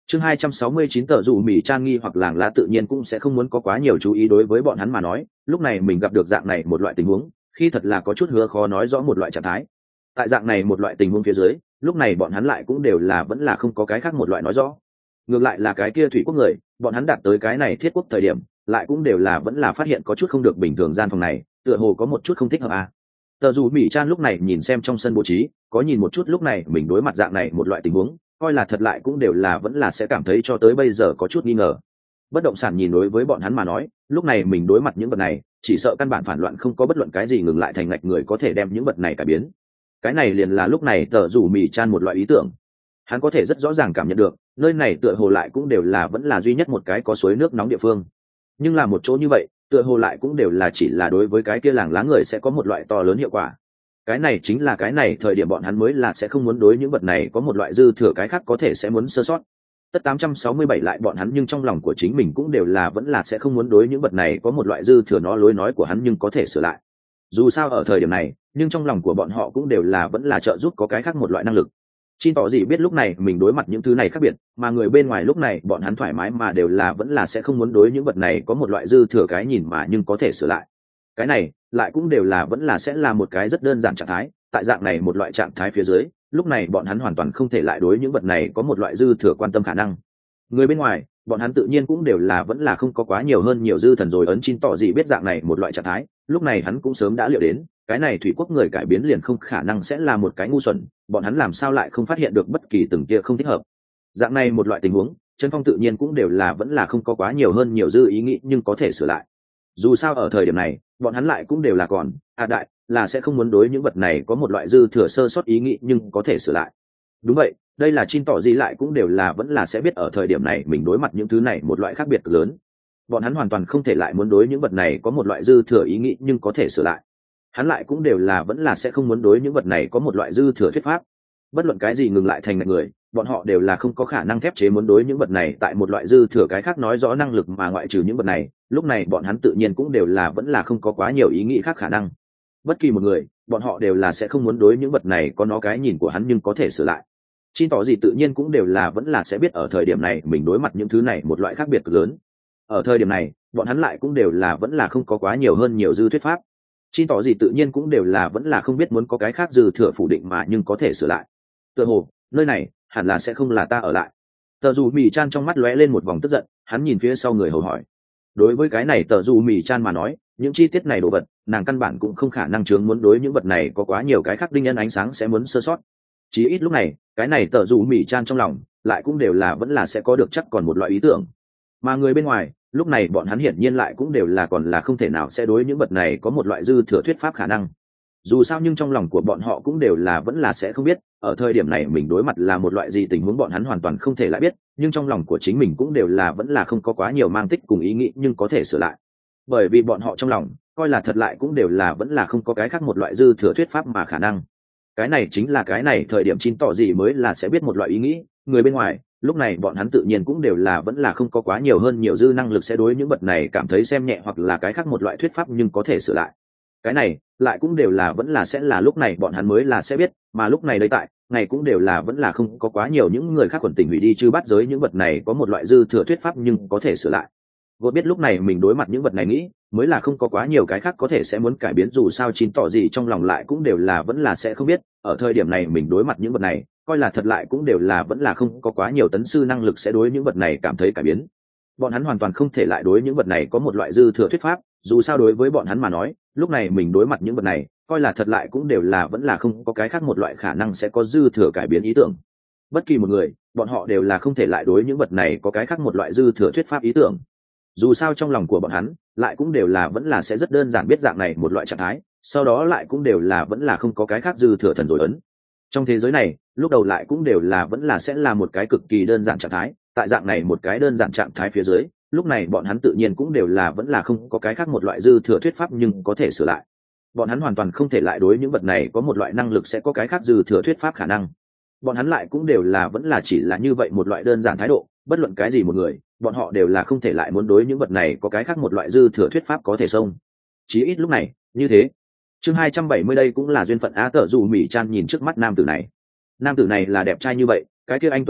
Chương 269 tờ dù mỉ chan nghi hoặc làng lá tự nhiên cũng sẽ không muốn có quá nhiều chú ý đối với bọn hắn mà nói, lúc này mình gặp được dạng này một loại tình huống, khi thật là có chút hứa khó nói rõ một loại trạng thái. Tại dạng này một loại tình huống phía dưới, lúc này bọn hắn lại cũng đều là vẫn là không có cái khác một loại nói rõ. Ngược lại là cái kia thủy quốc người, bọn hắn đạt tới cái này thiết quốc thời điểm, lại cũng đều là vẫn là phát hiện có chút không được bình thường gian phòng này, tựa hồ có một chút không thích hợp à. Tờ dù mỉ chan lúc này nhìn xem trong sân bố trí, có nhìn một chút lúc này mình đối mặt dạng này một loại tình huống, coi là thật lại cũng đều là vẫn là sẽ cảm thấy cho tới bây giờ có chút nghi ngờ. Bất động sản nhìn đối với bọn hắn mà nói, lúc này mình đối mặt những vật này, chỉ sợ căn bản phản loạn không có bất luận cái gì ngừng lại thành ngạch người có thể đem những vật này cải biến. Cái này liền là lúc này tờ rủ mì chan một loại ý tưởng. Hắn có thể rất rõ ràng cảm nhận được, nơi này tựa hồ lại cũng đều là vẫn là duy nhất một cái có suối nước nóng địa phương. Nhưng là một chỗ như vậy, tựa hồ lại cũng đều là chỉ là đối với cái kia làng lá người sẽ có một loại to lớn hiệu quả. Cái này chính là cái này thời điểm bọn hắn mới là sẽ không muốn đối những vật này có một loại dư thừa cái khác có thể sẽ muốn sơ sót. Tất 867 lại bọn hắn nhưng trong lòng của chính mình cũng đều là vẫn là sẽ không muốn đối những vật này có một loại dư thừa nó lối nói của hắn nhưng có thể sửa lại. Dù sao ở thời điểm này, nhưng trong lòng của bọn họ cũng đều là vẫn là trợ giúp có cái khác một loại năng lực. Chin tỏ gì biết lúc này mình đối mặt những thứ này khác biệt, mà người bên ngoài lúc này bọn hắn thoải mái mà đều là vẫn là sẽ không muốn đối những vật này có một loại dư thừa cái nhìn mà nhưng có thể sửa lại. Cái này lại cũng đều là vẫn là sẽ là một cái rất đơn giản trạng thái, tại dạng này một loại trạng thái phía dưới, lúc này bọn hắn hoàn toàn không thể lại đối những vật này có một loại dư thừa quan tâm khả năng. Người bên ngoài, bọn hắn tự nhiên cũng đều là vẫn là không có quá nhiều hơn nhiều dư thần rồi ấn Chin tỏ gì biết dạng này một loại trạng thái, lúc này hắn cũng sớm đã liệu đến, cái này thủy quốc người cải biến liền không khả năng sẽ là một cái ngu xuẩn, bọn hắn làm sao lại không phát hiện được bất kỳ từng kia không thích hợp. Dạng này một loại tình huống, Trần Phong tự nhiên cũng đều là vẫn là không có quá nhiều hơn nhiều dư ý nghĩ nhưng có thể sửa lại. Dù sao ở thời điểm này, bọn hắn lại cũng đều là còn, đại, là sẽ không muốn đối những vật này có một loại dư thừa sơ sót ý nghĩ nhưng có thể sửa lại. Đúng vậy, đây là Chin tỏ gì lại cũng đều là vẫn là sẽ biết ở thời điểm này mình đối mặt những thứ này một loại khác biệt lớn. Bọn hắn hoàn toàn không thể lại muốn đối những vật này có một loại dư thừa ý nghĩ nhưng có thể sửa lại. Hắn lại cũng đều là vẫn là sẽ không muốn đối những vật này có một loại dư thừa thuyết pháp. Bất luận cái gì ngừng lại thành người, bọn họ đều là không có khả năng thép chế muốn đối những vật này tại một loại dư thừa cái khác nói rõ năng lực mà ngoại trừ những vật này, lúc này bọn hắn tự nhiên cũng đều là vẫn là không có quá nhiều ý nghĩ khác khả năng. Bất kỳ một người, bọn họ đều là sẽ không muốn đối những vật này có nó cái nhìn của hắn nhưng có thể sửa lại. Chin tỏ gì tự nhiên cũng đều là vẫn là sẽ biết ở thời điểm này mình đối mặt những thứ này một loại khác biệt lớn. Ở thời điểm này, bọn hắn lại cũng đều là vẫn là không có quá nhiều hơn nhiều dư thuyết pháp. Chin tỏ gì tự nhiên cũng đều là vẫn là không biết muốn có cái khác dư thừa phủ định mà nhưng có thể sửa lại. Tựa hồ, nơi này hẳn là sẽ không là ta ở lại. Tờ dù mì chan trong mắt lóe lên một vòng tức giận, hắn nhìn phía sau người hầu hỏi. Đối với cái này tờ dù mì chan mà nói, những chi tiết này đồ vật, nàng căn bản cũng không khả năng chướng muốn đối những vật này có quá nhiều cái khác đinh nhân ánh sáng sẽ muốn sơ sót. Chí ít lúc này, cái này tờ dù mì chan trong lòng, lại cũng đều là vẫn là sẽ có được chắc còn một loại ý tưởng. Mà người bên ngoài, lúc này bọn hắn hiển nhiên lại cũng đều là còn là không thể nào sẽ đối những vật này có một loại dư thừa thuyết pháp khả năng. Dù sao nhưng trong lòng của bọn họ cũng đều là vẫn là sẽ không biết, ở thời điểm này mình đối mặt là một loại gì tình huống bọn hắn hoàn toàn không thể lại biết, nhưng trong lòng của chính mình cũng đều là vẫn là không có quá nhiều mang tích cùng ý nghĩ nhưng có thể sửa lại. Bởi vì bọn họ trong lòng, coi là thật lại cũng đều là vẫn là không có cái khác một loại dư thừa thuyết pháp mà khả năng. Cái này chính là cái này thời điểm Chin tỏ gì mới là sẽ biết một loại ý nghĩ, người bên ngoài, lúc này bọn hắn tự nhiên cũng đều là vẫn là không có quá nhiều hơn nhiều dư năng lực sẽ đối những vật này cảm thấy xem nhẹ hoặc là cái khác một loại thuyết pháp nhưng có thể sửa lại. Cái này lại cũng đều là vẫn là sẽ là lúc này bọn hắn mới là sẽ biết, mà lúc này đây tại ngày cũng đều là vẫn là không có quá nhiều những người khác quần tình hủy đi chứ bắt giới những vật này có một loại dư thừa thuyết pháp nhưng có thể sửa lại. Vô biết lúc này mình đối mặt những vật này nghĩ mới là không có quá nhiều cái khác có thể sẽ muốn cải biến, dù sao Chin tỏ gì trong lòng lại cũng đều là vẫn là sẽ không biết, ở thời điểm này mình đối mặt những vật này coi là thật lại cũng đều là vẫn là không có quá nhiều tấn sư năng lực sẽ đối những vật này cảm thấy cải biến. Bọn hắn hoàn toàn không thể lại đối những vật này có một loại dư thừa thuyết pháp, dù sao đối với bọn hắn mà nói, lúc này mình đối mặt những vật này coi là thật lại cũng đều là vẫn là không có cái khác một loại khả năng sẽ có dư thừa cải biến ý tưởng. Bất kỳ một người, bọn họ đều là không thể lại đối những vật này có cái khác một loại dư thừa thuyết pháp ý tưởng. Dù sao trong lòng của bọn hắn lại cũng đều là vẫn là sẽ rất đơn giản biết dạng này một loại trạng thái, sau đó lại cũng đều là vẫn là không có cái khác dư thừa thần rồi ấn. Trong thế giới này, lúc đầu lại cũng đều là vẫn là sẽ là một cái cực kỳ đơn giản trạng thái, tại dạng này một cái đơn giản trạng thái phía dưới, lúc này bọn hắn tự nhiên cũng đều là vẫn là không có cái khác một loại dư thừa thuyết pháp nhưng có thể sửa lại. Bọn hắn hoàn toàn không thể lại đối những vật này có một loại năng lực sẽ có cái khác dư thừa thuyết pháp khả năng. Bọn hắn lại cũng đều là vẫn là chỉ là như vậy một loại đơn giản thái độ, bất luận cái gì một người, bọn họ đều là không thể lại muốn đối những vật này có cái khác một loại dư thừa thuyết pháp có thể xông. Chí ít lúc này, như thế. Chương 270 đây cũng là duyên phận á. Tở dù Mỹ Chan nhìn trước mắt nam tử này. Nam tử này là đẹp trai như vậy, cái kia anh tuấn gương mặt,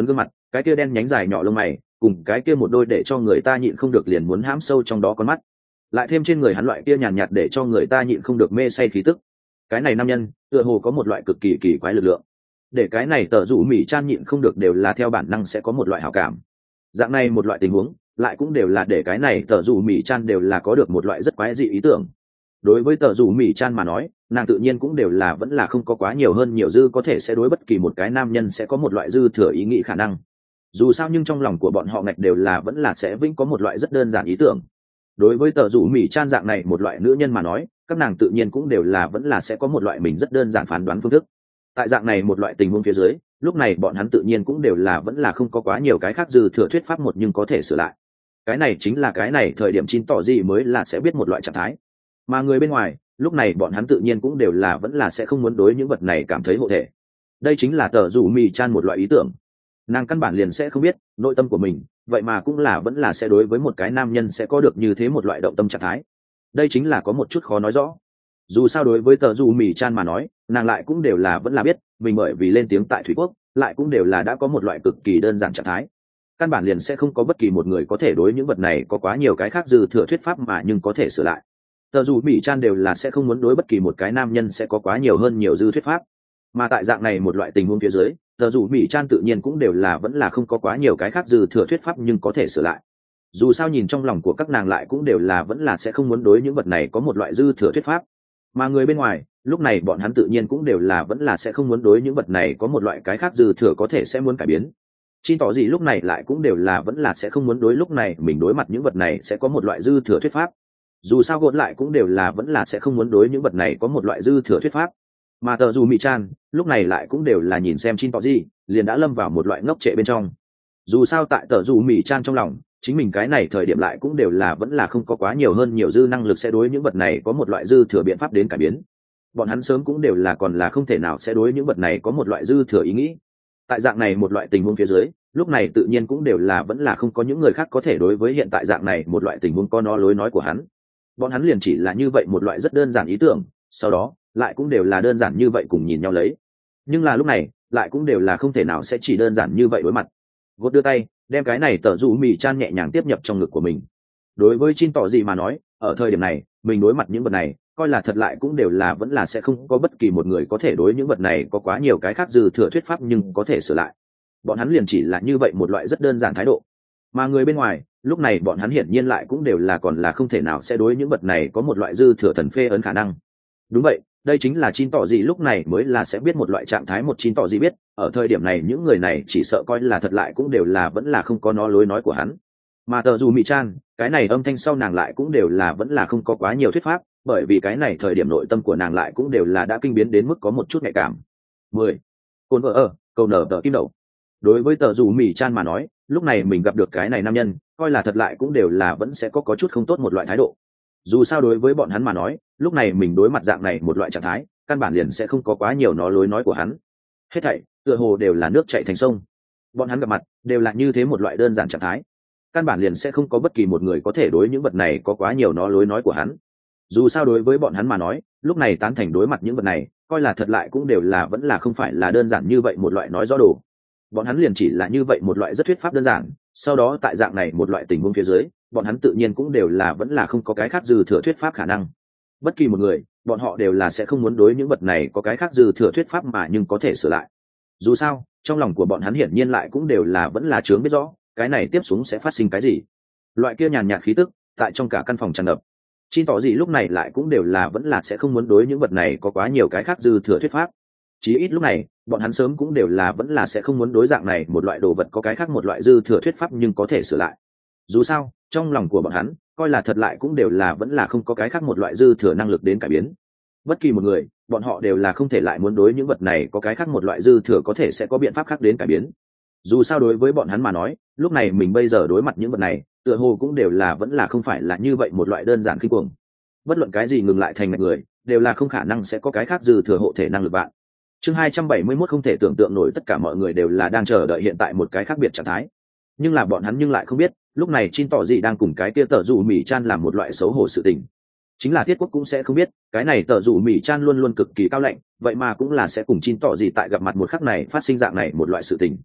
cái kia đen nhánh dài nhỏ lông mày cùng cái kia một đôi để cho người ta nhịn không được liền muốn hãm sâu trong đó con mắt, lại thêm trên người hắn loại kia nhàn nhạt để cho người ta nhịn không được mê say khí tức. Cái này nam nhân tựa hồ có một loại cực kỳ kỳ quái lực lượng, để cái này tờ rủ mỉ chan nhịn không được đều là theo bản năng sẽ có một loại hảo cảm. Dạng này một loại tình huống lại cũng đều là để cái này tờ rủ mỉ chan đều là có được một loại rất quái dị ý tưởng. Đối với tờ rủ mỉ chan mà nói, nàng tự nhiên cũng đều là vẫn là không có quá nhiều hơn nhiều dư có thể sẽ đối bất kỳ một cái nam nhân sẽ có một loại dư thừa ý nghĩ khả năng. Dù sao nhưng trong lòng của bọn họ ngạch đều là vẫn là sẽ vĩnh có một loại rất đơn giản ý tưởng. Đối với tờ rủ mỉ chan dạng này một loại nữ nhân mà nói, các nàng tự nhiên cũng đều là vẫn là sẽ có một loại mình rất đơn giản phán đoán phương thức. Tại dạng này một loại tình huống phía dưới, lúc này bọn hắn tự nhiên cũng đều là vẫn là không có quá nhiều cái khác dư thừa thuyết pháp một nhưng có thể sửa lại. Cái này chính là cái này thời điểm chín tỏ gì mới là sẽ biết một loại trạng thái. Mà người bên ngoài, lúc này bọn hắn tự nhiên cũng đều là vẫn là sẽ không muốn đối những vật này cảm thấy hộ thể. Đây chính là tờ rủ mỉ chan một loại ý tưởng. Nàng căn bản liền sẽ không biết nội tâm của mình, vậy mà cũng là vẫn là sẽ đối với một cái nam nhân sẽ có được như thế một loại động tâm trạng thái. Đây chính là có một chút khó nói rõ. Dù sao đối với tờ rủ mỉ chan mà nói, nàng lại cũng đều là vẫn là biết mình bởi vì lên tiếng tại thủy quốc lại cũng đều là đã có một loại cực kỳ đơn giản trạng thái, căn bản liền sẽ không có bất kỳ một người có thể đối những vật này có quá nhiều cái khác dư thừa thuyết pháp mà nhưng có thể sửa lại. Tờ rủ mỉ chan đều là sẽ không muốn đối bất kỳ một cái nam nhân sẽ có quá nhiều hơn nhiều dư thuyết pháp, mà tại dạng này một loại tình huống phía dưới, tờ rủ mỉ chan tự nhiên cũng đều là vẫn là không có quá nhiều cái khác dư thừa thuyết pháp nhưng có thể sửa lại. Dù sao nhìn trong lòng của các nàng lại cũng đều là vẫn là sẽ không muốn đối những vật này có một loại dư thừa thuyết pháp, mà người bên ngoài lúc này bọn hắn tự nhiên cũng đều là vẫn là sẽ không muốn đối những vật này có một loại cái khác dư thừa có thể sẽ muốn cải biến. Chin tỏ gì lúc này lại cũng đều là vẫn là sẽ không muốn đối lúc này mình đối mặt những vật này sẽ có một loại dư thừa thuyết pháp. Dù sao gột lại cũng đều là vẫn là sẽ không muốn đối những vật này có một loại dư thừa thuyết pháp. Mà tờ dù mị chan lúc này lại cũng đều là nhìn xem Chin tỏ gì liền đã lâm vào một loại ngốc trệ bên trong. Dù sao tại tờ dù mị chan trong lòng, chính mình cái này thời điểm lại cũng đều là vẫn là không có quá nhiều hơn nhiều dư năng lực sẽ đối những vật này có một loại dư thừa biện pháp đến cải biến. Bọn hắn sớm cũng đều là còn là không thể nào sẽ đối những vật này có một loại dư thừa ý nghĩ. Tại dạng này một loại tình huống phía dưới, lúc này tự nhiên cũng đều là vẫn là không có những người khác có thể đối với hiện tại dạng này một loại tình huống có nó lối nói của hắn. Bọn hắn liền chỉ là như vậy một loại rất đơn giản ý tưởng, sau đó lại cũng đều là đơn giản như vậy cùng nhìn nhau lấy. Nhưng là lúc này lại cũng đều là không thể nào sẽ chỉ đơn giản như vậy đối mặt. Gốt đưa tay đem cái này tờ rủ mì chan nhẹ nhàng tiếp nhập trong ngực của mình. Đối với Chin tỏ gì mà nói, ở thời điểm này mình đối mặt những vật này coi là thật lại cũng đều là vẫn là sẽ không có bất kỳ một người có thể đối những vật này có quá nhiều cái khác dư thừa thuyết pháp nhưng có thể sửa lại. Bọn hắn liền chỉ là như vậy một loại rất đơn giản thái độ, mà người bên ngoài lúc này bọn hắn hiển nhiên lại cũng đều là còn là không thể nào sẽ đối những vật này có một loại dư thừa thần phê ấn khả năng. Đúng vậy, đây chính là Chin tỏ gì lúc này mới là sẽ biết một loại trạng thái một Chin tỏ gì biết, ở thời điểm này những người này chỉ sợ coi là thật lại cũng đều là vẫn là không có nó lối nói của hắn. Mà tờ dù mị chan cái này âm thanh sau nàng lại cũng đều là vẫn là không có quá nhiều thuyết pháp, bởi vì cái này thời điểm nội tâm của nàng lại cũng đều là đã kinh biến đến mức có một chút nhạy cảm. 10. Côn vợ ở câu nở tờ kim đầu. Đối với tờ dù mì chan mà nói, lúc này mình gặp được cái này nam nhân coi là thật lại cũng đều là vẫn sẽ có chút không tốt một loại thái độ. Dù sao đối với bọn hắn mà nói, lúc này mình đối mặt dạng này một loại trạng thái căn bản liền sẽ không có quá nhiều nó lối nói của hắn. Hết thảy tựa hồ đều là nước chảy thành sông, bọn hắn gặp mặt đều là như thế một loại đơn giản trạng thái, căn bản liền sẽ không có bất kỳ một người có thể đối những vật này có quá nhiều nó lối nói của hắn. Dù sao đối với bọn hắn mà nói, lúc này tán thành đối mặt những vật này coi là thật lại cũng đều là vẫn là không phải là đơn giản như vậy một loại nói rõ đồ. Bọn hắn liền chỉ là như vậy một loại rất thuyết pháp đơn giản, sau đó tại dạng này một loại tình huống phía dưới, bọn hắn tự nhiên cũng đều là vẫn là không có cái khác dư thừa thuyết pháp khả năng. Bất kỳ một người bọn họ đều là sẽ không muốn đối những vật này có cái khác dư thừa thuyết pháp mà nhưng có thể sửa lại. Dù sao trong lòng của bọn hắn hiển nhiên lại cũng đều là vẫn là chướng biết rõ cái này tiếp xuống sẽ phát sinh cái gì. Loại kia nhàn nhạt khí tức tại trong cả căn phòng tràn ngập. Chin tỏ gì lúc này lại cũng đều là vẫn là sẽ không muốn đối những vật này có quá nhiều cái khác dư thừa thuyết pháp. Chí ít lúc này bọn hắn sớm cũng đều là vẫn là sẽ không muốn đối dạng này một loại đồ vật có cái khác một loại dư thừa thuyết pháp nhưng có thể sửa lại. Dù sao trong lòng của bọn hắn coi là thật lại cũng đều là vẫn là không có cái khác một loại dư thừa năng lực đến cải biến. Bất kỳ một người bọn họ đều là không thể lại muốn đối những vật này có cái khác một loại dư thừa có thể sẽ có biện pháp khác đến cải biến. Dù sao đối với bọn hắn mà nói, lúc này mình bây giờ đối mặt những vật này tựa hồ cũng đều là vẫn là không phải là như vậy một loại đơn giản kinh cuồng. Bất luận cái gì ngừng lại thành người đều là không khả năng sẽ có cái khác dư thừa hộ thể năng lực bạn. Chương 271 không thể tưởng tượng nổi tất cả mọi người đều là đang chờ đợi hiện tại một cái khác biệt trạng thái. Nhưng là bọn hắn nhưng lại không biết, lúc này Chin tỏ gì đang cùng cái kia tờ rủ mỉ chan làm một loại xấu hổ sự tình. Chính là Thiết Quốc cũng sẽ không biết, cái này tờ rủ mỉ chan luôn luôn cực kỳ cao lạnh, vậy mà cũng là sẽ cùng Chin tỏ gì tại gặp mặt một khắc này phát sinh dạng này một loại sự tình.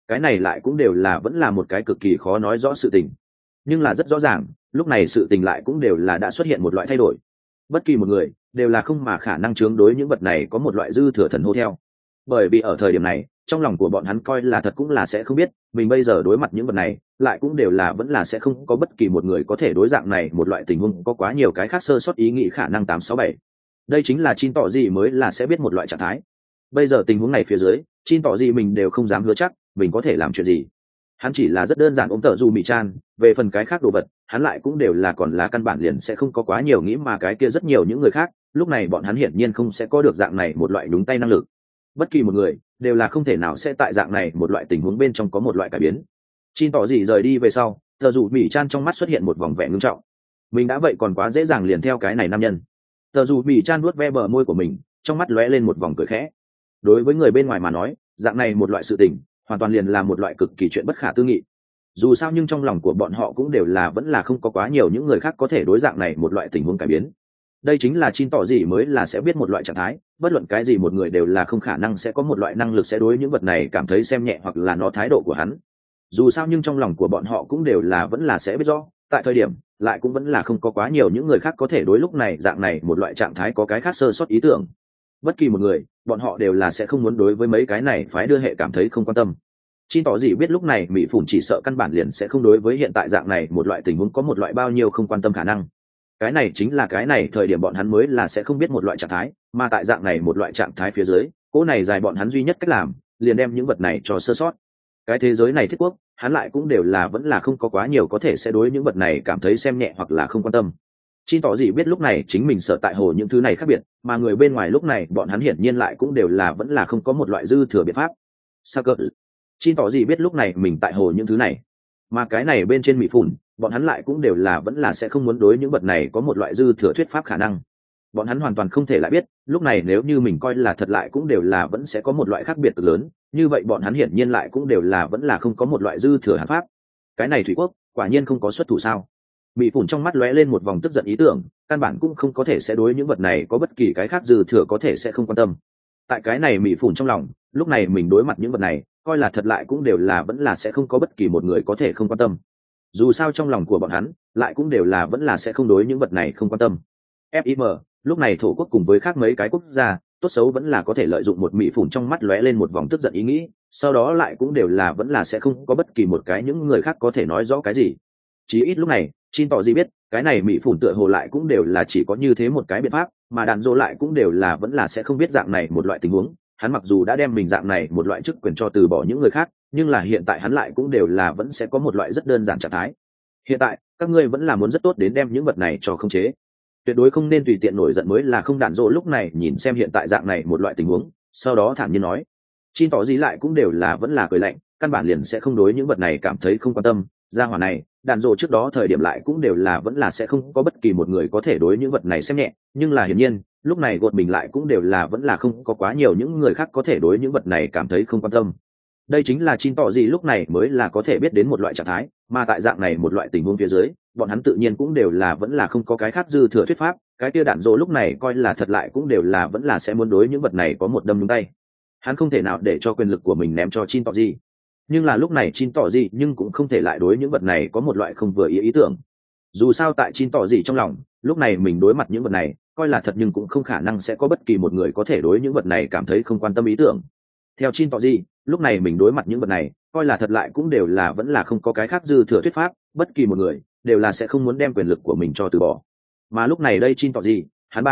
cái này lại cũng đều là vẫn là một cái cực kỳ khó nói rõ sự tình. Nhưng là rất rõ ràng lúc này sự tình lại cũng đều là đã xuất hiện một loại thay đổi. Bất kỳ một người đều là không mà khả năng chướng đối những vật này có một loại dư thừa thần hô theo, bởi vì ở thời điểm này trong lòng của bọn hắn coi là thật cũng là sẽ không biết mình bây giờ đối mặt những vật này lại cũng đều là vẫn là sẽ không có bất kỳ một người có thể đối dạng này một loại tình huống có quá nhiều cái khác sơ sót ý nghĩ khả năng 867. Đây chính là Chin tỏ gì mới là sẽ biết một loại trạng thái. Bây giờ tình huống này phía dưới Chin tỏ gì mình đều không dám hứa chắc mình có thể làm chuyện gì. Hắn chỉ là rất đơn giản ôm tợ dù mì chan, về phần cái khác đồ vật hắn lại cũng đều là còn là căn bản liền sẽ không có quá nhiều nghĩ mà cái kia rất nhiều những người khác lúc này bọn hắn hiển nhiên không sẽ có được dạng này một loại đúng tay năng lực. Bất kỳ một người đều là không thể nào sẽ tại dạng này một loại tình huống bên trong có một loại cải biến. Chin tỏ gì rời đi về sau tợ dù mì chan trong mắt xuất hiện một vòng vẻ ngưng trọng. Mình đã vậy còn quá dễ dàng liền theo cái này nam nhân. Tợ dù mì chan nuốt ve bờ môi của mình, trong mắt lóe lên một vòng cười khẽ. Đối với người bên ngoài mà nói dạng này một loại sự tình hoàn toàn liền là một loại cực kỳ chuyện bất khả tư nghị. Dù sao nhưng trong lòng của bọn họ cũng đều là vẫn là không có quá nhiều những người khác có thể đối dạng này một loại tình huống cải biến. Đây chính là Chin tỏ gì mới là sẽ biết một loại trạng thái, bất luận cái gì một người đều là không khả năng sẽ có một loại năng lực sẽ đối những vật này cảm thấy xem nhẹ hoặc là nó thái độ của hắn. Dù sao nhưng trong lòng của bọn họ cũng đều là vẫn là sẽ biết rõ, tại thời điểm lại cũng vẫn là không có quá nhiều những người khác có thể đối lúc này dạng này một loại trạng thái có cái khác sơ sót ý tưởng. Bất kỳ một người bọn họ đều là sẽ không muốn đối với mấy cái này phái đưa hệ cảm thấy không quan tâm. Chin tỏ gì biết lúc này Mỹ Phủn chỉ sợ căn bản liền sẽ không đối với hiện tại dạng này một loại tình huống có một loại bao nhiêu không quan tâm khả năng. Cái này chính là cái này thời điểm bọn hắn mới là sẽ không biết một loại trạng thái, mà tại dạng này một loại trạng thái phía dưới cỗ này dài bọn hắn duy nhất cách làm liền đem những vật này cho sơ sót. Cái thế giới này thiết quốc hắn lại cũng đều là vẫn là không có quá nhiều có thể sẽ đối những vật này cảm thấy xem nhẹ hoặc là không quan tâm. Chin tỏ gì biết lúc này chính mình sợ tại hồ những thứ này khác biệt, mà người bên ngoài lúc này bọn hắn hiển nhiên lại cũng đều là vẫn là không có một loại dư thừa biện pháp. Sao cơ? Chin tỏ gì biết lúc này mình tại hồ những thứ này, mà cái này bên trên Mỹ Phủn bọn hắn lại cũng đều là vẫn là sẽ không muốn đối những vật này có một loại dư thừa thuyết pháp khả năng. Bọn hắn hoàn toàn không thể lại biết lúc này nếu như mình coi là thật lại cũng đều là vẫn sẽ có một loại khác biệt cực lớn, như vậy bọn hắn hiển nhiên lại cũng đều là vẫn là không có một loại dư thừa hạt pháp. Cái này thủy quốc quả nhiên không có xuất thủ sao? Mỹ Phủn trong mắt lóe lên một vòng tức giận ý tưởng, căn bản cũng không có thể sẽ đối những vật này có bất kỳ cái khác dư thừa có thể sẽ không quan tâm. Tại cái này Mỹ Phủn trong lòng lúc này mình đối mặt những vật này coi là thật lại cũng đều là vẫn là sẽ không có bất kỳ một người có thể không quan tâm. Dù sao trong lòng của bọn hắn lại cũng đều là vẫn là sẽ không đối những vật này không quan tâm. FIM lúc này thổ quốc cùng với khác mấy cái quốc gia tốt xấu vẫn là có thể lợi dụng một Mỹ Phủn trong mắt lóe lên một vòng tức giận ý nghĩ, sau đó lại cũng đều là vẫn là sẽ không có bất kỳ một cái những người khác có thể nói rõ cái gì. Chí ít lúc này Chin tỏ gì biết cái này Mỹ Phủn tựa hồ lại cũng đều là chỉ có như thế một cái biện pháp, mà đàn dô lại cũng đều là vẫn là sẽ không biết dạng này một loại tình huống. Hắn mặc dù đã đem mình dạng này một loại chức quyền cho từ bỏ những người khác, nhưng là hiện tại hắn lại cũng đều là vẫn sẽ có một loại rất đơn giản trạng thái. Hiện tại các ngươi vẫn là muốn rất tốt đến đem những vật này cho khống chế, tuyệt đối không nên tùy tiện nổi giận mới là không. Đạn dỗ lúc này nhìn xem hiện tại dạng này một loại tình huống, sau đó thản nhiên nói. Chin tỏ gì lại cũng đều là vẫn là cười lạnh, căn bản liền sẽ không đối những vật này cảm thấy không quan tâm. Gia hỏa này đạn dỗ trước đó thời điểm lại cũng đều là vẫn là sẽ không có bất kỳ một người có thể đối những vật này xem nhẹ, nhưng là hiển nhiên lúc này gột mình lại cũng đều là vẫn là không có quá nhiều những người khác có thể đối những vật này cảm thấy không quan tâm. Đây chính là Chin tỏ gì lúc này mới là có thể biết đến một loại trạng thái, mà tại dạng này một loại tình huống phía dưới bọn hắn tự nhiên cũng đều là vẫn là không có cái khác dư thừa thuyết pháp. Cái kia đạn dỗ lúc này coi là thật lại cũng đều là vẫn là sẽ muốn đối những vật này có một đâm đúng tay. Hắn không thể nào để cho quyền lực của mình ném cho Chin tỏ gì, nhưng là lúc này Chin tỏ gì nhưng cũng không thể lại đối những vật này có một loại không vừa ý tưởng. Dù sao tại Chin tỏ gì trong lòng lúc này mình đối mặt những vật này coi là thật nhưng cũng không khả năng sẽ có bất kỳ một người có thể đối những vật này cảm thấy không quan tâm ý tưởng. Theo Chin tỏ gì lúc này mình đối mặt những vật này coi là thật lại cũng đều là vẫn là không có cái khác dư thừa thuyết pháp, bất kỳ một người đều là sẽ không muốn đem quyền lực của mình cho từ bỏ. Mà lúc này đây Chin tỏ gì hắn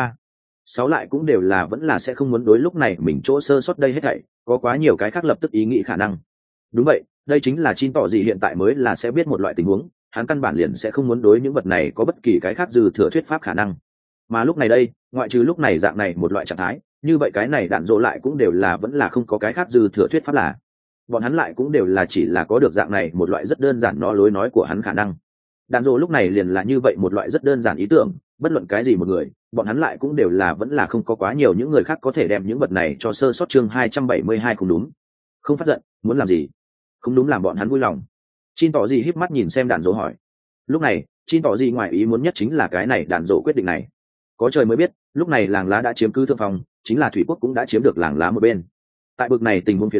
6 lại cũng đều là vẫn là sẽ không muốn đối lúc này mình chỗ sơ sót đây hết thảy có quá nhiều cái khác lập tức ý nghĩ khả năng. Đúng vậy, đây chính là Chin tỏ gì hiện tại mới là sẽ biết một loại tình huống, hắn căn bản liền sẽ không muốn đối những vật này có bất kỳ cái khác dư thừa thuyết pháp khả năng. Mà lúc này đây ngoại trừ lúc này dạng này một loại trạng thái, như vậy cái này đạn dỗ lại cũng đều là vẫn là không có cái khác dư thừa thuyết pháp, là bọn hắn lại cũng đều là chỉ là có được dạng này một loại rất đơn giản nó lối nói của hắn khả năng. Đạn dỗ lúc này liền là như vậy một loại rất đơn giản ý tưởng, bất luận cái gì một người bọn hắn lại cũng đều là vẫn là không có quá nhiều những người khác có thể đem những vật này cho sơ sót. Chương 272 không đúng, không phát giận, muốn làm gì? Không đúng làm bọn hắn vui lòng. Chin tỏ gì híp mắt nhìn xem đạn dỗ hỏi. Lúc này Chin tỏ gì ngoài ý muốn nhất chính là cái này đạn dỗ quyết định này. Có trời mới biết lúc này làng lá đã chiếm cứ thượng phòng, chính là thủy quốc cũng đã chiếm được làng lá một bên. Tại bực này tình huống phía dưới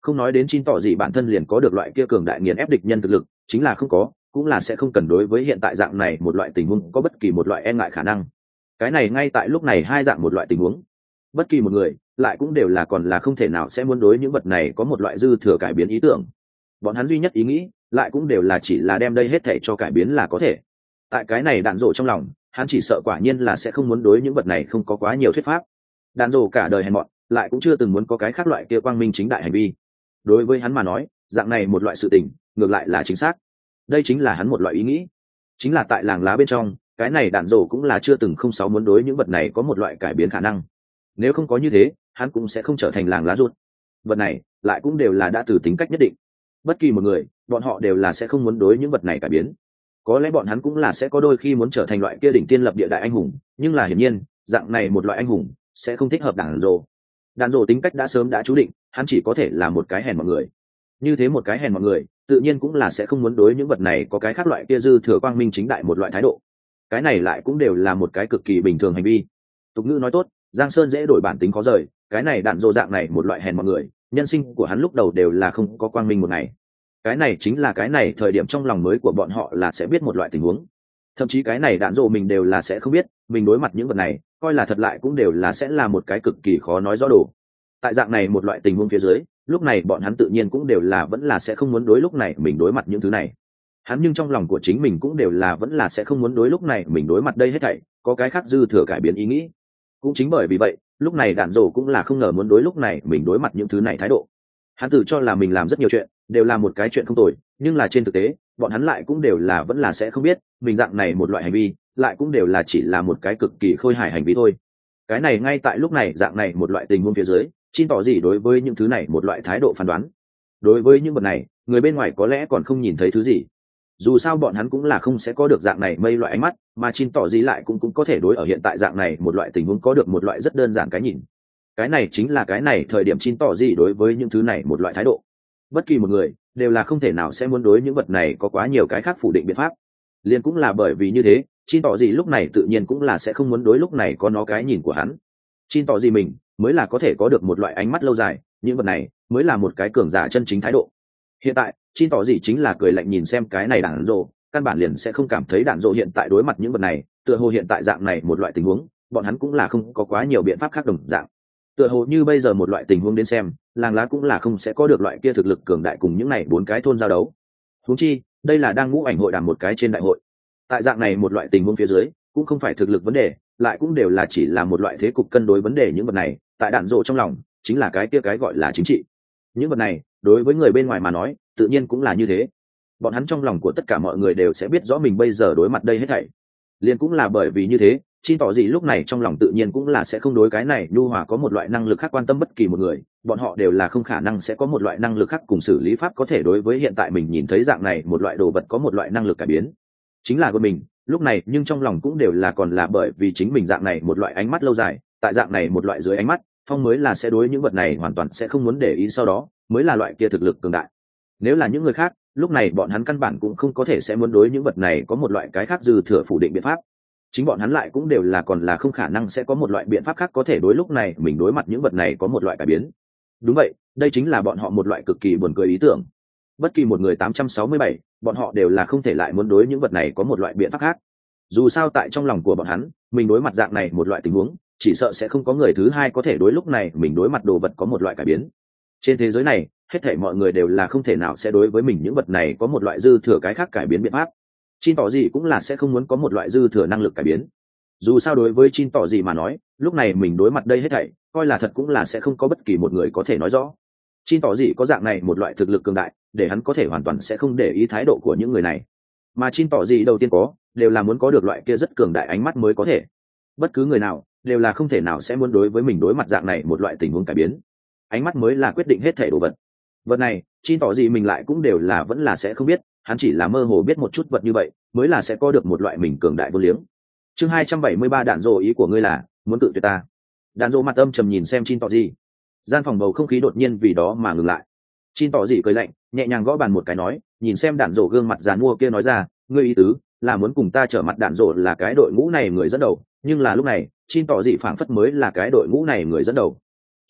không nói đến Chin tỏ gì bản thân liền có được loại kia cường đại nghiền ép địch nhân thực lực, chính là không có cũng là sẽ không cần đối với hiện tại dạng này một loại tình huống có bất kỳ một loại e ngại khả năng. Cái này ngay tại lúc này hai dạng một loại tình huống, bất kỳ một người lại cũng đều là còn là không thể nào sẽ muốn đối những vật này có một loại dư thừa cải biến ý tưởng. Bọn hắn duy nhất ý nghĩ lại cũng đều là chỉ là đem đây hết thảy cho cải biến là có thể. Tại cái này đạn rổ trong lòng, hắn chỉ sợ quả nhiên là sẽ không muốn đối những vật này không có quá nhiều thuyết pháp. Đạn rổ cả đời hèn mọn, lại cũng chưa từng muốn có cái khác loại kia quang minh chính đại hành vi. Đối với hắn mà nói, dạng này một loại sự tình, ngược lại là chính xác. Đây chính là hắn một loại ý nghĩ. Chính là tại làng lá bên trong, cái này đạn rổ cũng là chưa từng không sáu muốn đối những vật này có một loại cải biến khả năng. Nếu không có như thế, hắn cũng sẽ không trở thành làng lá ruột. Vật này lại cũng đều là đã từ tính cách nhất định. Bất kỳ một người, bọn họ đều là sẽ không muốn đối những vật này cải biến. Có lẽ bọn hắn cũng là sẽ có đôi khi muốn trở thành loại kia đỉnh tiên lập địa đại anh hùng, nhưng là hiển nhiên, dạng này một loại anh hùng sẽ không thích hợp đạn rổ. Đạn rổ tính cách đã sớm đã chú định, hắn chỉ có thể là một cái hèn mọi người. Như thế một cái hèn mọi người, tự nhiên cũng là sẽ không muốn đối những vật này có cái khác loại kia dư thừa quang minh chính đại một loại thái độ. Cái này lại cũng đều là một cái cực kỳ bình thường hành vi. Tục ngữ nói tốt, giang sơn dễ đổi bản tính khó rời, cái này đạn dỗ dạng này một loại hèn mọi người, nhân sinh của hắn lúc đầu đều là không có quang minh một ngày. Cái này chính là cái này thời điểm trong lòng mới của bọn họ là sẽ biết một loại tình huống. Thậm chí cái này đạn dỗ mình đều là sẽ không biết, mình đối mặt những vật này, coi là thật lại cũng đều là sẽ là một cái cực kỳ khó nói rõ đồ. Tại dạng này một loại tình huống phía dưới, lúc này bọn hắn tự nhiên cũng đều là vẫn là sẽ không muốn đối lúc này mình đối mặt những thứ này. Hắn nhưng trong lòng của chính mình cũng đều là vẫn là sẽ không muốn đối lúc này mình đối mặt đây hết thảy có cái khác dư thừa cải biến ý nghĩ. Cũng chính bởi vì vậy, lúc này đạn dỗ cũng là không ngờ muốn đối lúc này mình đối mặt những thứ này thái độ. Hắn tự cho là mình làm rất nhiều chuyện đều là một cái chuyện không tồi, nhưng là trên thực tế bọn hắn lại cũng đều là vẫn là sẽ không biết mình dạng này một loại hành vi lại cũng đều là chỉ là một cái cực kỳ khôi hài hành vi thôi. Cái này ngay tại lúc này dạng này một loại tình huống phía dưới, Chin tỏ gì đối với những thứ này một loại thái độ phán đoán. Đối với những vật này, người bên ngoài có lẽ còn không nhìn thấy thứ gì. Dù sao bọn hắn cũng là không sẽ có được dạng này mây loại ánh mắt, mà Chin tỏ gì lại cũng có thể đối ở hiện tại dạng này một loại tình huống có được một loại rất đơn giản cái nhìn. Cái này chính là cái này thời điểm Chin tỏ gì đối với những thứ này một loại thái độ. Bất kỳ một người đều là không thể nào sẽ muốn đối những vật này có quá nhiều cái khác phủ định biện pháp. Liên cũng là bởi vì như thế, Chin tỏ gì lúc này tự nhiên cũng là sẽ không muốn đối lúc này có nó cái nhìn của hắn. Chin tỏ gì mình mới là có thể có được một loại ánh mắt lâu dài, những vật này mới là một cái cường giả chân chính thái độ. Hiện tại Chin tỏ gì chính là cười lạnh nhìn xem cái này đạn rồ, căn bản liền sẽ không cảm thấy đạn rồ hiện tại đối mặt những vật này, tựa hồ hiện tại dạng này một loại tình huống, bọn hắn cũng là không có quá nhiều biện pháp khác đồng dạng. Tựa hồ như bây giờ một loại tình huống đến xem, làng lá cũng là không sẽ có được loại kia thực lực cường đại cùng những này bốn cái thôn giao đấu. Huống chi, đây là đang ngũ ảnh hội đàm một cái trên đại hội. Tại dạng này một loại tình huống phía dưới, cũng không phải thực lực vấn đề, lại cũng đều là chỉ là một loại thế cục cân đối vấn đề. Những vật này tại đạn rộ trong lòng chính là cái kia cái gọi là chính trị. Những vật này đối với người bên ngoài mà nói tự nhiên cũng là như thế. Bọn hắn trong lòng của tất cả mọi người đều sẽ biết rõ mình bây giờ đối mặt đây hết thảy. Liền cũng là bởi vì như thế, Chin tỏ gì lúc này trong lòng tự nhiên cũng là sẽ không đối cái này nhu hòa có một loại năng lực khác quan tâm bất kỳ một người. Bọn họ đều là không khả năng sẽ có một loại năng lực khác cùng xử lý pháp có thể đối với hiện tại mình nhìn thấy dạng này một loại đồ vật có một loại năng lực cải biến. Chính là của mình lúc này, nhưng trong lòng cũng đều là còn là bởi vì chính mình dạng này một loại ánh mắt lâu dài, tại dạng này một loại dưới ánh mắt phong mới là sẽ đối những vật này hoàn toàn sẽ không muốn để ý, sau đó mới là loại kia thực lực cường đại. Nếu là những người khác, lúc này bọn hắn căn bản cũng không có thể sẽ muốn đối những vật này có một loại cái khác dư thừa phủ định biện pháp. Chính bọn hắn lại cũng đều là còn là không khả năng sẽ có một loại biện pháp khác có thể đối lúc này mình đối mặt những vật này có một loại cải biến. Đúng vậy, đây chính là bọn họ một loại cực kỳ buồn cười ý tưởng. Bất kỳ một người 867, bọn họ đều là không thể lại muốn đối những vật này có một loại biện pháp khác. Dù sao tại trong lòng của bọn hắn, mình đối mặt dạng này một loại tình huống, chỉ sợ sẽ không có người thứ hai có thể đối lúc này mình đối mặt đồ vật có một loại cải biến. Trên thế giới này, hết thảy mọi người đều là không thể nào sẽ đối với mình những vật này có một loại dư thừa cái khác cải biến biện pháp. Chin tỏ gì cũng là sẽ không muốn có một loại dư thừa năng lực cải biến. Dù sao đối với Chin tỏ gì mà nói, lúc này mình đối mặt đây hết thảy, coi là thật cũng là sẽ không có bất kỳ một người có thể nói rõ. Chin tỏ gì có dạng này một loại thực lực cường đại, để hắn có thể hoàn toàn sẽ không để ý thái độ của những người này. Mà Chin tỏ gì đầu tiên có, đều là muốn có được loại kia rất cường đại ánh mắt mới có thể. Bất cứ người nào đều là không thể nào sẽ muốn đối với mình đối mặt dạng này một loại tình huống cải biến. Ánh mắt mới là quyết định hết thảy đồ vật. Vật này, Chin tỏ gì mình lại cũng đều là vẫn là sẽ không biết, hắn chỉ là mơ hồ biết một chút vật như vậy, mới là sẽ có được một loại mình cường đại vô liếng. Chương 273 đạn rồ, ý của ngươi là muốn tự tuyệt ta? Đạn rồ mặt âm trầm nhìn xem Chin tỏ gì. Gian phòng bầu không khí đột nhiên vì đó mà ngừng lại. Chin tỏ gì cười lạnh, nhẹ nhàng gõ bàn một cái nói, nhìn xem đạn rồ gương mặt giàn mua kia nói ra, ngươi ý tứ là muốn cùng ta trở mặt đạn rồ là cái đội ngũ này người dẫn đầu, nhưng là lúc này Chin tỏ gì phảng phất mới là cái đội ngũ này người dẫn đầu. Chỉ ít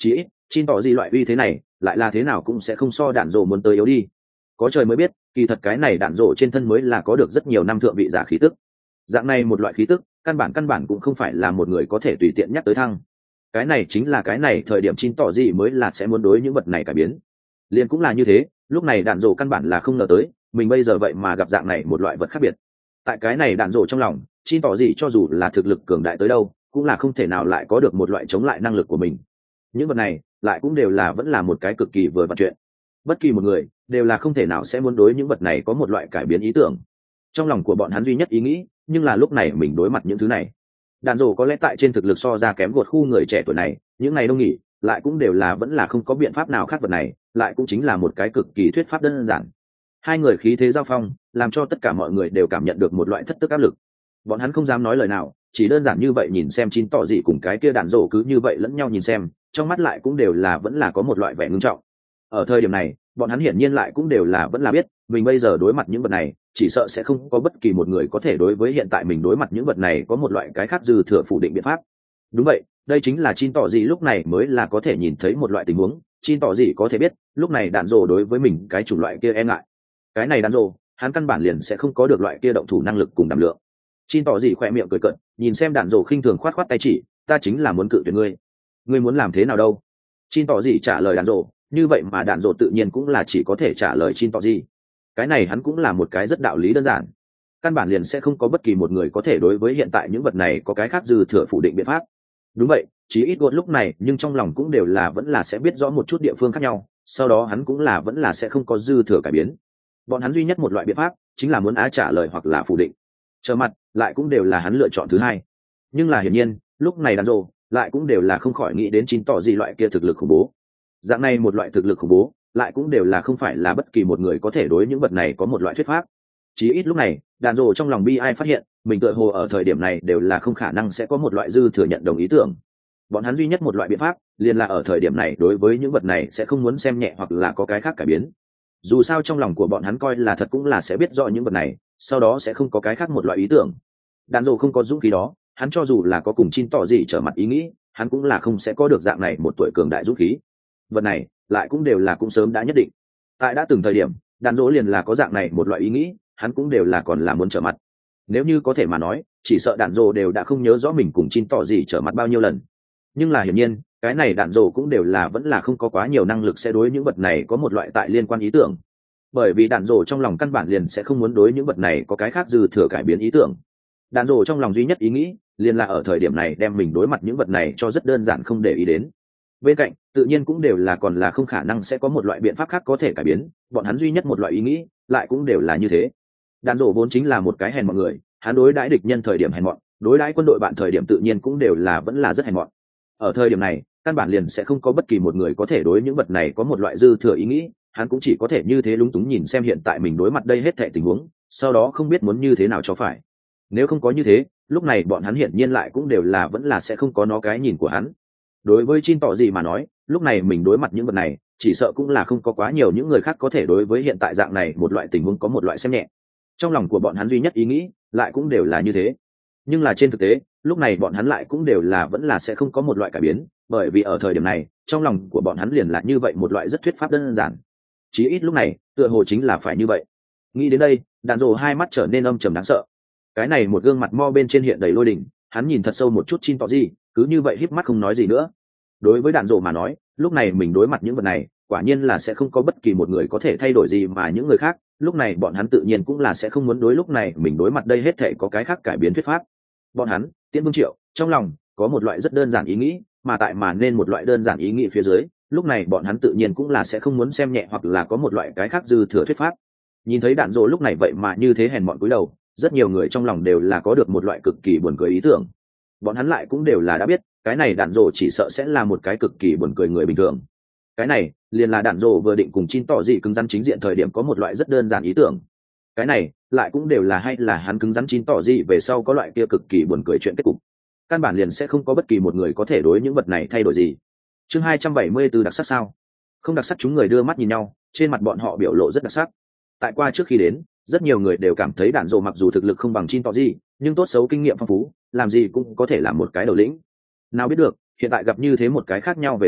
chin tỏ gì loại uy thế này lại là thế nào cũng sẽ không so đạn rổ muốn tới yếu đi. Có trời mới biết, kỳ thật cái này đạn rổ trên thân mới là có được rất nhiều năm thượng vị giả khí tức. Dạng này một loại khí tức căn bản cũng không phải là một người có thể tùy tiện nhắc tới thăng. Cái này chính là cái này thời điểm chin tỏ gì mới là sẽ muốn đối những vật này cải biến. Liền cũng là như thế, lúc này đạn rổ căn bản là không ngờ tới mình bây giờ vậy mà gặp dạng này một loại vật khác biệt. Tại cái này đạn rổ trong lòng, chin tỏ gì cho dù là thực lực cường đại tới đâu cũng là không thể nào lại có được một loại chống lại năng lực của mình. Những vật này lại cũng đều là vẫn là một cái cực kỳ vừa vặn chuyện. Bất kỳ một người đều là không thể nào sẽ muốn đối những vật này có một loại cải biến ý tưởng. Trong lòng của bọn hắn duy nhất ý nghĩ, nhưng là lúc này mình đối mặt những thứ này. Đàn rổ có lẽ tại trên thực lực so ra kém gột khu người trẻ tuổi này, những ngày đông nghỉ lại cũng đều là vẫn là không có biện pháp nào khác. Vật này lại cũng chính là một cái cực kỳ thuyết pháp đơn giản. Hai người khí thế giao phong làm cho tất cả mọi người đều cảm nhận được một loại thất tức áp lực. Bọn hắn không dám nói lời nào, chỉ đơn giản như vậy nhìn xem chín tỏ gì cùng cái kia đàn rổ cứ như vậy lẫn nhau nhìn xem, trong mắt lại cũng đều là vẫn là có một loại vẻ ngưng trọng. Ở thời điểm này bọn hắn hiển nhiên lại cũng đều là vẫn là biết mình bây giờ đối mặt những vật này chỉ sợ sẽ không có bất kỳ một người có thể đối với hiện tại mình đối mặt những vật này có một loại cái khác dư thừa phủ định biện pháp. Đúng vậy, đây chính là chin tỏ gì lúc này mới là có thể nhìn thấy một loại tình huống. Chin tỏ gì có thể biết lúc này đạn rồ đối với mình cái chủng loại kia e ngại, cái này đạn rồ hắn căn bản liền sẽ không có được loại kia động thủ năng lực cùng đảm lượng. Chin tỏ gì khỏe miệng cười cợt nhìn xem đạn rồ khinh thường khoát khoát tay chỉ, ta chính là muốn cự tuyệt ngươi muốn làm thế nào đâu. Chin tỏ gì trả lời đạn rồ, như vậy mà đạn rồ tự nhiên cũng là chỉ có thể trả lời chin tỏ gì. Cái này hắn cũng là một cái rất đạo lý đơn giản, căn bản liền sẽ không có bất kỳ một người có thể đối với hiện tại những vật này có cái khác dư thừa phủ định biện pháp. Đúng vậy, chí ít gột lúc này nhưng trong lòng cũng đều là vẫn là sẽ biết rõ một chút địa phương khác nhau, sau đó hắn cũng là vẫn là sẽ không có dư thừa cải biến. Bọn hắn duy nhất một loại biện pháp chính là muốn trả lời hoặc là phủ định, trở mặt lại cũng đều là hắn lựa chọn thứ hai. Nhưng là hiển nhiên lúc này đàn rồ lại cũng đều là không khỏi nghĩ đến chín tỏ gì loại kia thực lực khủng bố. Dạng này một loại thực lực khủng bố lại cũng đều là không phải là bất kỳ một người có thể đối những vật này có một loại thuyết pháp. Chí ít lúc này đàn rồ trong lòng bi ai phát hiện mình tựa hồ ở thời điểm này đều là không khả năng sẽ có một loại dư thừa nhận đồng ý tưởng. Bọn hắn duy nhất một loại biện pháp liền là ở thời điểm này đối với những vật này sẽ không muốn xem nhẹ hoặc là có cái khác cải biến. Dù sao trong lòng của bọn hắn coi là thật cũng là sẽ biết rõ những vật này, sau đó sẽ không có cái khác một loại ý tưởng. Đàn rồ không có dũng khí đó, hắn cho dù là có cùng chin tỏ gì trở mặt ý nghĩ, hắn cũng là không sẽ có được dạng này một tuổi cường đại dũng khí. Vật này lại cũng đều là cũng sớm đã nhất định. Tại đã từng thời điểm đàn rỗ liền là có dạng này một loại ý nghĩ, hắn cũng đều là còn là muốn trở mặt. Nếu như có thể mà nói chỉ sợ đàn rỗ đều đã không nhớ rõ mình cùng chin tỏ gì trở mặt bao nhiêu lần. Nhưng là hiển nhiên cái này đàn rỗ cũng đều là vẫn là không có quá nhiều năng lực sẽ đối những vật này có một loại tại liên quan ý tưởng, bởi vì đàn rỗ trong lòng căn bản liền sẽ không muốn đối những vật này có cái khác dư thừa cải biến ý tưởng. Đàn rỗ trong lòng duy nhất ý nghĩ liền là ở thời điểm này đem mình đối mặt những vật này cho rất đơn giản không để ý đến. Bên cạnh tự nhiên cũng đều là còn là không khả năng sẽ có một loại biện pháp khác có thể cải biến, bọn hắn duy nhất một loại ý nghĩ lại cũng đều là như thế. Đàn rổ vốn chính là một cái hèn mọn người, hắn đối đãi địch nhân thời điểm hèn mọn, đối đãi quân đội bạn thời điểm tự nhiên cũng đều là vẫn là rất hèn mọn. Ở thời điểm này căn bản liền sẽ không có bất kỳ một người có thể đối những vật này có một loại dư thừa ý nghĩ, hắn cũng chỉ có thể như thế lúng túng nhìn xem hiện tại mình đối mặt đây hết thảy tình huống, sau đó không biết muốn như thế nào cho phải. Nếu không có như thế lúc này bọn hắn hiển nhiên lại cũng đều là vẫn là sẽ không có nó cái nhìn của hắn. Đối với chin tỏ gì mà nói lúc này mình đối mặt những vật này chỉ sợ cũng là không có quá nhiều những người khác có thể đối với hiện tại dạng này một loại tình huống có một loại xem nhẹ. Trong lòng của bọn hắn duy nhất ý nghĩ lại cũng đều là như thế. Nhưng là trên thực tế lúc này bọn hắn lại cũng đều là vẫn là sẽ không có một loại cải biến, bởi vì ở thời điểm này trong lòng của bọn hắn liền là như vậy một loại rất thuyết pháp đơn giản. Chí ít lúc này tựa hồ chính là phải như vậy. Nghĩ đến đây đàn rồ hai mắt trở nên âm trầm đáng sợ. Cái này một gương mặt mo bên trên hiện đầy lôi đỉnh, hắn nhìn thật sâu một chút chin tỏ gì cứ như vậy híp mắt không nói gì nữa. Đối với đạn rổ mà nói lúc này mình đối mặt những vật này quả nhiên là sẽ không có bất kỳ một người có thể thay đổi gì mà những người khác, lúc này bọn hắn tự nhiên cũng là sẽ không muốn đối lúc này mình đối mặt đây hết thể có cái khác cải biến thuyết pháp. Bọn hắn Tiễn Vương Triệu trong lòng có một loại rất đơn giản ý nghĩ, mà tại mà nên một loại đơn giản ý nghĩ phía dưới lúc này bọn hắn tự nhiên cũng là sẽ không muốn xem nhẹ hoặc là có một loại cái khác dư thừa thuyết pháp. Nhìn thấy đạn rổ lúc này vậy mà như thế hèn mọn cúi đầu, rất nhiều người trong lòng đều là có được một loại cực kỳ buồn cười ý tưởng. Bọn hắn lại cũng đều là đã biết cái này đạn rổ chỉ sợ sẽ là một cái cực kỳ buồn cười người bình thường. Cái này liền là đạn rổ vừa định cùng chin tỏ gì cứng rắn chính diện thời điểm có một loại rất đơn giản ý tưởng. Cái này lại cũng đều là hay là hắn cứng rắn chin tỏ gì về sau có loại kia cực kỳ buồn cười chuyện kết cục. Căn bản liền sẽ không có bất kỳ một người có thể đối những vật này thay đổi gì. Chương 274 đặc sắc sao? Không đặc sắc. Chúng người đưa mắt nhìn nhau, trên mặt bọn họ biểu lộ rất đặc sắc. Tại qua trước khi đến rất nhiều người đều cảm thấy đạn rổ mặc dù thực lực không bằng chin tỏ gì nhưng tốt xấu kinh nghiệm phong phú, làm gì cũng có thể làm một cái đầu lĩnh. Nào biết được hiện tại gặp như thế một cái khác nhau về sau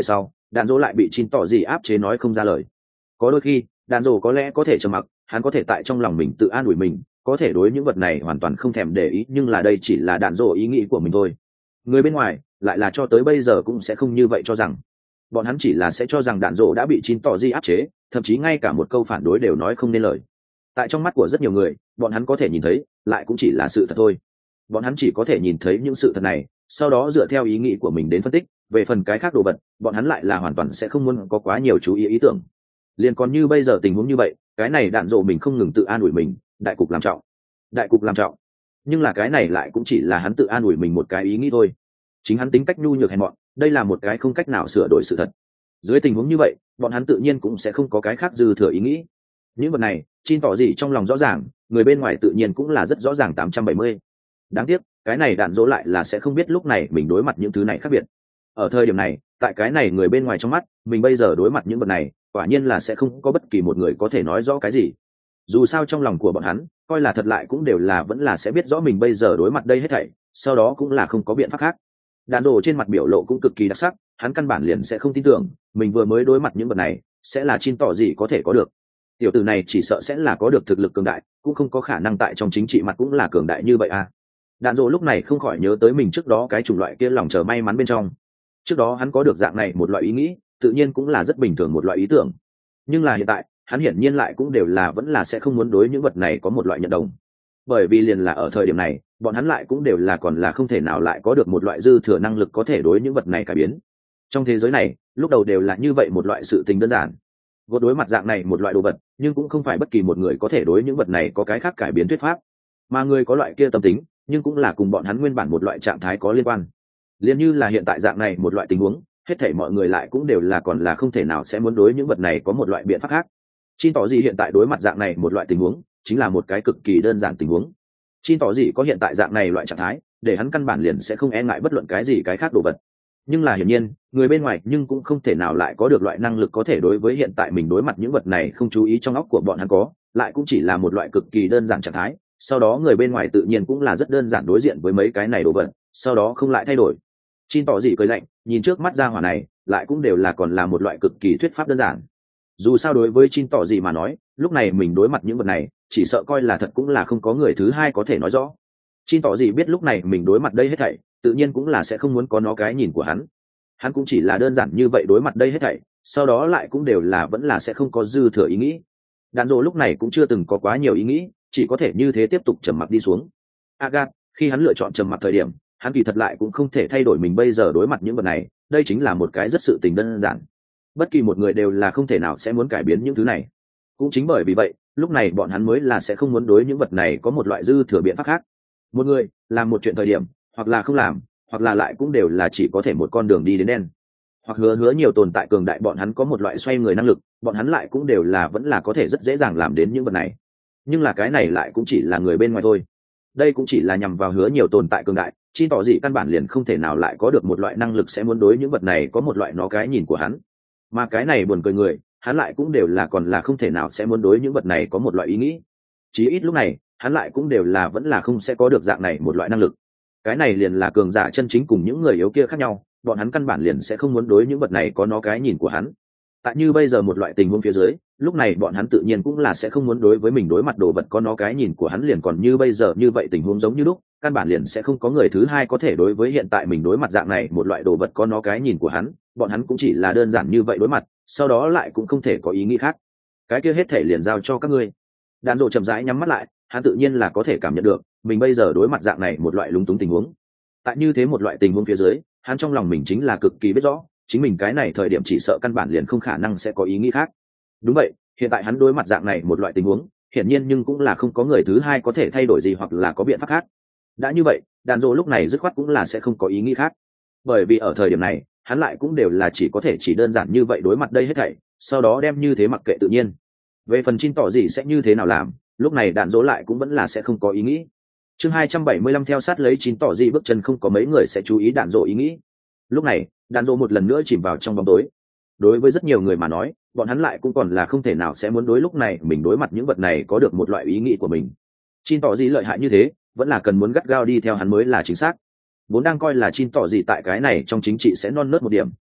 đạn dỗ lại bị chín tỏ gì áp chế nói không ra lời. Có đôi khi đạn dỗ có lẽ có thể trầm mặc, hắn có thể tại trong lòng mình tự an ủi mình, có thể đối những vật này hoàn toàn không thèm để ý, nhưng là đây chỉ là đạn dỗ ý nghĩ của mình thôi. Người bên ngoài lại là cho tới bây giờ cũng sẽ không như vậy cho rằng. Bọn hắn chỉ là sẽ cho rằng đạn dỗ đã bị chín tỏ di áp chế, thậm chí ngay cả một câu phản đối đều nói không nên lời. Tại trong mắt của rất nhiều người, bọn hắn có thể nhìn thấy lại cũng chỉ là sự thật thôi. Bọn hắn chỉ có thể nhìn thấy những sự thật này, sau đó dựa theo ý nghĩ của mình đến phân tích. Về phần cái khác đồ vật, bọn hắn lại là hoàn toàn sẽ không muốn có quá nhiều chú ý tưởng. Liên còn như bây giờ tình huống như vậy, cái này đạn dỗ mình không ngừng tự an ủi mình, đại cục làm trọng, đại cục làm trọng. Nhưng là cái này lại cũng chỉ là hắn tự an ủi mình một cái ý nghĩ thôi. Chính hắn tính cách nhu nhược hèn mọn, đây là một cái không cách nào sửa đổi sự thật. Dưới tình huống như vậy, bọn hắn tự nhiên cũng sẽ không có cái khác dư thừa ý nghĩ. Những vật này Chin tỏ gì trong lòng rõ ràng, người bên ngoài tự nhiên cũng là rất rõ ràng. 870. Đáng tiếc cái này đạn dỗ lại là sẽ không biết lúc này mình đối mặt những thứ này khác biệt. Ở thời điểm này, tại cái này người bên ngoài trong mắt mình bây giờ đối mặt những vật này, quả nhiên là sẽ không có bất kỳ một người có thể nói rõ cái gì. Dù sao trong lòng của bọn hắn coi là thật lại cũng đều là vẫn là sẽ biết rõ mình bây giờ đối mặt đây hết thảy, sau đó cũng là không có biện pháp khác. Đạn dỗ trên mặt biểu lộ cũng cực kỳ đặc sắc, hắn căn bản liền sẽ không tin tưởng mình vừa mới đối mặt những vật này sẽ là Chin tỏ gì có thể có được. Tiểu tử này chỉ sợ sẽ là có được thực lực cường đại, cũng không có khả năng tại trong chính trị mặt cũng là cường đại như vậy à. Đạn dỗ lúc này không khỏi nhớ tới mình trước đó cái chủng loại kia lòng chờ may mắn bên trong. Trước đó hắn có được dạng này một loại ý nghĩ, tự nhiên cũng là rất bình thường một loại ý tưởng. Nhưng là hiện tại, hắn hiển nhiên lại cũng đều là vẫn là sẽ không muốn đối những vật này có một loại nhận đồng. Bởi vì liền là ở thời điểm này, bọn hắn lại cũng đều là còn là không thể nào lại có được một loại dư thừa năng lực có thể đối những vật này cải biến. Trong thế giới này, lúc đầu đều là như vậy một loại sự tình đơn giản. Vô đối mặt dạng này một loại đồ vật, nhưng cũng không phải bất kỳ một người có thể đối những vật này có cái khác cải biến thuyết pháp. Mà người có loại kia tâm tính, nhưng cũng là cùng bọn hắn nguyên bản một loại trạng thái có liên quan. Liên như là hiện tại dạng này một loại tình huống, hết thảy mọi người lại cũng đều là còn là không thể nào sẽ muốn đối những vật này có một loại biện pháp khác. Chin tỏ gì hiện tại đối mặt dạng này một loại tình huống, chính là một cái cực kỳ đơn giản tình huống. Chin tỏ gì có hiện tại dạng này loại trạng thái, để hắn căn bản liền sẽ không e ngại bất luận cái gì cái khác đồ vật. Nhưng là hiển nhiên, người bên ngoài nhưng cũng không thể nào lại có được loại năng lực có thể đối với hiện tại mình đối mặt những vật này không chú ý trong óc của bọn hắn có, lại cũng chỉ là một loại cực kỳ đơn giản trạng thái. Sau đó người bên ngoài tự nhiên cũng là rất đơn giản đối diện với mấy cái này đồ vật, sau đó không lại thay đổi. Chin tỏ gì cười lạnh, nhìn trước mắt ra hỏa này, lại cũng đều là còn là một loại cực kỳ thuyết pháp đơn giản. Dù sao đối với Chin tỏ gì mà nói, lúc này mình đối mặt những vật này, chỉ sợ coi là thật cũng là không có người thứ hai có thể nói rõ. Chin tỏ gì biết lúc này mình đối mặt đây hết thảy, tự nhiên cũng là sẽ không muốn có nó cái nhìn của hắn cũng chỉ là đơn giản như vậy đối mặt đây hết thảy, sau đó lại cũng đều là vẫn là sẽ không có dư thừa ý nghĩ. Đạn dỗ lúc này cũng chưa từng có quá nhiều ý nghĩ, chỉ có thể như thế tiếp tục trầm mặc đi xuống. Agat, khi hắn lựa chọn trầm mặc thời điểm, hắn kỳ thật lại cũng không thể thay đổi mình bây giờ đối mặt những vật này, đây chính là một cái rất sự tình đơn giản. Bất kỳ một người đều là không thể nào sẽ muốn cải biến những thứ này. Cũng chính bởi vì vậy, lúc này bọn hắn mới là sẽ không muốn đối những vật này có một loại dư thừa biện pháp khác. Một người làm một chuyện thời điểm, hoặc là không làm, hoặc là lại cũng đều là chỉ có thể một con đường đi đến đen. Hoặc hứa nhiều tồn tại cường đại bọn hắn có một loại xoay người năng lực, bọn hắn lại cũng đều là vẫn là có thể rất dễ dàng làm đến những vật này. Nhưng là cái này lại cũng chỉ là người bên ngoài thôi. Đây cũng chỉ là nhằm vào hứa nhiều tồn tại cường đại, chi tỏ gì căn bản liền không thể nào lại có được một loại năng lực sẽ muốn đối những vật này có một loại nó cái nhìn của hắn. Mà cái này buồn cười người, hắn lại cũng đều là còn là không thể nào sẽ muốn đối những vật này có một loại ý nghĩ. Chí ít lúc này, hắn lại cũng đều là vẫn là không sẽ có được dạng này một loại năng lực. Cái này liền là cường giả chân chính cùng những người yếu kia khác nhau, bọn hắn căn bản liền sẽ không muốn đối những vật này có nó cái nhìn của hắn. Tại như bây giờ một loại tình huống phía dưới, lúc này bọn hắn tự nhiên cũng là sẽ không muốn đối với mình đối mặt đồ vật có nó cái nhìn của hắn, liền còn như bây giờ như vậy tình huống giống như lúc, căn bản liền sẽ không có người thứ hai có thể đối với hiện tại mình đối mặt dạng này một loại đồ vật có nó cái nhìn của hắn, bọn hắn cũng chỉ là đơn giản như vậy đối mặt, sau đó lại cũng không thể có ý nghĩ khác. Cái kia hết thể liền giao cho các ngươi. Đàn rộ chậm rãi nhắm mắt lại, hắn tự nhiên là có thể cảm nhận được mình bây giờ đối mặt dạng này một loại lúng túng tình huống. Tại như thế một loại tình huống phía dưới, hắn trong lòng mình chính là cực kỳ biết rõ chính mình cái này thời điểm chỉ sợ căn bản liền không khả năng sẽ có ý nghĩ khác. Đúng vậy, hiện tại hắn đối mặt dạng này một loại tình huống, hiển nhiên nhưng cũng là không có người thứ hai có thể thay đổi gì hoặc là có biện pháp khác. Đã như vậy, đàn rộ lúc này dứt khoát cũng là sẽ không có ý nghĩ khác, bởi vì ở thời điểm này hắn lại cũng đều là chỉ có thể chỉ đơn giản như vậy đối mặt đây hết thảy, sau đó đem như thế mặc kệ tự nhiên. Về phần Chin tỏ gì sẽ như thế nào làm, lúc này đạn dỗ lại cũng vẫn là sẽ không có ý nghĩ. Chương 275 theo sát lấy Chin tỏ gì bước chân, không có mấy người sẽ chú ý đạn dỗ ý nghĩ. Lúc này đạn dỗ một lần nữa chìm vào trong bóng tối. Đối với rất nhiều người mà nói, bọn hắn lại cũng còn là không thể nào sẽ muốn đối lúc này mình đối mặt những vật này có được một loại ý nghĩ của mình. Chin tỏ gì lợi hại như thế, vẫn là cần muốn gắt gao đi theo hắn mới là chính xác. Vốn đang coi là Chin tỏ gì tại cái này trong chính trị sẽ non nớt một điểm,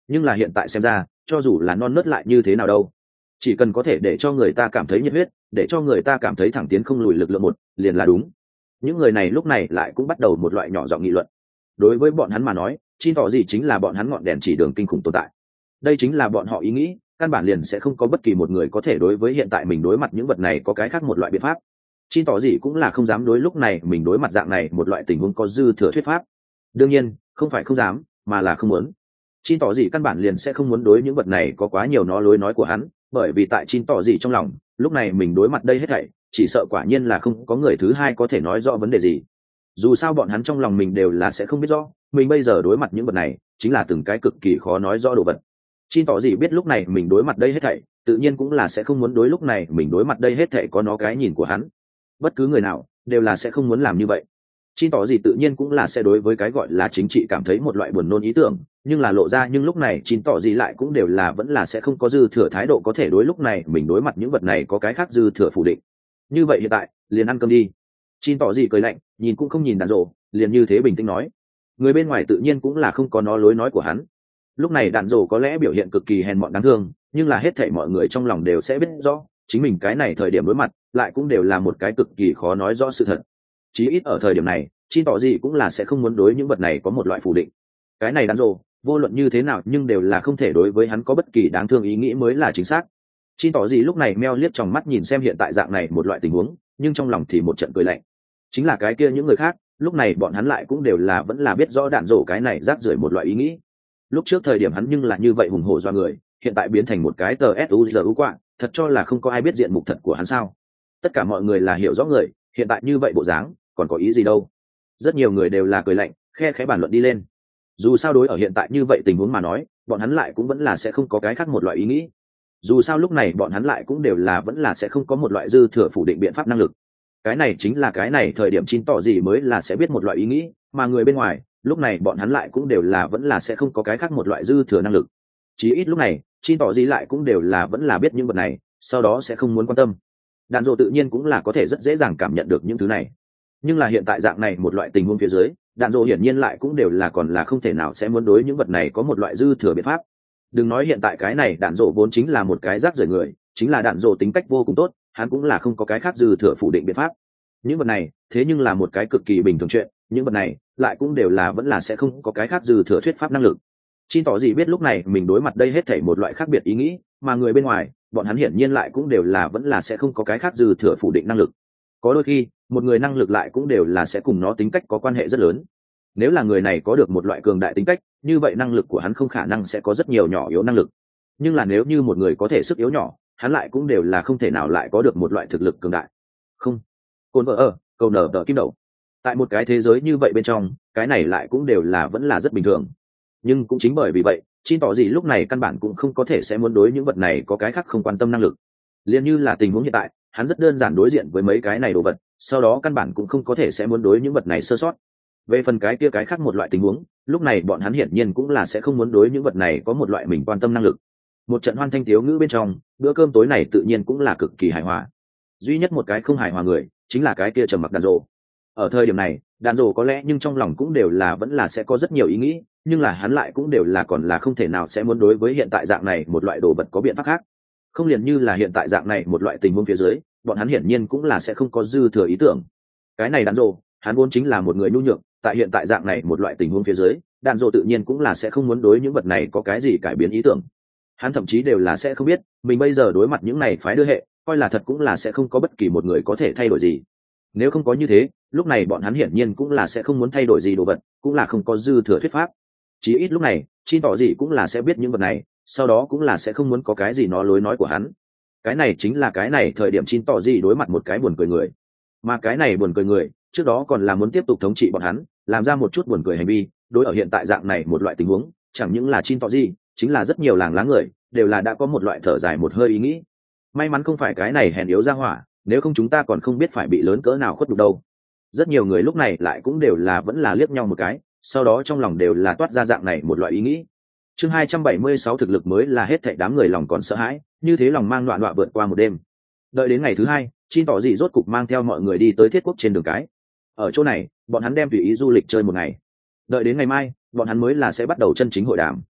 nhưng là hiện tại xem ra cho dù là non nớt lại như thế nào đâu, chỉ cần có thể để cho người ta cảm thấy nhiệt huyết, để cho người ta cảm thấy thẳng tiến không lùi lực lượng một liền là đúng. Những người này lúc này lại cũng bắt đầu một loại nhỏ giọng nghị luận. Đối với bọn hắn mà nói, Chin tỏ gì chính là bọn hắn ngọn đèn chỉ đường kinh khủng tồn tại. Đây chính là bọn họ ý nghĩ, căn bản liền sẽ không có bất kỳ một người có thể đối với hiện tại mình đối mặt những vật này có cái khác một loại biện pháp. Chin tỏ gì cũng là không dám đối lúc này mình đối mặt dạng này một loại tình huống có dư thừa thuyết pháp. Đương nhiên không phải không dám, mà là không muốn. Chin tỏ gì căn bản liền sẽ không muốn đối những vật này có quá nhiều nó lối nói của hắn, bởi vì tại Chin tỏ gì trong lòng, lúc này mình đối mặt đây hết thảy, chỉ sợ quả nhiên là không có người thứ hai có thể nói rõ vấn đề gì. Dù sao bọn hắn trong lòng mình đều là sẽ không biết rõ, mình bây giờ đối mặt những vật này chính là từng cái cực kỳ khó nói rõ đồ vật. Chin tỏ gì biết lúc này mình đối mặt đây hết thảy, tự nhiên cũng là sẽ không muốn đối lúc này mình đối mặt đây hết thảy có nó cái nhìn của hắn. Bất cứ người nào đều là sẽ không muốn làm như vậy. Chin tỏ gì tự nhiên cũng là sẽ đối với cái gọi là chính trị cảm thấy một loại buồn nôn ý tưởng, nhưng là lộ ra nhưng lúc này Chin tỏ gì lại cũng đều là vẫn là sẽ không có dư thừa thái độ có thể đối lúc này mình đối mặt những vật này có cái khác dư thừa phủ định. Như vậy hiện tại liền ăn cơm đi. Chin tỏ gì cười lạnh, nhìn cũng không nhìn đàn rộ, liền như thế bình tĩnh nói. Người bên ngoài tự nhiên cũng là không có nó lối nói của hắn. Lúc này đàn rộ có lẽ biểu hiện cực kỳ hèn mọn đáng thương, nhưng là hết thảy mọi người trong lòng đều sẽ biết rõ, chính mình cái này thời điểm đối mặt lại cũng đều là một cái cực kỳ khó nói rõ sự thật. Chí ít ở thời điểm này, Chin tỏ gì cũng là sẽ không muốn đối những vật này có một loại phủ định. Cái này đàn rộ, vô luận như thế nào nhưng đều là không thể đối với hắn có bất kỳ đáng thương ý nghĩ mới là chính xác. Chin tỏ gì lúc này meo liếc trong mắt nhìn xem hiện tại dạng này một loại tình huống, nhưng trong lòng thì một trận cười lạnh. Chính là cái kia những người khác, lúc này bọn hắn lại cũng đều là vẫn là biết rõ đạn rổ cái này rác rưởi một loại ý nghĩ. Lúc trước thời điểm hắn nhưng là như vậy hùng hổ do người, hiện tại biến thành một cái tờ suzu quạ, thật cho là không có ai biết diện mục thật của hắn sao? Tất cả mọi người là hiểu rõ người, hiện tại như vậy bộ dáng, còn có ý gì đâu? Rất nhiều người đều là cười lạnh, khe khẽ bàn luận đi lên. Dù sao đối ở hiện tại như vậy tình huống mà nói, bọn hắn lại cũng vẫn là sẽ không có cái khác một loại ý nghĩ. Dù sao lúc này bọn hắn lại cũng đều là vẫn là sẽ không có một loại dư thừa phủ định biện pháp năng lực. Cái này chính là cái này thời điểm Chin tỏ gì mới là sẽ biết một loại ý nghĩ, mà người bên ngoài lúc này bọn hắn lại cũng đều là vẫn là sẽ không có cái khác một loại dư thừa năng lực. Chí ít lúc này Chin tỏ gì lại cũng đều là vẫn là biết những vật này, sau đó sẽ không muốn quan tâm. Đạn dộ tự nhiên cũng là có thể rất dễ dàng cảm nhận được những thứ này, nhưng là hiện tại dạng này một loại tình huống phía dưới, đạn dộ hiển nhiên lại cũng đều là còn là không thể nào sẽ muốn đối những vật này có một loại dư thừa biện pháp. Đừng nói hiện tại cái này đạn dộ vốn chính là một cái rác rưởi người, chính là đạn dộ tính cách vô cùng tốt, hắn cũng là không có cái khác dư thừa phủ định biện pháp. Những vật này thế nhưng là một cái cực kỳ bình thường chuyện, những vật này lại cũng đều là vẫn là sẽ không có cái khác dư thừa thuyết pháp năng lực. Chin tỏ gì biết lúc này mình đối mặt đây hết thảy một loại khác biệt ý nghĩ, mà người bên ngoài bọn hắn hiển nhiên lại cũng đều là vẫn là sẽ không có cái khác dư thừa phủ định năng lực. Có đôi khi một người năng lực lại cũng đều là sẽ cùng nó tính cách có quan hệ rất lớn. Nếu là người này có được một loại cường đại tính cách, như vậy năng lực của hắn không khả năng sẽ có rất nhiều nhỏ yếu năng lực. Nhưng là nếu như một người có thể sức yếu nhỏ, hắn lại cũng đều là không thể nào lại có được một loại thực lực cường đại. Không. Côn vợ ở, cầu nở tờ kim đầu. Tại một cái thế giới như vậy bên trong, cái này lại cũng đều là vẫn là rất bình thường. Nhưng cũng chính bởi vì vậy, Chin tỏ gì lúc này căn bản cũng không có thể sẽ muốn đối những vật này có cái khác không quan tâm năng lực. Liên như là tình huống hiện tại, hắn rất đơn giản đối diện với mấy cái này đồ vật, sau đó căn bản cũng không có thể sẽ muốn đối những vật này sơ sót. Về phần cái kia cái khác một loại tình huống, lúc này bọn hắn hiển nhiên cũng là sẽ không muốn đối những vật này có một loại mình quan tâm năng lực. Một trận hoan thanh tiếu ngữ bên trong, bữa cơm tối này tự nhiên cũng là cực kỳ hài hòa. Duy nhất một cái không hài hòa người, chính là cái kia trầm mặc đàn rồ. Ở thời điểm này, đàn rồ có lẽ nhưng trong lòng cũng đều là vẫn là sẽ có rất nhiều ý nghĩ, nhưng là hắn lại cũng đều là còn là không thể nào sẽ muốn đối với hiện tại dạng này một loại đồ vật có biện pháp khác. Không liền như là hiện tại dạng này một loại tình huống phía dưới, bọn hắn hiển nhiên cũng là sẽ không có dư thừa ý tưởng. Cái này đàn rồ, hắn vốn chính là một người nhu nhược, tại hiện tại dạng này một loại tình huống phía dưới, đàn rồ tự nhiên cũng là sẽ không muốn đối những vật này có cái gì cải biến ý tưởng. Hắn thậm chí đều là sẽ không biết mình bây giờ đối mặt những này phái đưa hệ, coi là thật cũng là sẽ không có bất kỳ một người có thể thay đổi gì. Nếu không có như thế, lúc này bọn hắn hiển nhiên cũng là sẽ không muốn thay đổi gì đồ vật, cũng là không có dư thừa thuyết pháp. Chí ít lúc này Chin tỏ gì cũng là sẽ biết những vật này, sau đó cũng là sẽ không muốn có cái gì nó lối nói của hắn. Cái này chính là cái này thời điểm Chin tỏ gì đối mặt một cái buồn cười người, mà cái này buồn cười người trước đó còn là muốn tiếp tục thống trị bọn hắn, làm ra một chút buồn cười hành vi. Đối ở hiện tại dạng này một loại tình huống, chẳng những là Chin tỏ gì, chính là rất nhiều làng lá người đều là đã có một loại thở dài một hơi ý nghĩ. May mắn không phải cái này hèn yếu ra hỏa, nếu không chúng ta còn không biết phải bị lớn cỡ nào khuất đục đâu. Rất nhiều người lúc này lại cũng đều là vẫn là liếc nhau một cái, sau đó trong lòng đều là toát ra dạng này một loại ý nghĩ. Chương 276 thực lực mới là hết thảy đám người lòng còn sợ hãi, như thế lòng mang loạn loạn vượt qua một đêm. Đợi đến ngày thứ hai, Chin tỏ dị rốt cục mang theo mọi người đi tới Thiết Quốc trên đường cái. Ở chỗ này, bọn hắn đem tùy ý du lịch chơi một ngày. Đợi đến ngày mai, bọn hắn mới là sẽ bắt đầu chân chính hội đàm.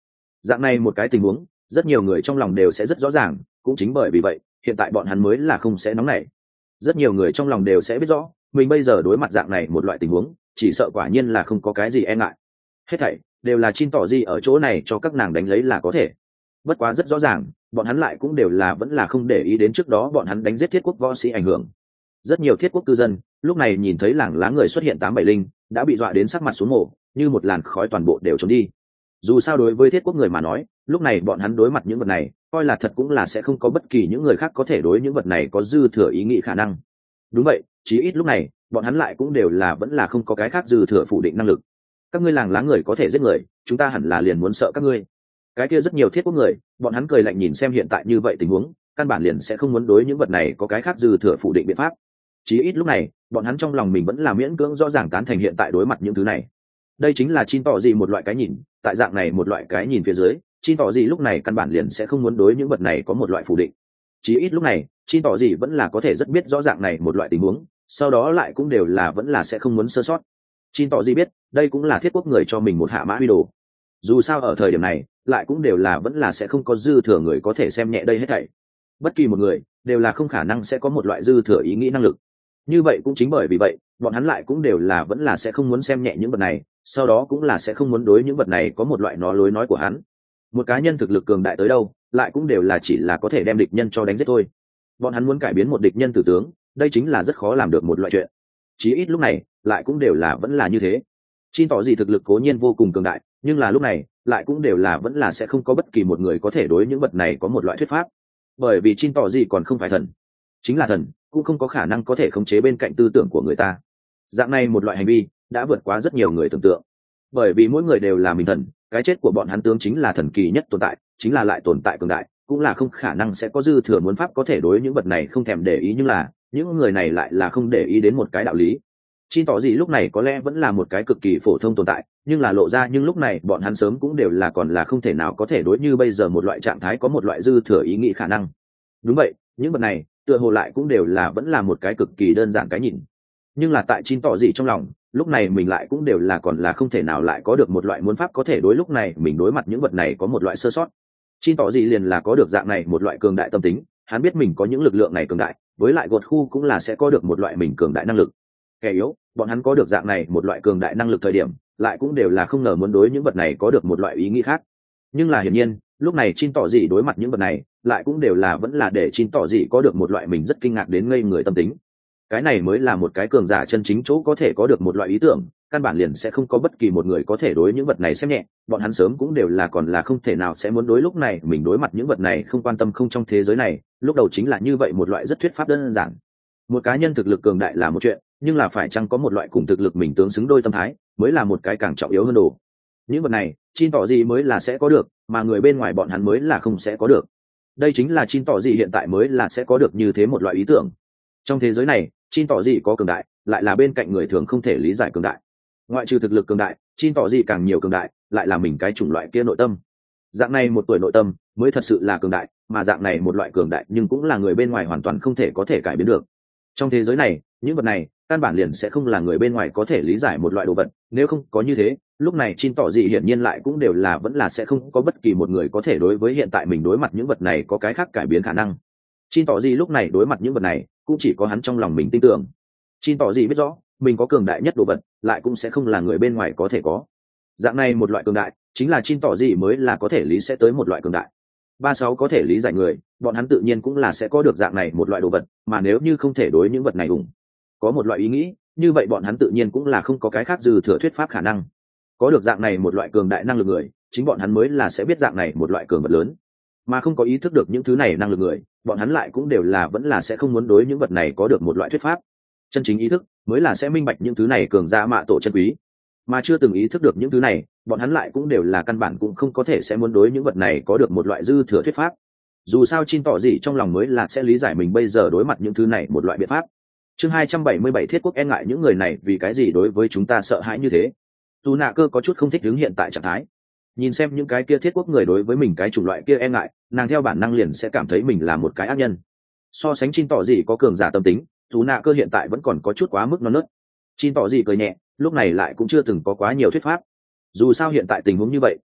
Dạng này một cái tình huống, rất nhiều người trong lòng đều sẽ rất rõ ràng, cũng chính bởi vì vậy hiện tại bọn hắn mới là không sẽ nóng nảy. Rất nhiều người trong lòng đều sẽ biết rõ mình bây giờ đối mặt dạng này một loại tình huống, chỉ sợ quả nhiên là không có cái gì e ngại. Hết thảy đều là Chin tỏ gì ở chỗ này cho các nàng đánh lấy là có thể. Bất quá rất rõ ràng bọn hắn lại cũng đều là vẫn là không để ý đến trước đó bọn hắn đánh giết thiết quốc võ sĩ ảnh hưởng. Rất nhiều thiết quốc cư dân lúc này nhìn thấy làng lá người xuất hiện 870 đã bị dọa đến sắc mặt xuống mổ, như một làn khói toàn bộ đều trốn đi. Dù sao đối với thiết quốc người mà nói, lúc này bọn hắn đối mặt những vật này coi là thật cũng là sẽ không có bất kỳ những người khác có thể đối những vật này có dư thừa ý nghĩ khả năng. Đúng vậy, chí ít lúc này bọn hắn lại cũng đều là vẫn là không có cái khác dư thừa phủ định năng lực. Các ngươi làng lá người có thể giết người, chúng ta hẳn là liền muốn sợ các ngươi. Cái kia rất nhiều thiết quốc người, bọn hắn cười lạnh nhìn xem hiện tại như vậy tình huống, căn bản liền sẽ không muốn đối những vật này có cái khác dư thừa phủ định biện pháp. Chí ít lúc này bọn hắn trong lòng mình vẫn là miễn cưỡng rõ ràng tán thành hiện tại đối mặt những thứ này. Đây chính là Chin tỏ gì một loại cái nhìn, tại dạng này một loại cái nhìn phía dưới, Chin tỏ gì lúc này căn bản liền sẽ không muốn đối những vật này có một loại phủ định. Chí ít lúc này Chin tỏ gì vẫn là có thể rất biết rõ dạng này một loại tình huống, sau đó lại cũng đều là vẫn là sẽ không muốn sơ sót. Chin tỏ gì biết đây cũng là thiết quốc người cho mình một hạ mã huy đồ. Dù sao ở thời điểm này lại cũng đều là vẫn là sẽ không có dư thừa người có thể xem nhẹ đây hết thảy. Bất kỳ một người đều là không khả năng sẽ có một loại dư thừa ý nghĩ năng lực. Như vậy cũng chính bởi vì vậy bọn hắn lại cũng đều là vẫn là sẽ không muốn xem nhẹ những vật này, sau đó cũng là sẽ không muốn đối những vật này có một loại lối nói của hắn. Một cá nhân thực lực cường đại tới đâu lại cũng đều là chỉ là có thể đem địch nhân cho đánh giết thôi. Bọn hắn muốn cải biến một địch nhân tử tướng, đây chính là rất khó làm được một loại chuyện. Chí ít lúc này lại cũng đều là vẫn là như thế. Chin tỏ gì thực lực cố nhiên vô cùng cường đại, nhưng là lúc này lại cũng đều là vẫn là sẽ không có bất kỳ một người có thể đối những vật này có một loại thuyết pháp. Bởi vì Chin tỏ gì còn không phải thần, chính là thần cũng không có khả năng có thể khống chế bên cạnh tư tưởng của người ta. Dạng này một loại hành vi đã vượt quá rất nhiều người tưởng tượng. Bởi vì mỗi người đều là mình thần, cái chết của bọn hắn tướng chính là thần kỳ nhất tồn tại, chính là lại tồn tại cường đại, cũng là không khả năng sẽ có dư thừa muốn pháp có thể đối những vật này không thèm để ý, nhưng là những người này lại là không để ý đến một cái đạo lý. Chin tỏ gì lúc này có lẽ vẫn là một cái cực kỳ phổ thông tồn tại, nhưng là lộ ra nhưng lúc này bọn hắn sớm cũng đều là còn là không thể nào có thể đối như bây giờ một loại trạng thái có một loại dư thừa ý nghĩ khả năng. Đúng vậy, những vật này tựa hồ lại cũng đều là vẫn là một cái cực kỳ đơn giản cái nhìn, nhưng là tại Chin tỏ gì trong lòng lúc này mình lại cũng đều là còn là không thể nào lại có được một loại muốn pháp có thể đối lúc này mình đối mặt những vật này có một loại sơ sót. Chin tỏ gì liền là có được dạng này một loại cường đại tâm tính, hắn biết mình có những lực lượng này cường đại, với lại gột khu cũng là sẽ có được một loại mình cường đại năng lực. Kẻ yếu bọn hắn có được dạng này một loại cường đại năng lực thời điểm lại cũng đều là không ngờ muốn đối những vật này có được một loại ý nghĩ khác. Nhưng là hiển nhiên lúc này Chin tỏ gì đối mặt những vật này lại cũng đều là vẫn là để Chin tỏ gì có được một loại mình rất kinh ngạc đến ngây người tâm tính. Cái này mới là một cái cường giả chân chính chỗ có thể có được một loại ý tưởng, căn bản liền sẽ không có bất kỳ một người có thể đối những vật này xem nhẹ, bọn hắn sớm cũng đều là còn là không thể nào sẽ muốn đối lúc này mình đối mặt những vật này không quan tâm không trong thế giới này, lúc đầu chính là như vậy một loại rất thuyết pháp đơn giản. Một cá nhân thực lực cường đại là một chuyện, nhưng là phải chăng có một loại cùng thực lực mình tương xứng đôi tâm thái mới là một cái càng trọng yếu hơn đồ. Những vật này Chin tỏ gì mới là sẽ có được, mà người bên ngoài bọn hắn mới là không sẽ có được. Đây chính là Chin tỏ gì hiện tại mới là sẽ có được như thế một loại ý tưởng. Trong thế giới này Chin tỏ gì có cường đại lại là bên cạnh người thường không thể lý giải cường đại. Ngoại trừ thực lực cường đại, Chin tỏ gì càng nhiều cường đại lại là mình cái chủng loại kia nội tâm. Dạng này một tuổi nội tâm mới thật sự là cường đại, mà dạng này một loại cường đại nhưng cũng là người bên ngoài hoàn toàn không thể có thể cải biến được. Trong thế giới này những vật này căn bản liền sẽ không là người bên ngoài có thể lý giải một loại đồ vật, nếu không có như thế lúc này Chin tỏ gì hiển nhiên lại cũng đều là vẫn là sẽ không có bất kỳ một người có thể đối với hiện tại mình đối mặt những vật này có cái khác cải biến khả năng. Chin tỏ gì lúc này đối mặt những vật này cũng chỉ có hắn trong lòng mình tin tưởng. Chin tỏ gì biết rõ mình có cường đại nhất đồ vật lại cũng sẽ không là người bên ngoài có thể có. Dạng này một loại cường đại chính là Chin tỏ gì mới là có thể lý sẽ tới một loại cường đại. 36 có thể lý giải người, bọn hắn tự nhiên cũng là sẽ có được dạng này một loại đồ vật, mà nếu như không thể đối những vật này ủng có một loại ý nghĩ, như vậy bọn hắn tự nhiên cũng là không có cái khác dư thừa thuyết pháp khả năng. Có được dạng này một loại cường đại năng lực người, chính bọn hắn mới là sẽ biết dạng này một loại cường vật lớn, mà không có ý thức được những thứ này năng lực người, bọn hắn lại cũng đều là vẫn là sẽ không muốn đối những vật này có được một loại thuyết pháp. Chân chính ý thức mới là sẽ minh bạch những thứ này cường giả mạ tổ chân quý, mà chưa từng ý thức được những thứ này, bọn hắn lại cũng đều là căn bản cũng không có thể sẽ muốn đối những vật này có được một loại dư thừa thuyết pháp. Dù sao Chin tỏ gì trong lòng mới là sẽ lý giải mình bây giờ đối mặt những thứ này một loại biện pháp. Chương 277 thiết quốc e ngại những người này vì cái gì đối với chúng ta sợ hãi như thế. Dù nạ cơ có chút không thích ứng hiện tại trạng thái, nhìn xem những cái kia thiết quốc người đối với mình cái chủng loại kia e ngại, nàng theo bản năng liền sẽ cảm thấy mình là một cái ác nhân. So sánh Chin tỏ gì có cường giả tâm tính, dù nạ cơ hiện tại vẫn còn có chút quá mức non nớt. Chin tỏ gì cười nhẹ, lúc này lại cũng chưa từng có quá nhiều thuyết pháp. Dù sao hiện tại tình huống như vậy,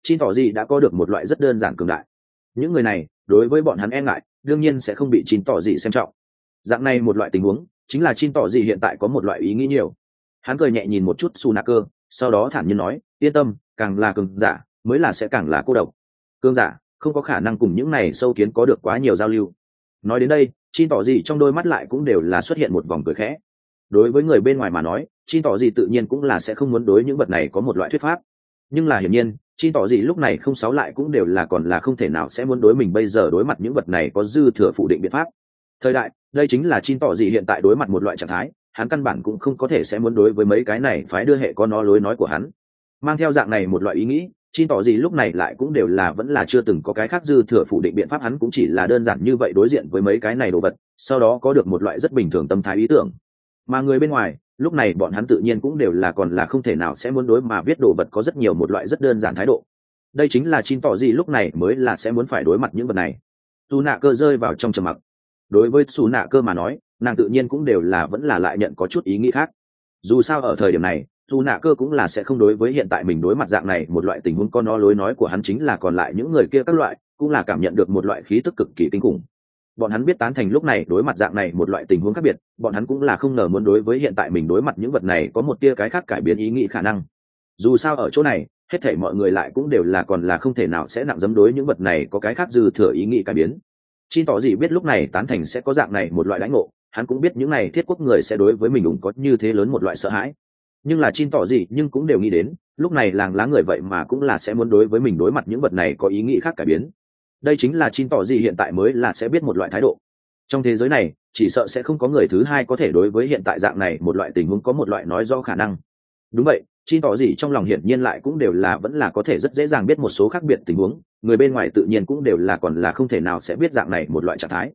Chin tỏ gì đã có được một loại rất đơn giản cường đại. Những người này đối với bọn hắn e ngại đương nhiên sẽ không bị Chin tỏ gì xem trọng. Dạng này một loại tình huống chính là Chin tỏ gì hiện tại có một loại ý nghĩ nhiều. Hắn cười nhẹ nhìn một chút Su Nạ Cơ, sau đó thản nhiên nói, yên tâm, càng là cường giả mới là sẽ càng là cô độc. Cường giả không có khả năng cùng những này sâu kiến có được quá nhiều giao lưu. Nói đến đây, Chin tỏ gì trong đôi mắt lại cũng đều là xuất hiện một vòng cười khẽ. Đối với người bên ngoài mà nói, Chin tỏ gì tự nhiên cũng là sẽ không muốn đối những vật này có một loại thuyết pháp. Nhưng là hiển nhiên, Chin tỏ gì lúc này không sáu lại cũng đều là còn là không thể nào sẽ muốn đối mình bây giờ đối mặt những vật này có dư thừa phủ định biện pháp. Thời đại, đây chính là Chin tỏ gì hiện tại đối mặt một loại trạng thái, hắn căn bản cũng không có thể sẽ muốn đối với mấy cái này phái đưa hệ có nó lối nói của hắn. Mang theo dạng này một loại ý nghĩ, Chin tỏ gì lúc này lại cũng đều là vẫn là chưa từng có cái khác dư thừa phủ định biện pháp, hắn cũng chỉ là đơn giản như vậy đối diện với mấy cái này đồ vật, sau đó có được một loại rất bình thường tâm thái ý tưởng. Mà người bên ngoài, lúc này bọn hắn tự nhiên cũng đều là còn là không thể nào sẽ muốn đối mà viết đồ vật có rất nhiều một loại rất đơn giản thái độ. Đây chính là Chin tỏ gì lúc này mới là sẽ muốn phải đối mặt những vật này. Su Nạ Cơ rơi vào trong trầm mặc. Đối với Su Nạ Cơ mà nói, nàng tự nhiên cũng đều là vẫn là lại nhận có chút ý nghĩ khác. Dù sao ở thời điểm này, Su Nạ Cơ cũng là sẽ không đối với hiện tại mình đối mặt dạng này một loại tình huống con nó lối nói của hắn chính là còn lại những người kia các loại, cũng là cảm nhận được một loại khí tức cực kỳ kinh khủng. Bọn hắn biết tán thành lúc này đối mặt dạng này một loại tình huống khác biệt, bọn hắn cũng là không ngờ muốn đối với hiện tại mình đối mặt những vật này có một tia cái khác cải biến ý nghĩ khả năng. Dù sao ở chỗ này, hết thảy mọi người lại cũng đều là còn là không thể nào sẽ nặng dấm đối những vật này có cái khác dư thừa ý nghĩ cải biến. Chin tỏ gì biết lúc này tán thành sẽ có dạng này một loại lãnh ngộ, hắn cũng biết những này thiết quốc người sẽ đối với mình cũng có như thế lớn một loại sợ hãi. Nhưng là Chin tỏ gì nhưng cũng đều nghĩ đến, lúc này làng lá người vậy mà cũng là sẽ muốn đối với mình đối mặt những vật này có ý nghĩ khác cải biến. Đây chính là Chin tỏ gì hiện tại mới là sẽ biết một loại thái độ. Trong thế giới này, chỉ sợ sẽ không có người thứ hai có thể đối với hiện tại dạng này một loại tình huống có một loại nói rõ khả năng. Đúng vậy, Chin tỏ gì trong lòng hiển nhiên lại cũng đều là vẫn là có thể rất dễ dàng biết một số khác biệt tình huống, người bên ngoài tự nhiên cũng đều là còn là không thể nào sẽ biết dạng này một loại trạng thái.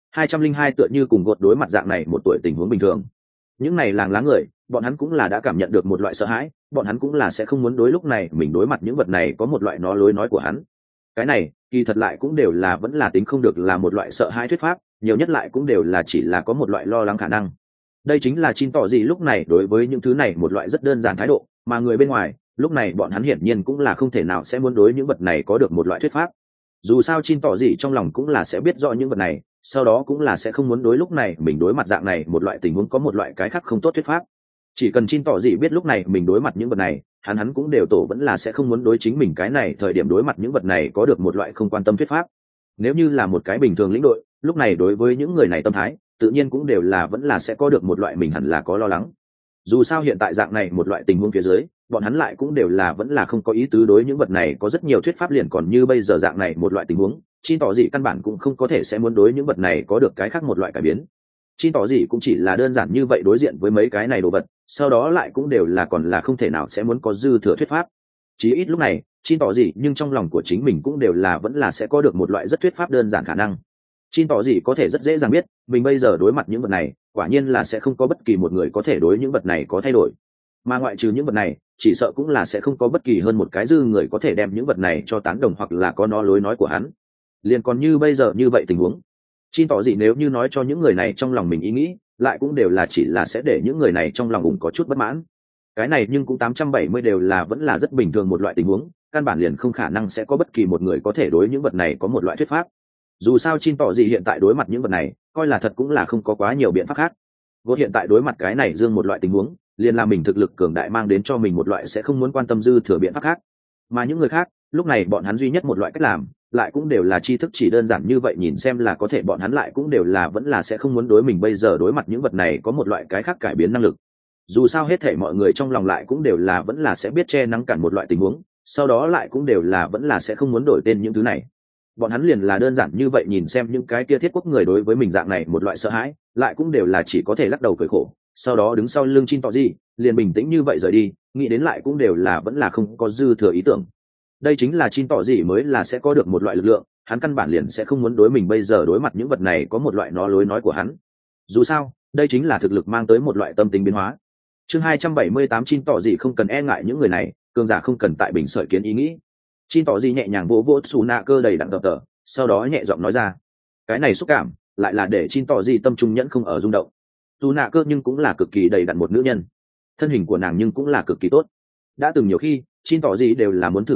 202 tựa như cùng gột đối mặt dạng này một tuổi tình huống bình thường. Những này làng lá người, bọn hắn cũng là đã cảm nhận được một loại sợ hãi, bọn hắn cũng là sẽ không muốn đối lúc này mình đối mặt những vật này có một loại nó lối nói của hắn. Cái này, kỳ thật lại cũng đều là vẫn là tính không được là một loại sợ hãi thuyết pháp, nhiều nhất lại cũng đều là chỉ là có một loại lo lắng khả năng. Đây chính là Chin tỏ gì lúc này đối với những thứ này một loại rất đơn giản thái độ, mà người bên ngoài, lúc này bọn hắn hiển nhiên cũng là không thể nào sẽ muốn đối những vật này có được một loại thuyết pháp. Dù sao Chin tỏ gì trong lòng cũng là sẽ biết rõ những vật này, sau đó cũng là sẽ không muốn đối lúc này mình đối mặt dạng này một loại tình huống có một loại cái khác không tốt thuyết pháp. Chỉ cần Chin tỏ gì biết lúc này mình đối mặt những vật này, hắn cũng đều tổ vẫn là sẽ không muốn đối chính mình cái này thời điểm đối mặt những vật này có được một loại không quan tâm thuyết pháp. Nếu như là một cái bình thường lĩnh đội, lúc này đối với những người này tâm thái, tự nhiên cũng đều là vẫn là sẽ có được một loại mình hẳn là có lo lắng. Dù sao hiện tại dạng này một loại tình huống phía dưới, bọn hắn lại cũng đều là vẫn là không có ý tứ đối những vật này có rất nhiều thuyết pháp liền còn như bây giờ dạng này một loại tình huống, Chin tỏ gì căn bản cũng không có thể sẽ muốn đối những vật này có được cái khác một loại cải biến. Chin tỏ gì cũng chỉ là đơn giản như vậy đối diện với mấy cái này đồ vật, sau đó lại cũng đều là còn là không thể nào sẽ muốn có dư thừa thuyết pháp. Chí ít lúc này, Chin tỏ gì nhưng trong lòng của chính mình cũng đều là vẫn là sẽ có được một loại rất thuyết pháp đơn giản khả năng. Chin tỏ gì có thể rất dễ dàng biết, mình bây giờ đối mặt những vật này, quả nhiên là sẽ không có bất kỳ một người có thể đối những vật này có thay đổi. Mà ngoại trừ những vật này, chỉ sợ cũng là sẽ không có bất kỳ hơn một cái dư người có thể đem những vật này cho tán đồng hoặc là có nó lối nói của hắn. Liền còn như bây giờ như vậy tình huống. Chin tỏ gì nếu như nói cho những người này trong lòng mình ý nghĩ, lại cũng đều là chỉ là sẽ để những người này trong lòng cũng có chút bất mãn. Cái này nhưng cũng 870 đều là vẫn là rất bình thường một loại tình huống, căn bản liền không khả năng sẽ có bất kỳ một người có thể đối những vật này có một loại thuyết pháp. Dù sao Chin tỏ gì hiện tại đối mặt những vật này, coi là thật cũng là không có quá nhiều biện pháp khác. Vô hiện tại đối mặt cái này dương một loại tình huống, liền là mình thực lực cường đại mang đến cho mình một loại sẽ không muốn quan tâm dư thừa biện pháp khác. Mà những người khác, lúc này bọn hắn duy nhất một loại cách làm, lại cũng đều là tri thức chỉ đơn giản như vậy nhìn xem là có thể bọn hắn lại cũng đều là vẫn là sẽ không muốn đối mình bây giờ đối mặt những vật này có một loại cái khác cải biến năng lực. Dù sao hết thể mọi người trong lòng lại cũng đều là vẫn là sẽ biết che nắng cản một loại tình huống, sau đó lại cũng đều là vẫn là sẽ không muốn đổi tên những thứ này. Bọn hắn liền là đơn giản như vậy nhìn xem những cái kia thiết quốc người đối với mình dạng này một loại sợ hãi, lại cũng đều là chỉ có thể lắc đầu cười khổ, sau đó đứng sau lưng Chin tỏ gì, liền bình tĩnh như vậy rời đi, nghĩ đến lại cũng đều là vẫn là không có dư thừa ý tưởng. Đây chính là Chin tỏ gì mới là sẽ có được một loại lực lượng, hắn căn bản liền sẽ không muốn đối mình bây giờ đối mặt những vật này có một loại nó lối nói của hắn. Dù sao, đây chính là thực lực mang tới một loại tâm tính biến hóa. Chương 278 Chin tỏ gì không cần e ngại những người này, cường giả không cần tại bình sợi kiến ý nghĩ. Chin tỏ gì nhẹ nhàng vỗ vỗ Su Nạ Cơ đầy đặn tập tờ, sau đó nhẹ giọng nói ra. Cái này xúc cảm, lại là để Chin tỏ gì tâm trung nhẫn không ở rung động. Su Nạ Cơ nhưng cũng là cực kỳ đầy đặn một nữ nhân, thân hình của nàng nhưng cũng là cực kỳ tốt. Đã từng nhiều khi, Chin tỏ gì đều là muốn thử một chút,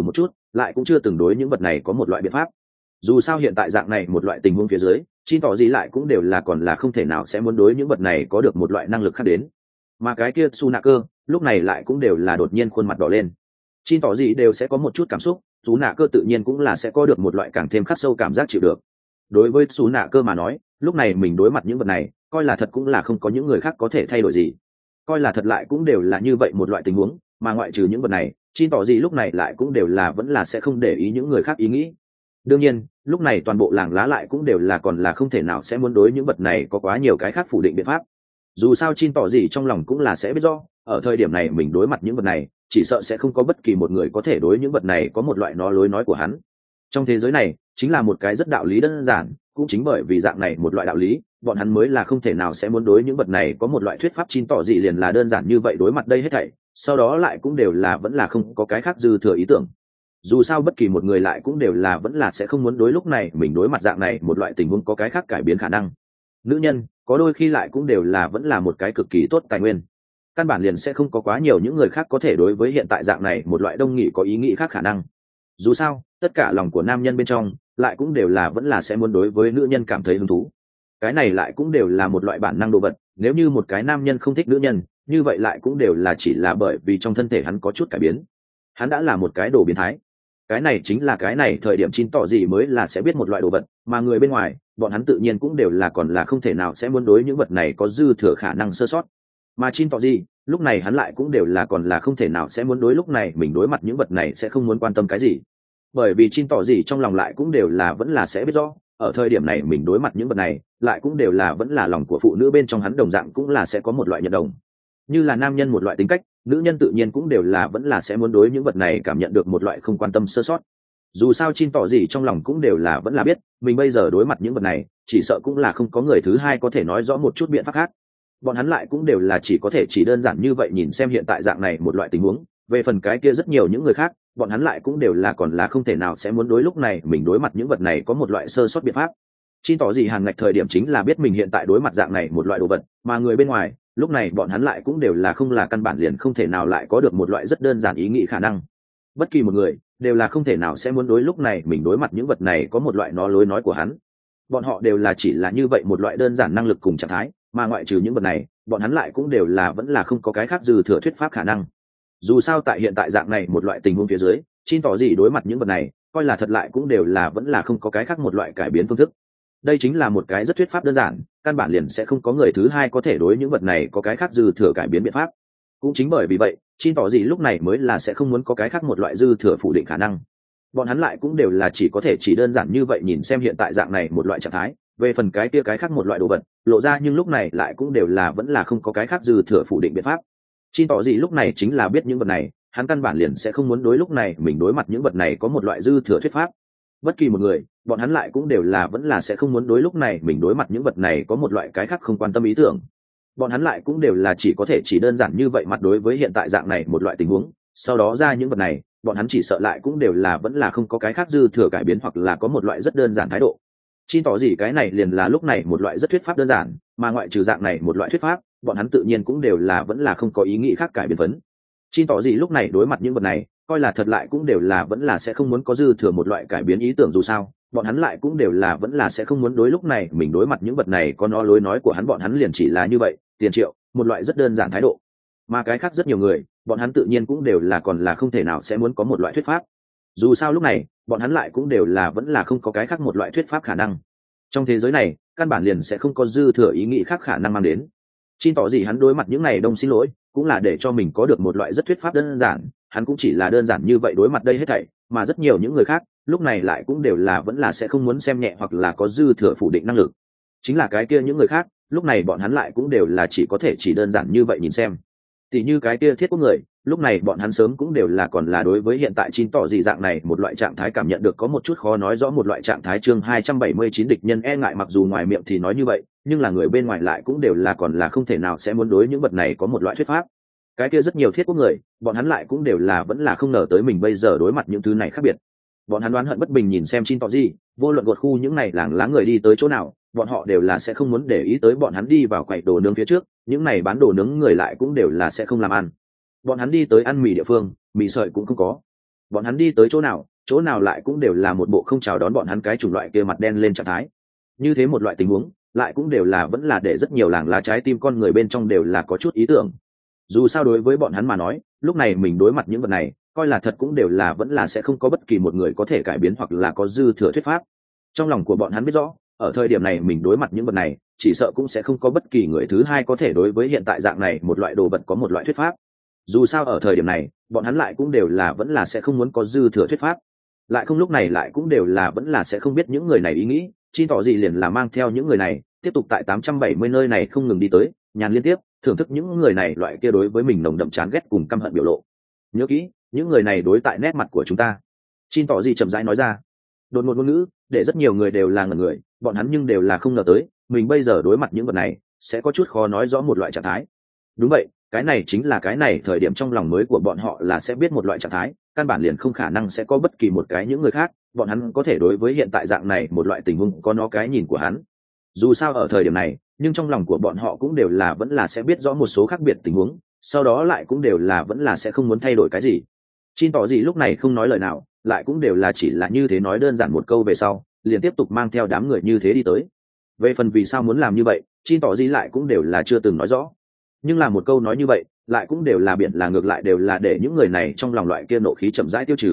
lại cũng chưa từng đối những vật này có một loại biện pháp. Dù sao hiện tại dạng này một loại tình huống phía dưới, Chin tỏ gì lại cũng đều là còn là không thể nào sẽ muốn đối những vật này có được một loại năng lực khác đến. Mà cái kia Su Nạ Cơ lúc này lại cũng đều là đột nhiên khuôn mặt đỏ lên. Chin tỏ gì đều sẽ có một chút cảm xúc, Su Nạ Cơ tự nhiên cũng là sẽ có được một loại càng thêm khắc sâu cảm giác chịu được. Đối với Su Nạ Cơ mà nói, lúc này mình đối mặt những vật này, coi là thật cũng là không có những người khác có thể thay đổi gì. Coi là thật lại cũng đều là như vậy một loại tình huống, mà ngoại trừ những vật này, Chin tỏ gì lúc này lại cũng đều là vẫn là sẽ không để ý những người khác ý nghĩ. Đương nhiên, lúc này toàn bộ làng lá lại cũng đều là còn là không thể nào sẽ muốn đối những vật này có quá nhiều cái khác phủ định biện pháp. Dù sao Chin tỏ gì trong lòng cũng là sẽ biết rõ, ở thời điểm này mình đối mặt những vật này, chỉ sợ sẽ không có bất kỳ một người có thể đối những vật này có một loại lối nói của hắn. Trong thế giới này, chính là một cái rất đạo lý đơn giản, cũng chính bởi vì dạng này một loại đạo lý, bọn hắn mới là không thể nào sẽ muốn đối những vật này có một loại thuyết pháp. Chin tỏ gì liền là đơn giản như vậy đối mặt đây hết thảy, sau đó lại cũng đều là vẫn là không có cái khác dư thừa ý tưởng. Dù sao bất kỳ một người lại cũng đều là vẫn là sẽ không muốn đối lúc này mình đối mặt dạng này một loại tình huống có cái khác cải biến khả năng. Nữ nhân có đôi khi lại cũng đều là vẫn là một cái cực kỳ tốt tài nguyên, căn bản liền sẽ không có quá nhiều những người khác có thể đối với hiện tại dạng này một loại đông nghị có ý nghĩ khác khả năng. Dù sao tất cả lòng của nam nhân bên trong lại cũng đều là vẫn là sẽ muốn đối với nữ nhân cảm thấy hứng thú. Cái này lại cũng đều là một loại bản năng đồ vật, nếu như một cái nam nhân không thích nữ nhân, như vậy lại cũng đều là chỉ là bởi vì trong thân thể hắn có chút cải biến, hắn đã là một cái đồ biến thái. Cái này chính là cái này thời điểm Chin tỏ gì mới là sẽ biết một loại đồ vật, mà người bên ngoài bọn hắn tự nhiên cũng đều là còn là không thể nào sẽ muốn đối những vật này có dư thừa khả năng sơ sót. Mà Chin tỏ gì lúc này hắn lại cũng đều là còn là không thể nào sẽ muốn đối lúc này mình đối mặt những vật này sẽ không muốn quan tâm cái gì, bởi vì Chin tỏ gì trong lòng lại cũng đều là vẫn là sẽ biết rõ, ở thời điểm này mình đối mặt những vật này lại cũng đều là vẫn là lòng của phụ nữ bên trong hắn đồng dạng cũng là sẽ có một loại nhận đồng. Như là nam nhân một loại tính cách, nữ nhân tự nhiên cũng đều là vẫn là sẽ muốn đối những vật này cảm nhận được một loại không quan tâm sơ sót. Dù sao Chin tỏ gì trong lòng cũng đều là vẫn là biết mình bây giờ đối mặt những vật này chỉ sợ cũng là không có người thứ hai có thể nói rõ một chút biện pháp khác. Bọn hắn lại cũng đều là chỉ có thể chỉ đơn giản như vậy nhìn xem hiện tại dạng này một loại tình huống. Về phần cái kia rất nhiều những người khác, bọn hắn lại cũng đều là còn là không thể nào sẽ muốn đối lúc này mình đối mặt những vật này có một loại sơ sót biện pháp. Chin tỏ gì hàng ngạch thời điểm chính là biết mình hiện tại đối mặt dạng này một loại đồ vật, mà người bên ngoài lúc này bọn hắn lại cũng đều là không là căn bản liền không thể nào lại có được một loại rất đơn giản ý nghĩ khả năng. Bất kỳ một người đều là không thể nào sẽ muốn đối lúc này mình đối mặt những vật này có một loại lối nói của hắn. Bọn họ đều là chỉ là như vậy một loại đơn giản năng lực cùng trạng thái, mà ngoại trừ những vật này bọn hắn lại cũng đều là vẫn là không có cái khác dư thừa thuyết pháp khả năng. Dù sao tại hiện tại dạng này một loại tình huống phía dưới, Chin tỏ gì đối mặt những vật này coi là thật lại cũng đều là vẫn là không có cái khác một loại cải biến phương thức. Đây chính là một cái rất thuyết pháp đơn giản, căn bản liền sẽ không có người thứ hai có thể đối những vật này có cái khác dư thừa cải biến biện pháp. Cũng chính bởi vì vậy, Chin tỏ gì lúc này mới là sẽ không muốn có cái khác một loại dư thừa phủ định khả năng. Bọn hắn lại cũng đều là chỉ có thể chỉ đơn giản như vậy nhìn xem hiện tại dạng này một loại trạng thái, về phần cái kia cái khác một loại đồ vật lộ ra, nhưng lúc này lại cũng đều là vẫn là không có cái khác dư thừa phủ định biện pháp. Chin tỏ gì lúc này chính là biết những vật này, hắn căn bản liền sẽ không muốn đối lúc này mình đối mặt những vật này có một loại dư thừa thuyết pháp. Bất kỳ một người bọn hắn lại cũng đều là vẫn là sẽ không muốn đối lúc này mình đối mặt những vật này có một loại cái khác không quan tâm ý tưởng. Bọn hắn lại cũng đều là chỉ có thể chỉ đơn giản như vậy mặt đối với hiện tại dạng này một loại tình huống, sau đó ra những vật này bọn hắn chỉ sợ lại cũng đều là vẫn là không có cái khác dư thừa cải biến hoặc là có một loại rất đơn giản thái độ. Chin tỏ gì cái này liền là lúc này một loại rất thuyết pháp đơn giản, mà ngoại trừ dạng này một loại thuyết pháp bọn hắn tự nhiên cũng đều là vẫn là không có ý nghĩ khác cải biến vấn. Chin tỏ gì lúc này đối mặt những vật này coi là thật lại cũng đều là vẫn là sẽ không muốn có dư thừa một loại cải biến ý tưởng. Dù sao bọn hắn lại cũng đều là vẫn là sẽ không muốn đối lúc này mình đối mặt những vật này có lối nói của hắn, bọn hắn liền chỉ là như vậy, tiền triệu, một loại rất đơn giản thái độ. Mà cái khác rất nhiều người bọn hắn tự nhiên cũng đều là còn là không thể nào sẽ muốn có một loại thuyết pháp. Dù sao lúc này bọn hắn lại cũng đều là vẫn là không có cái khác một loại thuyết pháp khả năng. Trong thế giới này căn bản liền sẽ không có dư thừa ý nghĩ khác khả năng mang đến. Chin tỏ gì hắn đối mặt những này đông xin lỗi cũng là để cho mình có được một loại rất thuyết pháp đơn giản, hắn cũng chỉ là đơn giản như vậy đối mặt đây hết thảy, mà rất nhiều những người khác lúc này lại cũng đều là vẫn là sẽ không muốn xem nhẹ hoặc là có dư thừa phủ định năng lực. Chính là cái kia những người khác lúc này bọn hắn lại cũng đều là chỉ có thể chỉ đơn giản như vậy nhìn xem. Tỷ như cái kia thiết quốc người, lúc này bọn hắn sớm cũng đều là còn là đối với hiện tại Chin tỏ gì dạng này một loại trạng thái cảm nhận được có một chút khó nói rõ một loại trạng thái. Chương 279 địch nhân e ngại, mặc dù ngoài miệng thì nói như vậy, nhưng là người bên ngoài lại cũng đều là còn là không thể nào sẽ muốn đối những vật này có một loại thuyết pháp. Cái kia rất nhiều thiết quốc người, bọn hắn lại cũng đều là vẫn là không ngờ tới mình bây giờ đối mặt những thứ này khác biệt. Bọn hắn đoán hận bất bình nhìn xem Chin tỏ gì, vô luận gột khu những này làng lá người đi tới chỗ nào, bọn họ đều là sẽ không muốn để ý tới bọn hắn đi vào quầy đồ nướng phía trước, những này bán đồ nướng người lại cũng đều là sẽ không làm ăn. Bọn hắn đi tới ăn mì địa phương, mì sợi cũng không có. Bọn hắn đi tới chỗ nào chỗ nào lại cũng đều là một bộ không chào đón bọn hắn cái chủng loại kia mặt đen lên trạng thái. Như thế một loại tình huống lại cũng đều là vẫn là để rất nhiều làng lá trái tim con người bên trong đều là có chút ý tưởng. Dù sao đối với bọn hắn mà nói, lúc này mình đối mặt những vật này coi là thật cũng đều là vẫn là sẽ không có bất kỳ một người có thể cải biến hoặc là có dư thừa thuyết pháp. Trong lòng của bọn hắn biết rõ, ở thời điểm này mình đối mặt những vật này chỉ sợ cũng sẽ không có bất kỳ người thứ hai có thể đối với hiện tại dạng này một loại đồ vật có một loại thuyết pháp. Dù sao ở thời điểm này bọn hắn lại cũng đều là vẫn là sẽ không muốn có dư thừa thuyết pháp, lại không lúc này lại cũng đều là vẫn là sẽ không biết những người này ý nghĩ. Chi tỏ gì liền là mang theo những người này tiếp tục tại 870 nơi này không ngừng đi tới, nhàn liên tiếp thưởng thức những người này loại kia đối với mình nồng đậm chán ghét cùng căm hận biểu lộ. Nhớ kỹ, những người này đối tại nét mặt của chúng ta. Chi tỏ gì chậm rãi nói ra, đột ngột ngôn ngữ để rất nhiều người đều là ngẩn người, bọn hắn nhưng đều là không ngờ tới mình bây giờ đối mặt những vật này sẽ có chút khó nói rõ một loại trạng thái. Đúng vậy, cái này chính là cái này thời điểm trong lòng mới của bọn họ là sẽ biết một loại trạng thái, căn bản liền không khả năng sẽ có bất kỳ một cái những người khác bọn hắn có thể đối với hiện tại dạng này một loại tình huống có nó cái nhìn của hắn. Dù sao ở thời điểm này, nhưng trong lòng của bọn họ cũng đều là vẫn là sẽ biết rõ một số khác biệt tình huống, sau đó lại cũng đều là vẫn là sẽ không muốn thay đổi cái gì. Chin tỏ gì lúc này không nói lời nào, lại cũng đều là chỉ là như thế nói đơn giản một câu về sau liền tiếp tục mang theo đám người như thế đi tới. Về phần vì sao muốn làm như vậy, Chin tỏ gì lại cũng đều là chưa từng nói rõ, nhưng là một câu nói như vậy lại cũng đều là biển là ngược lại đều là để những người này trong lòng loại kia nộ khí chậm rãi tiêu trừ.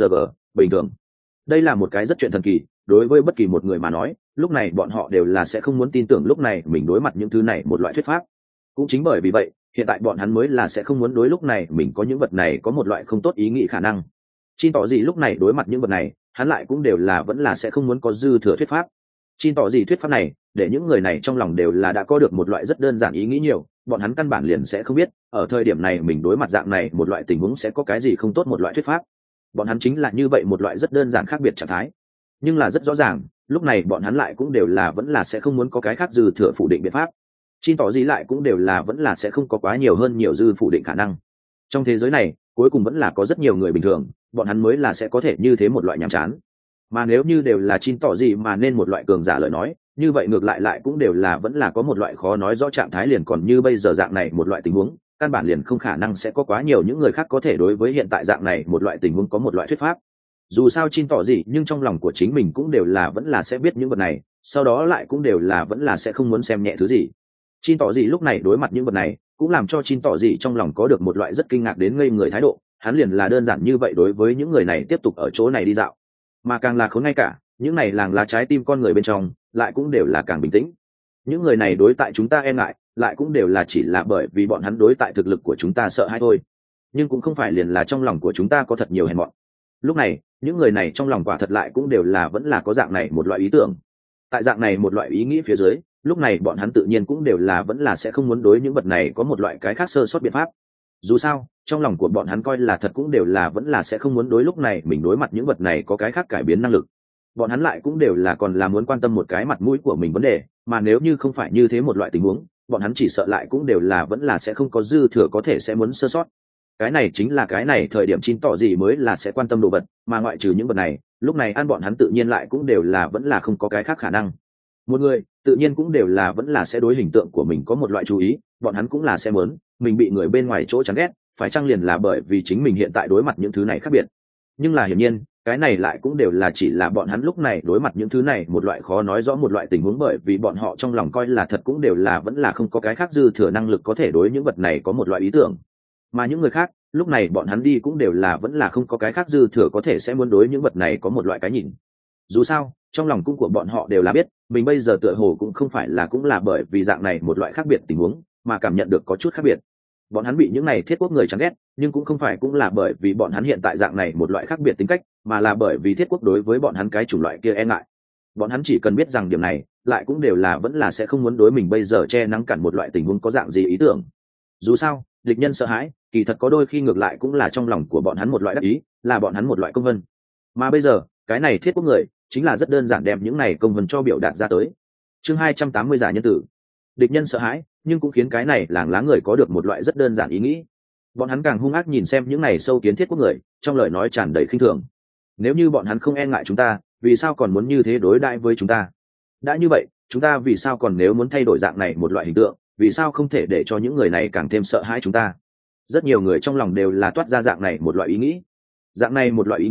Bình thường, đây là một cái rất chuyện thần kỳ đối với bất kỳ một người mà nói, lúc này bọn họ đều là sẽ không muốn tin tưởng lúc này mình đối mặt những thứ này một loại thuyết pháp. Cũng chính bởi vì vậy hiện tại bọn hắn mới là sẽ không muốn đối lúc này mình có những vật này có một loại không tốt ý nghĩ khả năng. Chin tỏ gì lúc này đối mặt những vật này hắn lại cũng đều là vẫn là sẽ không muốn có dư thừa thuyết pháp. Chin tỏ gì thuyết pháp này để những người này trong lòng đều là đã có được một loại rất đơn giản ý nghĩ nhiều, bọn hắn căn bản liền sẽ không biết ở thời điểm này mình đối mặt dạng này một loại tình huống sẽ có cái gì không tốt một loại thuyết pháp. Bọn hắn chính là như vậy một loại rất đơn giản khác biệt trạng thái, nhưng là rất rõ ràng lúc này bọn hắn lại cũng đều là vẫn là sẽ không muốn có cái khác dư thừa phủ định biện pháp. Chin tỏ gì lại cũng đều là vẫn là sẽ không có quá nhiều hơn nhiều dư phủ định khả năng. Trong thế giới này cuối cùng vẫn là có rất nhiều người bình thường, bọn hắn mới là sẽ có thể như thế một loại nhàm chán. Mà nếu như đều là Chin tỏ gì mà nên một loại cường giả lời nói, như vậy ngược lại lại cũng đều là vẫn là có một loại khó nói rõ trạng thái, liền còn như bây giờ dạng này một loại tình huống căn bản liền không khả năng sẽ có quá nhiều những người khác có thể đối với hiện tại dạng này một loại tình huống có một loại thuyết pháp. Dù sao Chin tỏ gì nhưng trong lòng của chính mình cũng đều là vẫn là sẽ biết những vật này, sau đó lại cũng đều là vẫn là sẽ không muốn xem nhẹ thứ gì. Chin tỏ gì lúc này đối mặt những vật này cũng làm cho Chin tỏ gì trong lòng có được một loại rất kinh ngạc đến ngây người thái độ. Hắn liền là đơn giản như vậy đối với những người này tiếp tục ở chỗ này đi dạo, mà càng là khốn ngay cả những này làng lá trái tim con người bên trong lại cũng đều là càng bình tĩnh. Những người này đối tại chúng ta e ngại lại cũng đều là chỉ là bởi vì bọn hắn đối tại thực lực của chúng ta sợ hãi thôi, nhưng cũng không phải liền là trong lòng của chúng ta có thật nhiều hèn mọn. Lúc này những người này trong lòng quả thật lại cũng đều là vẫn là có dạng này một loại ý tưởng. Tại dạng này một loại ý nghĩ phía dưới, lúc này bọn hắn tự nhiên cũng đều là vẫn là sẽ không muốn đối những vật này có một loại cái khác sơ sót biện pháp. Dù sao trong lòng của bọn hắn coi là thật cũng đều là vẫn là sẽ không muốn đối lúc này mình đối mặt những vật này có cái khác cải biến năng lực. Bọn hắn lại cũng đều là còn là muốn quan tâm một cái mặt mũi của mình vấn đề, mà nếu như không phải như thế một loại tình huống, bọn hắn chỉ sợ lại cũng đều là vẫn là sẽ không có dư thừa có thể sẽ muốn sơ sót. Cái này chính là cái này thời điểm Chin tỏ gì mới là sẽ quan tâm đồ vật, mà ngoại trừ những vật này lúc này ăn bọn hắn tự nhiên lại cũng đều là vẫn là không có cái khác khả năng. Một người tự nhiên cũng đều là vẫn là sẽ đối hình tượng của mình có một loại chú ý, bọn hắn cũng là sẽ muốn mình bị người bên ngoài chỗ chán ghét, phải chăng liền là bởi vì chính mình hiện tại đối mặt những thứ này khác biệt. Nhưng là hiển nhiên cái này lại cũng đều là chỉ là bọn hắn lúc này đối mặt những thứ này một loại khó nói rõ một loại tình huống, bởi vì bọn họ trong lòng coi là thật cũng đều là vẫn là không có cái khác dư thừa năng lực có thể đối những vật này có một loại ý tưởng. Mà những người khác lúc này bọn hắn đi cũng đều là vẫn là không có cái khác dư thừa có thể sẽ muốn đối những vật này có một loại cái nhìn. Dù sao trong lòng cung của bọn họ đều là biết mình bây giờ tựa hồ cũng không phải là cũng là bởi vì dạng này một loại khác biệt tình huống mà cảm nhận được có chút khác biệt. Bọn hắn bị những này thiết quốc người chán ghét, nhưng cũng không phải cũng là bởi vì bọn hắn hiện tại dạng này một loại khác biệt tính cách, mà là bởi vì thiết quốc đối với bọn hắn cái chủng loại kia e ngại. Bọn hắn chỉ cần biết rằng điểm này lại cũng đều là vẫn là sẽ không muốn đối mình bây giờ che nắng cản một loại tình huống có dạng gì ý tưởng. Dù sao địch nhân sợ hãi kỳ thật có đôi khi ngược lại cũng là trong lòng của bọn hắn một loại đắc ý, là bọn hắn một loại công vân. Mà bây giờ cái này thiết quốc người chính là rất đơn giản đem những này công vân cho biểu đạt ra tới. Chương 280 giả nhân tử. Địch nhân sợ hãi nhưng cũng khiến cái này làng lá người có được một loại rất đơn giản ý nghĩ. Bọn hắn càng hung ác nhìn xem những này sâu kiến thiết quốc người, trong lời nói tràn đầy khinh thường. Nếu như bọn hắn không e ngại chúng ta, vì sao còn muốn như thế đối đãi với chúng ta? Đã như vậy chúng ta vì sao còn nếu muốn thay đổi dạng này một loại hình tượng, vì sao không thể để cho những người này càng thêm sợ hãi chúng ta? Rất nhiều người trong lòng đều là toát ra dạng này một loại ý nghĩ. Dạng này một loại ý nghĩ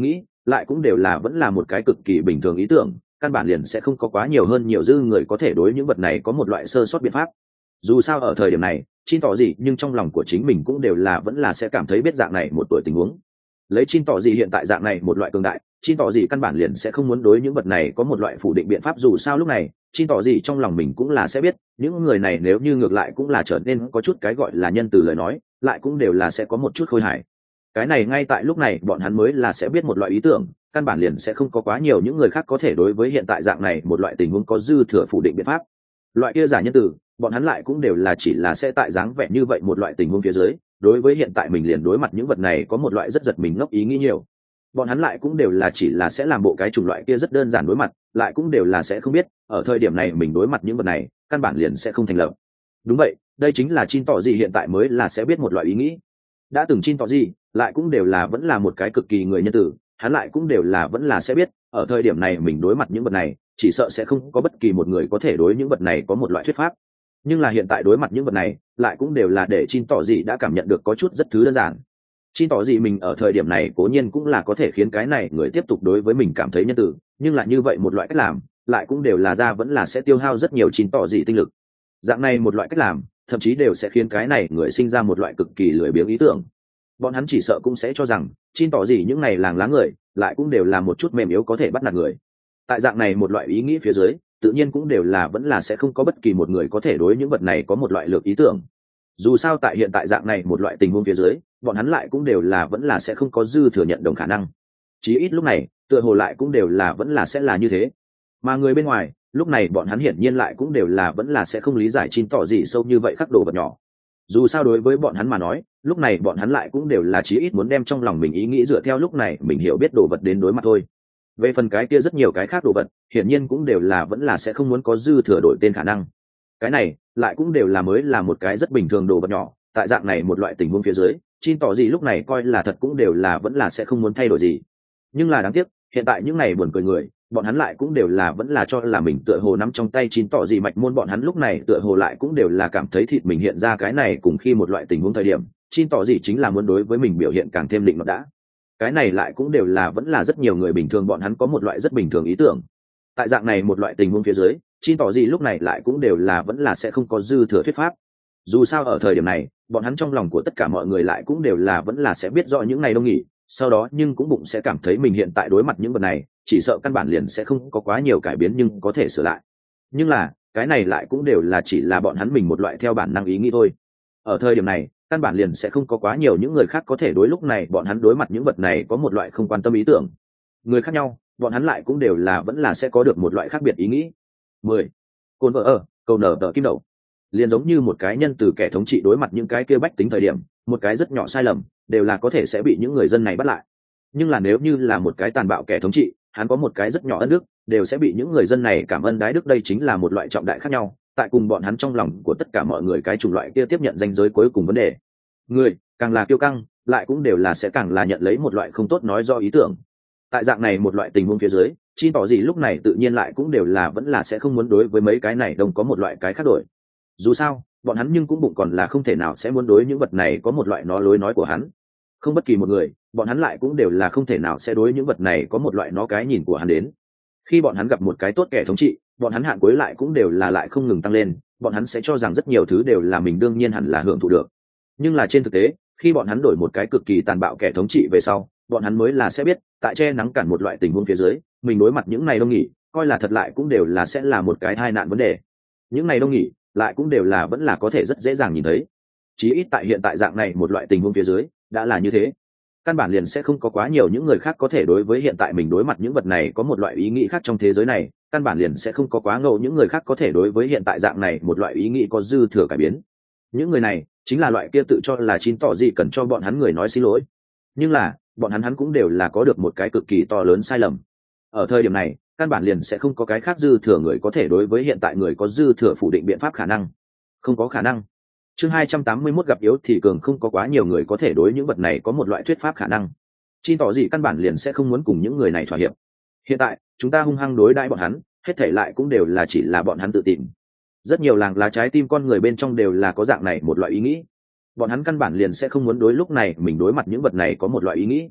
lại cũng đều là vẫn là một cái cực kỳ bình thường ý tưởng, căn bản liền sẽ không có quá nhiều hơn nhiều dư người có thể đối những vật này có một loại sơ sót biện pháp. Dù sao ở thời điểm này Chin tỏ gì nhưng trong lòng của chính mình cũng đều là vẫn là sẽ cảm thấy biết dạng này một tuổi tình huống. Lấy Chin tỏ gì hiện tại dạng này một loại cường đại, Chin tỏ gì căn bản liền sẽ không muốn đối những vật này có một loại phủ định biện pháp. Dù sao lúc này Chin tỏ gì trong lòng mình cũng là sẽ biết những người này nếu như ngược lại cũng là trở nên có chút cái gọi là nhân từ lời nói, lại cũng đều là sẽ có một chút khôi hài. Cái này ngay tại lúc này bọn hắn mới là sẽ biết một loại ý tưởng, căn bản liền sẽ không có quá nhiều những người khác có thể đối với hiện tại dạng này một loại tình huống có dư thừa phủ định biện pháp. Loại kia giả nhân từ, bọn hắn lại cũng đều là chỉ là sẽ tại dáng vẻ như vậy một loại tình huống phía dưới, đối với hiện tại mình liền đối mặt những vật này có một loại rất giật mình ngốc ý nghĩ nhiều. Bọn hắn lại cũng đều là chỉ là sẽ làm bộ cái chủng loại kia rất đơn giản đối mặt, lại cũng đều là sẽ không biết ở thời điểm này mình đối mặt những vật này căn bản liền sẽ không thành lập. Đúng vậy, đây chính là Chin tỏ gì hiện tại mới là sẽ biết một loại ý nghĩ. Đã từng Chin tỏ gì lại cũng đều là vẫn là một cái cực kỳ người nhân tử, hắn lại cũng đều là vẫn là sẽ biết ở thời điểm này mình đối mặt những vật này chỉ sợ sẽ không có bất kỳ một người có thể đối những vật này có một loại thuyết pháp. Nhưng là hiện tại đối mặt những vật này lại cũng đều là để Chin tỏ gì đã cảm nhận được có chút rất thứ đơn giản. Chin tỏ gì mình ở thời điểm này cố nhiên cũng là có thể khiến cái này người tiếp tục đối với mình cảm thấy nhân tử, nhưng là như vậy một loại cách làm lại cũng đều là ra vẫn là sẽ tiêu hao rất nhiều Chin tỏ gì tinh lực. Dạng này một loại cách làm thậm chí đều sẽ khiến cái này người sinh ra một loại cực kỳ lười biếng ý tưởng. Bọn hắn chỉ sợ cũng sẽ cho rằng Chin tỏ gì những này làng lá người lại cũng đều là một chút mềm yếu có thể bắt nạt người. Tại dạng này một loại ý nghĩ phía dưới, tự nhiên cũng đều là vẫn là sẽ không có bất kỳ một người có thể đối những vật này có một loại lược ý tưởng. Dù sao tại hiện tại dạng này một loại tình huống phía dưới, bọn hắn lại cũng đều là vẫn là sẽ không có dư thừa nhận đồng khả năng. Chí ít lúc này tựa hồ lại cũng đều là vẫn là sẽ là như thế. Mà người bên ngoài lúc này bọn hắn hiển nhiên lại cũng đều là vẫn là sẽ không lý giải Chin tỏ gì sâu như vậy khắc đồ vật nhỏ. Dù sao đối với bọn hắn mà nói, lúc này bọn hắn lại cũng đều là chí ít muốn đem trong lòng mình ý nghĩ dựa theo lúc này mình hiểu biết đồ vật đến đối mặt thôi. Về phần cái kia rất nhiều cái khác đồ vật hiển nhiên cũng đều là vẫn là sẽ không muốn có dư thừa đổi tên khả năng. Cái này lại cũng đều là mới là một cái rất bình thường đồ vật nhỏ. Tại dạng này một loại tình huống phía dưới, Chin tỏ gì lúc này coi là thật cũng đều là vẫn là sẽ không muốn thay đổi gì. Nhưng là đáng tiếc hiện tại những này buồn cười người, bọn hắn lại cũng đều là vẫn là cho là mình tựa hồ nắm trong tay Chin tỏ gì mạch môn. Bọn hắn lúc này tựa hồ lại cũng đều là cảm thấy thịt mình hiện ra cái này cùng khi một loại tình huống thời điểm Chin tỏ gì chính là muốn đối với mình biểu hiện càng thêm định nó đã. Cái này lại cũng đều là vẫn là rất nhiều người bình thường bọn hắn có một loại rất bình thường ý tưởng. Tại dạng này một loại tình huống phía dưới, Chin tỏ gì lúc này lại cũng đều là vẫn là sẽ không có dư thừa thuyết pháp. Dù sao ở thời điểm này bọn hắn trong lòng của tất cả mọi người lại cũng đều là vẫn là sẽ biết rõ những ngày đông nghỉ, sau đó nhưng cũng bụng sẽ cảm thấy mình hiện tại đối mặt những vật này chỉ sợ căn bản liền sẽ không có quá nhiều cải biến nhưng có thể sửa lại. Nhưng là cái này lại cũng đều là chỉ là bọn hắn mình một loại theo bản năng ý nghĩ thôi. Ở thời điểm này căn bản liền sẽ không có quá nhiều những người khác có thể đối lúc này bọn hắn đối mặt những vật này có một loại không quan tâm ý tưởng. Người khác nhau bọn hắn lại cũng đều là vẫn là sẽ có được một loại khác biệt ý nghĩ. 10. Côn vợ ở câu nở tờ kim đậu. Liền giống như một cái nhân từ kẻ thống trị đối mặt những cái kia bách tính thời điểm, một cái rất nhỏ sai lầm đều là có thể sẽ bị những người dân này bắt lại. Nhưng là nếu như là một cái tàn bạo kẻ thống trị, hắn có một cái rất nhỏ ân đức đều sẽ bị những người dân này cảm ơn đái đức. Đây chính là một loại trọng đại khác nhau tại cùng bọn hắn trong lòng của tất cả mọi người cái chủng loại kia tiếp nhận danh giới cuối cùng vấn đề. Người càng là kiêu căng lại cũng đều là sẽ càng là nhận lấy một loại không tốt nói do ý tưởng. Tại dạng này một loại tình huống phía dưới, Chin tỏ gì lúc này tự nhiên lại cũng đều là vẫn là sẽ không muốn đối với mấy cái này đồng có một loại cái khác đổi. Dù sao bọn hắn nhưng cũng bụng còn là không thể nào sẽ muốn đối những vật này có một loại nó lối nói của hắn. Không bất kỳ một người bọn hắn lại cũng đều là không thể nào sẽ đối những vật này có một loại nó cái nhìn của hắn đến. Khi bọn hắn gặp một cái tốt kẻ thống trị, bọn hắn hạn cuối lại cũng đều là lại không ngừng tăng lên, bọn hắn sẽ cho rằng rất nhiều thứ đều là mình đương nhiên hẳn là hưởng thụ được. Nhưng là trên thực tế khi bọn hắn đổi một cái cực kỳ tàn bạo kẻ thống trị về sau, bọn hắn mới là sẽ biết tại che nắng cản một loại tình huống phía dưới mình đối mặt những này đông nghỉ coi là thật lại cũng đều là sẽ là một cái tai nạn vấn đề. Những này đông nghỉ lại cũng đều là vẫn là có thể rất dễ dàng nhìn thấy. Chí ít tại hiện tại dạng này một loại tình huống phía dưới đã là như thế, căn bản liền sẽ không có quá nhiều những người khác có thể đối với hiện tại mình đối mặt những vật này có một loại ý nghĩ khác. Trong thế giới này căn bản liền sẽ không có quá ngẫu những người khác có thể đối với hiện tại dạng này một loại ý nghĩ có dư thừa cải biến. Những người này chính là loại kia tự cho là Chin tỏ gì cần cho bọn hắn người nói xin lỗi, nhưng là bọn hắn cũng đều là có được một cái cực kỳ to lớn sai lầm. Ở thời điểm này căn bản liền sẽ không có cái khác dư thừa người có thể đối với hiện tại người có dư thừa phủ định biện pháp khả năng. Không có khả năng. Chương 281 gặp yếu thì cường. Không có quá nhiều người có thể đối những vật này có một loại thuyết pháp khả năng. Chin tỏ gì căn bản liền sẽ không muốn cùng những người này thỏa hiệp. Hiện tại chúng ta hung hăng đối đãi bọn hắn, hết thảy lại cũng đều là chỉ là bọn hắn tự tìm. Rất nhiều làng lá trái tim con người bên trong đều là có dạng này một loại ý nghĩ. Bọn hắn căn bản liền sẽ không muốn đối lúc này mình đối mặt những vật này có một loại ý nghĩ.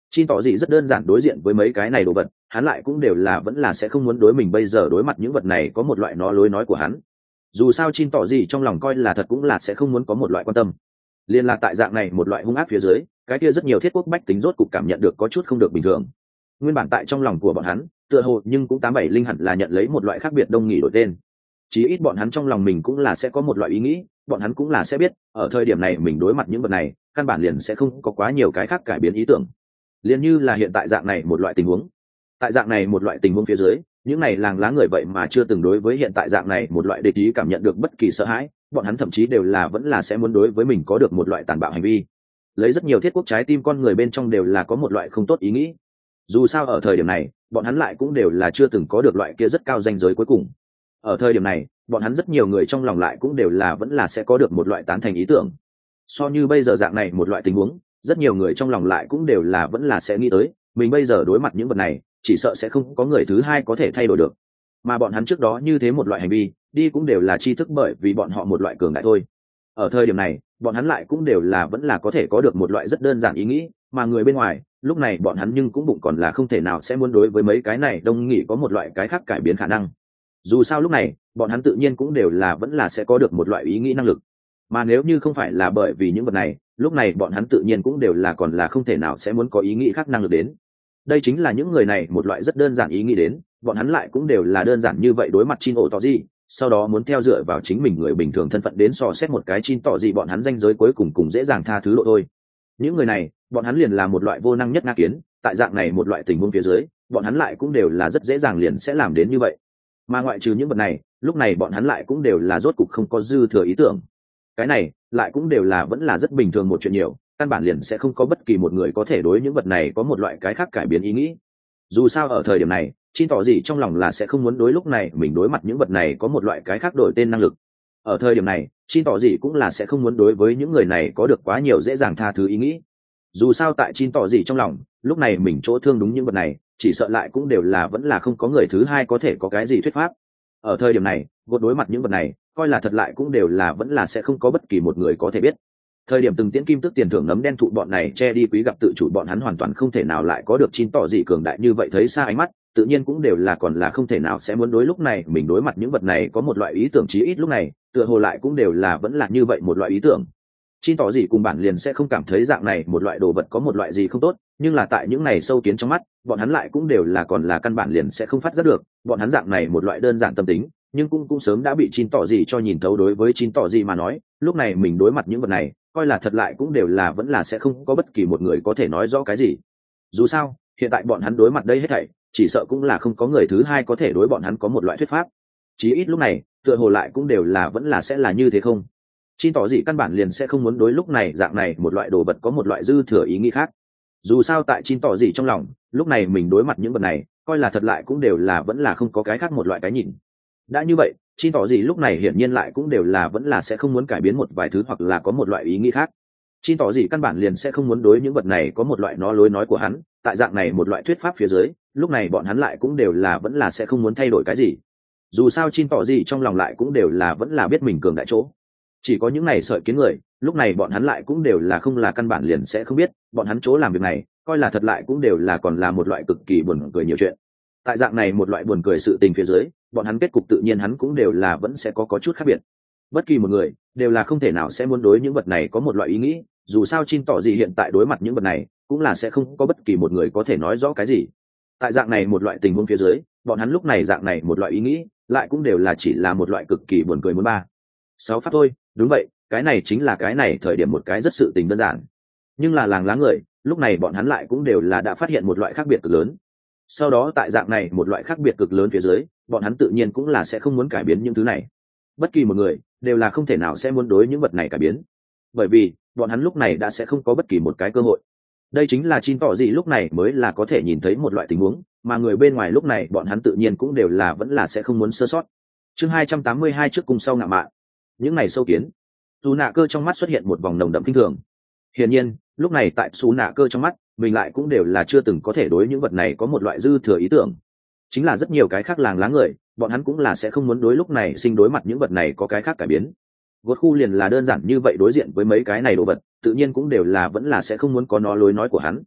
Chin tỏ gì rất đơn giản đối diện với mấy cái này đồ vật, hắn lại cũng đều là vẫn là sẽ không muốn đối mình bây giờ đối mặt những vật này có một loại nó lối nói của hắn. Dù sao Chin tỏ gì trong lòng coi là thật cũng là sẽ không muốn có một loại quan tâm. Liên là tại dạng này một loại hung ác phía dưới, cái kia rất nhiều thiết quốc bách tính rốt cục cảm nhận được có chút không được bình thường. Nguyên bản tại trong lòng của bọn hắn, tựa hồ nhưng cũng 87 linh hẳn là nhận lấy một loại khác biệt đông nghỉ đổi tên. Chí ít bọn hắn trong lòng mình cũng là sẽ có một loại ý nghĩ, bọn hắn cũng là sẽ biết, ở thời điểm này mình đối mặt những vật này, căn bản liền sẽ không có quá nhiều cái khác cải biến ý tưởng. Liên như là hiện tại dạng này một loại tình huống. Tại dạng này một loại tình huống phía dưới, những này làng lá người vậy mà chưa từng đối với hiện tại dạng này một loại địch ý cảm nhận được bất kỳ sợ hãi, bọn hắn thậm chí đều là vẫn là sẽ muốn đối với mình có được một loại tàn bạo hành vi. Lấy rất nhiều thiết quốc trái tim con người bên trong đều là có một loại không tốt ý nghĩ. Dù sao ở thời điểm này, bọn hắn lại cũng đều là chưa từng có được loại kia rất cao danh giới cuối cùng. Ở thời điểm này, bọn hắn rất nhiều người trong lòng lại cũng đều là vẫn là sẽ có được một loại tán thành ý tưởng. So như bây giờ dạng này một loại tình huống, rất nhiều người trong lòng lại cũng đều là vẫn là sẽ nghĩ tới, mình bây giờ đối mặt những vật này, chỉ sợ sẽ không có người thứ hai có thể thay đổi được. Mà bọn hắn trước đó như thế một loại hành vi, đi cũng đều là tri thức bởi vì bọn họ một loại cường đại thôi. Ở thời điểm này, bọn hắn lại cũng đều là vẫn là có thể có được một loại rất đơn giản ý nghĩ, mà người bên ngoài, lúc này bọn hắn nhưng cũng bụng còn là không thể nào sẽ muốn đối với mấy cái này đông nghị có một loại cái khác cải biến khả năng. Dù sao lúc này, bọn hắn tự nhiên cũng đều là vẫn là sẽ có được một loại ý nghĩ năng lực. Mà nếu như không phải là bởi vì những vật này, lúc này bọn hắn tự nhiên cũng đều là còn là không thể nào sẽ muốn có ý nghĩ khác năng lực đến. Đây chính là những người này một loại rất đơn giản ý nghĩ đến, bọn hắn lại cũng đều là đơn giản như vậy đối mặt Chin ổ tỏ gì, sau đó muốn theo dựa vào chính mình người bình thường thân phận đến so xét một cái Chin tỏ gì bọn hắn danh giới cuối cùng cùng dễ dàng tha thứ lộ thôi. Những người này, bọn hắn liền là một loại vô năng nhất nga kiến, tại dạng này một loại tình huống phía dưới, bọn hắn lại cũng đều là rất dễ dàng liền sẽ làm đến như vậy. Mà ngoại trừ những vật này, lúc này bọn hắn lại cũng đều là rốt cục không có dư thừa ý tưởng. Cái này lại cũng đều là vẫn là rất bình thường một chuyện nhiều, căn bản liền sẽ không có bất kỳ một người có thể đối những vật này có một loại cái khác cải biến ý nghĩ. Dù sao ở thời điểm này, Chin tỏ gì trong lòng là sẽ không muốn đối lúc này mình đối mặt những vật này có một loại cái khác đổi tên năng lực. Ở thời điểm này, Chin tỏ gì cũng là sẽ không muốn đối với những người này có được quá nhiều dễ dàng tha thứ ý nghĩ. Dù sao tại Chin tỏ gì trong lòng, lúc này mình chỗ thương đúng những vật này, chỉ sợ lại cũng đều là vẫn là không có người thứ hai có thể có cái gì thuyết pháp. Ở thời điểm này, gột đối mặt những vật này, coi là thật lại cũng đều là vẫn là sẽ không có bất kỳ một người có thể biết. Thời điểm từng tiễn kim tức tiền thưởng nấm đen thụ bọn này che đi quý gặp tự chủ bọn hắn hoàn toàn không thể nào lại có được Chin tỏ gì cường đại như vậy thấy xa ánh mắt, tự nhiên cũng đều là còn là không thể nào sẽ muốn đối lúc này mình đối mặt những vật này có một loại ý tưởng chí ít lúc này, tựa hồ lại cũng đều là vẫn là như vậy một loại ý tưởng. Chin tỏ gì cùng bản liền sẽ không cảm thấy dạng này một loại đồ vật có một loại gì không tốt, nhưng là tại những này sâu kiến trong mắt, bọn hắn lại cũng đều là còn là căn bản liền sẽ không phát giác được, bọn hắn dạng này một loại đơn giản tâm tính, nhưng cũng sớm đã bị Chin tỏ gì cho nhìn thấu. Đối với Chin tỏ gì mà nói, lúc này mình đối mặt những vật này, coi là thật lại cũng đều là vẫn là sẽ không có bất kỳ một người có thể nói rõ cái gì. Dù sao, hiện tại bọn hắn đối mặt đây hết thảy, chỉ sợ cũng là không có người thứ hai có thể đối bọn hắn có một loại thuyết pháp. Chí ít lúc này, tựa hồ lại cũng đều là vẫn là sẽ là như thế không. Chin tỏ gì căn bản liền sẽ không muốn đối lúc này dạng này một loại đồ vật có một loại dư thừa ý nghĩ khác. Dù sao tại Chin tỏ gì trong lòng, lúc này mình đối mặt những vật này, coi là thật lại cũng đều là vẫn là không có cái khác một loại cái nhìn. Đã như vậy, Chin tỏ gì lúc này hiển nhiên lại cũng đều là vẫn là sẽ không muốn cải biến một vài thứ hoặc là có một loại ý nghĩ khác. Chin tỏ gì căn bản liền sẽ không muốn đối những vật này có một loại nó lối nói của hắn, tại dạng này một loại thuyết pháp phía dưới, lúc này bọn hắn lại cũng đều là vẫn là sẽ không muốn thay đổi cái gì. Dù sao Chin tỏ gì trong lòng lại cũng đều là vẫn là biết mình cường đại chỗ. Chỉ có những này sợi kiến người, lúc này bọn hắn lại cũng đều là không là căn bản liền sẽ không biết, bọn hắn chỗ làm việc này, coi là thật lại cũng đều là còn là một loại cực kỳ buồn cười nhiều chuyện. Tại dạng này một loại buồn cười sự tình phía dưới, bọn hắn kết cục tự nhiên hắn cũng đều là vẫn sẽ có chút khác biệt. Bất kỳ một người đều là không thể nào sẽ muốn đối những vật này có một loại ý nghĩ, dù sao Chin tỏ gì hiện tại đối mặt những vật này, cũng là sẽ không có bất kỳ một người có thể nói rõ cái gì. Tại dạng này một loại tình huống phía dưới, bọn hắn lúc này dạng này một loại ý nghĩ, lại cũng đều là chỉ là một loại cực kỳ buồn cười muốn ba sáu pháp thôi. Đúng vậy, cái này chính là cái này thời điểm một cái rất sự tình đơn giản. Nhưng là làng lá người, lúc này bọn hắn lại cũng đều là đã phát hiện một loại khác biệt cực lớn. Sau đó tại dạng này một loại khác biệt cực lớn phía dưới, bọn hắn tự nhiên cũng là sẽ không muốn cải biến những thứ này. Bất kỳ một người đều là không thể nào sẽ muốn đối những vật này cải biến, bởi vì bọn hắn lúc này đã sẽ không có bất kỳ một cái cơ hội. Đây chính là Chin tỏ gì lúc này mới là có thể nhìn thấy một loại tình huống, mà người bên ngoài lúc này bọn hắn tự nhiên cũng đều là vẫn là sẽ không muốn sơ sót. Chương 282 trước cùng sau ngạ mạn. Những ngày sâu kiến, Sú Nạ Cơ trong mắt xuất hiện một vòng nồng đậm kinh thường. Hiển nhiên, lúc này tại Sú Nạ Cơ trong mắt, mình lại cũng đều là chưa từng có thể đối những vật này có một loại dư thừa ý tưởng. Chính là rất nhiều cái khác làng lá người, bọn hắn cũng là sẽ không muốn đối lúc này sinh đối mặt những vật này có cái khác cải biến. Gột khu liền là đơn giản như vậy đối diện với mấy cái này đồ vật, tự nhiên cũng đều là vẫn là sẽ không muốn có nó lối nói của hắn.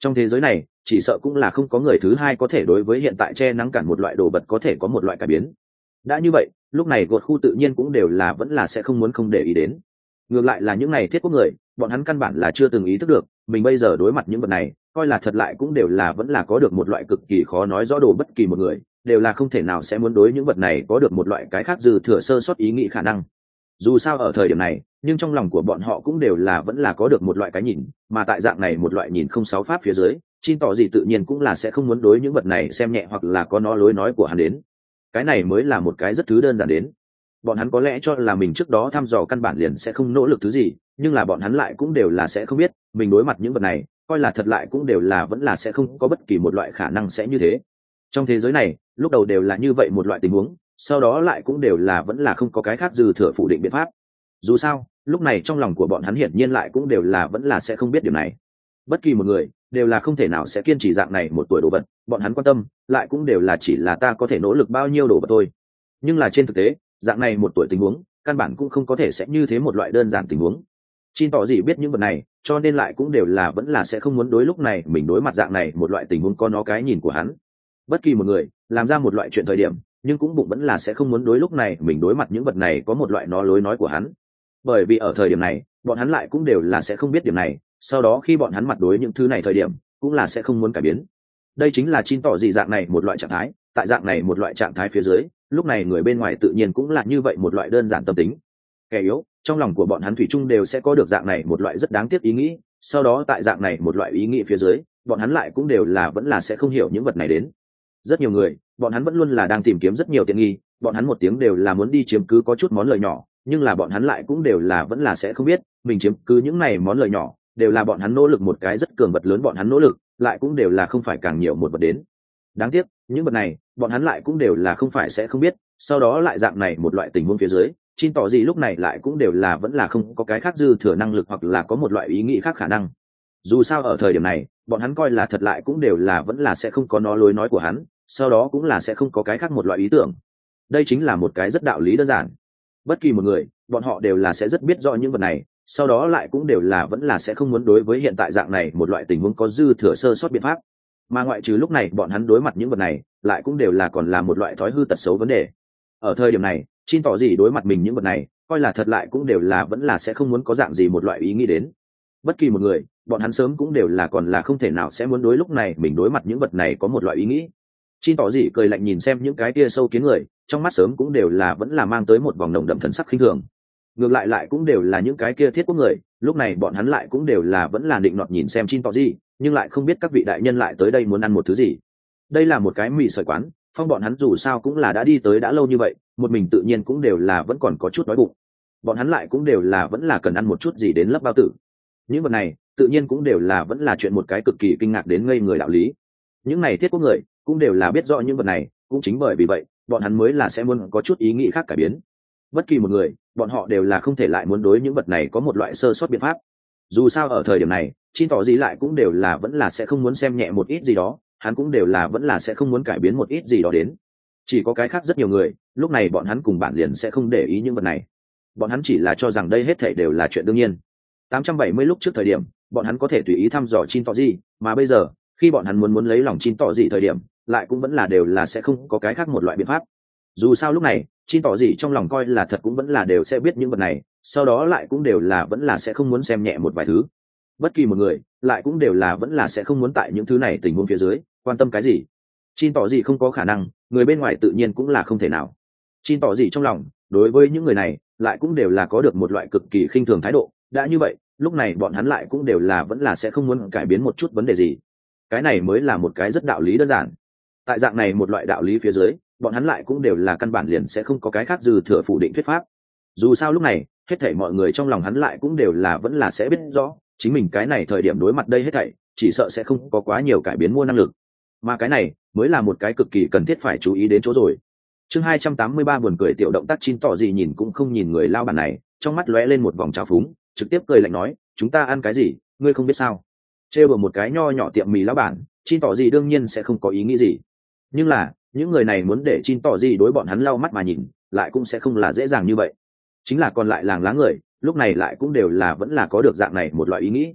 Trong thế giới này chỉ sợ cũng là không có người thứ hai có thể đối với hiện tại che nắng cản một loại đồ vật có thể có một loại cải biến. Đã như vậy lúc này gột khu tự nhiên cũng đều là vẫn là sẽ không muốn không để ý đến. Ngược lại là những này thiết quốc người, bọn hắn căn bản là chưa từng ý thức được mình bây giờ đối mặt những vật này coi là thật lại cũng đều là vẫn là có được một loại cực kỳ khó nói rõ đồ, bất kỳ một người đều là không thể nào sẽ muốn đối những vật này có được một loại cái khác dư thừa sơ sót ý nghĩ khả năng. Dù sao ở thời điểm này nhưng trong lòng của bọn họ cũng đều là vẫn là có được một loại cái nhìn, mà tại dạng này một loại nhìn không sáu pháp phía dưới, Chin tỏ gì tự nhiên cũng là sẽ không muốn đối những vật này xem nhẹ hoặc là có nó lối nói của hắn đến. Cái này mới là một cái rất thứ đơn giản đến. Bọn hắn có lẽ cho là mình trước đó thăm dò căn bản liền sẽ không nỗ lực thứ gì, nhưng là bọn hắn lại cũng đều là sẽ không biết mình đối mặt những vật này coi là thật lại cũng đều là vẫn là sẽ không có bất kỳ một loại khả năng sẽ như thế. Trong thế giới này lúc đầu đều là như vậy một loại tình huống, sau đó lại cũng đều là vẫn là không có cái khác dư thừa phủ định biện pháp. Dù sao lúc này trong lòng của bọn hắn hiển nhiên lại cũng đều là vẫn là sẽ không biết điều này. Bất kỳ một người đều là không thể nào sẽ kiên trì dạng này một tuổi đồ vật, bọn hắn quan tâm lại cũng đều là chỉ là ta có thể nỗ lực bao nhiêu đồ vật thôi. Nhưng là trên thực tế dạng này một tuổi tình huống căn bản cũng không có thể sẽ như thế một loại đơn giản tình huống. Chin tỏ gì biết những vật này cho nên lại cũng đều là vẫn là sẽ không muốn đối lúc này mình đối mặt dạng này một loại tình huống có nó cái nhìn của hắn. Bất kỳ một người làm ra một loại chuyện thời điểm nhưng cũng bụng vẫn là sẽ không muốn đối lúc này mình đối mặt những vật này có một loại nó lối nói của hắn, bởi vì ở thời điểm này bọn hắn lại cũng đều là sẽ không biết điểm này, sau đó khi bọn hắn mặt đối những thứ này thời điểm cũng là sẽ không muốn cải biến. Đây chính là Chin tỏ gì dạng này một loại trạng thái. Tại dạng này một loại trạng thái phía dưới lúc này người bên ngoài tự nhiên cũng là như vậy một loại đơn giản tâm tính. Kẻ yếu trong lòng của bọn hắn thủy chung đều sẽ có được dạng này một loại rất đáng tiếc ý nghĩ, sau đó tại dạng này một loại ý nghĩ phía dưới bọn hắn lại cũng đều là vẫn là sẽ không hiểu những vật này đến. Rất nhiều người bọn hắn vẫn luôn là đang tìm kiếm rất nhiều tiện nghi, bọn hắn một tiếng đều là muốn đi chiếm cứ có chút món lời nhỏ, nhưng là bọn hắn lại cũng đều là vẫn là sẽ không biết mình chiếm cứ những này món lời nhỏ đều là bọn hắn nỗ lực một cái rất cường vật lớn, bọn hắn nỗ lực lại cũng đều là không phải càng nhiều một vật đến. Đáng tiếc những vật này bọn hắn lại cũng đều là không phải sẽ không biết, sau đó lại dạng này một loại tình huống phía dưới Chin tỏ gì lúc này lại cũng đều là vẫn là không có cái khác dư thừa năng lực hoặc là có một loại ý nghĩ khác khả năng. Dù sao ở thời điểm này bọn hắn coi là thật lại cũng đều là vẫn là sẽ không có nó lối nói của hắn, sau đó cũng là sẽ không có cái khác một loại ý tưởng. Đây chính là một cái rất đạo lý đơn giản. Bất kỳ một người bọn họ đều là sẽ rất biết rõ những vật này, sau đó lại cũng đều là vẫn là sẽ không muốn đối với hiện tại dạng này một loại tình huống có dư thừa sơ sót biện pháp. Mà ngoại trừ lúc này bọn hắn đối mặt những vật này lại cũng đều là còn là một loại thói hư tật xấu vấn đề. Ở thời điểm này Chin tỏ gì đối mặt mình những vật này coi là thật lại cũng đều là vẫn là sẽ không muốn có dạng gì một loại ý nghĩ đến. Bất kỳ một người bọn hắn sớm cũng đều là còn là không thể nào sẽ muốn đối lúc này mình đối mặt những vật này có một loại ý nghĩ. Chin tỏ gì cười lạnh nhìn xem những cái tia sâu kiến người, trong mắt sớm cũng đều là vẫn là mang tới một vòng nồng đậm thần sắc khinh thường. Ngược lại lại cũng đều là những cái kia thiết quốc người, lúc này bọn hắn lại cũng đều là vẫn là định nọt nhìn xem Chin tỏ gì, nhưng lại không biết các vị đại nhân lại tới đây muốn ăn một thứ gì. Đây là một cái mì sợi quán, phong bọn hắn dù sao cũng là đã đi tới đã lâu như vậy, một mình tự nhiên cũng đều là vẫn còn có chút đói bụng. Bọn hắn lại cũng đều là vẫn là cần ăn một chút gì đến lấp bao tử. Những vật này tự nhiên cũng đều là vẫn là chuyện một cái cực kỳ kinh ngạc đến ngây người đạo lý. Những này thiết quốc người cũng đều là biết rõ những vật này, cũng chính bởi vì vậy bọn hắn mới là sẽ muốn có chút ý nghĩ khác cải biến. Bất kỳ một người bọn họ đều là không thể lại muốn đối những vật này có một loại sơ sót biện pháp. Dù sao ở thời điểm này Chin tỏ gì lại cũng đều là vẫn là sẽ không muốn xem nhẹ một ít gì đó, hắn cũng đều là vẫn là sẽ không muốn cải biến một ít gì đó đến. Chỉ có cái khác rất nhiều người lúc này bọn hắn cùng bạn liền sẽ không để ý những vật này, bọn hắn chỉ là cho rằng đây hết thảy đều là chuyện đương nhiên. 870 lúc trước thời điểm bọn hắn có thể tùy ý thăm dò Chin tỏ gì, mà bây giờ khi bọn hắn muốn lấy lòng Chin tỏ gì thời điểm lại cũng vẫn là đều là sẽ không có cái khác một loại biện pháp. Dù sao lúc này Chin tỏ gì trong lòng coi là thật cũng vẫn là đều sẽ biết những vật này, sau đó lại cũng đều là vẫn là sẽ không muốn xem nhẹ một vài thứ. Bất kỳ một người lại cũng đều là vẫn là sẽ không muốn tại những thứ này tình huống phía dưới quan tâm cái gì. Chin tỏ gì không có khả năng, người bên ngoài tự nhiên cũng là không thể nào. Chin tỏ gì trong lòng đối với những người này lại cũng đều là có được một loại cực kỳ khinh thường thái độ. Đã như vậy lúc này bọn hắn lại cũng đều là vẫn là sẽ không muốn cải biến một chút vấn đề gì. Cái này mới là một cái rất đạo lý đơn giản. Tại dạng này một loại đạo lý phía dưới bọn hắn lại cũng đều là căn bản liền sẽ không có cái khác dư thừa phủ định thuyết pháp. Dù sao lúc này hết thảy mọi người trong lòng hắn lại cũng đều là vẫn là sẽ biết rõ chính mình cái này thời điểm đối mặt đây hết thảy chỉ sợ sẽ không có quá nhiều cải biến mua năng lực, mà cái này mới là một cái cực kỳ cần thiết phải chú ý đến chỗ rồi. Chương 283 buồn cười tiểu động tác Chin tỏ gì nhìn cũng không nhìn người lao bản này, trong mắt lóe lên một vòng trào phúng, trực tiếp cười lạnh nói, chúng ta ăn cái gì ngươi không biết sao? Trêu vào một cái nho nhỏ tiệm mì lao bản, Chin tỏ gì đương nhiên sẽ không có ý nghĩ gì, nhưng là những người này muốn để Chin tỏ gì đối bọn hắn lau mắt mà nhìn lại cũng sẽ không là dễ dàng như vậy. Chính là còn lại làng lá người lúc này lại cũng đều là vẫn là có được dạng này một loại ý nghĩ.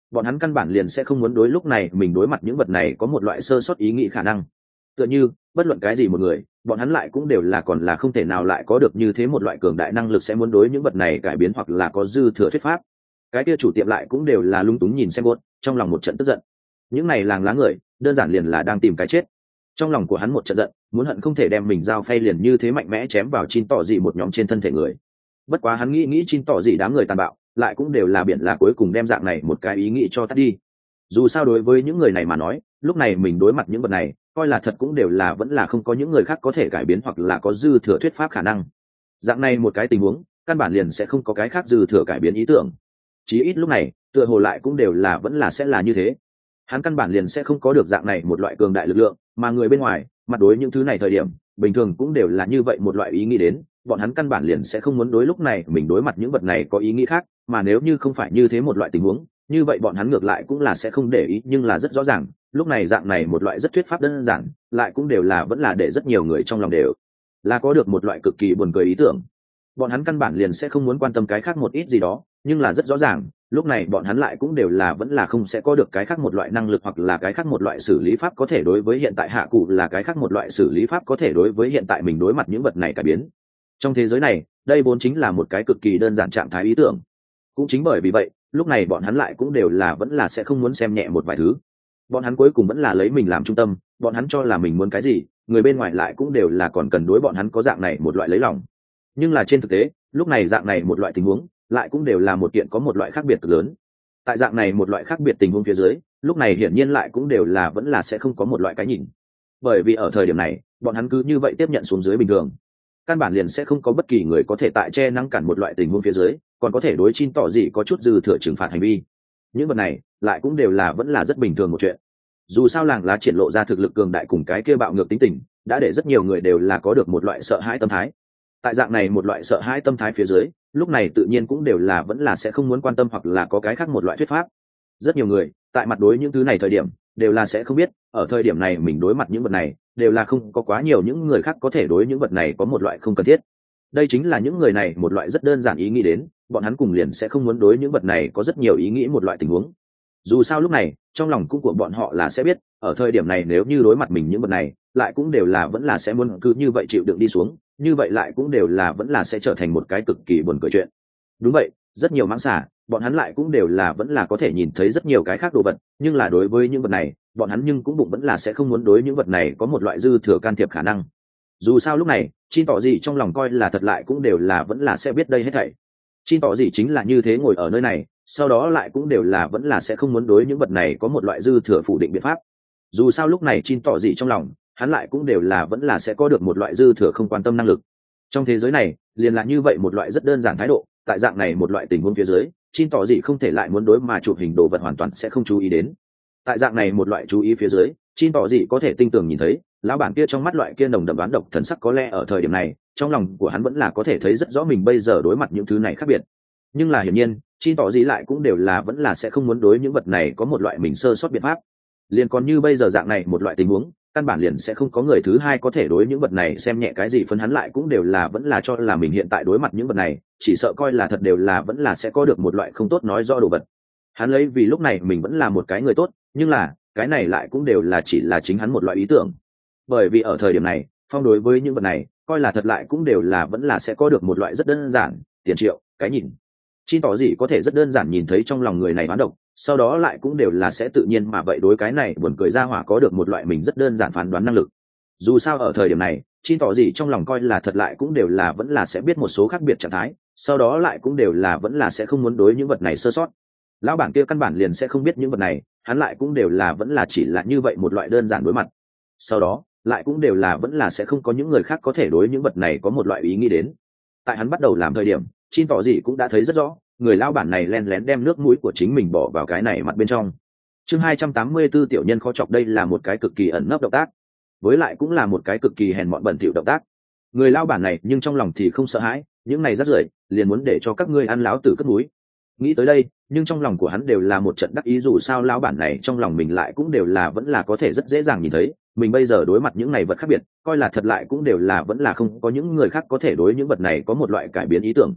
bọn hắn căn bản liền sẽ không muốn đối lúc này mình đối mặt những vật này có một loại sơ sót ý nghĩ khả năng. Tựa như bất luận cái gì một người, bọn hắn lại cũng đều là còn là không thể nào lại có được như thế một loại cường đại năng lực sẽ muốn đối những vật này cải biến hoặc là có dư thừa thuyết pháp. Cái kia chủ tiệm lại cũng đều là lung túng nhìn xem bốt, trong lòng một trận tức giận. Những này làng lá người đơn giản liền là đang tìm cái chết. Trong lòng của hắn một trận giận, muốn hận không thể đem mình dao phay liền như thế mạnh mẽ chém vào Chin tỏ dị một nhóm trên thân thể người. Bất quá hắn nghĩ Chin tỏ dị đám người tàn bạo lại cũng đều là biển là cuối cùng đem dạng này một cái ý nghĩ cho tắt đi. Dù sao đối với những người này mà nói, lúc này mình đối mặt những vật này coi là thật cũng đều là vẫn là không có những người khác có thể cải biến hoặc là có dư thừa thuyết pháp khả năng. Dạng này một cái tình huống căn bản liền sẽ không có cái khác dư thừa cải biến ý tưởng. Chí ít lúc này tựa hồ lại cũng đều là vẫn là sẽ là như thế. Hắn căn bản liền sẽ không có được dạng này một loại cường đại lực lượng, mà người bên ngoài mặt đối những thứ này thời điểm bình thường cũng đều là như vậy một loại ý nghĩ đến, bọn hắn căn bản liền sẽ không muốn đối lúc này mình đối mặt những vật này có ý nghĩ khác, mà nếu như không phải như thế một loại tình huống, như vậy bọn hắn ngược lại cũng là sẽ không để ý. Nhưng là rất rõ ràng lúc này dạng này một loại rất thuyết pháp đơn giản lại cũng đều là vẫn là để rất nhiều người trong lòng đều là có được một loại cực kỳ buồn cười ý tưởng. Bọn hắn căn bản liền sẽ không muốn quan tâm cái khác một ít gì đó, nhưng là rất rõ ràng lúc này bọn hắn lại cũng đều là vẫn là không sẽ có được cái khác một loại năng lực hoặc là cái khác một loại xử lý pháp có thể đối với hiện tại hạ cụ là cái khác một loại xử lý pháp có thể đối với hiện tại mình đối mặt những vật này cải biến. Trong thế giới này đây vốn chính là một cái cực kỳ đơn giản trạng thái ý tưởng. Cũng chính bởi vì vậy lúc này bọn hắn lại cũng đều là vẫn là sẽ không muốn xem nhẹ một vài thứ. Bọn hắn cuối cùng vẫn là lấy mình làm trung tâm, bọn hắn cho là mình muốn cái gì, người bên ngoài lại cũng đều là còn cần đối bọn hắn có dạng này một loại lấy lòng. Nhưng là trên thực tế lúc này dạng này một loại tình huống lại cũng đều là một kiện có một loại khác biệt cực lớn. Tại dạng này một loại khác biệt tình huống phía dưới, lúc này hiển nhiên lại cũng đều là vẫn là sẽ không có một loại cái nhìn. Bởi vì ở thời điểm này bọn hắn cứ như vậy tiếp nhận xuống dưới bình thường, căn bản liền sẽ không có bất kỳ người có thể tại che nắng cản một loại tình huống phía dưới còn có thể đối Chin tỏ gì có chút dư thừa trừng phạt hành vi. Những vật này lại cũng đều là vẫn là rất bình thường một chuyện. Dù sao làng lá triển lộ ra thực lực cường đại cùng cái kia bạo ngược tính tình đã để rất nhiều người đều là có được một loại sợ hãi tâm thái. Tại dạng này một loại sợ hãi tâm thái phía dưới, lúc này tự nhiên cũng đều là vẫn là sẽ không muốn quan tâm hoặc là có cái khác một loại thuyết pháp. Rất nhiều người tại mặt đối những thứ này thời điểm đều là sẽ không biết ở thời điểm này mình đối mặt những vật này đều là không có quá nhiều những người khác có thể đối những vật này có một loại không cần thiết. Đây chính là những người này một loại rất đơn giản ý nghĩ đến, bọn hắn cùng liền sẽ không muốn đối những vật này có rất nhiều ý nghĩ một loại tình huống. Dù sao lúc này trong lòng cũng của bọn họ là sẽ biết ở thời điểm này nếu như đối mặt mình những vật này lại cũng đều là vẫn là sẽ muốn cứ như vậy chịu đựng đi xuống, như vậy lại cũng đều là vẫn là sẽ trở thành một cái cực kỳ buồn cười chuyện. Đúng vậy, rất nhiều mãng xà bọn hắn lại cũng đều là vẫn là có thể nhìn thấy rất nhiều cái khác đồ vật, nhưng là đối với những vật này bọn hắn nhưng cũng bụng vẫn là sẽ không muốn đối những vật này có một loại dư thừa can thiệp khả năng. Dù sao lúc này Chin tỏ gì trong lòng coi là thật lại cũng đều là vẫn là sẽ biết đây hết thảy. Chin tỏ gì chính là như thế ngồi ở nơi này, sau đó lại cũng đều là vẫn là sẽ không muốn đối những vật này có một loại dư thừa phủ định biện pháp. Dù sao lúc này Chin tỏ gì trong lòng hắn lại cũng đều là vẫn là sẽ có được một loại dư thừa không quan tâm năng lực. Trong thế giới này liền là như vậy một loại rất đơn giản thái độ. Tại dạng này một loại tình huống phía dưới, Chin tỏ gì không thể lại muốn đối mà chụp hình đồ vật hoàn toàn sẽ không chú ý đến. Tại dạng này một loại chú ý phía dưới, Chin tỏ gì có thể tinh tường nhìn thấy lão bản kia trong mắt loại kia nồng đậm đoán độc thần sắc, có lẽ ở thời điểm này trong lòng của hắn vẫn là có thể thấy rất rõ mình bây giờ đối mặt những thứ này khác biệt. Nhưng là hiển nhiên Chin tỏ gì lại cũng đều là vẫn là sẽ không muốn đối những vật này có một loại mình sơ sót biện pháp. Liền còn như bây giờ dạng này một loại tình huống, căn bản liền sẽ không có người thứ hai có thể đối những vật này xem nhẹ cái gì, phân hắn lại cũng đều là vẫn là cho là mình hiện tại đối mặt những vật này chỉ sợ coi là thật đều là vẫn là sẽ có được một loại không tốt nói do đồ vật. Hắn lấy vì lúc này mình vẫn là một cái người tốt, nhưng là cái này lại cũng đều là chỉ là chính hắn một loại ý tưởng. Bởi vì ở thời điểm này Phong đối với những vật này coi là thật lại cũng đều là vẫn là sẽ có được một loại rất đơn giản tiền triệu cái nhìn. Chin tỏ gì có thể rất đơn giản nhìn thấy trong lòng người này oán độc, sau đó lại cũng đều là sẽ tự nhiên mà vậy đối cái này buồn cười ra hỏa có được một loại mình rất đơn giản phán đoán năng lực. Dù sao ở thời điểm này Chin tỏ gì trong lòng coi là thật lại cũng đều là vẫn là sẽ biết một số khác biệt trạng thái, sau đó lại cũng đều là vẫn là sẽ không muốn đối những vật này sơ sót. Lão bản kia căn bản liền sẽ không biết những vật này, hắn lại cũng đều là vẫn là chỉ là như vậy một loại đơn giản đối mặt, sau đó lại cũng đều là vẫn là sẽ không có những người khác có thể đối những vật này có một loại ý nghĩ đến. Tại hắn bắt đầu làm thời điểm Chin tỏ gì cũng đã thấy rất rõ người lão bản này len lén đem nước mũi của chính mình bỏ vào cái này mặt bên trong. Chương 284 tiểu nhân khó chọc, đây là một cái cực kỳ ẩn nấp động tác, với lại cũng là một cái cực kỳ hèn mọn bẩn thỉu động tác. Người lão bản này nhưng trong lòng thì không sợ hãi, những này rác rưởi liền muốn để cho các ngươi ăn láo tử cất mũi. Nghĩ tới đây nhưng trong lòng của hắn đều là một trận đắc ý, dù sao lão bản này trong lòng mình lại cũng đều là vẫn là có thể rất dễ dàng nhìn thấy mình bây giờ đối mặt những này vật khác biệt, coi là thật lại cũng đều là vẫn là không có những người khác có thể đối những vật này có một loại cải biến ý tưởng.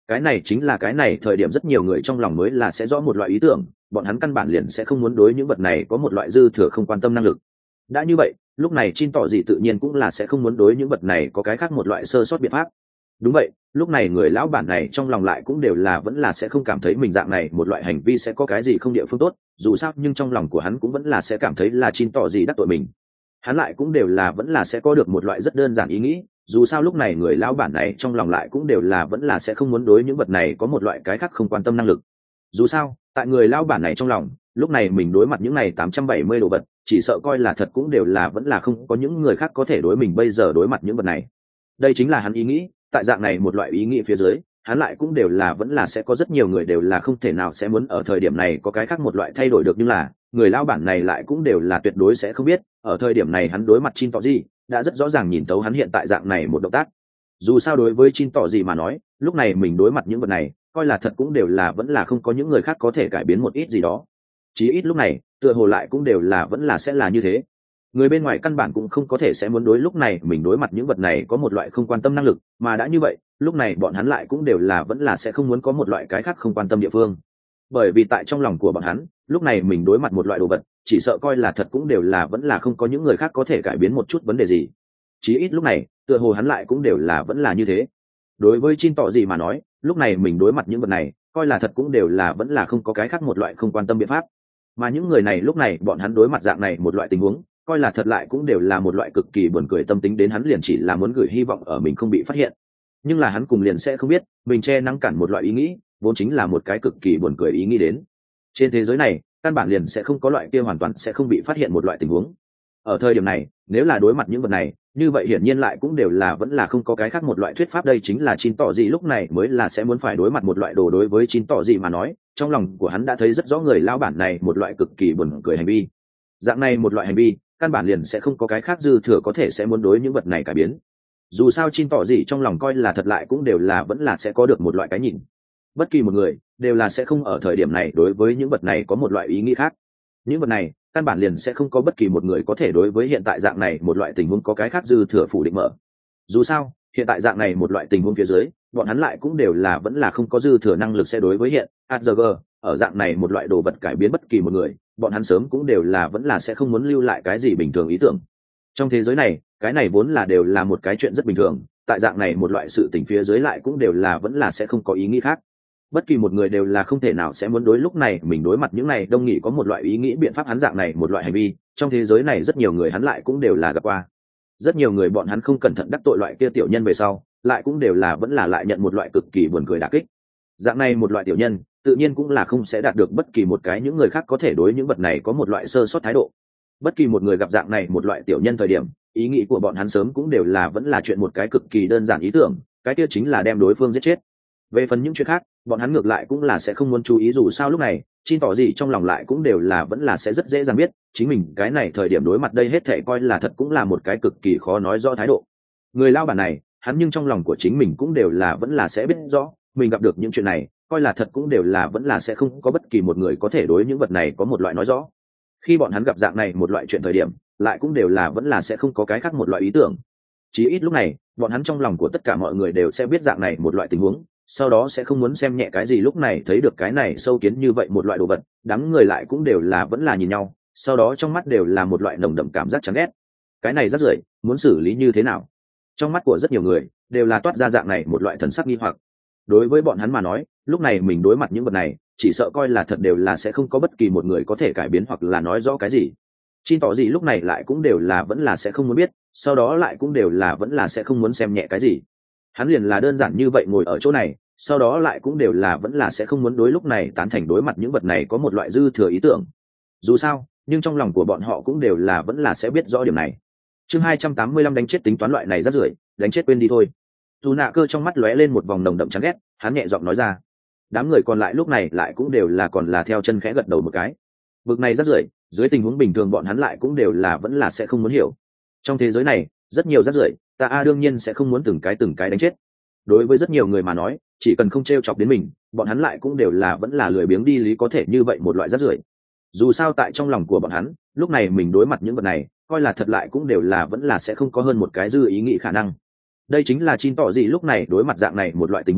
cái này chính là cái này thời điểm rất nhiều người trong lòng mới là sẽ rõ một loại ý tưởng, bọn hắn căn bản liền sẽ không muốn đối những vật này có một loại dư thừa không quan tâm năng lực. Đã như vậy, lúc này Chin tỏ gì tự nhiên cũng là sẽ không muốn đối những vật này có cái khác một loại sơ sót biện pháp. Đúng vậy, lúc này người lão bản này trong lòng lại cũng đều là vẫn là sẽ không cảm thấy mình dạng này một loại hành vi sẽ có cái gì không địa phương tốt, dù sao nhưng trong lòng của hắn cũng vẫn là sẽ cảm thấy là Chin tỏ gì đắc tội mình. Hắn lại cũng đều là vẫn là sẽ có được một loại rất đơn giản ý nghĩ, dù sao lúc này người lão bản này trong lòng lại cũng đều là vẫn là sẽ không muốn đối những vật này có một loại cái khác không quan tâm năng lực. Dù sao, tại người lão bản này trong lòng, lúc này mình đối mặt những này 870 đồ vật, chỉ sợ coi là thật cũng đều là vẫn là không có những người khác có thể đối mình bây giờ đối mặt những vật này. Đây chính là hắn ý nghĩ, tại dạng này một loại ý nghĩ phía dưới, hắn lại cũng đều là vẫn là sẽ có rất nhiều người đều là không thể nào sẽ muốn ở thời điểm này có cái khác một loại thay đổi được, nhưng là người lão bản này lại cũng đều là tuyệt đối sẽ không biết, ở thời điểm này hắn đối mặt Chin tỏ gì, đã rất rõ ràng nhìn tấu hắn hiện tại dạng này một động tác. Dù sao đối với Chin tỏ gì mà nói, lúc này mình đối mặt những vật này, coi là thật cũng đều là vẫn là không có những người khác có thể cải biến một ít gì đó. Chí ít lúc này, tựa hồ lại cũng đều là vẫn là sẽ là như thế. Người bên ngoài căn bản cũng không có thể sẽ muốn đối lúc này mình đối mặt những vật này có một loại không quan tâm năng lực, mà đã như vậy, lúc này bọn hắn lại cũng đều là vẫn là sẽ không muốn có một loại cái khác không quan tâm địa phương. Bởi vì tại trong lòng của bọn hắn, lúc này mình đối mặt một loại đồ vật, chỉ sợ coi là thật cũng đều là vẫn là không có những người khác có thể cải biến một chút vấn đề gì. Chí ít lúc này, tựa hồ hắn lại cũng đều là vẫn là như thế. Đối với Chin tỏ gì mà nói, lúc này mình đối mặt những vật này, coi là thật cũng đều là vẫn là không có cái khác một loại không quan tâm biện pháp. Mà những người này lúc này bọn hắn đối mặt dạng này một loại tình huống, coi là thật lại cũng đều là một loại cực kỳ buồn cười tâm tính đến hắn liền chỉ là muốn gửi hy vọng ở mình không bị phát hiện. Nhưng là hắn cùng liền sẽ không biết, mình che nắng cản một loại ý nghĩ, vốn chính là một cái cực kỳ buồn cười ý nghĩ đến. Trên thế giới này, căn bản liền sẽ không có loại kia hoàn toàn sẽ không bị phát hiện một loại tình huống. Ở thời điểm này, nếu là đối mặt những vật này, như vậy hiển nhiên lại cũng đều là vẫn là không có cái khác một loại thuyết pháp, đây chính là Chin tỏ gì lúc này mới là sẽ muốn phải đối mặt một loại đồ. Đối với Chin tỏ gì mà nói, trong lòng của hắn đã thấy rất rõ người lão bản này một loại cực kỳ buồn cười hành vi. Dạng này một loại hành vi, căn bản liền sẽ không có cái khác dư thừa có thể sẽ muốn đối những vật này cải biến. Dù sao Chin tỏ gì trong lòng coi là thật lại cũng đều là vẫn là sẽ có được một loại cái nhìn. Bất kỳ một người đều là sẽ không ở thời điểm này đối với những vật này có một loại ý nghĩ khác. Những vật này căn bản liền sẽ không có bất kỳ một người có thể đối với hiện tại dạng này một loại tình huống có cái khác dư thừa phủ định mở. Dù sao, hiện tại dạng này một loại tình huống phía dưới, bọn hắn lại cũng đều là vẫn là không có dư thừa năng lực sẽ đối với hiện Asger ở dạng này một loại đồ vật cải biến bất kỳ một người, bọn hắn sớm cũng đều là vẫn là sẽ không muốn lưu lại cái gì bình thường ý tưởng. Trong thế giới này, cái này vốn là đều là một cái chuyện rất bình thường, tại dạng này một loại sự tình phía dưới lại cũng đều là vẫn là sẽ không có ý nghĩ khác. Bất kỳ một người đều là không thể nào sẽ muốn đối lúc này mình đối mặt những này đông nghị có một loại ý nghĩ biện pháp hắn dạng này một loại hành vi, trong thế giới này rất nhiều người hắn lại cũng đều là gặp qua. Rất nhiều người bọn hắn không cẩn thận đắc tội loại kia tiểu nhân về sau, lại cũng đều là vẫn là lại nhận một loại cực kỳ buồn cười đả kích. Dạng này một loại tiểu nhân, tự nhiên cũng là không sẽ đạt được bất kỳ một cái những người khác có thể đối những vật này có một loại sơ sót thái độ. Bất kỳ một người gặp dạng này một loại tiểu nhân thời điểm, ý nghĩ của bọn hắn sớm cũng đều là vẫn là chuyện một cái cực kỳ đơn giản ý tưởng, cái kia chính là đem đối phương giết chết. Về phần những chuyện khác, bọn hắn ngược lại cũng là sẽ không muốn chú ý, dù sao lúc này Chin tỏ gì trong lòng lại cũng đều là vẫn là sẽ rất dễ dàng biết chính mình cái này thời điểm đối mặt đây hết thể coi là thật cũng là một cái cực kỳ khó nói rõ thái độ. Người lao bản này, hắn nhưng trong lòng của chính mình cũng đều là vẫn là sẽ biết rõ mình gặp được những chuyện này coi là thật cũng đều là vẫn là sẽ không có bất kỳ một người có thể đối những vật này có một loại nói rõ. Khi bọn hắn gặp dạng này một loại chuyện thời điểm, lại cũng đều là vẫn là sẽ không có cái khác một loại ý tưởng. Chí ít lúc này, bọn hắn trong lòng của tất cả mọi người đều sẽ biết dạng này một loại tình huống, sau đó sẽ không muốn xem nhẹ cái gì. Lúc này thấy được cái này sâu kiến như vậy một loại đồ vật, đám người lại cũng đều là vẫn là nhìn nhau, sau đó trong mắt đều là một loại nồng đậm cảm giác chán ghét. Cái này rất rưởi, muốn xử lý như thế nào? Trong mắt của rất nhiều người đều là toát ra dạng này một loại thần sắc nghi hoặc. Đối với bọn hắn mà nói, lúc này mình đối mặt những vật này, chỉ sợ coi là thật đều là sẽ không có bất kỳ một người có thể cải biến hoặc là nói rõ cái gì. Chin tỏ gì lúc này lại cũng đều là vẫn là sẽ không muốn biết, sau đó lại cũng đều là vẫn là sẽ không muốn xem nhẹ cái gì. Hắn liền là đơn giản như vậy ngồi ở chỗ này, sau đó lại cũng đều là vẫn là sẽ không muốn đối lúc này tán thành đối mặt những vật này có một loại dư thừa ý tưởng. Dù sao, nhưng trong lòng của bọn họ cũng đều là vẫn là sẽ biết rõ điểm này. Chương 285 đánh chết tính toán loại này rất rưởi, đánh chết quên đi thôi. Dù nạ cơ trong mắt lóe lên một vòng nồng đậm chán ghét, hắn nhẹ giọng nói ra. Đám người còn lại lúc này lại cũng đều là còn là theo chân khẽ gật đầu một cái. Vực này rất rưởi, dưới tình huống bình thường bọn hắn lại cũng đều là vẫn là sẽ không muốn hiểu. Trong thế giới này, rất nhiều rất rưởi, ta đương nhiên sẽ không muốn từng cái đánh chết. Đối với rất nhiều người mà nói, chỉ cần không trêu chọc đến mình, bọn hắn lại cũng đều là vẫn là lười biếng đi lý có thể như vậy một loại rất rưởi. Dù sao tại trong lòng của bọn hắn, lúc này mình đối mặt những vật này, coi là thật lại cũng đều là vẫn là sẽ không có hơn một cái dư ý nghĩ khả năng. Đây chính là Chin tỏ gì lúc này đối mặt dạng này một loại tình huống,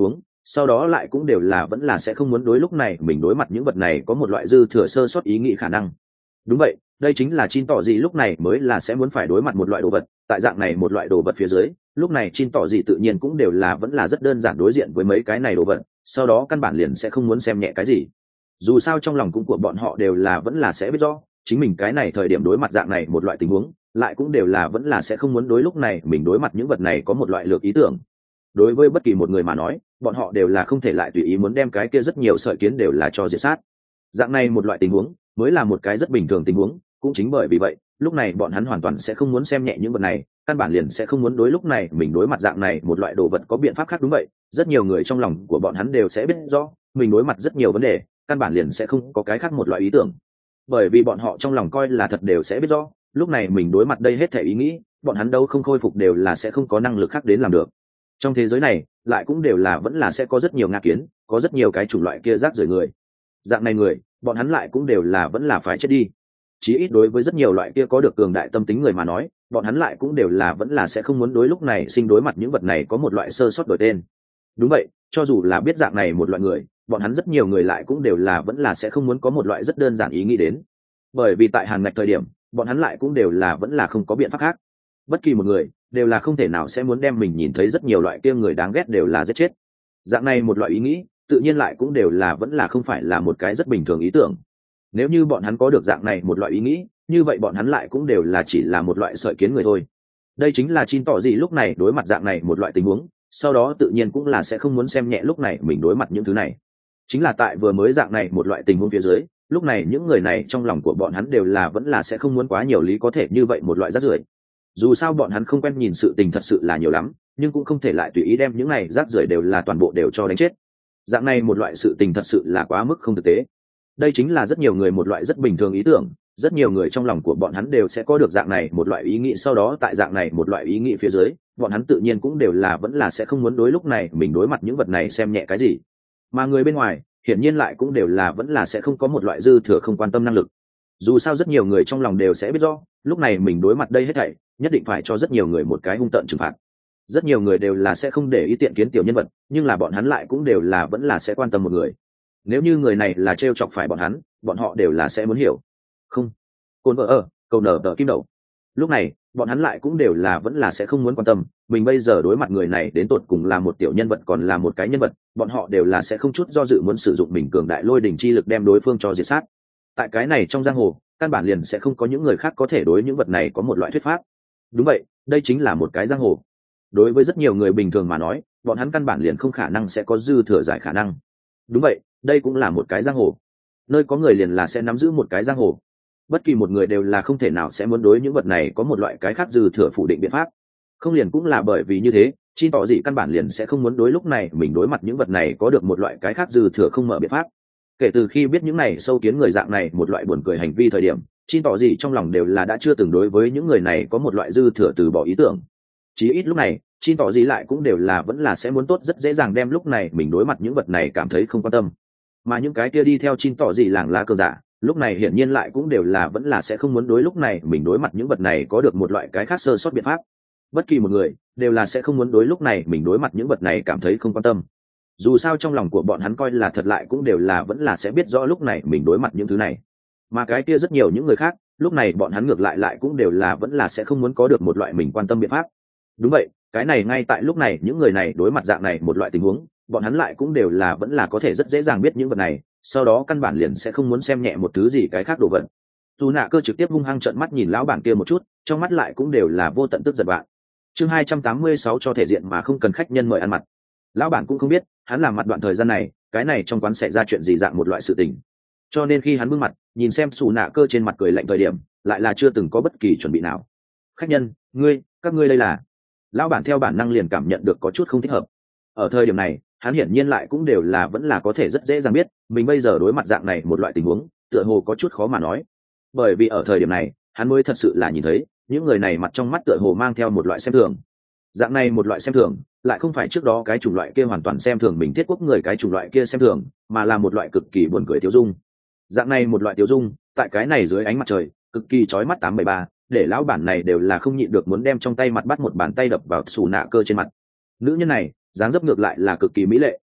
sau đó lại cũng đều là vẫn là sẽ không muốn đối lúc này mình đối mặt những vật này có một loại dư thừa sơ sót ý nghĩ khả năng. Đúng vậy, đây chính là Chin tỏ gì lúc này mới là sẽ muốn phải đối mặt một loại đồ vật, tại dạng này một loại đồ vật phía dưới, lúc này Chin tỏ gì tự nhiên cũng đều là vẫn là rất đơn giản đối diện với mấy cái này đồ vật, sau đó căn bản liền sẽ không muốn xem nhẹ cái gì. Dù sao trong lòng cũng của bọn họ đều là vẫn là sẽ biết rõ, chính mình cái này thời điểm đối mặt dạng này một loại tình huống, lại cũng đều là vẫn là sẽ không muốn đối lúc này mình đối mặt những vật này có một loại lược ý tưởng. Đối với bất kỳ một người mà nói, bọn họ đều là không thể lại tùy ý muốn đem cái kia rất nhiều sợi kiến đều là cho diệt sát. Dạng này một loại tình huống mới là một cái rất bình thường tình huống, cũng chính bởi vì vậy lúc này bọn hắn hoàn toàn sẽ không muốn xem nhẹ những vật này, căn bản liền sẽ không muốn đối lúc này mình đối mặt dạng này một loại đồ vật có biện pháp khác. Đúng vậy, rất nhiều người trong lòng của bọn hắn đều sẽ biết rõ mình đối mặt rất nhiều vấn đề, căn bản liền sẽ không có cái khác một loại ý tưởng, bởi vì bọn họ trong lòng coi là thật đều sẽ biết rõ lúc này mình đối mặt đây hết thể ý nghĩ, bọn hắn đâu không khôi phục đều là sẽ không có năng lực khác đến làm được. Trong thế giới này lại cũng đều là vẫn là sẽ có rất nhiều ngã kiến, có rất nhiều cái chủng loại kia rác rưởi người, dạng này người bọn hắn lại cũng đều là vẫn là phải chết đi. Chí ít đối với rất nhiều loại kia có được cường đại tâm tính người mà nói, bọn hắn lại cũng đều là vẫn là sẽ không muốn đối lúc này sinh đối mặt những vật này có một loại sơ sót đổi tên. Đúng vậy, cho dù là biết dạng này một loại người, bọn hắn rất nhiều người lại cũng đều là vẫn là sẽ không muốn có một loại rất đơn giản ý nghĩ đến, bởi vì tại hàng ngạch thời điểm bọn hắn lại cũng đều là vẫn là không có biện pháp khác. Bất kỳ một người đều là không thể nào sẽ muốn đem mình nhìn thấy rất nhiều loại kia người đáng ghét đều là giết chết. Dạng này một loại ý nghĩ tự nhiên lại cũng đều là vẫn là không phải là một cái rất bình thường ý tưởng. Nếu như bọn hắn có được dạng này một loại ý nghĩ, như vậy bọn hắn lại cũng đều là chỉ là một loại sợi kiến người thôi. Đây chính là Chin tỏ gì lúc này đối mặt dạng này một loại tình huống, sau đó tự nhiên cũng là sẽ không muốn xem nhẹ lúc này mình đối mặt những thứ này. Chính là tại vừa mới dạng này một loại tình huống phía dưới, lúc này những người này trong lòng của bọn hắn đều là vẫn là sẽ không muốn quá nhiều lý có thể như vậy một loại rác rưởi. Dù sao bọn hắn không quen nhìn sự tình thật sự là nhiều lắm, nhưng cũng không thể lại tùy ý đem những này rác rưởi đều là toàn bộ đều cho đánh chết. Dạng này một loại sự tình thật sự là quá mức không thực tế. Đây chính là rất nhiều người một loại rất bình thường ý tưởng, rất nhiều người trong lòng của bọn hắn đều sẽ có được dạng này một loại ý nghĩ, sau đó tại dạng này một loại ý nghĩ phía dưới, bọn hắn tự nhiên cũng đều là vẫn là sẽ không muốn đối lúc này mình đối mặt những vật này xem nhẹ cái gì. Mà người bên ngoài hiển nhiên lại cũng đều là vẫn là sẽ không có một loại dư thừa không quan tâm năng lực. Dù sao rất nhiều người trong lòng đều sẽ biết rõ, lúc này mình đối mặt đây hết thảy, nhất định phải cho rất nhiều người một cái hung tợn trừng phạt. Rất nhiều người đều là sẽ không để ý tiện kiến tiểu nhân vật, nhưng là bọn hắn lại cũng đều là vẫn là sẽ quan tâm một người. Nếu như người này là trêu chọc phải bọn hắn, bọn họ đều là sẽ muốn hiểu. Không. Côn vợ ở, cầu nở tờ kim đậu. Lúc này, bọn hắn lại cũng đều là vẫn là sẽ không muốn quan tâm, mình bây giờ đối mặt người này đến tột cùng là một tiểu nhân vật còn là một cái nhân vật, bọn họ đều là sẽ không chút do dự muốn sử dụng mình cường đại lôi đỉnh chi lực đem đối phương cho diệt sát. Tại cái này trong giang hồ, căn bản liền sẽ không có những người khác có thể đối những vật này có một loại thuyết pháp. Đúng vậy, đây chính là một cái giang hồ. Đối với rất nhiều người bình thường mà nói, bọn hắn căn bản liền không khả năng sẽ có dư thừa giải khả năng. Đúng vậy, đây cũng là một cái giang hồ. Nơi có người liền là sẽ nắm giữ một cái giang hồ. Bất kỳ một người đều là không thể nào sẽ muốn đối những vật này có một loại cái khác dư thừa phủ định biện pháp. Không liền cũng là bởi vì như thế, Chin tỏ gì căn bản liền sẽ không muốn đối lúc này mình đối mặt những vật này có được một loại cái khác dư thừa không mở biện pháp. Kể từ khi biết những này sâu kiến người dạng này một loại buồn cười hành vi thời điểm, Chin tỏ gì trong lòng đều là đã chưa từng đối với những người này có một loại dư thừa từ bỏ ý tưởng. Chí ít lúc này, Chin tỏ gì lại cũng đều là vẫn là sẽ muốn tốt rất dễ dàng đem lúc này mình đối mặt những vật này cảm thấy không quan tâm. Mà những cái kia đi theo Chin tỏ gì làng lá cường giả, lúc này hiển nhiên lại cũng đều là vẫn là sẽ không muốn đối lúc này mình đối mặt những vật này có được một loại cái khác sơ sót biện pháp. Bất kỳ một người đều là sẽ không muốn đối lúc này mình đối mặt những vật này cảm thấy không quan tâm. Dù sao trong lòng của bọn hắn coi là thật lại cũng đều là vẫn là sẽ biết rõ lúc này mình đối mặt những thứ này. Mà cái kia rất nhiều những người khác, lúc này bọn hắn ngược lại cũng đều là vẫn là sẽ không muốn có được một loại mình quan tâm biện pháp. Đúng vậy, cái này ngay tại lúc này những người này đối mặt dạng này một loại tình huống, bọn hắn lại cũng đều là vẫn là có thể rất dễ dàng biết những vật này, sau đó căn bản liền sẽ không muốn xem nhẹ một thứ gì cái khác đồ vật. Dù nạ cơ trực tiếp hung hăng trợn mắt nhìn lão bản kia một chút, trong mắt lại cũng đều là vô tận tức giận bạn. Chương 286 cho thể diện mà không cần khách nhân mời ăn mặt. Lão bản cũng không biết, hắn làm mặt đoạn thời gian này, cái này trong quán xảy ra chuyện gì dạng một loại sự tình. Cho nên khi hắn bưng mặt, nhìn xem Sủ nạ cơ trên mặt cười lạnh thời điểm, lại là chưa từng có bất kỳ chuẩn bị nào. Khách nhân, các ngươi đây là? Lão bản theo bản năng liền cảm nhận được có chút không thích hợp. Ở thời điểm này, hắn hiển nhiên lại cũng đều là vẫn là có thể rất dễ dàng biết, mình bây giờ đối mặt dạng này một loại tình huống, tựa hồ có chút khó mà nói. Bởi vì ở thời điểm này, hắn mới thật sự là nhìn thấy, những người này mặt trong mắt tựa hồ mang theo một loại xem thường. Dạng này một loại xem thường, lại không phải trước đó cái chủng loại kia hoàn toàn xem thường mình Thiết Quốc người cái chủng loại kia xem thường, mà là một loại cực kỳ buồn cười tiêu dung. Dạng này một loại tiêu dung, tại cái này dưới ánh mặt trời, cực kỳ chói mắt 873, để lão bản này đều là không nhịn được muốn đem trong tay mặt bắt một bàn tay đập vào Sủ nạ cơ trên mặt. Nữ nhân này, dáng dấp ngược lại là cực kỳ mỹ lệ,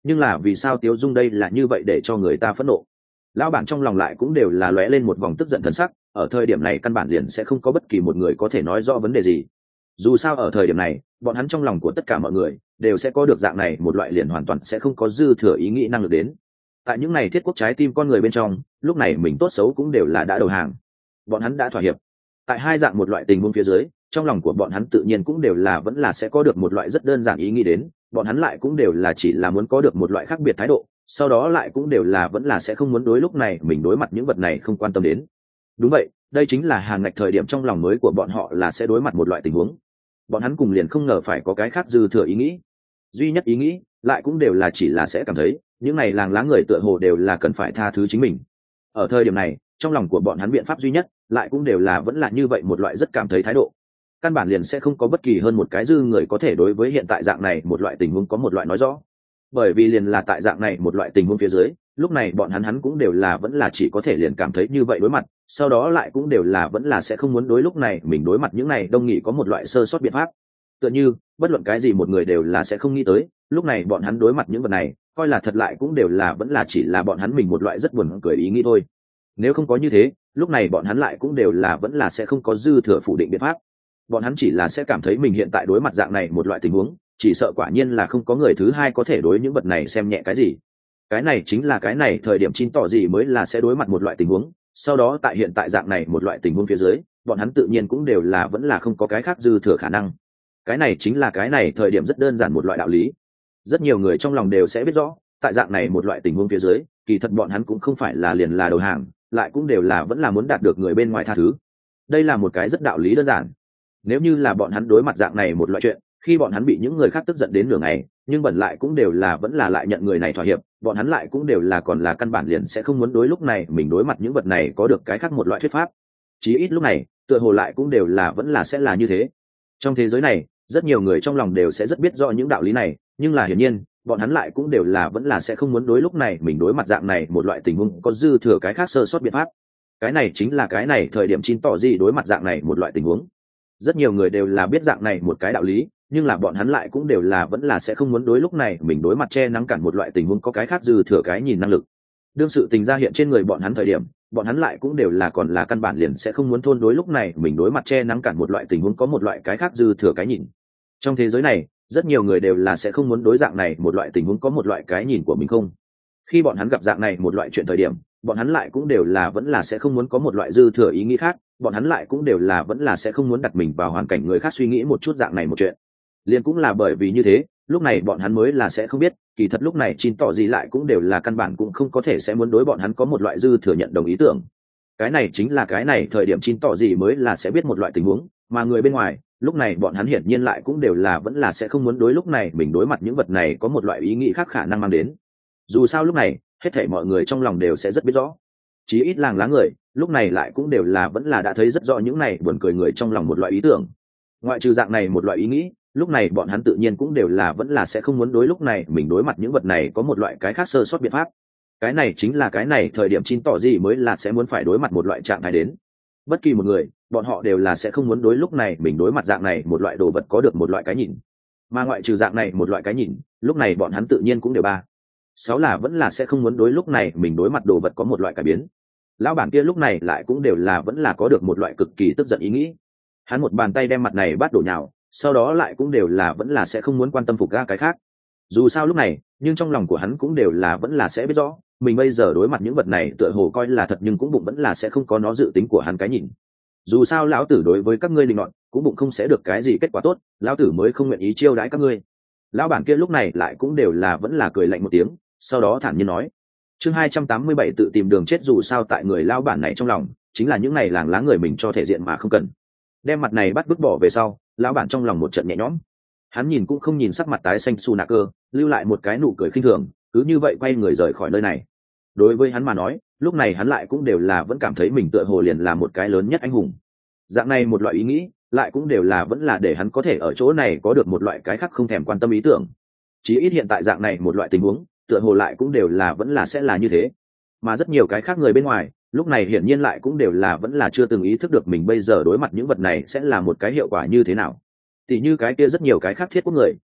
nhưng là vì sao Tiếu Dung đây là như vậy để cho người ta phẫn nộ? Lão bản trong lòng lại cũng đều là lóe lên một vòng tức giận thần sắc, ở thời điểm này căn bản liền sẽ không có bất kỳ một người có thể nói rõ vấn đề gì. Dù sao ở thời điểm này, bọn hắn trong lòng của tất cả mọi người đều sẽ có được dạng này một loại liền hoàn toàn sẽ không có dư thừa ý nghĩ năng lực đến. Tại những này thiết quốc trái tim con người bên trong, lúc này mình tốt xấu cũng đều là đã đầu hàng. Bọn hắn đã thỏa hiệp. Tại hai dạng một loại tình huống phía dưới, trong lòng của bọn hắn tự nhiên cũng đều là vẫn là sẽ có được một loại rất đơn giản ý nghĩ đến, bọn hắn lại cũng đều là chỉ là muốn có được một loại khác biệt thái độ, sau đó lại cũng đều là vẫn là sẽ không muốn đối lúc này mình đối mặt những vật này không quan tâm đến. Đúng vậy, đây chính là hàng ngạch thời điểm trong lòng mới của bọn họ là sẽ đối mặt một loại tình huống. Bọn hắn cùng liền không ngờ phải có cái khác dư thừa ý nghĩ. Duy nhất ý nghĩ lại cũng đều là chỉ là sẽ cảm thấy những này làng lá người tựa hồ đều là cần phải tha thứ chính mình. Ở thời điểm này, trong lòng của bọn hắn biện pháp duy nhất lại cũng đều là vẫn là như vậy một loại rất cảm thấy thái độ. Căn bản liền sẽ không có bất kỳ hơn một cái dư người có thể đối với hiện tại dạng này một loại tình huống có một loại nói rõ. Bởi vì liền là tại dạng này một loại tình huống phía dưới, lúc này bọn hắn cũng đều là vẫn là chỉ có thể liền cảm thấy như vậy đối mặt, sau đó lại cũng đều là vẫn là sẽ không muốn đối lúc này mình đối mặt những này đông nghị có một loại sơ sót biện pháp. Tựa như bất luận cái gì một người đều là sẽ không nghĩ tới, lúc này bọn hắn đối mặt những vật này, coi là thật lại cũng đều là vẫn là chỉ là bọn hắn mình một loại rất buồn cười ý nghĩ thôi. Nếu không có như thế, lúc này bọn hắn lại cũng đều là vẫn là sẽ không có dư thừa phủ định biện pháp. Bọn hắn chỉ là sẽ cảm thấy mình hiện tại đối mặt dạng này một loại tình huống, chỉ sợ quả nhiên là không có người thứ hai có thể đối những vật này xem nhẹ cái gì. Cái này chính là cái này thời điểm chín tỏ gì mới là sẽ đối mặt một loại tình huống, sau đó tại hiện tại dạng này một loại tình huống phía dưới, bọn hắn tự nhiên cũng đều là vẫn là không có cái khác dư thừa khả năng. Cái này chính là cái này thời điểm rất đơn giản một loại đạo lý. Rất nhiều người trong lòng đều sẽ biết rõ, tại dạng này một loại tình huống phía dưới, kỳ thật bọn hắn cũng không phải là liền là đầu hàng, lại cũng đều là vẫn là muốn đạt được người bên ngoài tha thứ. Đây là một cái rất đạo lý đơn giản. Nếu như là bọn hắn đối mặt dạng này một loại chuyện, khi bọn hắn bị những người khác tức giận đến nửa ngày, nhưng bẩn lại cũng đều là vẫn là lại nhận người này thỏa hiệp, bọn hắn lại cũng đều là còn là căn bản liền sẽ không muốn đối lúc này mình đối mặt những vật này có được cái khác một loại thuyết pháp. Chí ít lúc này, tựa hồ lại cũng đều là vẫn là sẽ là như thế. Trong thế giới này, rất nhiều người trong lòng đều sẽ rất biết rõ những đạo lý này, nhưng là hiển nhiên, bọn hắn lại cũng đều là vẫn là sẽ không muốn đối lúc này mình đối mặt dạng này một loại tình huống có dư thừa cái khác sơ sót biện pháp. Cái này chính là cái này thời điểm chín tỏ gì đối mặt dạng này một loại tình huống. Rất nhiều người đều là biết dạng này một cái đạo lý, nhưng là bọn hắn lại cũng đều là vẫn là sẽ không muốn đối lúc này mình đối mặt che nắng cản một loại tình huống có cái khác dư thừa cái nhìn năng lực. Đương sự tình ra hiện trên người bọn hắn thời điểm, bọn hắn lại cũng đều là còn là căn bản liền sẽ không muốn thôn đối lúc này mình đối mặt che nắng cản một loại tình huống có một loại cái khác dư thừa cái nhìn. Trong thế giới này, rất nhiều người đều là sẽ không muốn đối dạng này một loại tình huống có một loại cái nhìn của mình không. Khi bọn hắn gặp dạng này một loại chuyện thời điểm, bọn hắn lại cũng đều là vẫn là sẽ không muốn có một loại dư thừa ý nghĩ khác, bọn hắn lại cũng đều là vẫn là sẽ không muốn đặt mình vào hoàn cảnh người khác suy nghĩ một chút dạng này một chuyện. Liền cũng là bởi vì như thế, lúc này bọn hắn mới là sẽ không biết, kỳ thật lúc này chín tỏ gì lại cũng đều là căn bản cũng không có thể sẽ muốn đối bọn hắn có một loại dư thừa nhận đồng ý tưởng. Cái này chính là cái này thời điểm chín tỏ gì mới là sẽ biết một loại tình huống, mà người bên ngoài, lúc này bọn hắn hiển nhiên lại cũng đều là vẫn là sẽ không muốn đối lúc này mình đối mặt những vật này có một loại ý nghĩ khác khả năng mang đến. Dù sao lúc này, hết thảy mọi người trong lòng đều sẽ rất biết rõ. Chí ít làng lá người, lúc này lại cũng đều là vẫn là đã thấy rất rõ những này buồn cười người trong lòng một loại ý tưởng. Ngoại trừ dạng này một loại ý nghĩ, lúc này bọn hắn tự nhiên cũng đều là vẫn là sẽ không muốn đối lúc này mình đối mặt những vật này có một loại cái khác sơ sót biện pháp. Cái này chính là cái này thời điểm chín tỏ gì mới là sẽ muốn phải đối mặt một loại trạng thái đến. Bất kỳ một người, bọn họ đều là sẽ không muốn đối lúc này mình đối mặt dạng này một loại đồ vật có được một loại cái nhìn. Mà ngoại trừ dạng này một loại cái nhìn, lúc này bọn hắn tự nhiên cũng đều ba sáu là vẫn là sẽ không muốn đối lúc này mình đối mặt đồ vật có một loại cải biến. Lão bản kia lúc này lại cũng đều là vẫn là có được một loại cực kỳ tức giận ý nghĩ. Hắn một bàn tay đem mặt này bắt đổ nhào, sau đó lại cũng đều là vẫn là sẽ không muốn quan tâm phục ra cái khác. Dù sao lúc này, nhưng trong lòng của hắn cũng đều là vẫn là sẽ biết rõ, mình bây giờ đối mặt những vật này tựa hồ coi là thật nhưng cũng bụng vẫn là sẽ không có nó dự tính của hắn cái nhìn. Dù sao lão tử đối với các ngươi định nọt, cũng bụng không sẽ được cái gì kết quả tốt, lão tử mới không nguyện ý chiêu đãi các ngươi. Lão bản kia lúc này lại cũng đều là vẫn là cười lạnh một tiếng, sau đó thản nhiên nói: chương 287 tự tìm đường chết. Dù sao tại người lão bản này trong lòng, chính là những này làng lá người mình cho thể diện mà không cần. Đem mặt này bắt vứt bỏ về sau, lão bản trong lòng một trận nhẹ nhõm. Hắn nhìn cũng không nhìn sắc mặt tái xanh Su Nạc Cơ, lưu lại một cái nụ cười khinh thường, cứ như vậy quay người rời khỏi nơi này. Đối với hắn mà nói, lúc này hắn lại cũng đều là vẫn cảm thấy mình tựa hồ liền là một cái lớn nhất anh hùng. Dạng này một loại ý nghĩ, lại cũng đều là vẫn là để hắn có thể ở chỗ này có được một loại cái khác không thèm quan tâm ý tưởng. Chí ít hiện tại dạng này một loại tình huống, tựa hồ lại cũng đều là vẫn là sẽ là như thế. Mà rất nhiều cái khác người bên ngoài, lúc này hiển nhiên lại cũng đều là vẫn là chưa từng ý thức được mình bây giờ đối mặt những vật này sẽ là một cái hiệu quả như thế nào. Tỷ như cái kia rất nhiều cái khác thiết quốc người,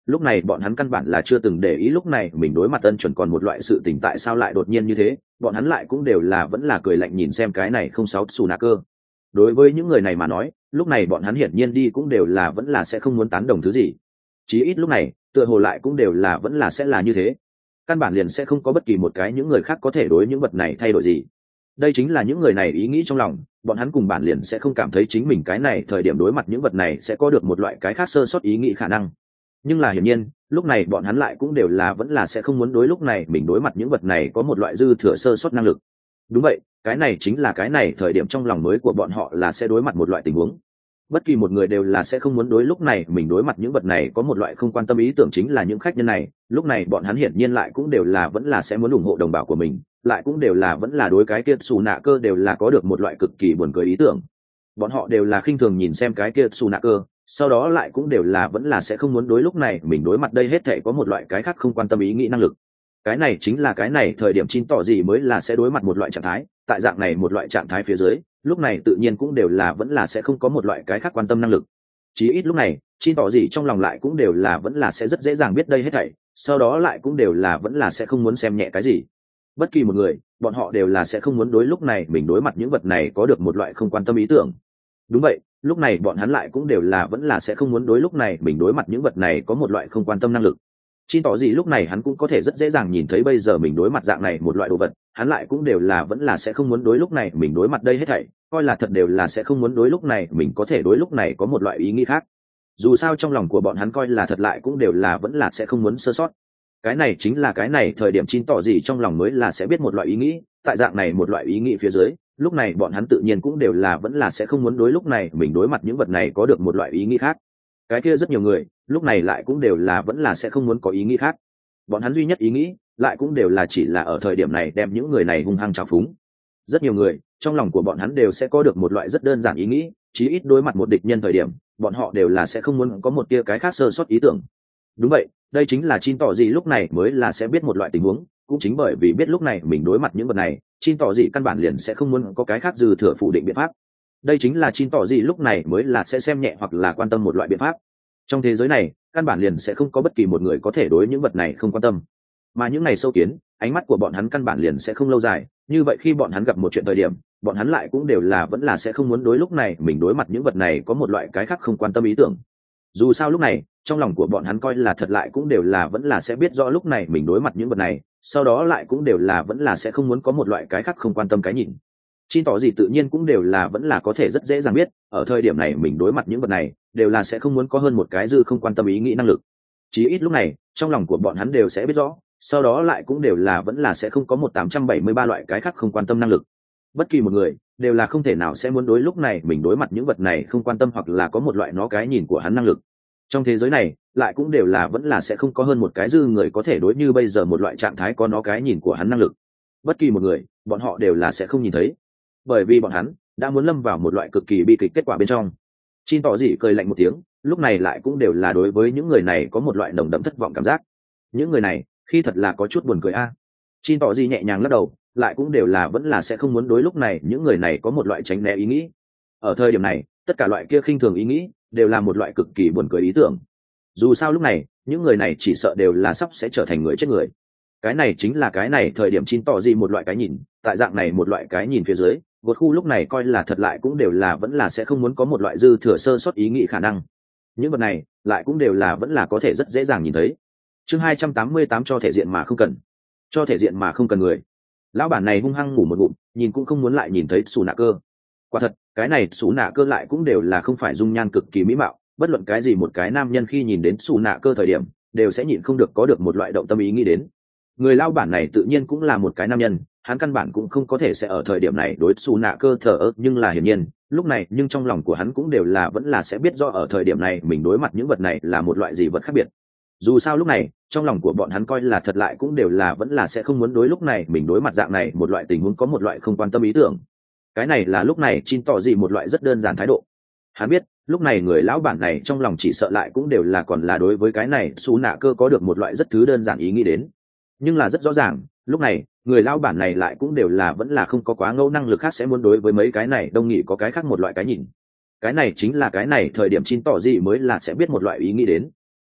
lúc này bọn hắn căn bản là chưa từng để ý lúc này mình đối mặt ân chuẩn còn một loại sự tình tại sao lại đột nhiên như thế, bọn hắn lại cũng đều là vẫn là cười lạnh nhìn xem cái này không sáu xù nạ cơ. Đối với những người này mà nói, lúc này bọn hắn hiển nhiên đi cũng đều là vẫn là sẽ không muốn tán đồng thứ gì, chí ít lúc này tựa hồ lại cũng đều là vẫn là sẽ là như thế, căn bản liền sẽ không có bất kỳ một cái những người khác có thể đối những vật này thay đổi gì. Đây chính là những người này ý nghĩ trong lòng, bọn hắn cùng bản liền sẽ không cảm thấy chính mình cái này thời điểm đối mặt những vật này sẽ có được một loại cái khác sơ sót ý nghĩ khả năng. Nhưng là hiển nhiên lúc này bọn hắn lại cũng đều là vẫn là sẽ không muốn đối lúc này mình đối mặt những vật này có một loại dư thừa sơ sót năng lực. Đúng vậy, cái này chính là cái này thời điểm trong lòng mới của bọn họ là sẽ đối mặt một loại tình huống. Bất kỳ một người đều là sẽ không muốn đối lúc này mình đối mặt những vật này có một loại không quan tâm ý tưởng, chính là những khách nhân này lúc này bọn hắn hiển nhiên lại cũng đều là vẫn là sẽ muốn ủng hộ đồng bào của mình, lại cũng đều là vẫn là đối cái kia xù nạ cơ đều là có được một loại cực kỳ buồn cười ý tưởng. Bọn họ đều là khinh thường nhìn xem cái kia xù nạ cơ, sau đó lại cũng đều là vẫn là sẽ không muốn đối lúc này mình đối mặt đây hết thể có một loại cái khác không quan tâm ý nghĩ năng lực. Cái này chính là cái này thời điểm chín tỏ gì mới là sẽ đối mặt một loại trạng thái, tại dạng này một loại trạng thái phía dưới lúc này tự nhiên cũng đều là vẫn là sẽ không có một loại cái khác quan tâm năng lực. Chí ít lúc này chín tỏ gì trong lòng lại cũng đều là vẫn là sẽ rất dễ dàng biết đây hết thảy, sau đó lại cũng đều là vẫn là sẽ không muốn xem nhẹ cái gì. Bất kỳ một người bọn họ đều là sẽ không muốn đối lúc này mình đối mặt những vật này có được một loại không quan tâm ý tưởng. Đúng vậy, lúc này bọn hắn lại cũng đều là vẫn là sẽ không muốn đối lúc này mình đối mặt những vật này có một loại không quan tâm năng lực. Chín tỏ gì lúc này hắn cũng có thể rất dễ dàng nhìn thấy bây giờ mình đối mặt dạng này một loại đồ vật, hắn lại cũng đều là vẫn là sẽ không muốn đối lúc này mình đối mặt đây hết thảy, coi là thật đều là sẽ không muốn đối lúc này mình có thể đối lúc này có một loại ý nghĩ khác. Dù sao trong lòng của bọn hắn coi là thật lại cũng đều là vẫn là sẽ không muốn sơ sót. Cái này chính là cái này thời điểm chín tỏ gì trong lòng mới là sẽ biết một loại ý nghĩ, tại dạng này một loại ý nghĩ phía dưới lúc này bọn hắn tự nhiên cũng đều là vẫn là sẽ không muốn đối lúc này mình đối mặt những vật này có được một loại ý nghĩ khác. Cái kia rất nhiều người lúc này lại cũng đều là vẫn là sẽ không muốn có ý nghĩ khác, bọn hắn duy nhất ý nghĩ lại cũng đều là chỉ là ở thời điểm này đem những người này hung hăng trào phúng. Rất nhiều người trong lòng của bọn hắn đều sẽ có được một loại rất đơn giản ý nghĩ, chí ít đối mặt một địch nhân thời điểm bọn họ đều là sẽ không muốn có một tia cái khác sơ sót ý tưởng. Đúng vậy, đây chính là chín tỏ gì lúc này mới là sẽ biết một loại tình huống, cũng chính bởi vì biết lúc này mình đối mặt những vật này chín tỏ gì căn bản liền sẽ không muốn có cái khác dư thừa phủ định biện pháp. Đây chính là chín tỏ gì lúc này mới là sẽ xem nhẹ hoặc là quan tâm một loại biện pháp. Trong thế giới này căn bản liền sẽ không có bất kỳ một người có thể đối những vật này không quan tâm, mà những ngày sâu kiến ánh mắt của bọn hắn căn bản liền sẽ không lâu dài, như vậy khi bọn hắn gặp một chuyện thời điểm bọn hắn lại cũng đều là vẫn là sẽ không muốn đối lúc này mình đối mặt những vật này có một loại cái khác không quan tâm ý tưởng. Dù sao lúc này trong lòng của bọn hắn coi là thật lại cũng đều là vẫn là sẽ biết rõ lúc này mình đối mặt những vật này, sau đó lại cũng đều là vẫn là sẽ không muốn có một loại cái khác không quan tâm cái nhìn. Chín tỏ gì tự nhiên cũng đều là vẫn là có thể rất dễ dàng biết ở thời điểm này mình đối mặt những vật này đều là sẽ không muốn có hơn một cái dư không quan tâm ý nghĩ năng lực. Chí ít lúc này trong lòng của bọn hắn đều sẽ biết rõ, sau đó lại cũng đều là vẫn là sẽ không có một 873 loại cái khác không quan tâm năng lực. Bất kỳ một người đều là không thể nào sẽ muốn đối lúc này mình đối mặt những vật này không quan tâm hoặc là có một loại nó cái nhìn của hắn năng lực. Trong thế giới này lại cũng đều là vẫn là sẽ không có hơn một cái dư người có thể đối như bây giờ một loại trạng thái có nó cái nhìn của hắn năng lực. Bất kỳ một người bọn họ đều là sẽ không nhìn thấy, bởi vì bọn hắn đã muốn lâm vào một loại cực kỳ bi kịch kết quả bên trong. Chín tỏ dị cười lạnh một tiếng, lúc này lại cũng đều là đối với những người này có một loại nồng đậm thất vọng cảm giác. Những người này khi thật là có chút buồn cười a. Chín tỏ dị nhẹ nhàng lắc đầu, lại cũng đều là vẫn là sẽ không muốn đối lúc này những người này có một loại tránh né ý nghĩ. Ở thời điểm này tất cả loại kia khinh thường ý nghĩ đều là một loại cực kỳ buồn cười ý tưởng. Dù sao lúc này những người này chỉ sợ đều là sắp sẽ trở thành người chết người. Cái này chính là cái này thời điểm chín tỏ dị một loại cái nhìn, tại dạng này một loại cái nhìn phía dưới gột khu lúc này coi là thật lại cũng đều là vẫn là sẽ không muốn có một loại dư thừa sơ sót ý nghĩ khả năng. Những vật này lại cũng đều là vẫn là có thể rất dễ dàng nhìn thấy. Chương 288 cho thể diện mà không cần. Cho thể diện mà không cần người. Lão bản này hung hăng ngủ một ngụm, nhìn cũng không muốn lại nhìn thấy Sú Nạ Cơ. Quả thật, cái này Sú Nạ Cơ lại cũng đều là không phải dung nhan cực kỳ mỹ mạo, bất luận cái gì một cái nam nhân khi nhìn đến Sú Nạ Cơ thời điểm, đều sẽ nhịn không được có được một loại động tâm ý nghĩ đến. Người lão bản này tự nhiên cũng là một cái nam nhân, hắn căn bản cũng không có thể sẽ ở thời điểm này đối Sú Nạ Cơ thờ ơ, nhưng là hiển nhiên lúc này nhưng trong lòng của hắn cũng đều là vẫn là sẽ biết rõ ở thời điểm này mình đối mặt những vật này là một loại gì vật khác biệt. Dù sao lúc này trong lòng của bọn hắn coi là thật lại cũng đều là vẫn là sẽ không muốn đối lúc này mình đối mặt dạng này một loại tình huống có một loại không quan tâm ý tưởng. Cái này là lúc này Chin tỏ gì một loại rất đơn giản thái độ. Hắn biết lúc này người lão bản này trong lòng chỉ sợ lại cũng đều là còn là đối với cái này Sú Nạ Cơ có được một loại rất thứ đơn giản ý nghĩ đến. Nhưng là rất rõ ràng lúc này người lão bản này lại cũng đều là vẫn là không có quá ngẫu năng lực khác sẽ muốn đối với mấy cái này đông nghị có cái khác một loại cái nhìn. Cái này chính là cái này thời điểm Chin tỏ gì mới là sẽ biết một loại ý nghĩ đến.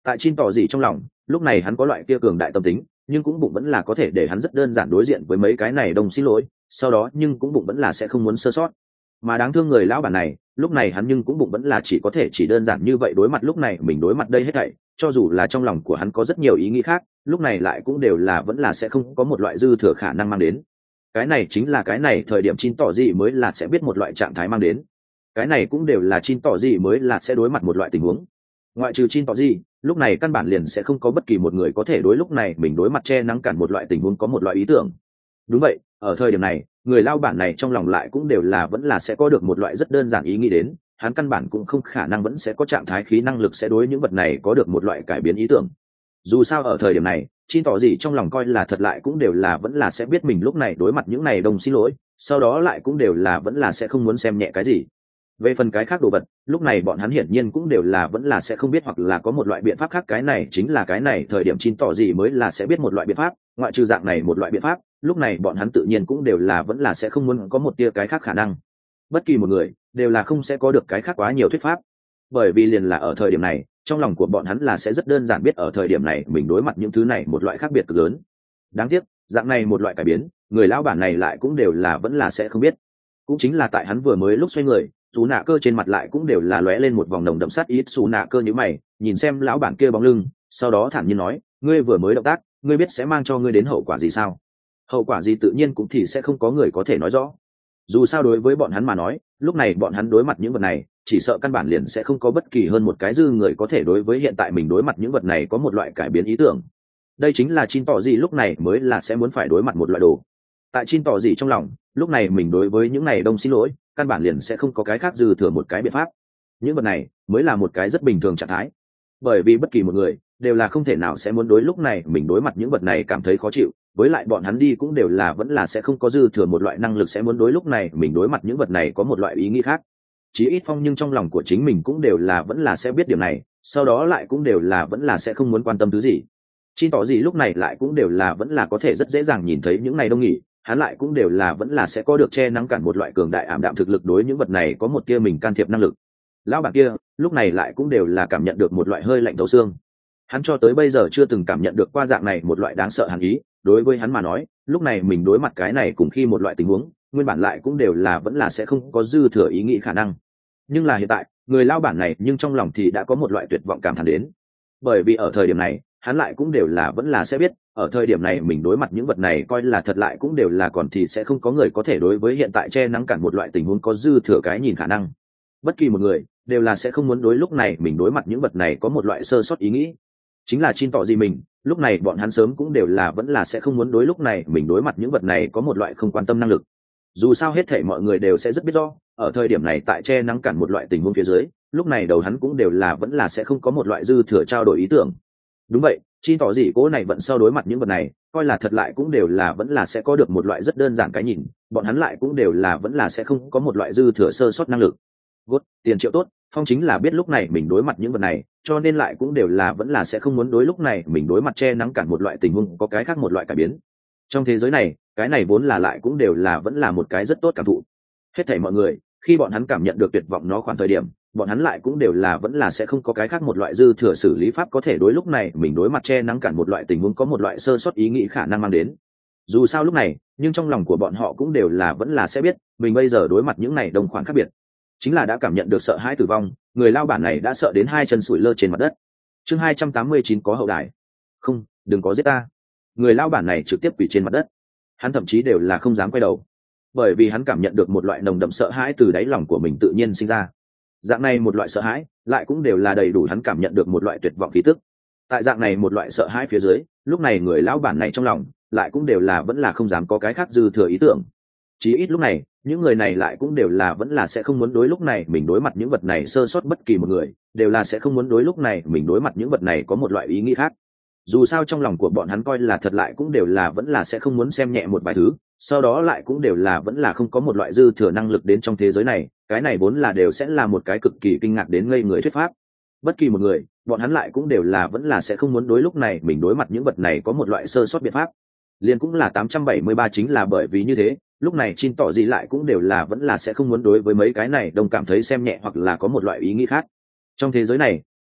Tại Chin tỏ gì trong lòng, lúc này hắn có loại kia cường đại tâm tính, nhưng cũng bụng vẫn là có thể để hắn rất đơn giản đối diện với mấy cái này đồng xin lỗi, sau đó nhưng cũng bụng vẫn là sẽ không muốn sơ sót. Mà đáng thương người lão bản này, lúc này hắn nhưng cũng bụng vẫn là chỉ có thể chỉ đơn giản như vậy đối mặt lúc này mình đối mặt đây hết thảy, cho dù là trong lòng của hắn có rất nhiều ý nghĩ khác, lúc này lại cũng đều là vẫn là sẽ không có một loại dư thừa khả năng mang đến. Cái này chính là cái này thời điểm Chin tỏ gì mới là sẽ biết một loại trạng thái mang đến. Cái này cũng đều là Chin tỏ gì mới là sẽ đối mặt một loại tình huống. Ngoại trừ Chin tỏ gì, lúc này căn bản liền sẽ không có bất kỳ một người có thể đối lúc này mình đối mặt che nắng cản một loại tình huống có một loại ý tưởng. Đúng vậy, ở thời điểm này, người lao bản này trong lòng lại cũng đều là vẫn là sẽ có được một loại rất đơn giản ý nghĩ đến, hắn căn bản cũng không khả năng vẫn sẽ có trạng thái khí năng lực sẽ đối những vật này có được một loại cải biến ý tưởng. Dù sao ở thời điểm này, Chin tỏ gì trong lòng coi là thật lại cũng đều là vẫn là sẽ biết mình lúc này đối mặt những này đồng xin lỗi, sau đó lại cũng đều là vẫn là sẽ không muốn xem nhẹ cái gì. Về phần cái khác đồ vật, lúc này bọn hắn hiển nhiên cũng đều là vẫn là sẽ không biết hoặc là có một loại biện pháp khác, cái này chính là cái này thời điểm Chin tỏ gì mới là sẽ biết một loại biện pháp, ngoại trừ dạng này một loại biện pháp, lúc này bọn hắn tự nhiên cũng đều là vẫn là sẽ không muốn có một tia cái khác khả năng. Bất kỳ một người đều là không sẽ có được cái khác quá nhiều thuyết pháp, bởi vì liền là ở thời điểm này, trong lòng của bọn hắn là sẽ rất đơn giản biết ở thời điểm này mình đối mặt những thứ này một loại khác biệt cực lớn. Đáng tiếc, dạng này một loại cải biến, người lão bản này lại cũng đều là vẫn là sẽ không biết. Cũng chính là tại hắn vừa mới lúc xoay người, Sú Nạ Cơ trên mặt lại cũng đều là lóe lên một vòng nồng đậm sát ý. Sú Nạ Cơ nhíu mày, nhìn xem lão bản kia bóng lưng, sau đó thản nhiên nói, ngươi vừa mới động tác, ngươi biết sẽ mang cho ngươi đến hậu quả gì sao? Hậu quả gì tự nhiên cũng thì sẽ không có người có thể nói rõ. Dù sao đối với bọn hắn mà nói, lúc này bọn hắn đối mặt những vật này, chỉ sợ căn bản liền sẽ không có bất kỳ hơn một cái dư người có thể đối với hiện tại mình đối mặt những vật này có một loại cải biến ý tưởng. Đây chính là Chin tỏ gì lúc này mới là sẽ muốn phải đối mặt một loại đồ. Tại Chin tỏ gì trong lòng, lúc này mình đối với những này đông xin lỗi, căn bản liền sẽ không có cái khác dư thừa một cái biện pháp. Những vật này mới là một cái rất bình thường trạng thái, bởi vì bất kỳ một người đều là không thể nào sẽ muốn đối lúc này mình đối mặt những vật này cảm thấy khó chịu, với lại bọn hắn đi cũng đều là vẫn là sẽ không có dư thừa một loại năng lực sẽ muốn đối lúc này mình đối mặt những vật này có một loại ý nghĩ khác. Chí ít Phong nhưng trong lòng của chính mình cũng đều là vẫn là sẽ biết điểm này, sau đó lại cũng đều là vẫn là sẽ không muốn quan tâm thứ gì. Chin tỏ gì lúc này lại cũng đều là vẫn là có thể rất dễ dàng nhìn thấy những này đông nghỉ, hắn lại cũng đều là vẫn là sẽ có được che nắng cản một loại cường đại ảm đạm thực lực đối những vật này có một tia mình can thiệp năng lực. Lão bản kia lúc này lại cũng đều là cảm nhận được một loại hơi lạnh thấu xương. Hắn cho tới bây giờ chưa từng cảm nhận được qua dạng này một loại đáng sợ hàn ý, đối với hắn mà nói, lúc này mình đối mặt cái này cùng khi một loại tình huống, nguyên bản lại cũng đều là vẫn là sẽ không có dư thừa ý nghĩ khả năng. Nhưng là hiện tại, người lao bản này nhưng trong lòng thì đã có một loại tuyệt vọng cảm thán đến. Bởi vì ở thời điểm này, hắn lại cũng đều là vẫn là sẽ biết, ở thời điểm này mình đối mặt những vật này coi là thật lại cũng đều là còn thì sẽ không có người có thể đối với hiện tại che nắng cản một loại tình huống có dư thừa cái nhìn khả năng. Bất kỳ một người đều là sẽ không muốn đối lúc này mình đối mặt những vật này có một loại sơ sót ý nghĩ. Chính là Chin tỏ gì mình, lúc này bọn hắn sớm cũng đều là vẫn là sẽ không muốn đối lúc này mình đối mặt những vật này có một loại không quan tâm năng lực. Dù sao hết thảy mọi người đều sẽ rất biết rõ, ở thời điểm này tại che nắng cản một loại tình huống phía dưới, lúc này đầu hắn cũng đều là vẫn là sẽ không có một loại dư thừa trao đổi ý tưởng. Đúng vậy, Chin tỏ gì cố này vẫn sau đối mặt những vật này, coi là thật lại cũng đều là vẫn là sẽ có được một loại rất đơn giản cái nhìn, bọn hắn lại cũng đều là vẫn là sẽ không có một loại dư thừa sơ sót năng lực. Gốt, tiền triệu tốt, Phong chính là biết lúc này mình đối mặt những vật này, cho nên lại cũng đều là vẫn là sẽ không muốn đối lúc này mình đối mặt che nắng cản một loại tình huống có cái khác một loại cải biến. Trong thế giới này, cái này vốn là lại cũng đều là vẫn là một cái rất tốt cảm thụ. Hết thảy mọi người, khi bọn hắn cảm nhận được tuyệt vọng nó khoảng thời điểm, bọn hắn lại cũng đều là vẫn là sẽ không có cái khác một loại dư thừa xử lý pháp có thể đối lúc này mình đối mặt che nắng cản một loại tình huống có một loại sơ sót ý nghĩ khả năng mang đến. Dù sao lúc này, nhưng trong lòng của bọn họ cũng đều là vẫn là sẽ biết, mình bây giờ đối mặt những này đồng khoảng khác biệt, chính là đã cảm nhận được sợ hãi tử vong, người lao bản này đã sợ đến hai chân sủi lơ trên mặt đất. Chương 289 có hậu đài. Không, đừng có giết ta. Người lao bản này trực tiếp quỳ trên mặt đất. Hắn thậm chí đều là không dám quay đầu, bởi vì hắn cảm nhận được một loại nồng đậm sợ hãi từ đáy lòng của mình tự nhiên sinh ra. Dạng này một loại sợ hãi, lại cũng đều là đầy đủ hắn cảm nhận được một loại tuyệt vọng khí tức. Tại dạng này một loại sợ hãi phía dưới, lúc này người lão bản này trong lòng, lại cũng đều là vẫn là không dám có cái khác dư thừa ý tưởng. Chí ít lúc này, những người này lại cũng đều là vẫn là sẽ không muốn đối lúc này mình đối mặt những vật này sơ sót bất kỳ một người, đều là sẽ không muốn đối lúc này mình đối mặt những vật này có một loại ý nghĩ khác. Dù sao trong lòng của bọn hắn coi là thật lại cũng đều là vẫn là sẽ không muốn xem nhẹ một vài thứ, sau đó lại cũng đều là vẫn là không có một loại dư thừa năng lực đến trong thế giới này, cái này vốn là đều sẽ là một cái cực kỳ kinh ngạc đến ngây người thuyết pháp. Bất kỳ một người, bọn hắn lại cũng đều là vẫn là sẽ không muốn đối lúc này mình đối mặt những vật này có một loại sơ sót biện pháp. Liên cũng là 873 chính là bởi vì như thế, lúc này Chin tỏ gì lại cũng đều là vẫn là sẽ không muốn đối với mấy cái này đồng cảm thấy xem nhẹ hoặc là có một loại ý nghĩ khác. Trong thế giới này,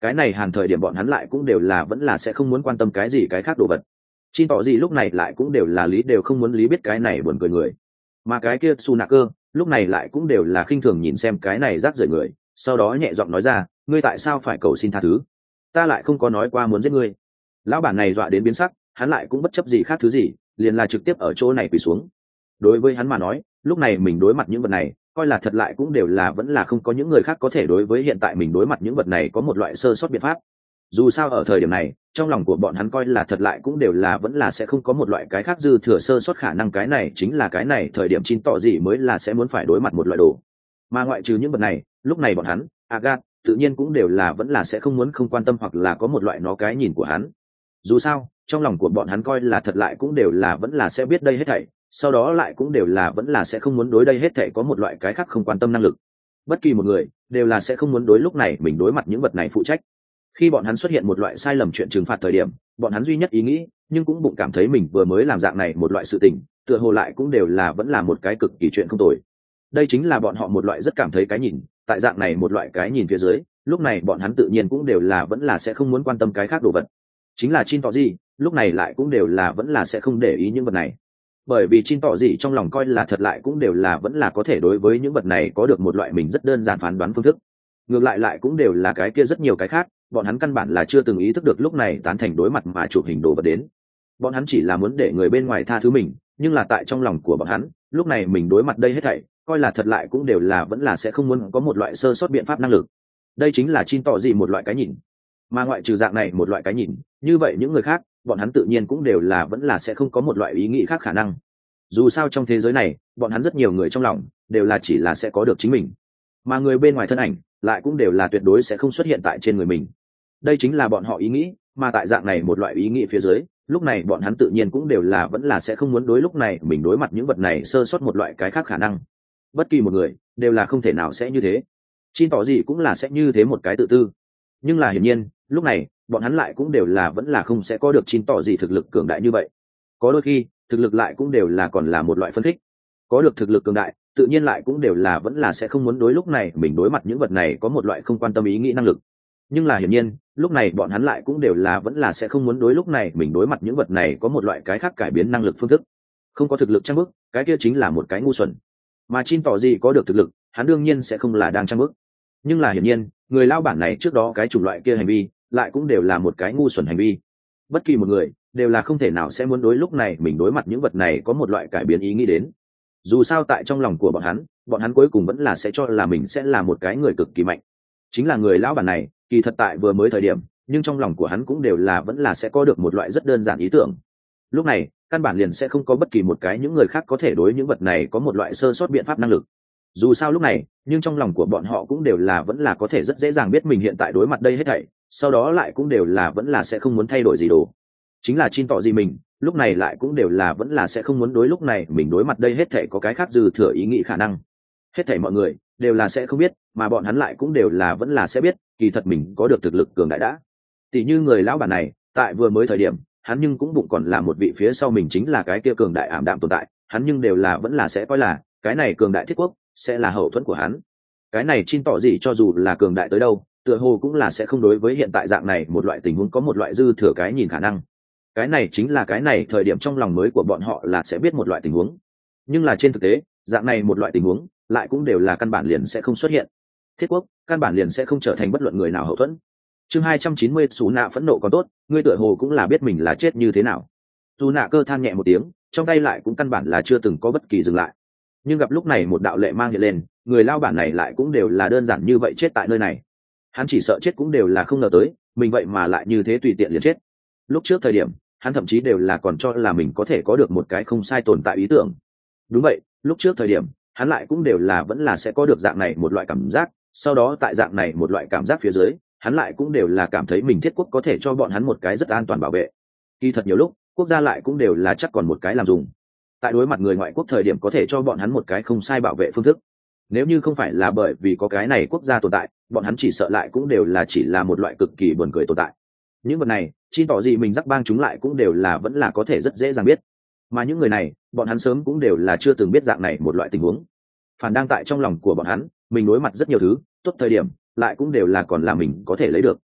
cái này hàn thời điểm bọn hắn lại cũng đều là vẫn là sẽ không muốn quan tâm cái gì cái khác đồ vật. Chin tỏ gì lúc này lại cũng đều là lý đều không muốn lý biết cái này buồn cười người, mà cái kia su nạ cơ lúc này lại cũng đều là khinh thường nhìn xem cái này rác rưởi người, sau đó nhẹ giọng nói ra, ngươi tại sao phải cầu xin tha thứ, ta lại không có nói qua muốn giết ngươi. Lão bản này dọa đến biến sắc, hắn lại cũng bất chấp gì khác thứ gì, liền là trực tiếp ở chỗ này quỳ xuống. Đối với hắn mà nói, lúc này mình đối mặt những vật này coi là thật lại cũng đều là vẫn là không có những người khác có thể đối với hiện tại mình đối mặt những vật này có một loại sơ sót biện pháp. Dù sao ở thời điểm này trong lòng của bọn hắn coi là thật lại cũng đều là vẫn là sẽ không có một loại cái khác dư thừa sơ sót khả năng, cái này chính là cái này thời điểm chín tỏ gì mới là sẽ muốn phải đối mặt một loại đồ. Mà ngoại trừ những vật này, lúc này bọn hắn Agat tự nhiên cũng đều là vẫn là sẽ không muốn không quan tâm hoặc là có một loại nó cái nhìn của hắn. Dù sao trong lòng của bọn hắn coi là thật lại cũng đều là vẫn là sẽ biết đây hết thảy, sau đó lại cũng đều là vẫn là sẽ không muốn đối đây hết thảy có một loại cái khác không quan tâm năng lực. Bất kỳ một người đều là sẽ không muốn đối lúc này mình đối mặt những vật này phụ trách. Khi bọn hắn xuất hiện một loại sai lầm chuyện trừng phạt thời điểm, bọn hắn duy nhất ý nghĩ nhưng cũng bụng cảm thấy mình vừa mới làm dạng này một loại sự tình, tựa hồ lại cũng đều là vẫn là một cái cực kỳ chuyện không tồi. Đây chính là bọn họ một loại rất cảm thấy cái nhìn, tại dạng này một loại cái nhìn phía dưới, lúc này bọn hắn tự nhiên cũng đều là vẫn là sẽ không muốn quan tâm cái khác đồ vật. Chính là Chin tỏ gì, lúc này lại cũng đều là vẫn là sẽ không để ý những vật này. Bởi vì Chin tỏ gì trong lòng coi là thật lại cũng đều là vẫn là có thể đối với những vật này có được một loại mình rất đơn giản phán đoán phương thức. Ngược lại lại cũng đều là cái kia rất nhiều cái khác, bọn hắn căn bản là chưa từng ý thức được lúc này tán thành đối mặt mà chụp hình đồ vật đến. Bọn hắn chỉ là muốn để người bên ngoài tha thứ mình, nhưng là tại trong lòng của bọn hắn, lúc này mình đối mặt đây hết thảy, coi là thật lại cũng đều là vẫn là sẽ không muốn có một loại sơ sót biện pháp năng lực. Đây chính là Chin tỏ gì một loại cái nhìn. Mà ngoại trừ dạng này một loại cái nhìn, như vậy những người khác, bọn hắn tự nhiên cũng đều là vẫn là sẽ không có một loại ý nghĩ khác khả năng. Dù sao trong thế giới này, bọn hắn rất nhiều người trong lòng đều là chỉ là sẽ có được chính mình, mà người bên ngoài thân ảnh lại cũng đều là tuyệt đối sẽ không xuất hiện tại trên người mình. Đây chính là bọn họ ý nghĩ, mà tại dạng này một loại ý nghĩ phía dưới, lúc này bọn hắn tự nhiên cũng đều là vẫn là sẽ không muốn đối lúc này mình đối mặt những vật này sơ sót một loại cái khác khả năng. Bất kỳ một người đều là không thể nào sẽ như thế. Chin tỏ gì cũng là sẽ như thế một cái tự tư. Nhưng là hiển nhiên, lúc này, bọn hắn lại cũng đều là vẫn là không sẽ có được Chin tỏ gì thực lực cường đại như vậy. Có đôi khi, thực lực lại cũng đều là còn là một loại phân khích. Có được thực lực cường đại, tự nhiên lại cũng đều là vẫn là sẽ không muốn đối lúc này mình đối mặt những vật này có một loại không quan tâm ý nghĩ năng lực. Nhưng là hiển nhiên, lúc này bọn hắn lại cũng đều là vẫn là sẽ không muốn đối lúc này mình đối mặt những vật này có một loại cái khác cải biến năng lực phương thức. Không có thực lực trang bức, cái kia chính là một cái ngu xuẩn. Mà Chin tỏ gì có được thực lực, hắn đương nhiên sẽ không là đang trang bức. Nhưng là hiển nhiên, người lao bản này trước đó cái chủng loại kia hành vi, lại cũng đều là một cái ngu xuẩn hành vi. Bất kỳ một người đều là không thể nào sẽ muốn đối lúc này mình đối mặt những vật này có một loại cải biến ý nghĩ đến. Dù sao tại trong lòng của bọn hắn cuối cùng vẫn là sẽ cho là mình sẽ là một cái người cực kỳ mạnh. Chính là người lão bản này, kỳ thật tại vừa mới thời điểm, nhưng trong lòng của hắn cũng đều là vẫn là sẽ có được một loại rất đơn giản ý tưởng. Lúc này, căn bản liền sẽ không có bất kỳ một cái những người khác có thể đối những vật này có một loại sơ sót biện pháp năng lực. Dù sao lúc này, nhưng trong lòng của bọn họ cũng đều là vẫn là có thể rất dễ dàng biết mình hiện tại đối mặt đây hết thảy, sau đó lại cũng đều là vẫn là sẽ không muốn thay đổi gì đồ. Chính là Chin tỏ gì mình, lúc này lại cũng đều là vẫn là sẽ không muốn đối lúc này mình đối mặt đây hết thảy có cái khác dư thừa ý nghĩ khả năng. Hết thảy mọi người đều là sẽ không biết, mà bọn hắn lại cũng đều là vẫn là sẽ biết, kỳ thật mình có được thực lực cường đại đã. Tỷ như người lão bản này, tại vừa mới thời điểm, hắn nhưng cũng bụng còn là một vị phía sau mình chính là cái kia cường đại ảm đạm tồn tại, hắn nhưng đều là vẫn là sẽ coi là cái này cường đại thiết quốc sẽ là hậu thuẫn của hắn. Cái này Chin tỏ gì cho dù là cường đại tới đâu, tựa hồ cũng là sẽ không đối với hiện tại dạng này một loại tình huống có một loại dư thừa cái nhìn khả năng. Cái này chính là cái này thời điểm trong lòng mới của bọn họ là sẽ biết một loại tình huống. Nhưng là trên thực tế, dạng này một loại tình huống lại cũng đều là căn bản liền sẽ không xuất hiện. Thiết quốc căn bản liền sẽ không trở thành bất luận người nào hậu thuẫn. Chương 290 Sú Nạ phẫn nộ còn tốt, ngươi tựa hồ cũng là biết mình là chết như thế nào. Sú Nạ cơ than nhẹ một tiếng, trong tay lại cũng căn bản là chưa từng có bất kỳ dừng lại. Nhưng gặp lúc này một đạo lệ mang hiện lên, người lao bản này lại cũng đều là đơn giản như vậy chết tại nơi này. Hắn chỉ sợ chết cũng đều là không ngờ tới, mình vậy mà lại như thế tùy tiện liền chết. Lúc trước thời điểm, hắn thậm chí đều là còn cho là mình có thể có được một cái không sai tồn tại ý tưởng. Đúng vậy, lúc trước thời điểm, hắn lại cũng đều là vẫn là sẽ có được dạng này một loại cảm giác, sau đó tại dạng này một loại cảm giác phía dưới, hắn lại cũng đều là cảm thấy mình thiết quốc có thể cho bọn hắn một cái rất an toàn bảo vệ. Kỳ thật nhiều lúc, quốc gia lại cũng đều là chắc còn một cái làm dùng. Tại đối mặt người ngoại quốc thời điểm có thể cho bọn hắn một cái không sai bảo vệ phương thức. Nếu như không phải là bởi vì có cái này quốc gia tồn tại, bọn hắn chỉ sợ lại cũng đều là chỉ là một loại cực kỳ buồn cười tồn tại. Những vật này, Chin tỏ gì mình rắc bang chúng lại cũng đều là vẫn là có thể rất dễ dàng biết. Mà những người này, bọn hắn sớm cũng đều là chưa từng biết dạng này một loại tình huống. Phản đang tại trong lòng của bọn hắn, mình đối mặt rất nhiều thứ, tốt thời điểm, lại cũng đều là còn là mình có thể lấy được.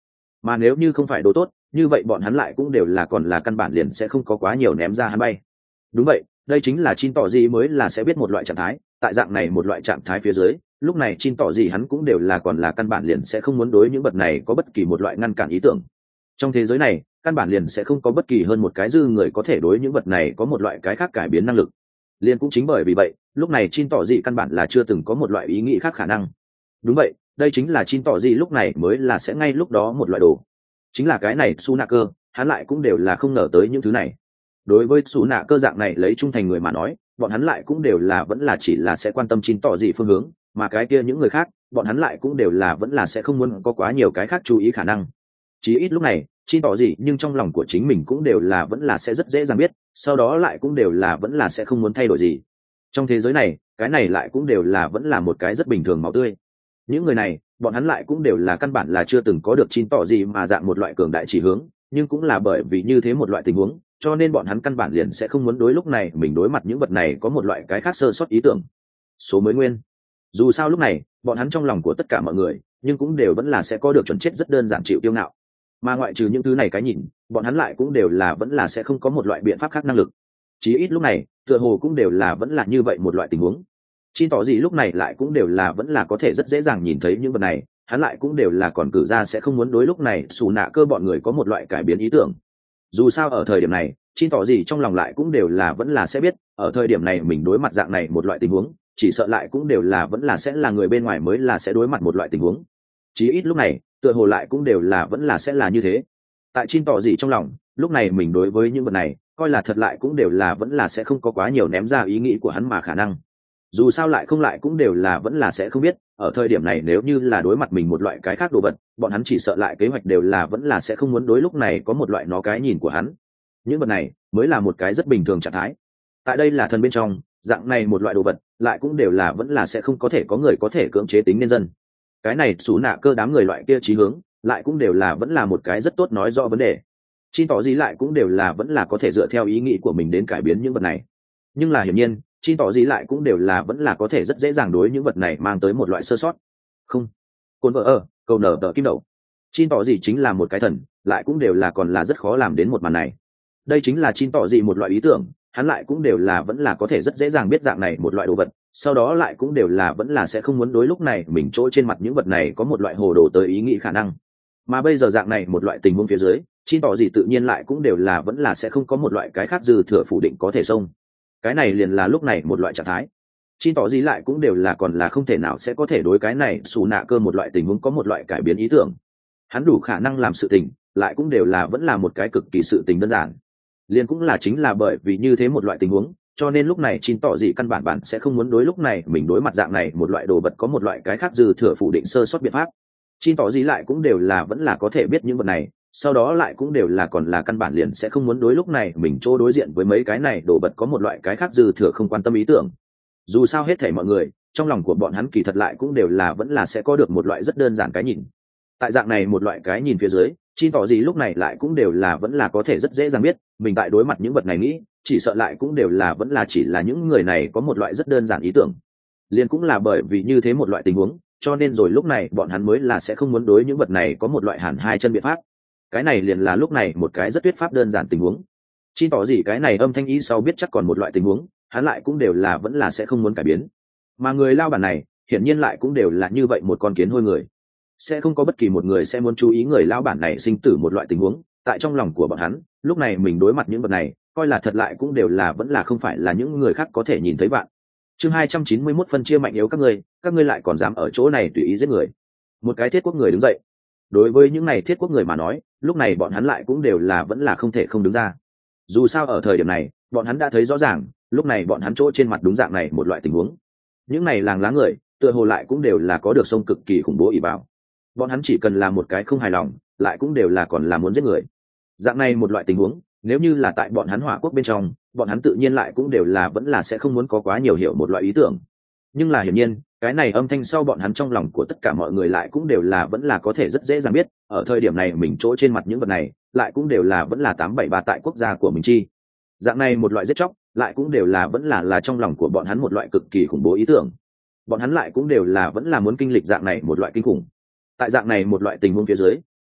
mà nếu như không phải đồ tốt như vậy bọn hắn lại cũng đều là còn là căn bản liền sẽ không có quá nhiều ném ra hắn bay. Đúng vậy, đây chính là Chin tỏ gì mới là sẽ biết một loại trạng thái, tại dạng này một loại trạng thái phía dưới, lúc này Chin tỏ gì hắn cũng đều là còn là căn bản liền sẽ không muốn đối những vật này có bất kỳ một loại ngăn cản ý tưởng. Trong thế giới này, căn bản liền sẽ không có bất kỳ hơn một cái dư người có thể đối những vật này có một loại cái khác cải biến năng lực. Liền cũng chính bởi vì vậy, lúc này Chin tỏ gì căn bản là chưa từng có một loại ý nghĩ khác khả năng. Đúng vậy, đây chính là Chin tỏ gì lúc này mới là sẽ ngay lúc đó một loại đồ. Chính là cái này Su Nạ Cơ, hắn lại cũng đều là không ngờ tới những thứ này. Đối với Su Nạ Cơ dạng này lấy trung thành người mà nói, bọn hắn lại cũng đều là vẫn là chỉ là sẽ quan tâm Chin tỏ gì phương hướng, mà cái kia những người khác, bọn hắn lại cũng đều là vẫn là sẽ không muốn có quá nhiều cái khác chú ý khả năng. Chí ít lúc này, Chin tỏ gì nhưng trong lòng của chính mình cũng đều là vẫn là sẽ rất dễ dàng biết, sau đó lại cũng đều là vẫn là sẽ không muốn thay đổi gì. Trong thế giới này, cái này lại cũng đều là vẫn là một cái rất bình thường máu tươi. Những người này, bọn hắn lại cũng đều là căn bản là chưa từng có được Chin tỏ gì mà dạng một loại cường đại chỉ hướng, nhưng cũng là bởi vì như thế một loại tình huống, cho nên bọn hắn căn bản liền sẽ không muốn đối lúc này mình đối mặt những vật này có một loại cái khác sơ sót ý tưởng. Số mới nguyên. Dù sao lúc này, bọn hắn trong lòng của tất cả mọi người, nhưng cũng đều vẫn là sẽ có được chuẩn chết rất đơn giản chịu tiêu ngạo. Mà ngoại trừ những thứ này cái nhìn, bọn hắn lại cũng đều là vẫn là sẽ không có một loại biện pháp khác năng lực. Chí ít lúc này, tựa hồ cũng đều là vẫn là như vậy một loại tình huống. Chin tỏ gì lúc này lại cũng đều là vẫn là có thể rất dễ dàng nhìn thấy những vật này, hắn lại cũng đều là còn cử ra sẽ không muốn đối lúc này Su Nạ Cơ bọn người có một loại cải biến ý tưởng. Dù sao ở thời điểm này, Chin tỏ gì trong lòng lại cũng đều là vẫn là sẽ biết, ở thời điểm này mình đối mặt dạng này một loại tình huống, chỉ sợ lại cũng đều là vẫn là sẽ là người bên ngoài mới là sẽ đối mặt một loại tình huống. Chí ít lúc này, tựa hồ lại cũng đều là vẫn là sẽ là như thế. Tại Chin tỏ gì trong lòng, lúc này mình đối với những vật này, coi là thật lại cũng đều là vẫn là sẽ không có quá nhiều ném ra ý nghĩ của hắn mà khả năng. Dù sao lại không lại cũng đều là vẫn là sẽ không biết, ở thời điểm này nếu như là đối mặt mình một loại cái khác đồ vật, bọn hắn chỉ sợ lại kế hoạch đều là vẫn là sẽ không muốn đối lúc này có một loại nó cái nhìn của hắn. Những vật này mới là một cái rất bình thường trạng thái. Tại đây là thần bên trong, dạng này một loại đồ vật, lại cũng đều là vẫn là sẽ không có thể có người có thể cưỡng chế tính nhân dân. Cái này Su Nạ Cơ đám người loại kia chí hướng, lại cũng đều là vẫn là một cái rất tốt nói rõ vấn đề. Chin tỏ gì lại cũng đều là vẫn là có thể dựa theo ý nghĩ của mình đến cải biến những vật này. Nhưng là hiển nhiên, Chin tỏ gì lại cũng đều là vẫn là có thể rất dễ dàng đối những vật này mang tới một loại sơ sót. Không. Cồn vợ ở, cầu nở tờ kim đậu. Chin tỏ gì chính là một cái thần, lại cũng đều là còn là rất khó làm đến một màn này. Đây chính là Chin tỏ gì một loại ý tưởng, hắn lại cũng đều là vẫn là có thể rất dễ dàng biết dạng này một loại đồ vật, sau đó lại cũng đều là vẫn là sẽ không muốn đối lúc này mình chỗ trên mặt những vật này có một loại hồ đồ tới ý nghĩ khả năng. Mà bây giờ dạng này một loại tình huống phía dưới, Chin tỏ gì tự nhiên lại cũng đều là vẫn là sẽ không có một loại cái khác dư thừa phủ định có thể xông. Cái này liền là lúc này một loại trạng thái. Chin tỏ gì lại cũng đều là còn là không thể nào sẽ có thể đối cái này Su Nạ Cơ một loại tình huống có một loại cải biến ý tưởng. Hắn đủ khả năng làm sự tình, lại cũng đều là vẫn là một cái cực kỳ sự tình đơn giản. Liền cũng là chính là bởi vì như thế một loại tình huống, cho nên lúc này Chin tỏ gì căn bản sẽ không muốn đối lúc này mình đối mặt dạng này một loại đồ vật có một loại cái khác dư thừa phủ định sơ sót biện pháp. Chin tỏ gì lại cũng đều là vẫn là có thể biết những vật này, sau đó lại cũng đều là còn là căn bản liền sẽ không muốn đối lúc này mình chỗ đối diện với mấy cái này đồ vật có một loại cái khác dư thừa không quan tâm ý tưởng. Dù sao hết thảy mọi người, trong lòng của bọn hắn kỳ thật lại cũng đều là vẫn là sẽ có được một loại rất đơn giản cái nhìn. Tại dạng này một loại cái nhìn phía dưới, Chin tỏ gì lúc này lại cũng đều là vẫn là có thể rất dễ dàng biết, mình tại đối mặt những vật này nghĩ, chỉ sợ lại cũng đều là vẫn là chỉ là những người này có một loại rất đơn giản ý tưởng. Liền cũng là bởi vì như thế một loại tình huống, cho nên rồi lúc này bọn hắn mới là sẽ không muốn đối những vật này có một loại hẳn hai chân biện pháp. Cái này liền là lúc này một cái rất thuyết pháp đơn giản tình huống. Chin tỏ gì cái này âm thanh ý sau biết chắc còn một loại tình huống, hắn lại cũng đều là vẫn là sẽ không muốn cải biến. Mà người lao bản này, hiển nhiên lại cũng đều là như vậy một con kiến hôi người. Sẽ không có bất kỳ một người sẽ muốn chú ý người lao bản này sinh tử một loại tình huống, tại trong lòng của bọn hắn, lúc này mình đối mặt những vật này, coi là thật lại cũng đều là vẫn là không phải là những người khác có thể nhìn thấy bạn. Chương 291 phân chia mạnh yếu các ngươi lại còn dám ở chỗ này tùy ý giết người. Một cái thiết quốc người đứng dậy. Đối với những này thiết quốc người mà nói, lúc này bọn hắn lại cũng đều là vẫn là không thể không đứng ra. Dù sao ở thời điểm này, bọn hắn đã thấy rõ ràng, lúc này bọn hắn chỗ trên mặt đúng dạng này một loại tình huống. Những này làng lá người, tựa hồ lại cũng đều là có được sông cực kỳ khủng bố ỷ vào. Bọn hắn chỉ cần làm một cái không hài lòng, lại cũng đều là còn là muốn giết người. Dạng này một loại tình huống, nếu như là tại bọn hắn Hỏa Quốc bên trong, bọn hắn tự nhiên lại cũng đều là vẫn là sẽ không muốn có quá nhiều hiểu một loại ý tưởng. Nhưng là hiển nhiên, cái này âm thanh sau bọn hắn trong lòng của tất cả mọi người lại cũng đều là vẫn là có thể rất dễ dàng biết, ở thời điểm này mình chỗ trên mặt những vật này, lại cũng đều là vẫn là 873 tại quốc gia của mình chi. Dạng này một loại giết chóc, lại cũng đều là vẫn là trong lòng của bọn hắn một loại cực kỳ khủng bố ý tưởng. Bọn hắn lại cũng đều là vẫn là muốn kinh lịch dạng này một loại kinh khủng. Tại dạng này một loại tình huống phía dưới,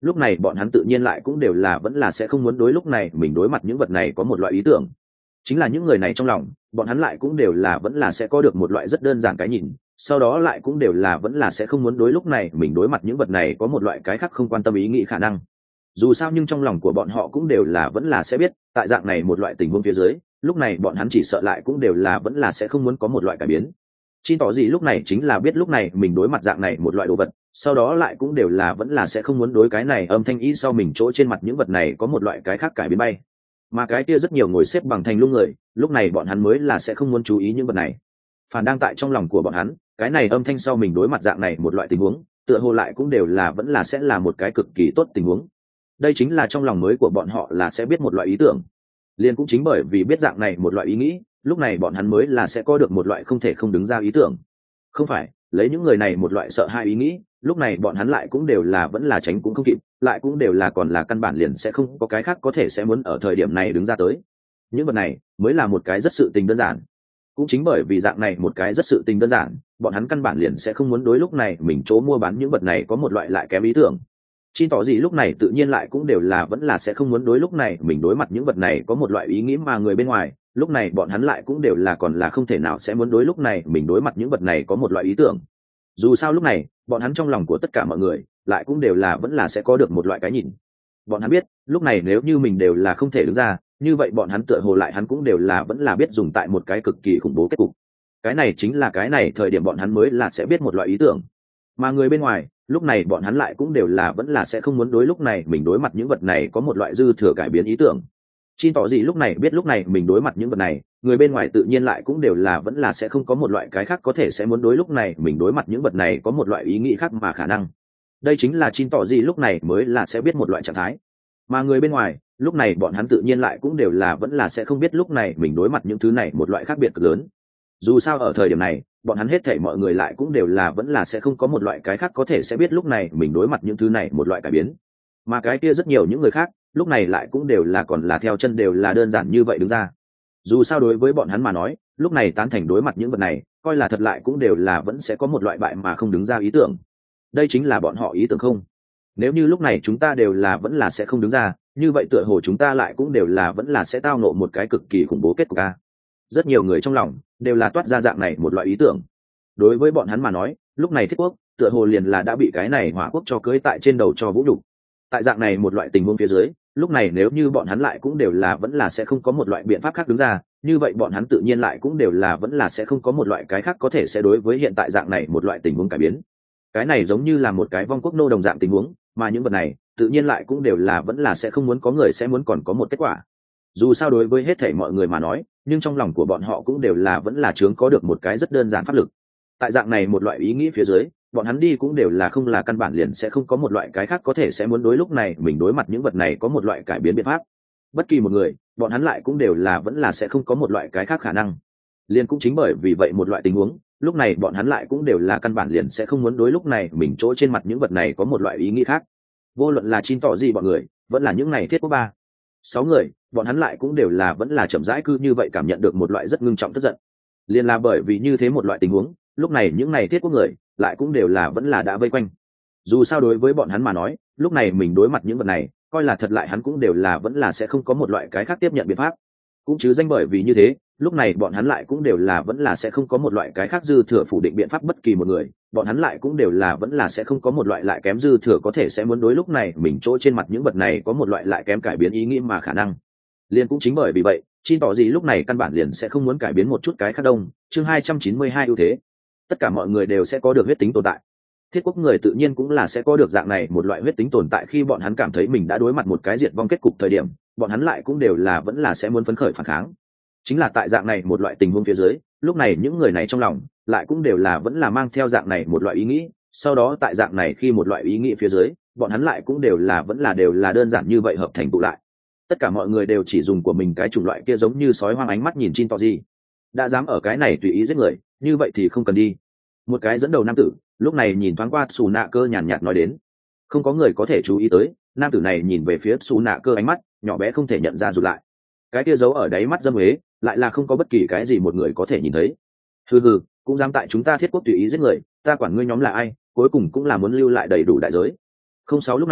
lúc này bọn hắn tự nhiên lại cũng đều là vẫn là sẽ không muốn đối lúc này mình đối mặt những vật này có một loại ý tưởng. Chính là những người này trong lòng bọn hắn lại cũng đều là vẫn là sẽ có được một loại rất đơn giản cái nhìn, sau đó lại cũng đều là vẫn là sẽ không muốn đối lúc này mình đối mặt những vật này có một loại cái khác không quan tâm ý nghĩ khả năng. Dù sao nhưng trong lòng của bọn họ cũng đều là vẫn là sẽ biết tại dạng này một loại tình huống phía dưới, lúc này bọn hắn chỉ sợ lại cũng đều là vẫn là sẽ không muốn có một loại cải biến. Chi tỏ gì lúc này chính là biết lúc này mình đối mặt dạng này một loại đồ vật, sau đó lại cũng đều là vẫn là sẽ không muốn đối cái này âm thanh ý sau mình chỗ trên mặt những vật này có một loại cái khác cải biến bay. Mà cái kia rất nhiều ngồi xếp bằng thành lung người, lúc này bọn hắn mới là sẽ không muốn chú ý những vật này. Phản đang tại trong lòng của bọn hắn, cái này âm thanh sau mình đối mặt dạng này một loại tình huống, tựa hồ lại cũng đều là vẫn là sẽ là một cái cực kỳ tốt tình huống. Đây chính là trong lòng mới của bọn họ là sẽ biết một loại ý tưởng. Liền cũng chính bởi vì biết dạng này một loại ý nghĩ, lúc này bọn hắn mới là sẽ có được một loại không thể không đứng ra ý tưởng. Không phải lấy những người này một loại sợ hai ý nghĩ, lúc này bọn hắn lại cũng đều là vẫn là tránh cũng không kịp, lại cũng đều là còn là căn bản liền sẽ không có cái khác có thể sẽ muốn ở thời điểm này đứng ra tới. Những vật này mới là một cái rất sự tình đơn giản. Cũng chính bởi vì dạng này một cái rất sự tình đơn giản, bọn hắn căn bản liền sẽ không muốn đối lúc này mình chỗ mua bán những vật này có một loại lại kém ý tưởng. Chi tỏ gì lúc này tự nhiên lại cũng đều là vẫn là sẽ không muốn đối lúc này mình đối mặt những vật này có một loại ý nghĩ mà người bên ngoài, lúc này bọn hắn lại cũng đều là còn là không thể nào sẽ muốn đối lúc này mình đối mặt những vật này có một loại ý tưởng. Dù sao lúc này bọn hắn trong lòng của tất cả mọi người lại cũng đều là vẫn là sẽ có được một loại cái nhìn. Bọn hắn biết lúc này nếu như mình đều là không thể đứng ra, như vậy bọn hắn tựa hồ lại hắn cũng đều là vẫn là biết dùng tại một cái cực kỳ khủng bố kết cục. Cái này chính là cái này thời điểm bọn hắn mới là sẽ biết một loại ý tưởng. Mà người bên ngoài lúc này bọn hắn lại cũng đều là vẫn là sẽ không muốn đối lúc này mình đối mặt những vật này có một loại dư thừa cải biến ý tưởng. Chi tỏ gì lúc này biết lúc này mình đối mặt những vật này, người bên ngoài tự nhiên lại cũng đều là vẫn là sẽ không có một loại cái khác có thể sẽ muốn đối lúc này mình đối mặt những vật này có một loại ý nghĩ khác mà khả năng. Đây chính là chi tỏ gì lúc này mới là sẽ biết một loại trạng thái. Mà người bên ngoài lúc này bọn hắn tự nhiên lại cũng đều là vẫn là sẽ không biết lúc này mình đối mặt những thứ này một loại khác biệt cực lớn. Dù sao ở thời điểm này bọn hắn hết thảy mọi người lại cũng đều là vẫn là sẽ không có một loại cái khác có thể sẽ biết lúc này mình đối mặt những thứ này một loại cải biến. Mà cái kia rất nhiều những người khác lúc này lại cũng đều là còn là theo chân đều là đơn giản như vậy đứng ra. Dù sao đối với bọn hắn mà nói, lúc này tán thành đối mặt những vật này coi là thật lại cũng đều là vẫn sẽ có một loại bại mà không đứng ra ý tưởng. Đây chính là bọn họ ý tưởng không. Nếu như lúc này chúng ta đều là vẫn là sẽ không đứng ra, như vậy tựa hồ chúng ta lại cũng đều là vẫn là sẽ tao nộ một cái cực kỳ khủng bố kết cục a. Rất nhiều người trong lòng đều là toát ra dạng này một loại ý tưởng. Đối với bọn hắn mà nói, lúc này Thiết Quốc tựa hồ liền là đã bị cái này Hỏa Quốc cho cưới tại trên đầu cho vũ nhục. Tại dạng này một loại tình huống phía dưới, lúc này nếu như bọn hắn lại cũng đều là vẫn là sẽ không có một loại biện pháp khác đứng ra, như vậy bọn hắn tự nhiên lại cũng đều là vẫn là sẽ không có một loại cái khác có thể sẽ đối với hiện tại dạng này một loại tình huống cải biến. Cái này giống như là một cái vong quốc nô đồng dạng tình huống, mà những vật này tự nhiên lại cũng đều là vẫn là sẽ không muốn có người sẽ muốn còn có một kết quả. Dù sao đối với hết thảy mọi người mà nói, nhưng trong lòng của bọn họ cũng đều là vẫn là chướng có được một cái rất đơn giản pháp lực. Tại dạng này một loại ý nghĩ phía dưới, bọn hắn đi cũng đều là không là căn bản liền sẽ không có một loại cái khác có thể sẽ muốn đối lúc này mình đối mặt những vật này có một loại cải biến biện pháp. Bất kỳ một người, bọn hắn lại cũng đều là vẫn là sẽ không có một loại cái khác khả năng. Liền cũng chính bởi vì vậy một loại tình huống, lúc này bọn hắn lại cũng đều là căn bản liền sẽ không muốn đối lúc này mình chỗ trên mặt những vật này có một loại ý nghĩ khác. Vô luận là Chin tỏ gì bọn người, vẫn là những này Thiết Quốc 3-6 người, bọn hắn lại cũng đều là vẫn là chậm rãi cứ như vậy cảm nhận được một loại rất ngưng trọng tức giận. Liền là bởi vì như thế một loại tình huống, lúc này những này Thiết Quốc người lại cũng đều là vẫn là đã vây quanh. Dù sao đối với bọn hắn mà nói, lúc này mình đối mặt những vật này coi là thật lại hắn cũng đều là vẫn là sẽ không có một loại cái khác tiếp nhận biện pháp. Cũng chứ danh bởi vì như thế, lúc này bọn hắn lại cũng đều là vẫn là sẽ không có một loại cái khác dư thừa phủ định biện pháp bất kỳ một người, bọn hắn lại cũng đều là vẫn là sẽ không có một loại lại kém dư thừa có thể sẽ muốn đối lúc này mình chỗ trên mặt những vật này có một loại lại kém cải biến ý nghĩ mà khả năng. Liền cũng chính bởi vì vậy, Chin tỏ gì lúc này căn bản liền sẽ không muốn cải biến một chút cái khác đông. Chương 292 ưu thế. Tất cả mọi người đều sẽ có được huyết tính tồn tại. Thiết Quốc người tự nhiên cũng là sẽ có được dạng này một loại huyết tính tồn tại khi bọn hắn cảm thấy mình đã đối mặt một cái diệt vong kết cục thời điểm, bọn hắn lại cũng đều là vẫn là sẽ muốn phấn khởi phản kháng. Chính là tại dạng này một loại tình huống phía dưới, lúc này những người này trong lòng lại cũng đều là vẫn là mang theo dạng này một loại ý nghĩ, sau đó tại dạng này khi một loại ý nghĩ phía dưới, bọn hắn lại cũng đều là đơn giản như vậy hợp thành tụ lại. Tất cả mọi người đều chỉ dùng của mình cái chủng loại kia giống như sói hoang ánh mắt nhìn Chin tỏ gì. Đã dám ở cái này tùy ý giết người, như vậy thì không cần đi. Một cái dẫn đầu nam tử lúc này nhìn thoáng qua Xù Nạ Cơ nhàn nhạt nói đến. Không có người có thể chú ý tới, nam tử này nhìn về phía Xù Nạ Cơ ánh mắt nhỏ bé không thể nhận ra rụt lại. Cái kia giấu ở đáy mắt dâm huế lại là không có bất kỳ cái gì một người có thể nhìn thấy. Hừ, cũng dám tại chúng ta Thiết Quốc tùy ý giết người, ta quản ngươi nhóm là ai, cuối cùng cũng là muốn lưu lại đầy đủ đại giới. 06 lúc này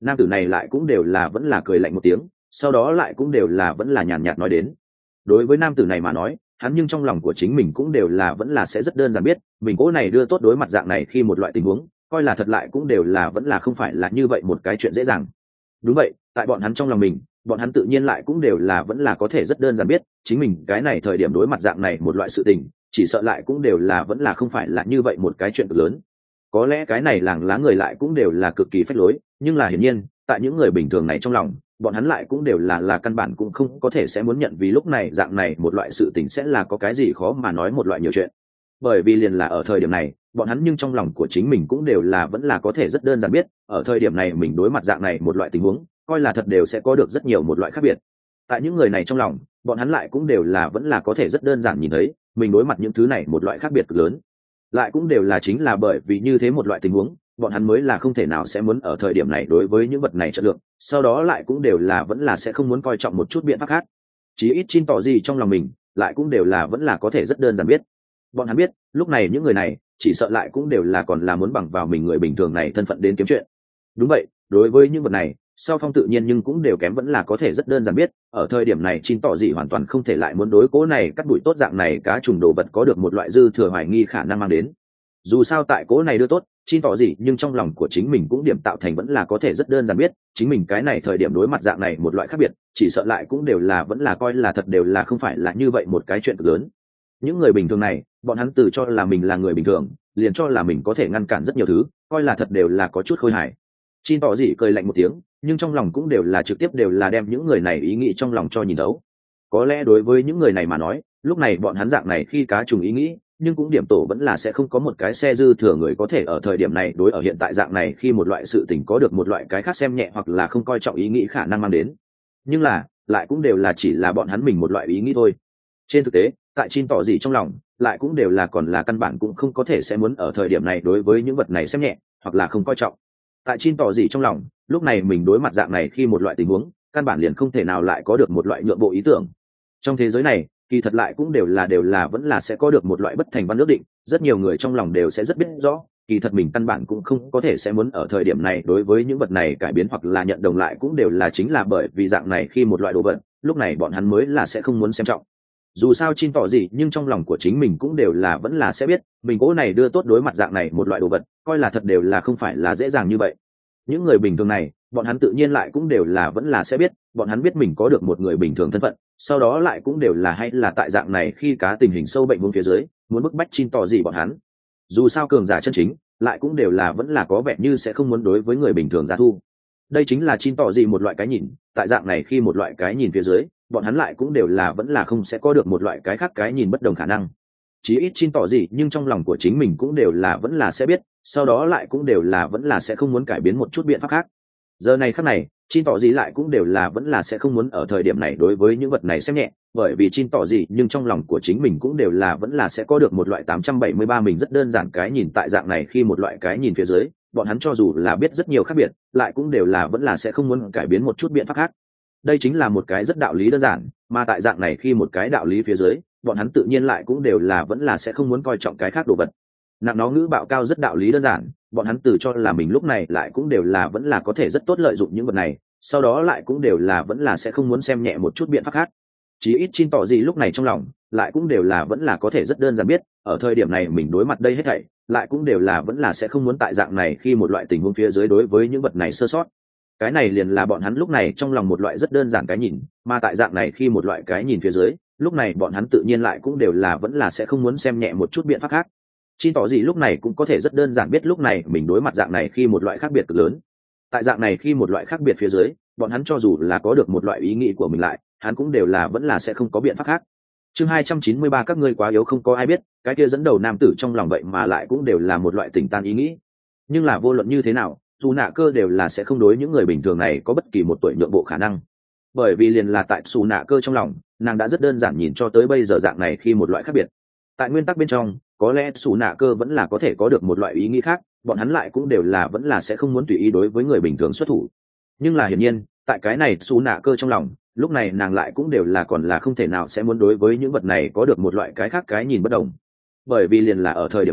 nam tử này lại cũng đều là vẫn là cười lạnh một tiếng, sau đó lại cũng đều là vẫn là nhàn nhạt nói đến. Đối với nam tử này mà nói, hắn nhưng trong lòng của chính mình cũng đều là vẫn là sẽ rất đơn giản biết mình cố này đưa tốt đối mặt dạng này khi một loại tình huống coi là thật lại cũng đều là vẫn là không phải là như vậy một cái chuyện dễ dàng. Đúng vậy, tại bọn hắn trong lòng mình, bọn hắn tự nhiên lại cũng đều là vẫn là có thể rất đơn giản biết chính mình cái này thời điểm đối mặt dạng này một loại sự tình chỉ sợ lại cũng đều là vẫn là không phải là như vậy một cái chuyện cực lớn. Có lẽ cái này làng lá người lại cũng đều là cực kỳ phách lối, nhưng là hiển nhiên tại những người bình thường này trong lòng bọn hắn lại cũng đều là căn bản cũng không có thể sẽ muốn nhận vì lúc này dạng này một loại sự tình sẽ là có cái gì khó mà nói một loại nhiều chuyện. Bởi vì liền là ở thời điểm này bọn hắn nhưng trong lòng của chính mình cũng đều là vẫn là có thể rất đơn giản biết ở thời điểm này mình đối mặt dạng này một loại tình huống coi là thật đều sẽ có được rất nhiều một loại khác biệt. Tại những người này trong lòng bọn hắn lại cũng đều là vẫn là có thể rất đơn giản nhìn thấy mình đối mặt những thứ này một loại khác biệt cực lớn, lại cũng đều là chính là bởi vì như thế một loại tình huống bọn hắn mới là không thể nào sẽ muốn ở thời điểm này đối với những vật này chất lượng, sau đó lại cũng đều là vẫn là sẽ không muốn coi trọng một chút biện pháp khác. Chí ít Chin tỏ gì trong lòng mình lại cũng đều là vẫn là có thể rất đơn giản biết bọn hắn biết lúc này những người này chỉ sợ lại cũng đều là còn là muốn bằng vào mình người bình thường này thân phận đến kiếm chuyện. Đúng vậy, đối với những vật này Sao Phong tự nhiên nhưng cũng đều kém vẫn là có thể rất đơn giản biết ở thời điểm này Chin tỏ gì hoàn toàn không thể lại muốn đối cố này cắt đuổi tốt dạng này cá trùng đồ vật có được một loại dư thừa hoài nghi khả năng mang đến. Dù sao tại cố này đưa tốt Chin tỏ gì nhưng trong lòng của chính mình cũng điểm tạo thành vẫn là có thể rất đơn giản biết chính mình cái này thời điểm đối mặt dạng này một loại khác biệt chỉ sợ lại cũng đều là vẫn là coi là thật đều là không phải là như vậy một cái chuyện cực lớn. Những người bình thường này bọn hắn tự cho là mình là người bình thường liền cho là mình có thể ngăn cản rất nhiều thứ coi là thật đều là có chút khôi hài. Chin tỏ gì cười lạnh một tiếng nhưng trong lòng cũng đều là trực tiếp đều là đem những người này ý nghĩ trong lòng cho nhìn thấu. Có lẽ đối với những người này mà nói lúc này bọn hắn dạng này khi cá trùng ý nghĩ nhưng cũng điểm tổ vẫn là sẽ không có một cái xe dư thừa người có thể ở thời điểm này đối ở hiện tại dạng này khi một loại sự tình có được một loại cái khác xem nhẹ hoặc là không coi trọng ý nghĩ khả năng mang đến, nhưng là lại cũng đều là chỉ là bọn hắn mình một loại ý nghĩ thôi. Trên thực tế tại Chin tỏ gì trong lòng lại cũng đều là còn là căn bản cũng không có thể sẽ muốn ở thời điểm này đối với những vật này xem nhẹ hoặc là không coi trọng. Tại Chin tỏ gì trong lòng lúc này mình đối mặt dạng này khi một loại tình huống căn bản liền không thể nào lại có được một loại nhượng bộ ý tưởng. Trong thế giới này kỳ thật lại cũng đều là vẫn là sẽ có được một loại bất thành văn ước định, rất nhiều người trong lòng đều sẽ rất biết rõ kỳ thật mình căn bản cũng không có thể sẽ muốn ở thời điểm này đối với những vật này cải biến hoặc là nhận đồng lại cũng đều là chính là bởi vì dạng này khi một loại đồ vật lúc này bọn hắn mới là sẽ không muốn xem trọng. Dù sao Chin tỏ gì nhưng trong lòng của chính mình cũng đều là vẫn là sẽ biết mình cố này đưa tốt đối mặt dạng này một loại đồ vật coi là thật đều là không phải là dễ dàng như vậy. Những người bình thường này bọn hắn tự nhiên lại cũng đều là vẫn là sẽ biết bọn hắn biết mình có được một người bình thường thân phận, sau đó lại cũng đều là hay là tại dạng này khi cá tình hình sâu bệnh vùng phía dưới muốn bức bách Chin tỏ gì bọn hắn. Dù sao cường giả chân chính lại cũng đều là vẫn là có vẻ như sẽ không muốn đối với người bình thường ra thu. Đây chính là Chin tỏ gì một loại cái nhìn, tại dạng này khi một loại cái nhìn phía dưới bọn hắn lại cũng đều là vẫn là không sẽ có được một loại cái khác cái nhìn bất đồng khả năng. Chí ít Chin tỏ gì nhưng trong lòng của chính mình cũng đều là vẫn là sẽ biết sau đó lại cũng đều là vẫn là sẽ không muốn cải biến một chút biện pháp khác. Giờ này khắc này Chin tỏ gì lại cũng đều là vẫn là sẽ không muốn ở thời điểm này đối với những vật này xem nhẹ, bởi vì Chin tỏ gì nhưng trong lòng của chính mình cũng đều là vẫn là sẽ có được một loại 873 mình rất đơn giản cái nhìn tại dạng này khi một loại cái nhìn phía dưới bọn hắn cho dù là biết rất nhiều khác biệt lại cũng đều là vẫn là sẽ không muốn cải biến một chút biện pháp khác. Đây chính là một cái rất đạo lý đơn giản, mà tại dạng này khi một cái đạo lý phía dưới bọn hắn tự nhiên lại cũng đều là vẫn là sẽ không muốn coi trọng cái khác đồ vật. Nặng nó ngữ bạo cao rất đạo lý đơn giản, bọn hắn tự cho là mình lúc này lại cũng đều là vẫn là có thể rất tốt lợi dụng những vật này, sau đó lại cũng đều là vẫn là sẽ không muốn xem nhẹ một chút biện pháp khác. Chí ít Chin tỏ gì lúc này trong lòng lại cũng đều là vẫn là có thể rất đơn giản biết ở thời điểm này mình đối mặt đây hết thảy lại cũng đều là vẫn là sẽ không muốn tại dạng này khi một loại tình huống phía dưới đối với những vật này sơ sót. Cái này liền là bọn hắn lúc này trong lòng một loại rất đơn giản cái nhìn, mà tại dạng này khi một loại cái nhìn phía dưới lúc này bọn hắn tự nhiên lại cũng đều là vẫn là sẽ không muốn xem nhẹ một chút biện pháp khác. Chin tỏ gì lúc này cũng có thể rất đơn giản biết lúc này mình đối mặt dạng này khi một loại khác biệt cực lớn. Tại dạng này khi một loại khác biệt phía dưới bọn hắn cho dù là có được một loại ý nghĩ của mình lại hắn cũng đều là vẫn là sẽ không có biện pháp khác. Chương 293 các ngươi quá yếu không có ai biết, cái kia dẫn đầu nam tử trong lòng vậy mà lại cũng đều là một loại tình tan ý nghĩ. Nhưng là vô luận như thế nào, dù nạ cơ đều là sẽ không đối những người bình thường này có bất kỳ một tuổi nhượng bộ khả năng. Bởi vì liền là tại xù nạ cơ trong lòng, nàng đã rất đơn giản nhìn cho tới bây giờ dạng này khi một loại khác biệt. Tại nguyên tắc bên trong, có lẽ xù nạ cơ vẫn là có thể có được một loại ý nghĩ khác, bọn hắn lại cũng đều là vẫn là sẽ không muốn tùy ý đối với người bình thường xuất thủ. Nhưng là hiển nhiên, tại cái này xù nạ cơ trong lòng, lúc này nàng lại cũng đều là còn là không thể nào sẽ muốn đối với những vật này có được một loại cái khác cái nhìn bất đồng. Bởi vì liền là ở thời điểm này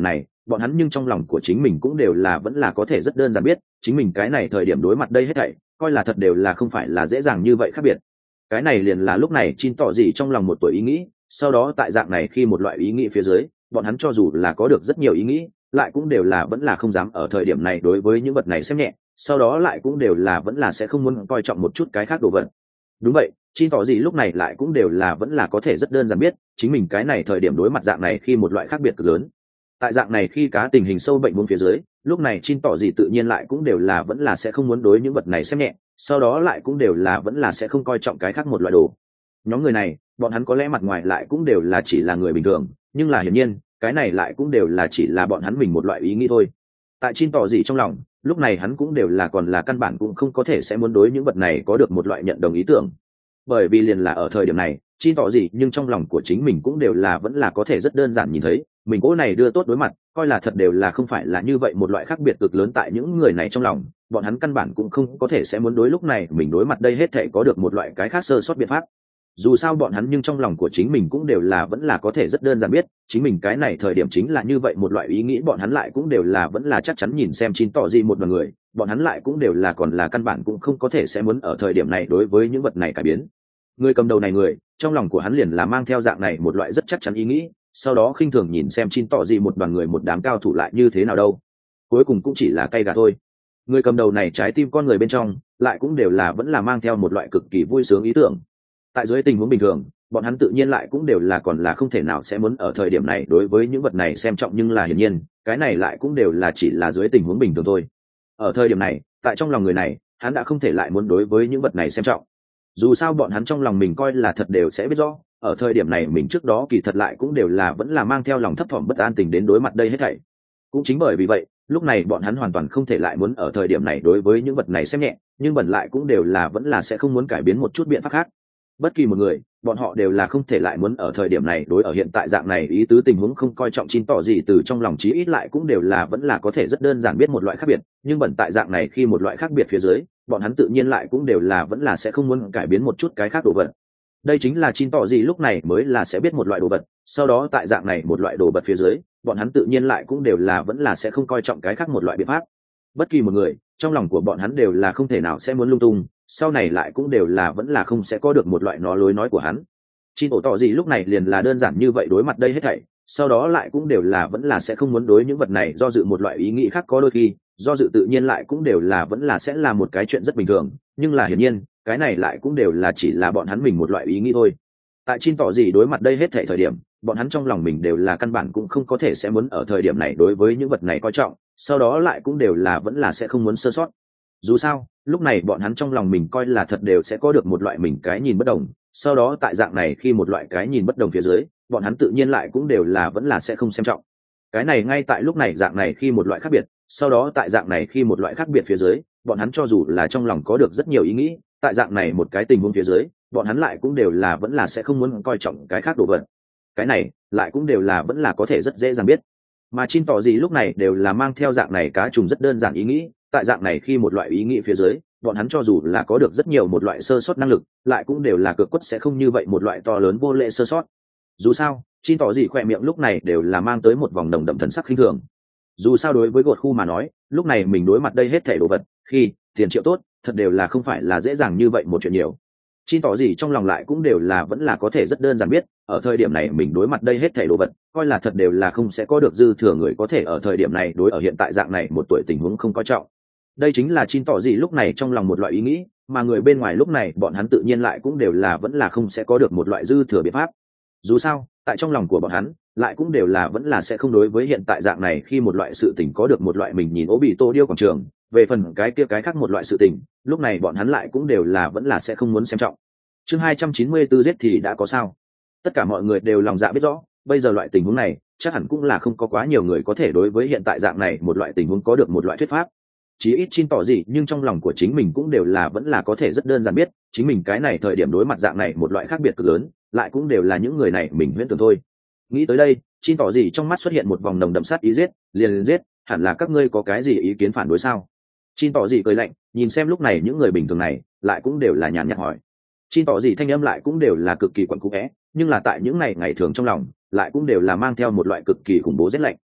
bọn hắn nhưng trong lòng của chính mình cũng đều là vẫn là có thể rất đơn giản biết chính mình cái này thời điểm đối mặt đây hết thảy coi là thật đều là không phải là dễ dàng như vậy khác biệt. Cái này liền là lúc này Chin tỏ gì trong lòng một tuổi ý nghĩ, sau đó tại dạng này khi một loại ý nghĩ phía dưới bọn hắn cho dù là có được rất nhiều ý nghĩ lại cũng đều là vẫn là không dám ở thời điểm này đối với những vật này xem nhẹ, sau đó lại cũng đều là vẫn là sẽ không muốn coi trọng một chút cái khác đồ vật. Đúng vậy, Chin tỏ gì lúc này lại cũng đều là vẫn là có thể rất đơn giản biết chính mình cái này thời điểm đối mặt dạng này khi một loại khác biệt cực lớn. Tại dạng này khi cá tình hình sâu bệnh buông phía dưới, lúc này Chin tỏ gì tự nhiên lại cũng đều là vẫn là sẽ không muốn đối những vật này xem nhẹ, sau đó lại cũng đều là vẫn là sẽ không coi trọng cái khác một loại đồ. Nhóm người này bọn hắn có lẽ mặt ngoài lại cũng đều là chỉ là người bình thường, nhưng là hiển nhiên cái này lại cũng đều là chỉ là bọn hắn mình một loại ý nghĩ thôi. Tại Chin tỏ gì trong lòng lúc này hắn cũng đều là còn là căn bản cũng không có thể sẽ muốn đối những vật này có được một loại nhận đồng ý tưởng, bởi vì liền là ở thời điểm này Chin tỏ gì nhưng trong lòng của chính mình cũng đều là vẫn là có thể rất đơn giản nhìn thấy mình cố này đưa tốt đối mặt coi là thật đều là không phải là như vậy một loại khác biệt cực lớn tại những người này trong lòng, bọn hắn căn bản cũng không có thể sẽ muốn đối lúc này mình đối mặt đây hết thể có được một loại cái khác sơ sót biện pháp. Dù sao bọn hắn nhưng trong lòng của chính mình cũng đều là vẫn là có thể rất đơn giản biết chính mình cái này thời điểm chính là như vậy một loại ý nghĩ, bọn hắn lại cũng đều là vẫn là chắc chắn nhìn xem Chin tỏ gì một đoàn người, bọn hắn lại cũng đều là còn là căn bản cũng không có thể sẽ muốn ở thời điểm này đối với những vật này cải biến. Người cầm đầu này người trong lòng của hắn liền là mang theo dạng này một loại rất chắc chắn ý nghĩ, sau đó khinh thường nhìn xem Chin tỏ gì một đoàn người một đám cao thủ lại như thế nào đâu, cuối cùng cũng chỉ là cay gà thôi. Người cầm đầu này trái tim con người bên trong lại cũng đều là vẫn là mang theo một loại cực kỳ vui sướng ý tưởng. Tại dưới tình huống bình thường bọn hắn tự nhiên lại cũng đều là còn là không thể nào sẽ muốn ở thời điểm này đối với những vật này xem trọng, nhưng là hiển nhiên cái này lại cũng đều là chỉ là dưới tình huống bình thường thôi. Ở thời điểm này tại trong lòng người này hắn đã không thể lại muốn đối với những vật này xem trọng, dù sao bọn hắn trong lòng mình coi là thật đều sẽ biết rõ ở thời điểm này mình trước đó kỳ thật lại cũng đều là vẫn là mang theo lòng thấp thỏm bất an tình đến đối mặt đây hết thảy. Cũng chính bởi vì vậy lúc này bọn hắn hoàn toàn không thể lại muốn ở thời điểm này đối với những vật này xem nhẹ, nhưng bẩn lại cũng đều là vẫn là sẽ không muốn cải biến một chút biện pháp khác. Bất kỳ một người bọn họ đều là không thể lại muốn ở thời điểm này đối ở hiện tại dạng này ý tứ tình huống không coi trọng Chin tỏ gì từ trong lòng chí ít lại cũng đều là vẫn là có thể rất đơn giản biết một loại khác biệt, nhưng bẩn tại dạng này khi một loại khác biệt phía dưới bọn hắn tự nhiên lại cũng đều là vẫn là sẽ không muốn cải biến một chút cái khác đồ vật. Đây chính là Chin tỏ gì lúc này mới là sẽ biết một loại đồ vật, sau đó tại dạng này một loại đồ vật phía dưới bọn hắn tự nhiên lại cũng đều là vẫn là sẽ không coi trọng cái khác một loại biện pháp. Bất kỳ một người trong lòng của bọn hắn đều là không thể nào sẽ muốn lung tung, sau này lại cũng đều là vẫn là không sẽ có được một loại lối nói của hắn. Chin tỏ gì lúc này liền là đơn giản như vậy đối mặt đây hết thảy, sau đó lại cũng đều là vẫn là sẽ không muốn đối những vật này do dự một loại ý nghĩ khác, có đôi khi do dự tự nhiên lại cũng đều là vẫn là sẽ là một cái chuyện rất bình thường, nhưng là hiển nhiên cái này lại cũng đều là chỉ là bọn hắn mình một loại ý nghĩ thôi. Tại Chin tỏ gì đối mặt đây hết thảy thời điểm bọn hắn trong lòng mình đều là căn bản cũng không có thể sẽ muốn ở thời điểm này đối với những vật này coi trọng, sau đó lại cũng đều là vẫn là sẽ không muốn sơ sót. Dù sao lúc này bọn hắn trong lòng mình coi là thật đều sẽ có được một loại mình cái nhìn bất đồng, sau đó tại dạng này khi một loại cái nhìn bất đồng phía dưới bọn hắn tự nhiên lại cũng đều là vẫn là sẽ không xem trọng cái này. Ngay tại lúc này dạng này khi một loại khác biệt, sau đó tại dạng này khi một loại khác biệt phía dưới bọn hắn cho dù là trong lòng có được rất nhiều ý nghĩ, tại dạng này một cái tình huống phía dưới bọn hắn lại cũng đều là vẫn là sẽ không muốn coi trọng cái khác đồ vật. Cái này lại cũng đều là vẫn là có thể rất dễ dàng biết, mà Chin tỏ gì lúc này đều là mang theo dạng này cá trùng rất đơn giản ý nghĩ, tại dạng này khi một loại ý nghĩ phía dưới bọn hắn cho dù là có được rất nhiều một loại sơ sót năng lực lại cũng đều là cực quất sẽ không như vậy một loại to lớn vô lệ sơ sót. Dù sao Chin tỏ gì khỏe miệng lúc này đều là mang tới một vòng nồng đậm thần sắc khinh thường. Dù sao đối với gột khu mà nói lúc này mình đối mặt đây hết thảy đồ vật khi tiền triệu tốt thật đều là không phải là dễ dàng như vậy một chuyện nhiều. Chin tỏ gì trong lòng lại cũng đều là vẫn là có thể rất đơn giản biết ở thời điểm này mình đối mặt đây hết thảy đồ vật coi là thật đều là không sẽ có được dư thừa người có thể ở thời điểm này đối ở hiện tại dạng này một tuổi tình huống không có trọng. Đây chính là Chin tỏ gì lúc này trong lòng một loại ý nghĩ, mà người bên ngoài lúc này bọn hắn tự nhiên lại cũng đều là vẫn là không sẽ có được một loại dư thừa biện pháp. Dù sao tại trong lòng của bọn hắn lại cũng đều là vẫn là sẽ không đối với hiện tại dạng này khi một loại sự tình có được một loại mình nhìn ố bị tô điêu quảng trường, về phần cái kia cái khác một loại sự tình lúc này bọn hắn lại cũng đều là vẫn là sẽ không muốn xem trọng. Chương 294 giết thì đã có sao? Tất cả mọi người đều lòng dạ biết rõ bây giờ loại tình huống này chắc hẳn cũng là không có quá nhiều người có thể đối với hiện tại dạng này một loại tình huống có được một loại thuyết pháp. Chí ít Chin tỏ gì nhưng trong lòng của chính mình cũng đều là vẫn là có thể rất đơn giản biết chính mình cái này thời điểm đối mặt dạng này một loại khác biệt cực lớn lại cũng đều là những người này mình huyễn tưởng thôi. Nghĩ tới đây Chin tỏ gì trong mắt xuất hiện một vòng nồng đậm sát ý, giết liền giết, hẳn là các ngươi có cái gì ý kiến phản đối sao? Chin tỏ gì cười lạnh nhìn xem lúc này những người bình thường này lại cũng đều là nhàn nhạt hỏi. Chin tỏ gì thanh âm lại cũng đều là cực kỳ quặn cũ é, nhưng là tại những ngày thường trong lòng lại cũng đều là mang theo một loại cực kỳ khủng bố rét lạnh.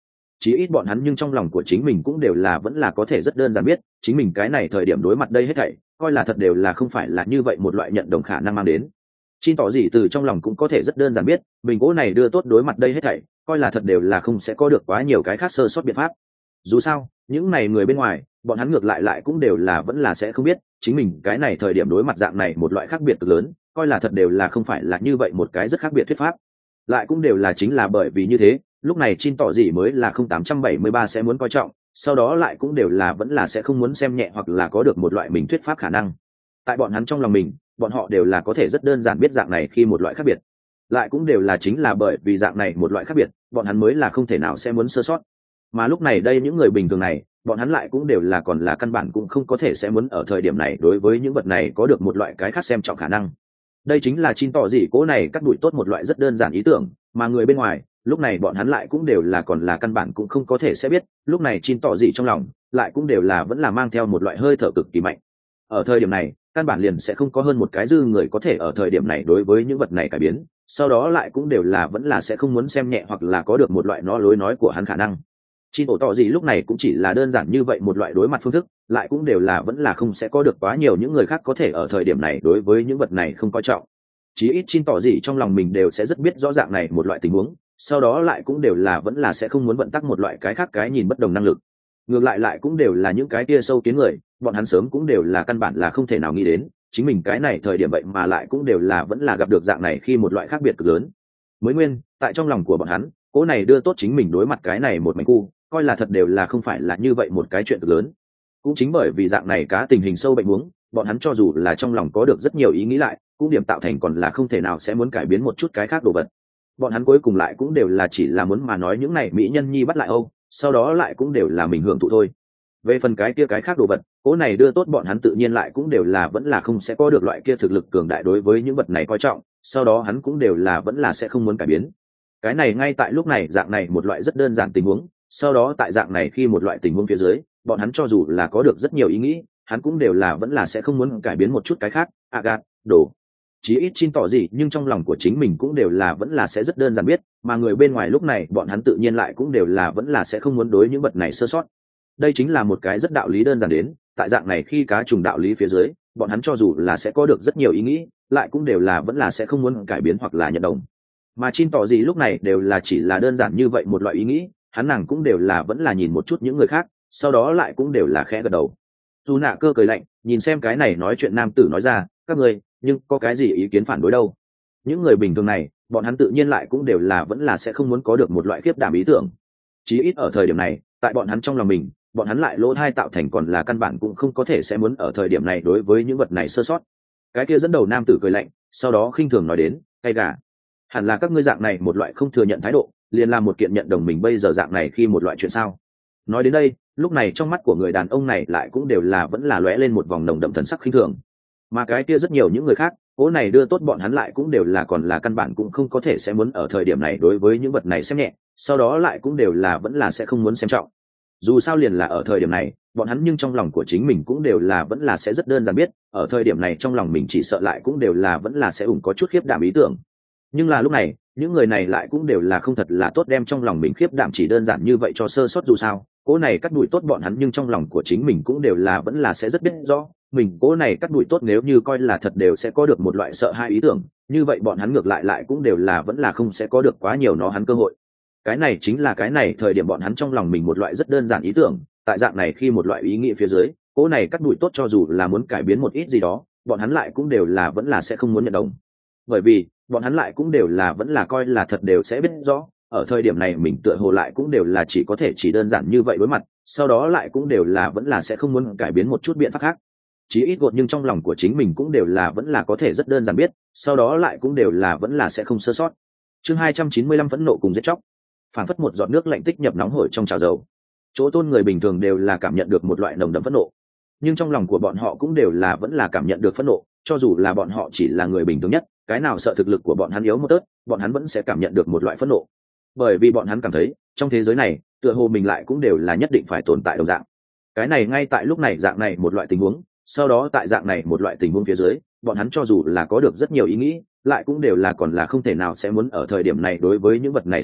chí ít bọn hắn nhưng trong lòng của chính mình cũng đều là vẫn là có thể rất đơn giản biết chính mình cái này thời điểm đối mặt đây hết thảy coi là thật đều là không phải là như vậy một loại nhận đồng khả năng mang đến. Chin tỏ gì từ trong lòng cũng có thể rất đơn giản biết mình cố này đưa tốt đối mặt đây hết thảy coi là thật đều là không sẽ có được quá nhiều cái khác sơ sót biện pháp. Dù sao những này người bên ngoài bọn hắn ngược lại cũng đều là vẫn là sẽ không biết chính mình cái này thời điểm đối mặt dạng này một loại khác biệt cực lớn coi là thật đều là không phải là như vậy một cái rất khác biệt thuyết pháp. Lại cũng đều là chính là bởi vì như thế lúc này Chin tỏ gì mới là 0873 sẽ muốn coi trọng, sau đó lại cũng đều là vẫn là sẽ không muốn xem nhẹ hoặc là có được một loại mình thuyết pháp khả năng. Tại bọn hắn trong lòng mình bọn họ đều là có thể rất đơn giản biết dạng này khi một loại khác biệt, lại cũng đều là chính là bởi vì dạng này một loại khác biệt bọn hắn mới là không thể nào sẽ muốn sơ sót. Mà lúc này đây những người bình thường này bọn hắn lại cũng đều là còn là căn bản cũng không có thể sẽ muốn ở thời điểm này đối với những vật này có được một loại cái khác xem trọng khả năng. Đây chính là Chin tỏ gì cố này cắt đuổi tốt một loại rất đơn giản ý tưởng mà người bên ngoài lúc này bọn hắn lại cũng đều là còn là căn bản cũng không có thể sẽ biết lúc này Chin tỏ gì trong lòng lại cũng đều là vẫn là mang theo một loại hơi thở cực kỳ mạnh. Ở thời điểm này căn bản liền sẽ không có hơn một cái dư người có thể ở thời điểm này đối với những vật này cải biến, sau đó lại cũng đều là vẫn là sẽ không muốn xem nhẹ hoặc là có được một loại nó lối nói của hắn khả năng. Chin ổ tỏ gì lúc này cũng chỉ là đơn giản như vậy một loại đối mặt phương thức, lại cũng đều là vẫn là không sẽ có được quá nhiều những người khác có thể ở thời điểm này đối với những vật này không coi trọng. Chí ít Chin tỏ gì trong lòng mình đều sẽ rất biết rõ ràng này một loại tình huống, sau đó lại cũng đều là vẫn là sẽ không muốn vận tắc một loại cái khác cái nhìn bất đồng năng lực. Ngược lại cũng đều là những cái tia sâu kiến người bọn hắn sớm cũng đều là căn bản là không thể nào nghĩ đến chính mình cái này thời điểm vậy mà lại cũng đều là vẫn là gặp được dạng này khi một loại khác biệt cực lớn. Mới nguyên tại trong lòng của bọn hắn cố này đưa tốt chính mình đối mặt cái này một mảnh khu coi là thật đều là không phải là như vậy một cái chuyện cực lớn. Cũng chính bởi vì dạng này cá tình hình sâu bệnh huống bọn hắn cho dù là trong lòng có được rất nhiều ý nghĩ lại cũng điểm tạo thành còn là không thể nào sẽ muốn cải biến một chút cái khác đồ vật. Bọn hắn cuối cùng lại cũng đều là chỉ là muốn mà nói những này mỹ nhân nhi bắt lại Âu sau đó lại cũng đều là mình hưởng thụ thôi. Về phần cái kia cái khác đồ vật cố này đưa tốt bọn hắn tự nhiên lại cũng đều là vẫn là không sẽ có được loại kia thực lực cường đại đối với những vật này coi trọng, sau đó hắn cũng đều là vẫn là sẽ không muốn cải biến. Cái này ngay tại lúc này dạng này một loại rất đơn giản tình huống, sau đó tại dạng này khi một loại tình huống phía dưới bọn hắn cho dù là có được rất nhiều ý nghĩ hắn cũng đều là vẫn là sẽ không muốn cải biến một chút cái khác. Gạt đồ chí ít Chin tỏ gì nhưng trong lòng của chính mình cũng đều là vẫn là sẽ rất đơn giản biết mà người bên ngoài lúc này bọn hắn tự nhiên lại cũng đều là vẫn là sẽ không muốn đối những vật này sơ sót. Đây chính là một cái rất đạo lý đơn giản đến tại dạng này khi cá trùng đạo lý phía dưới bọn hắn cho dù là sẽ có được rất nhiều ý nghĩ lại cũng đều là vẫn là sẽ không muốn cải biến hoặc là nhận đồng. Mà Chin tỏ gì lúc này đều là chỉ là đơn giản như vậy một loại ý nghĩ hắn nàng cũng đều là vẫn là nhìn một chút những người khác sau đó lại cũng đều là khẽ gật đầu. Dù nạ cơ cười lạnh nhìn xem cái này nói chuyện nam tử nói ra các ngươi nhưng có cái gì ý kiến phản đối đâu. Những người bình thường này bọn hắn tự nhiên lại cũng đều là vẫn là sẽ không muốn có được một loại khiếp đảm ý tưởng. Chí ít ở thời điểm này tại bọn hắn trong lòng mình bọn hắn lại lỗ thai tạo thành còn là căn bản cũng không có thể sẽ muốn ở thời điểm này đối với những vật này sơ sót. Cái kia dẫn đầu nam tử cười lạnh sau đó khinh thường nói đến cay gà hẳn là các ngươi dạng này một loại không thừa nhận thái độ liền làm một kiện nhận đồng mình bây giờ dạng này khi một loại chuyện sao. Nói đến đây lúc này trong mắt của người đàn ông này lại cũng đều là vẫn là lóe lên một vòng nồng đậm thần sắc khinh thường. Mà cái kia rất nhiều những người khác cố này đưa tốt bọn hắn lại cũng đều là còn là căn bản cũng không có thể sẽ muốn ở thời điểm này đối với những vật này xem nhẹ, sau đó lại cũng đều là vẫn là sẽ không muốn xem trọng. Dù sao liền là ở thời điểm này bọn hắn nhưng trong lòng của chính mình cũng đều là vẫn là sẽ rất đơn giản biết ở thời điểm này trong lòng mình chỉ sợ lại cũng đều là vẫn là sẽ có chút khiếp đảm ý tưởng. Nhưng là lúc này những người này lại cũng đều là không thật là tốt đem trong lòng mình khiếp đảm chỉ đơn giản như vậy cho sơ sót. Dù sao cố này cắt đuổi tốt bọn hắn nhưng trong lòng của chính mình cũng đều là vẫn là sẽ rất biết rõ mình cố này cắt đuổi tốt nếu như coi là thật đều sẽ có được một loại sợ hai ý tưởng như vậy bọn hắn ngược lại cũng đều là vẫn là không sẽ có được quá nhiều nó hắn cơ hội. Cái này chính là cái này thời điểm bọn hắn trong lòng mình một loại rất đơn giản ý tưởng tại dạng này khi một loại ý nghĩa phía dưới cố này cắt đuổi tốt cho dù là muốn cải biến một ít gì đó bọn hắn lại cũng đều là vẫn là sẽ không muốn nhận đồng, bởi vì bọn hắn lại cũng đều là vẫn là coi là thật đều sẽ biết rõ ở thời điểm này mình tựa hồ lại cũng đều là chỉ có thể chỉ đơn giản như vậy đối mặt, sau đó lại cũng đều là vẫn là sẽ không muốn cải biến một chút biện pháp khác. Chí ít gột nhưng trong lòng của chính mình cũng đều là vẫn là có thể rất đơn giản biết, sau đó lại cũng đều là vẫn là sẽ không sơ sót. Chương 295 phẫn nộ cùng giết chóc. Phản phất một giọt nước lạnh tích nhập nóng hổi trong chảo dầu. Chỗ tôn người bình thường đều là cảm nhận được một loại nồng đậm phẫn nộ, nhưng trong lòng của bọn họ cũng đều là vẫn là cảm nhận được phẫn nộ, cho dù là bọn họ chỉ là người bình thường nhất, cái nào sợ thực lực của bọn hắn yếu một tớt, bọn hắn vẫn sẽ cảm nhận được một loại phẫn nộ. Bởi vì bọn hắn cảm thấy, trong thế giới này, tựa hồ mình lại cũng đều là nhất định phải tồn tại đồng dạng. Cái này ngay tại lúc này dạng này một loại tình huống, sau đó tại dạng này một loại tình huống phía dưới, bọn hắn cho dù là có được rất nhiều ý nghĩ, lại cũng đều là còn là không thể nào sẽ muốn ở thời điểm này đối với những vật này xem nhẹ,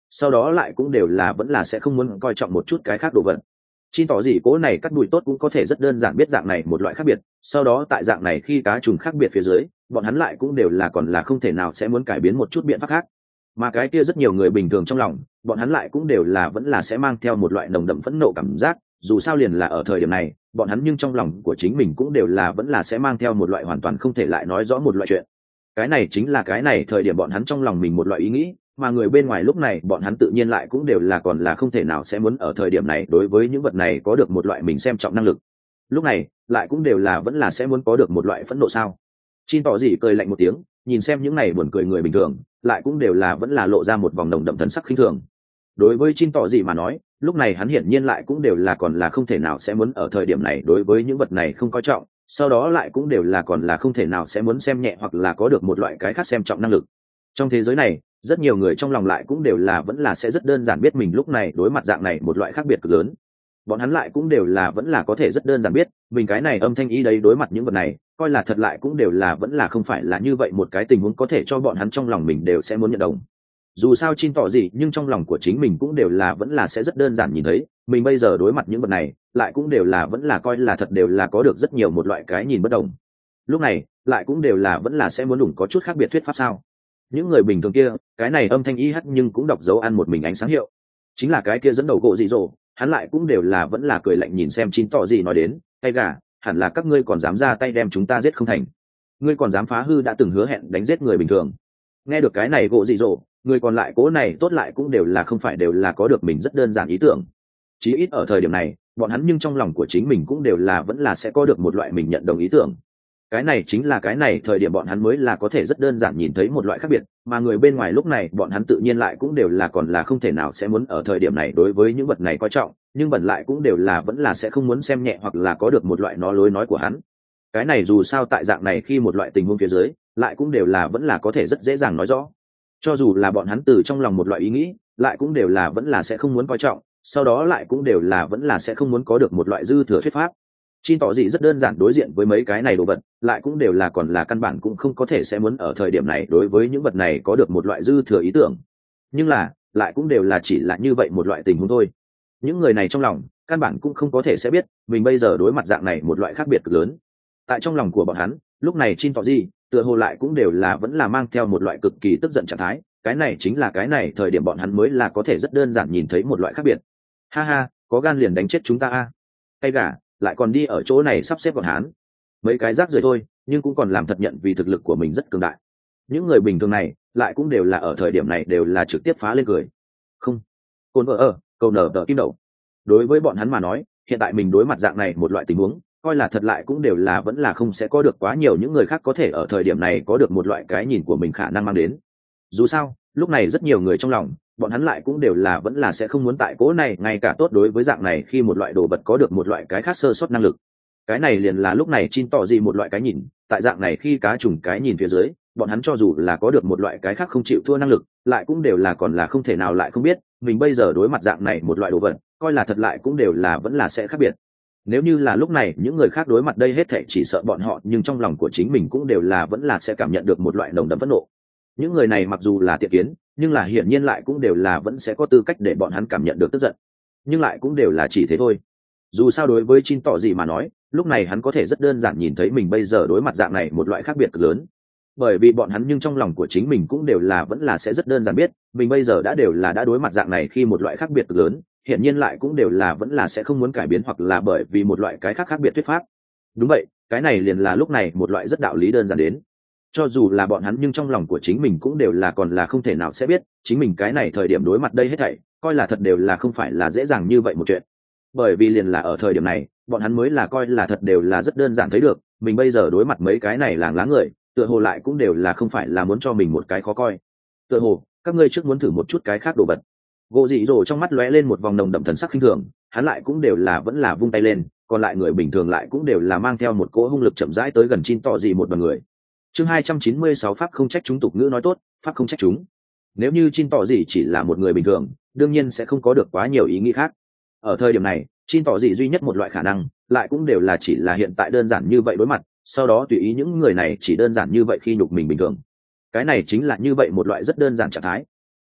sau đó lại cũng đều là vẫn là sẽ không muốn coi trọng một chút cái khác đồ vật. Chin tỏ gì cố này cắt đùi tốt cũng có thể rất đơn giản biết dạng này một loại khác biệt, sau đó tại dạng này khi cá trùng khác biệt phía dưới, bọn hắn lại cũng đều là còn là không thể nào sẽ muốn cải biến một chút biện pháp khác. Mà cái kia rất nhiều người bình thường trong lòng, bọn hắn lại cũng đều là vẫn là sẽ mang theo một loại nồng đậm phẫn nộ cảm giác, dù sao liền là ở thời điểm này, bọn hắn nhưng trong lòng của chính mình cũng đều là vẫn là sẽ mang theo một loại hoàn toàn không thể lại nói rõ một loại chuyện. Cái này chính là cái này thời điểm bọn hắn trong lòng mình một loại ý nghĩ, mà người bên ngoài lúc này bọn hắn tự nhiên lại cũng đều là còn là không thể nào sẽ muốn ở thời điểm này đối với những vật này có được một loại mình xem trọng năng lực. Lúc này lại cũng đều là vẫn là sẽ muốn có được một loại phẫn nộ sao. Chin tỏ gì cười lạnh một tiếng, nhìn xem những này buồn cười người bình thường, lại cũng đều là vẫn là lộ ra một vòng nồng đậm thần sắc khinh thường. Đối với Chin tỏ gì mà nói, lúc này hắn hiển nhiên lại cũng đều là còn là không thể nào sẽ muốn ở thời điểm này đối với những vật này không coi trọng, sau đó lại cũng đều là còn là không thể nào sẽ muốn xem nhẹ hoặc là có được một loại cái khác xem trọng năng lực. Trong thế giới này, rất nhiều người trong lòng lại cũng đều là vẫn là sẽ rất đơn giản biết mình lúc này đối mặt dạng này một loại khác biệt cực lớn. Bọn hắn lại cũng đều là vẫn là có thể rất đơn giản biết mình cái này âm thanh ý đấy đối mặt những vật này, coi là thật lại cũng đều là vẫn là không phải là như vậy một cái tình huống có thể cho bọn hắn trong lòng mình đều sẽ muốn nhận đồng. Dù sao Chin tỏ gì nhưng trong lòng của chính mình cũng đều là vẫn là sẽ rất đơn giản nhìn thấy mình bây giờ đối mặt những vật này, lại cũng đều là vẫn là coi là thật đều là có được rất nhiều một loại cái nhìn bất đồng. Lúc này lại cũng đều là vẫn là sẽ muốn đủng có chút khác biệt thuyết pháp sao. Những người bình thường kia, cái này âm thanh y hắt nhưng cũng đọc dấu ăn một mình ánh sáng hiệu, chính là cái kia dẫn đầu gỗ dị dỗ, hắn lại cũng đều là vẫn là cười lạnh nhìn xem Chin tỏ gì nói đến, tay gà, hẳn là các ngươi còn dám ra tay đem chúng ta giết không thành, ngươi còn dám phá hư đã từng hứa hẹn đánh giết người bình thường. Nghe được cái này gỗ dị dỗ, người còn lại cố này tốt lại cũng đều là không phải đều là có được mình rất đơn giản ý tưởng, chí ít ở thời điểm này bọn hắn nhưng trong lòng của chính mình cũng đều là vẫn là sẽ có được một loại mình nhận đồng ý tưởng. Cái này chính là cái này thời điểm bọn hắn mới là có thể rất đơn giản nhìn thấy một loại khác biệt, mà người bên ngoài lúc này bọn hắn tự nhiên lại cũng đều là còn là không thể nào sẽ muốn ở thời điểm này đối với những vật này coi trọng, nhưng bẩn lại cũng đều là vẫn là sẽ không muốn xem nhẹ hoặc là có được một loại nó lối nói của hắn. Cái này dù sao tại dạng này khi một loại tình huống phía dưới, lại cũng đều là vẫn là có thể rất dễ dàng nói rõ. Cho dù là bọn hắn từ trong lòng một loại ý nghĩ, lại cũng đều là vẫn là sẽ không muốn coi trọng, sau đó lại cũng đều là vẫn là sẽ không muốn có được một loại dư thừa thuyết pháp. Chin tỏ gì rất đơn giản đối diện với mấy cái này đồ vật, lại cũng đều là còn là căn bản cũng không có thể sẽ muốn ở thời điểm này đối với những vật này có được một loại dư thừa ý tưởng. Nhưng là, lại cũng đều là chỉ là như vậy một loại tình huống thôi. Những người này trong lòng, căn bản cũng không có thể sẽ biết, mình bây giờ đối mặt dạng này một loại khác biệt cực lớn. Tại trong lòng của bọn hắn, lúc này Chin tỏ gì, tựa hồ lại cũng đều là vẫn là mang theo một loại cực kỳ tức giận trạng thái, cái này chính là cái này thời điểm bọn hắn mới là có thể rất đơn giản nhìn thấy một loại khác biệt. Ha ha, có gan liền đánh chết chúng ta a. Hay gà, lại còn đi ở chỗ này sắp xếp bọn hắn. Mấy cái rác rưởi thôi, nhưng cũng còn làm thật nhận vì thực lực của mình rất cường đại. Những người bình thường này, lại cũng đều là ở thời điểm này đều là trực tiếp phá lên cười. Không. Côn vợ cầu nở tờ kim đậu. Đối với bọn hắn mà nói, hiện tại mình đối mặt dạng này một loại tình huống, coi là thật lại cũng đều là vẫn là không sẽ có được quá nhiều những người khác có thể ở thời điểm này có được một loại cái nhìn của mình khả năng mang đến. Dù sao, lúc này rất nhiều người trong lòng, bọn hắn lại cũng đều là vẫn là sẽ không muốn tại cố này ngay cả tốt đối với dạng này khi một loại đồ vật có được một loại cái khác sơ suất năng lực. Cái này liền là lúc này Chin tỏ gì một loại cái nhìn, tại dạng này khi cá trùng cái nhìn phía dưới, bọn hắn cho dù là có được một loại cái khác không chịu thua năng lực, lại cũng đều là còn là không thể nào lại không biết, mình bây giờ đối mặt dạng này một loại đồ vật, coi là thật lại cũng đều là vẫn là sẽ khác biệt. Nếu như là lúc này những người khác đối mặt đây hết thảy chỉ sợ bọn họ, nhưng trong lòng của chính mình cũng đều là vẫn là sẽ cảm nhận được một loại nồng đậm phẫn nộ. Những người này mặc dù là thiện kiến, nhưng là hiển nhiên lại cũng đều là vẫn sẽ có tư cách để bọn hắn cảm nhận được tức giận, nhưng lại cũng đều là chỉ thế thôi. Dù sao đối với Chin tỏ gì mà nói, lúc này hắn có thể rất đơn giản nhìn thấy mình bây giờ đối mặt dạng này một loại khác biệt cực lớn, bởi vì bọn hắn nhưng trong lòng của chính mình cũng đều là vẫn là sẽ rất đơn giản biết mình bây giờ đã đều là đã đối mặt dạng này khi một loại khác biệt cực lớn, hiển nhiên lại cũng đều là vẫn là sẽ không muốn cải biến hoặc là bởi vì một loại cái khác khác biệt thuyết pháp. Đúng vậy, cái này liền là lúc này một loại rất đạo lý đơn giản đến. Cho dù là bọn hắn nhưng trong lòng của chính mình cũng đều là còn là không thể nào sẽ biết chính mình cái này thời điểm đối mặt đây hết thảy coi là thật đều là không phải là dễ dàng như vậy một chuyện. Bởi vì liền là ở thời điểm này bọn hắn mới là coi là thật đều là rất đơn giản thấy được mình bây giờ đối mặt mấy cái này làng lá người, tựa hồ lại cũng đều là không phải là muốn cho mình một cái khó coi. Tựa hồ các ngươi trước muốn thử một chút cái khác đồ vật. Gỗ dị dỗ trong mắt lóe lên một vòng nồng đậm thần sắc khinh thường, hắn lại cũng đều là vẫn là vung tay lên, còn lại người bình thường lại cũng đều là mang theo một cỗ hung lực chậm rãi tới gần Chin tỏ gì một đoàn người. Chương 296 pháp không trách chúng, tục ngữ nói tốt, pháp không trách chúng. Nếu như Chin tỏ gì chỉ là một người bình thường, đương nhiên sẽ không có được quá nhiều ý nghĩ khác. Ở thời điểm này, Chin tỏ gì duy nhất một loại khả năng, lại cũng đều là chỉ là hiện tại đơn giản như vậy đối mặt, sau đó tùy ý những người này chỉ đơn giản như vậy khi nhục mình bình thường. Cái này chính là như vậy một loại rất đơn giản trạng thái.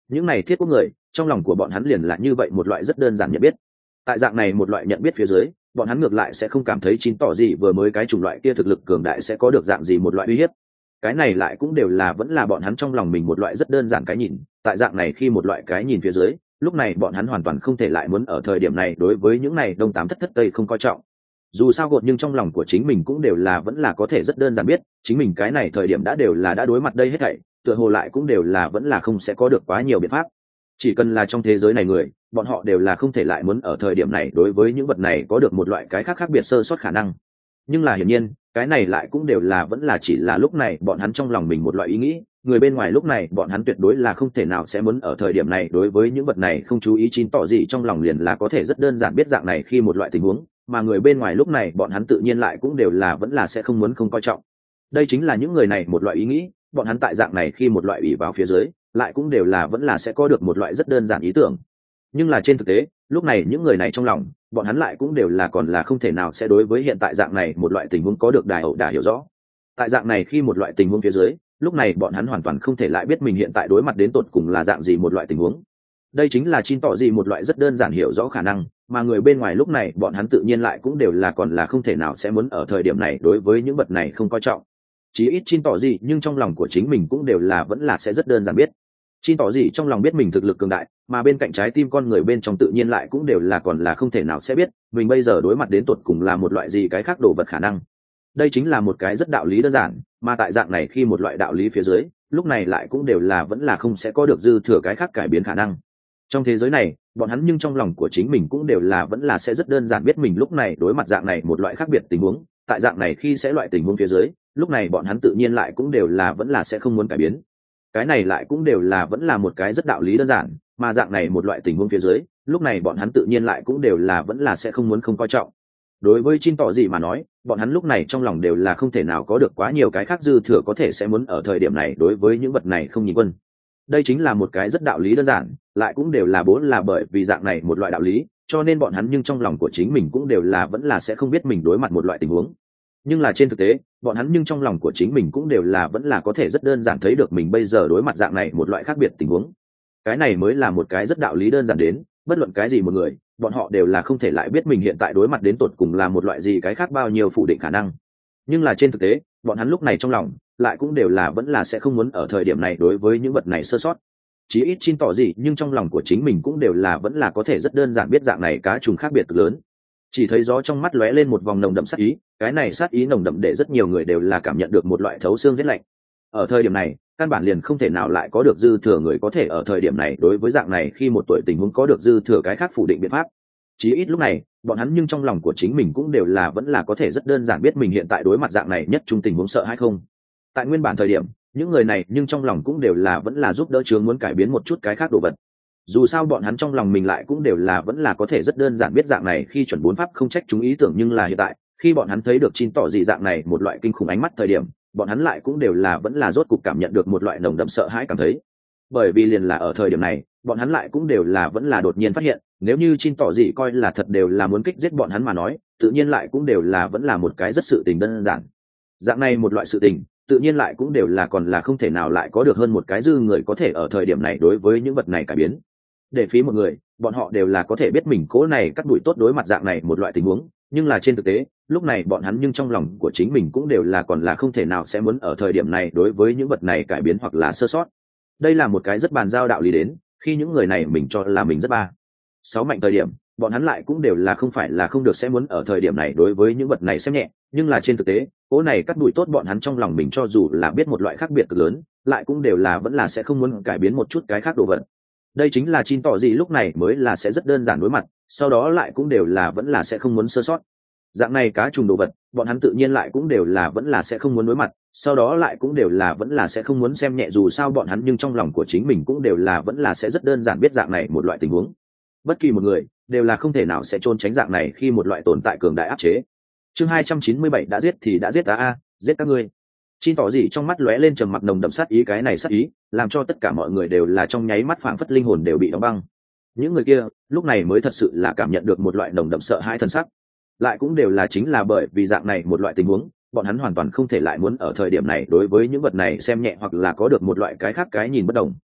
những này thiết quốc người trong lòng của bọn hắn liền là như vậy một loại rất đơn giản nhận biết. Tại dạng này một loại nhận biết phía dưới, bọn hắn ngược lại sẽ không cảm thấy chín tỏ gì vừa mới cái chủng loại kia thực lực cường đại sẽ có được dạng gì một loại uy hiếp. Cái này lại cũng đều là vẫn là bọn hắn trong lòng mình một loại rất đơn giản cái nhìn. Tại dạng này khi một loại cái nhìn phía dưới, lúc này bọn hắn hoàn toàn không thể lại muốn ở thời điểm này đối với những này đông tám thất thất tây không coi trọng. Dù sao gột nhưng trong lòng của chính mình cũng đều là vẫn là có thể rất đơn giản biết chính mình cái này thời điểm đã đều là đã đối mặt đây hết thảy, tựa hồ lại cũng đều là vẫn là không sẽ có được quá nhiều biện pháp. Chỉ cần là trong thế giới này người, bọn họ đều là không thể lại muốn ở thời điểm này đối với những vật này có được một loại cái khác khác biệt sơ suất khả năng. Nhưng là hiển nhiên cái này lại cũng đều là vẫn là chỉ là lúc này bọn hắn trong lòng mình một loại ý nghĩ, người bên ngoài lúc này bọn hắn tuyệt đối là không thể nào sẽ muốn ở thời điểm này đối với những vật này không chú ý chín tỏ gì trong lòng liền là có thể rất đơn giản biết dạng này khi một loại tình huống, mà người bên ngoài lúc này bọn hắn tự nhiên lại cũng đều là vẫn là sẽ không muốn không coi trọng. Đây chính là những người này một loại ý nghĩ, bọn hắn tại dạng này khi một loại ủy vào phía dưới lại cũng đều là vẫn là sẽ có được một loại rất đơn giản ý tưởng. Nhưng là trên thực tế lúc này những người này trong lòng bọn hắn lại cũng đều là còn là không thể nào sẽ đối với hiện tại dạng này một loại tình huống có được đài ẩu đả hiểu rõ. Tại dạng này khi một loại tình huống phía dưới, lúc này bọn hắn hoàn toàn không thể lại biết mình hiện tại đối mặt đến tột cùng là dạng gì một loại tình huống. Đây chính là chín tỏ gì một loại rất đơn giản hiểu rõ khả năng, mà người bên ngoài lúc này bọn hắn tự nhiên lại cũng đều là còn là không thể nào sẽ muốn ở thời điểm này đối với những vật này không coi trọng. Chí ít chín tỏ gì nhưng trong lòng của chính mình cũng đều là vẫn là sẽ rất đơn giản biết. Chín tỏ gì trong lòng biết mình thực lực cường đại, mà bên cạnh trái tim con người bên trong tự nhiên lại cũng đều là còn là không thể nào sẽ biết mình bây giờ đối mặt đến tột cùng là một loại gì cái khác đồ vật khả năng. Đây chính là một cái rất đạo lý đơn giản, mà tại dạng này khi một loại đạo lý phía dưới, lúc này lại cũng đều là vẫn là không sẽ có được dư thừa cái khác cải biến khả năng. Trong thế giới này bọn hắn nhưng trong lòng của chính mình cũng đều là vẫn là sẽ rất đơn giản biết mình lúc này đối mặt dạng này một loại khác biệt tình huống, tại dạng này khi sẽ loại tình huống phía dưới, lúc này bọn hắn tự nhiên lại cũng đều là vẫn là sẽ không muốn cải biến. Cái này lại cũng đều là vẫn là một cái rất đạo lý đơn giản, mà dạng này một loại tình huống phía dưới, lúc này bọn hắn tự nhiên lại cũng đều là vẫn là sẽ không muốn không coi trọng. Đối với chín tỏ gì mà nói, bọn hắn lúc này trong lòng đều là không thể nào có được quá nhiều cái khác dư thừa có thể sẽ muốn ở thời điểm này đối với những vật này không nhìn quân. Đây chính là một cái rất đạo lý đơn giản, lại cũng đều là bốn là bởi vì dạng này một loại đạo lý, cho nên bọn hắn nhưng trong lòng của chính mình cũng đều là vẫn là sẽ không biết mình đối mặt một loại tình huống. Nhưng là trên thực tế bọn hắn nhưng trong lòng của chính mình cũng đều là vẫn là có thể rất đơn giản thấy được mình bây giờ đối mặt dạng này một loại khác biệt tình huống. Cái này mới là một cái rất đạo lý đơn giản đến bất luận cái gì một người bọn họ đều là không thể lại biết mình hiện tại đối mặt đến tột cùng là một loại gì cái khác bao nhiêu phủ định khả năng. Nhưng là trên thực tế bọn hắn lúc này trong lòng lại cũng đều là vẫn là sẽ không muốn ở thời điểm này đối với những vật này sơ sót. Chí ít chín tỏ gì nhưng trong lòng của chính mình cũng đều là vẫn là có thể rất đơn giản biết dạng này cá trùng khác biệt cực lớn. Chỉ thấy gió trong mắt lóe lên một vòng nồng đậm sát ý, cái này sát ý nồng đậm để rất nhiều người đều là cảm nhận được một loại thấu xương rét lạnh. Ở thời điểm này căn bản liền không thể nào lại có được dư thừa người có thể ở thời điểm này đối với dạng này khi một tuổi tình huống có được dư thừa cái khác phủ định biện pháp. Chí ít lúc này bọn hắn nhưng trong lòng của chính mình cũng đều là vẫn là có thể rất đơn giản biết mình hiện tại đối mặt dạng này nhất trung tình huống sợ hay không. Tại nguyên bản thời điểm những người này nhưng trong lòng cũng đều là vẫn là giúp đỡ chướng muốn cải biến một chút cái khác đồ vật. Dù sao bọn hắn trong lòng mình lại cũng đều là vẫn là có thể rất đơn giản biết dạng này khi chuẩn bốn pháp không trách chúng ý tưởng, nhưng là hiện tại khi bọn hắn thấy được chín tỏ gì dạng này một loại kinh khủng ánh mắt thời điểm, bọn hắn lại cũng đều là vẫn là rốt cục cảm nhận được một loại nồng đậm sợ hãi cảm thấy. Bởi vì liền là ở thời điểm này bọn hắn lại cũng đều là vẫn là đột nhiên phát hiện nếu như chín tỏ gì coi là thật đều là muốn kích giết bọn hắn mà nói, tự nhiên lại cũng đều là vẫn là một cái rất sự tình đơn giản. Dạng này một loại sự tình tự nhiên lại cũng đều là còn là không thể nào lại có được hơn một cái dư người có thể ở thời điểm này đối với những vật này cải biến. Để phí một người bọn họ đều là có thể biết mình cố này cắt đuổi tốt đối mặt dạng này một loại tình huống, nhưng là trên thực tế lúc này bọn hắn nhưng trong lòng của chính mình cũng đều là còn là không thể nào sẽ muốn ở thời điểm này đối với những vật này cải biến hoặc là sơ sót. Đây là một cái rất bàn giao đạo lý đến khi những người này mình cho là mình rất ba sáu mạnh thời điểm, bọn hắn lại cũng đều là không phải là không được sẽ muốn ở thời điểm này đối với những vật này xem nhẹ, nhưng là trên thực tế cố này cắt đuổi tốt bọn hắn trong lòng mình cho dù là biết một loại khác biệt cực lớn, lại cũng đều là vẫn là sẽ không muốn cải biến một chút cái khác đồ vật. Đây chính là chín tỏ gì lúc này mới là sẽ rất đơn giản đối mặt, sau đó lại cũng đều là vẫn là sẽ không muốn sơ sót. Dạng này cá trùng đồ vật bọn hắn tự nhiên lại cũng đều là vẫn là sẽ không muốn đối mặt, sau đó lại cũng đều là vẫn là sẽ không muốn xem nhẹ, dù sao bọn hắn nhưng trong lòng của chính mình cũng đều là vẫn là sẽ rất đơn giản biết dạng này một loại tình huống. Bất kỳ một người đều là không thể nào sẽ trốn tránh dạng này khi một loại tồn tại cường đại áp chế. Chương 297 đã giết thì đã giết ta a, giết các ngươi. Chín tỏ gì trong mắt lóe lên trầm mặc nồng đậm sát ý, cái này sát ý làm cho tất cả mọi người đều là trong nháy mắt phảng phất linh hồn đều bị đóng băng. Những người kia lúc này mới thật sự là cảm nhận được một loại nồng đậm sợ hãi thần sắc, lại cũng đều là chính là bởi vì dạng này một loại tình huống bọn hắn hoàn toàn không thể lại muốn ở thời điểm này đối với những vật này xem nhẹ hoặc là có được một loại cái khác cái nhìn bất đồng.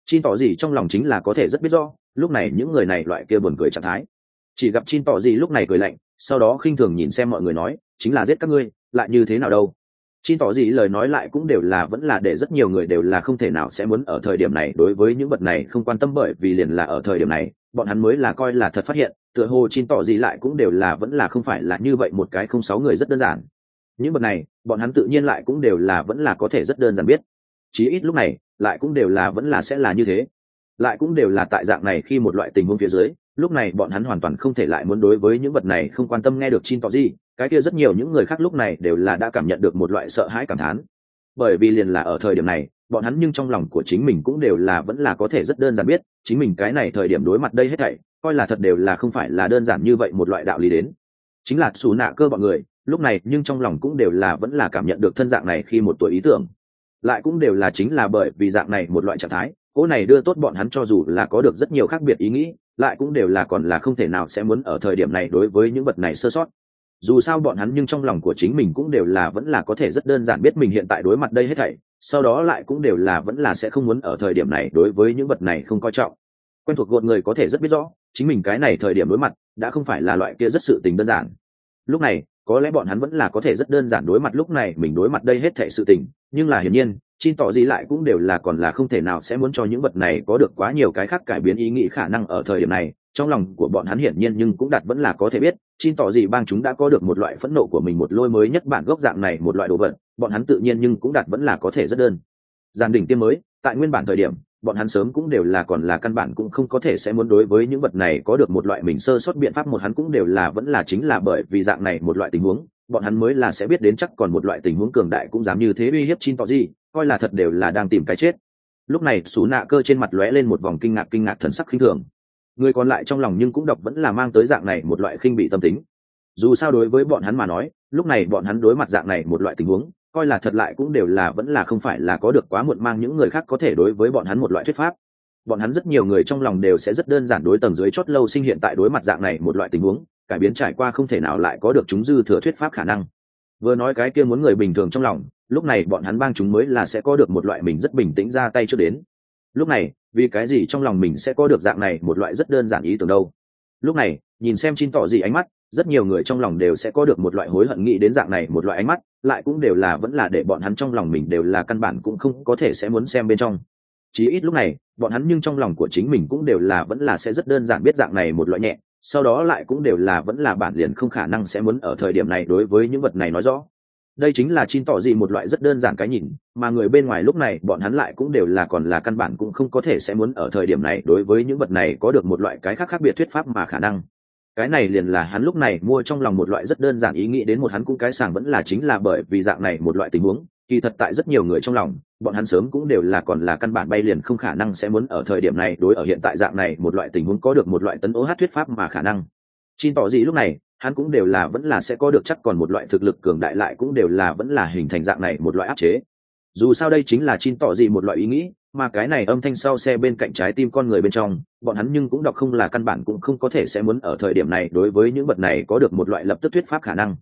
Chin tỏ gì trong lòng chính là có thể rất biết rõ lúc này những người này loại kia buồn cười trạng thái. Chỉ gặp Chin tỏ gì lúc này cười lạnh, sau đó khinh thường nhìn xem mọi người nói, chính là giết các ngươi lại như thế nào đâu. Chin tỏ gì lời nói lại cũng đều là vẫn là để rất nhiều người đều là không thể nào sẽ muốn ở thời điểm này đối với những vật này không quan tâm, bởi vì liền là ở thời điểm này bọn hắn mới là coi là thật phát hiện tựa hồ Chin tỏ gì lại cũng đều là vẫn là không phải là như vậy một cái không sáu người rất đơn giản. Những vật này bọn hắn tự nhiên lại cũng đều là vẫn là có thể rất đơn giản biết, chí ít lúc này lại cũng đều là vẫn là sẽ là như thế, lại cũng đều là tại dạng này khi một loại tình huống phía dưới lúc này bọn hắn hoàn toàn không thể lại muốn đối với những vật này không quan tâm. Nghe được Chin tỏ gì cái kia rất nhiều những người khác lúc này đều là đã cảm nhận được một loại sợ hãi cảm thán, bởi vì liền là ở thời điểm này bọn hắn nhưng trong lòng của chính mình cũng đều là vẫn là có thể rất đơn giản biết chính mình cái này thời điểm đối mặt đây hết thảy coi là thật đều là không phải là đơn giản như vậy một loại đạo lý đến. Chính là xù nạ cơ bọn người lúc này nhưng trong lòng cũng đều là vẫn là cảm nhận được thân dạng này khi một tuổi ý tưởng, lại cũng đều là chính là bởi vì dạng này một loại trạng thái cỗ này đưa tốt bọn hắn cho dù là có được rất nhiều khác biệt ý nghĩ lại cũng đều là còn là không thể nào sẽ muốn ở thời điểm này đối với những vật này sơ sót. Dù sao bọn hắn nhưng trong lòng của chính mình cũng đều là vẫn là có thể rất đơn giản biết mình hiện tại đối mặt đây hết thảy, sau đó lại cũng đều là vẫn là sẽ không muốn ở thời điểm này đối với những vật này không coi trọng. Quen thuộc gột người có thể rất biết rõ chính mình cái này thời điểm đối mặt đã không phải là loại kia rất sự tình đơn giản. Lúc này có lẽ bọn hắn vẫn là có thể rất đơn giản đối mặt lúc này mình đối mặt đây hết thảy sự tình, nhưng là hiển nhiên Chin tỏ gì lại cũng đều là còn là không thể nào sẽ muốn cho những vật này có được quá nhiều cái khác cải biến ý nghĩ khả năng ở thời điểm này. Trong lòng của bọn hắn hiển nhiên nhưng cũng đặt vẫn là có thể biết Chin tỏ gì bang chúng đã có được một loại phẫn nộ của mình một lôi mới nhất bản gốc dạng này một loại đồ vật, bọn hắn tự nhiên nhưng cũng đặt vẫn là có thể rất đơn giản đỉnh tiêm mới tại nguyên bản thời điểm bọn hắn sớm cũng đều là còn là căn bản cũng không có thể sẽ muốn đối với những vật này có được một loại mình sơ sót biện pháp. Một hắn cũng đều là vẫn là chính là bởi vì dạng này một loại tình huống bọn hắn mới là sẽ biết đến chắc còn một loại tình huống cường đại cũng dám như thế uy hiếp Chin tỏ gì, coi là thật đều là đang tìm cái chết. Lúc này Sú Nạ Cơ trên mặt lóe lên một vòng kinh ngạc thần sắc khinh thường, người còn lại trong lòng nhưng cũng đọc vẫn là mang tới dạng này một loại khinh bị tâm tính. Dù sao đối với bọn hắn mà nói lúc này bọn hắn đối mặt dạng này một loại tình huống coi là thật lại cũng đều là vẫn là không phải là có được quá muộn mang những người khác có thể đối với bọn hắn một loại thuyết pháp. Bọn hắn rất nhiều người trong lòng đều sẽ rất đơn giản đối tầng dưới chót lâu sinh hiện tại đối mặt dạng này một loại tình huống cải biến trải qua không thể nào lại có được chúng dư thừa thuyết pháp khả năng. Vừa nói cái kia muốn người bình thường trong lòng lúc này bọn hắn bang chúng mới là sẽ có được một loại mình rất bình tĩnh ra tay trước đến. Lúc này vì cái gì trong lòng mình sẽ có được dạng này một loại rất đơn giản ý tưởng đâu. Lúc này nhìn xem Chin tỏ gì ánh mắt rất nhiều người trong lòng đều sẽ có được một loại hối hận nghĩ đến dạng này một loại ánh mắt lại cũng đều là vẫn là để bọn hắn trong lòng mình đều là căn bản cũng không có thể sẽ muốn xem bên trong. Chí ít lúc này bọn hắn nhưng trong lòng của chính mình cũng đều là vẫn là sẽ rất đơn giản biết dạng này một loại nhẹ, sau đó lại cũng đều là vẫn là bản liền không khả năng sẽ muốn ở thời điểm này đối với những vật này nói rõ. Đây chính là Chin tỏ gì một loại rất đơn giản cái nhìn mà người bên ngoài lúc này bọn hắn lại cũng đều là còn là căn bản cũng không có thể sẽ muốn ở thời điểm này đối với những vật này có được một loại cái khác biệt thuyết pháp mà khả năng. Cái này liền là hắn lúc này mua trong lòng một loại rất đơn giản ý nghĩ đến một hắn cũng cái sàng vẫn là chính là bởi vì dạng này một loại tình huống kỳ thật tại rất nhiều người trong lòng bọn hắn sớm cũng đều là còn là căn bản bay liền không khả năng sẽ muốn ở thời điểm này đối ở hiện tại dạng này một loại tình huống có được một loại tấn ố hát thuyết pháp mà khả năng. Chin tỏ gì lúc này hắn cũng đều là vẫn là sẽ có được chắc còn một loại thực lực cường đại lại cũng đều là vẫn là hình thành dạng này một loại áp chế. Dù sao đây chính là Chin tỏ gì một loại ý nghĩ mà cái này âm thanh sau xe bên cạnh trái tim con người bên trong bọn hắn nhưng cũng đọc không là căn bản cũng không có thể sẽ muốn ở thời điểm này đối với những vật này có được một loại lập tức thuyết pháp khả năng.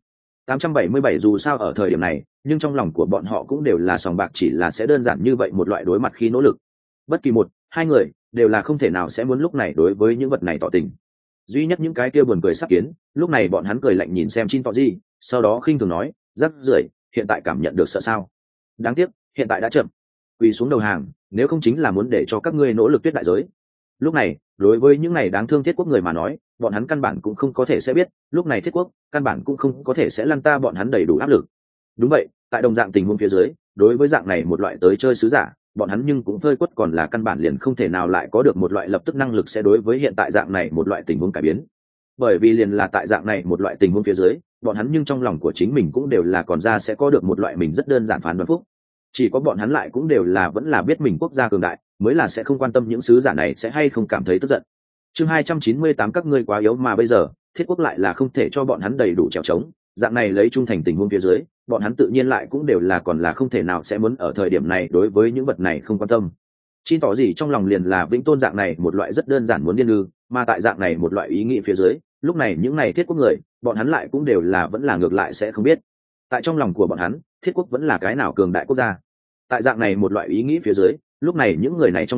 877 dù sao ở thời điểm này nhưng trong lòng của bọn họ cũng đều là sòng bạc chỉ là sẽ đơn giản như vậy một loại đối mặt khi nỗ lực. Bất kỳ một hai người đều là không thể nào sẽ muốn lúc này đối với những vật này tỏ tình. Duy nhất những cái kia buồn cười sắp kiến lúc này bọn hắn cười lạnh nhìn xem Chin tỏ gì sau đó khinh thường nói rắc rưởi hiện tại cảm nhận được sợ sao, đáng tiếc hiện tại đã chậm, quỳ xuống đầu hàng nếu không chính là muốn để cho các ngươi nỗ lực tuyết đại giới. Lúc này đối với những này đáng thương Thiết Quốc người mà nói bọn hắn căn bản cũng không có thể sẽ biết lúc này Thiết Quốc căn bản cũng không có thể sẽ lăn ta bọn hắn đầy đủ áp lực. Đúng vậy tại đồng dạng tình huống phía dưới đối với dạng này một loại tới chơi sứ giả bọn hắn nhưng cũng phơi quất còn là căn bản liền không thể nào lại có được một loại lập tức năng lực sẽ đối với hiện tại dạng này một loại tình huống cải biến, bởi vì liền là tại dạng này một loại tình huống phía dưới bọn hắn nhưng trong lòng của chính mình cũng đều là còn ra sẽ có được một loại mình rất đơn giản phán đoán phúc. Chỉ có bọn hắn lại cũng đều là vẫn là biết mình quốc gia cường đại mới là sẽ không quan tâm những sứ giả này sẽ hay không cảm thấy tức giận. Chương 298 các ngươi quá yếu mà bây giờ Thiết Quốc lại là không thể cho bọn hắn đầy đủ trèo trống dạng này lấy trung thành tình huống phía dưới bọn hắn tự nhiên lại cũng đều là còn là không thể nào sẽ muốn ở thời điểm này đối với những vật này không quan tâm. Chin tỏ gì trong lòng liền là vĩnh tôn dạng này một loại rất đơn giản muốn điên lư mà tại dạng này một loại ý nghĩ phía dưới lúc này những này Thiết Quốc người bọn hắn lại cũng đều là vẫn là ngược lại sẽ không biết tại trong lòng của bọn hắn Thiết Quốc vẫn là cái nào cường đại quốc gia. Tại dạng này một loại ý nghĩ phía dưới lúc này những người này trong lòng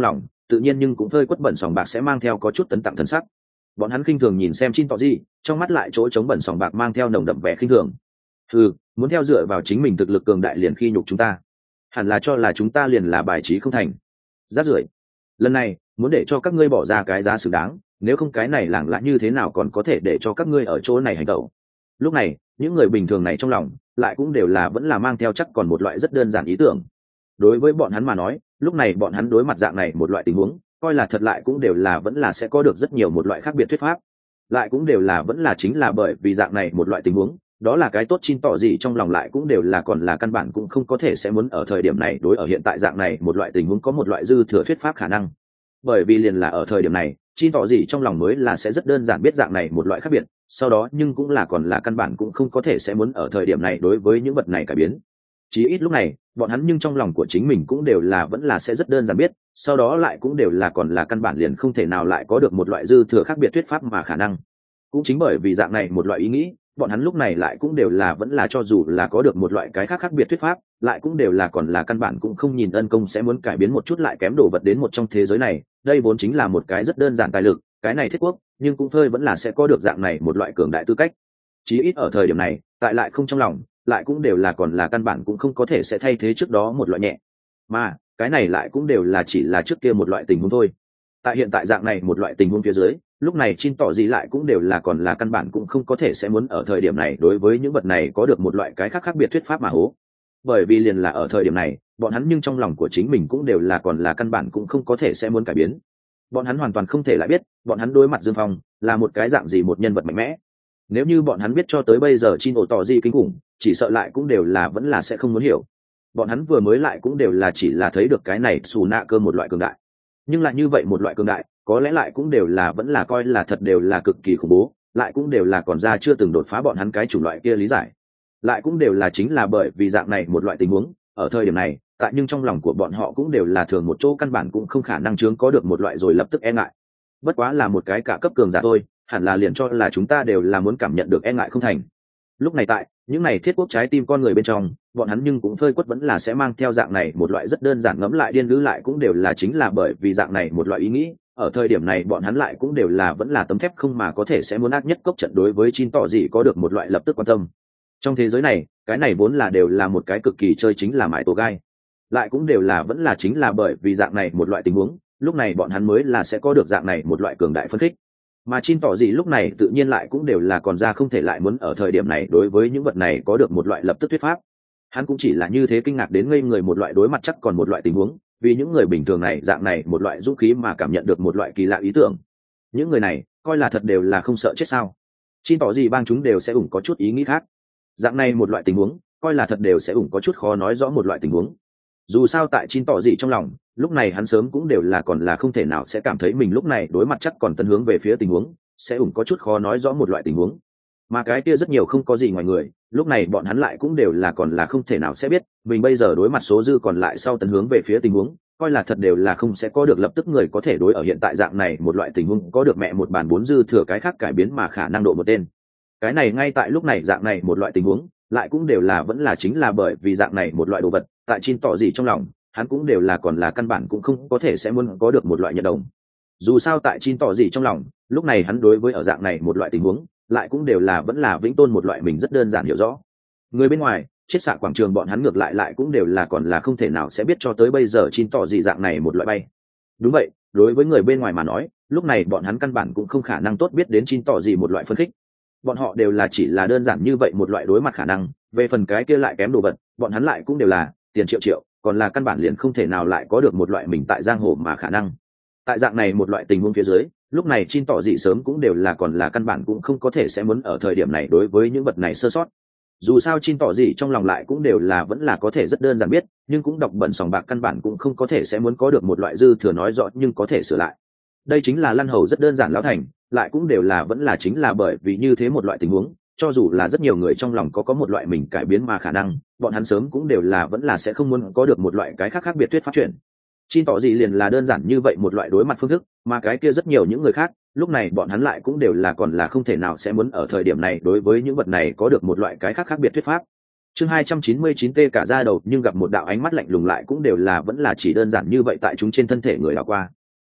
tự nhiên nhưng cũng phơi quất bẩn sòng bạc sẽ mang theo có chút tấn tặng thần sắc. Bọn hắn khinh thường nhìn xem Chin tỏ gì, trong mắt lại chỗ trống bẩn sòng bạc mang theo nồng đậm vẻ khinh thường. Muốn theo dựa vào chính mình thực lực cường đại liền khi nhục chúng ta, hẳn là cho là chúng ta liền là bài trí không thành. Rác rưởi. Lần này muốn để cho các ngươi bỏ ra cái giá xứng đáng, nếu không cái này làng lạ như thế nào còn có thể để cho các ngươi ở chỗ này hành động. Lúc này những người bình thường này trong lòng lại cũng đều là vẫn là mang theo chắc còn một loại rất đơn giản ý tưởng. Đối với bọn hắn mà nói, lúc này bọn hắn đối mặt dạng này một loại tình huống, coi là thật lại cũng đều là vẫn là sẽ có được rất nhiều một loại khác biệt thuyết pháp, lại cũng đều là vẫn là chính là bởi vì dạng này một loại tình huống, đó là cái tốt Chin tỏ gì trong lòng lại cũng đều là còn là căn bản cũng không có thể sẽ muốn ở thời điểm này đối ở hiện tại dạng này một loại tình huống có một loại dư thừa thuyết pháp khả năng. Bởi vì liền là ở thời điểm này Chin tỏ gì trong lòng mới là sẽ rất đơn giản biết dạng này một loại khác biệt, sau đó nhưng cũng là còn là căn bản cũng không có thể sẽ muốn ở thời điểm này đối với những vật này cải biến. Chí ít lúc này bọn hắn nhưng trong lòng của chính mình cũng đều là vẫn là sẽ rất đơn giản biết, sau đó lại cũng đều là còn là căn bản liền không thể nào lại có được một loại dư thừa khác biệt thuyết pháp mà khả năng. Cũng chính bởi vì dạng này một loại ý nghĩ, bọn hắn lúc này lại cũng đều là vẫn là cho dù là có được một loại cái khác khác biệt thuyết pháp, lại cũng đều là còn là căn bản cũng không nhìn ân công sẽ muốn cải biến một chút lại kém đồ vật đến một trong thế giới này. Đây vốn chính là một cái rất đơn giản tài lực, cái này thiết quốc, nhưng cũng phơi vẫn là sẽ có được dạng này một loại cường đại tư cách. Chí ít ở thời điểm này, tại lại không trong lòng, lại cũng đều là còn là căn bản cũng không có thể sẽ thay thế trước đó một loại nhẹ. Mà cái này lại cũng đều là chỉ là trước kia một loại tình huống thôi. Tại hiện tại dạng này một loại tình huống phía dưới, lúc này Chin tỏ gì lại cũng đều là còn là căn bản cũng không có thể sẽ muốn ở thời điểm này đối với những vật này có được một loại cái khác khác biệt thuyết pháp mà hố. Bởi vì liền là ở thời điểm này, bọn hắn nhưng trong lòng của chính mình cũng đều là còn là căn bản cũng không có thể sẽ muốn cải biến. Bọn hắn hoàn toàn không thể lại biết, bọn hắn đối mặt Dương Phong là một cái dạng gì một nhân vật mạnh mẽ. Nếu như bọn hắn biết cho tới bây giờ Chin ổ tỏ gì kinh khủng, chỉ sợ lại cũng đều là vẫn là sẽ không muốn hiểu. Bọn hắn vừa mới lại cũng đều là chỉ là thấy được cái này xù nạ cơ một loại cường đại, nhưng lại như vậy một loại cường đại có lẽ lại cũng đều là vẫn là coi là thật đều là cực kỳ khủng bố, lại cũng đều là còn ra chưa từng đột phá bọn hắn cái chủng loại kia lý giải, lại cũng đều là chính là bởi vì dạng này một loại tình huống ở thời điểm này tại nhưng trong lòng của bọn họ cũng đều là thường một chỗ căn bản cũng không khả năng chướng có được một loại rồi lập tức e ngại. Bất quá là một cái cả cấp cường giả thôi, hẳn là liền cho là chúng ta đều là muốn cảm nhận được e ngại không thành. Lúc này tại những này thiết quốc trái tim con người bên trong, bọn hắn nhưng cũng phơi quất vẫn là sẽ mang theo dạng này một loại rất đơn giản ngẫm lại điên lứ, lại cũng đều là chính là bởi vì dạng này một loại ý nghĩ ở thời điểm này bọn hắn lại cũng đều là vẫn là tấm thép không mà có thể sẽ muốn ác nhất cốc trận đối với Chin tỏ gì có được một loại lập tức quan tâm. Trong thế giới này cái này vốn là đều là một cái cực kỳ chơi chính là mải tổ gai, lại cũng đều là vẫn là chính là bởi vì dạng này một loại tình huống lúc này bọn hắn mới là sẽ có được dạng này một loại cường đại phân khích. Mà Chin tỏ gì lúc này tự nhiên lại cũng đều là còn ra không thể lại muốn ở thời điểm này đối với những vật này có được một loại lập tức thuyết pháp. Hắn cũng chỉ là như thế kinh ngạc đến ngây người một loại đối mặt chắc còn một loại tình huống, vì những người bình thường này dạng này một loại dũng khí mà cảm nhận được một loại kỳ lạ ý tưởng. Những người này coi là thật đều là không sợ chết sao? Chin tỏ gì bang chúng đều sẽ ủng có chút ý nghĩ khác. Dạng này một loại tình huống coi là thật đều sẽ ủng có chút khó nói rõ một loại tình huống. Dù sao tại Chin tỏ gì trong lòng lúc này hắn sớm cũng đều là còn là không thể nào sẽ cảm thấy mình lúc này đối mặt chắc còn tân hướng về phía tình huống sẽ ủng có chút khó nói rõ một loại tình huống, mà cái kia rất nhiều không có gì ngoài người lúc này bọn hắn lại cũng đều là còn là không thể nào sẽ biết mình bây giờ đối mặt số dư còn lại sau tân hướng về phía tình huống coi là thật đều là không sẽ có được lập tức người có thể đối ở hiện tại dạng này một loại tình huống có được mẹ một bàn bốn dư thừa cái khác cải biến mà khả năng độ một tên. Cái này ngay tại lúc này dạng này một loại tình huống lại cũng đều là vẫn là chính là bởi vì dạng này một loại đồ vật tại Chin tỏ gì trong lòng hắn cũng đều là còn là căn bản cũng không có thể sẽ muốn có được một loại nhận đồng. Dù sao tại Chin tỏ gì trong lòng lúc này hắn đối với ở dạng này một loại tình huống lại cũng đều là vẫn là vĩnh tôn một loại mình rất đơn giản hiểu rõ. Người bên ngoài chiết xạ quảng trường bọn hắn ngược lại cũng đều là còn là không thể nào sẽ biết cho tới bây giờ Chin tỏ gì dạng này một loại bay. Đúng vậy, đối với người bên ngoài mà nói lúc này bọn hắn căn bản cũng không khả năng tốt biết đến Chin tỏ gì một loại phân khích. Bọn họ đều là chỉ là đơn giản như vậy một loại đối mặt khả năng, về phần cái kia lại kém đồ vật bọn hắn lại cũng đều là tiền triệu còn là căn bản liền không thể nào lại có được một loại mình tại giang hồ mà khả năng. Tại dạng này một loại tình huống phía dưới lúc này Chin tỏ dị sớm cũng đều là còn là căn bản cũng không có thể sẽ muốn ở thời điểm này đối với những vật này sơ sót. Dù sao Chin tỏ dị trong lòng lại cũng đều là vẫn là có thể rất đơn giản biết, nhưng cũng đọc bẩn sòng bạc căn bản cũng không có thể sẽ muốn có được một loại dư thừa nói rõ nhưng có thể sửa lại. Đây chính là lăn hầu rất đơn giản lão thành, lại cũng đều là vẫn là chính là bởi vì như thế một loại tình huống cho dù là rất nhiều người trong lòng có một loại mình cải biến mà khả năng bọn hắn sớm cũng đều là vẫn là sẽ không muốn có được một loại cái khác biệt thuyết pháp chuyện. Chin tỏ gì liền là đơn giản như vậy một loại đối mặt phương thức, mà cái kia rất nhiều những người khác lúc này bọn hắn lại cũng đều là còn là không thể nào sẽ muốn ở thời điểm này đối với những vật này có được một loại cái khác biệt thuyết pháp. Chương 299 t cả ra đầu nhưng gặp một đạo ánh mắt lạnh lùng lại cũng đều là vẫn là chỉ đơn giản như vậy tại chúng trên thân thể người đảo qua.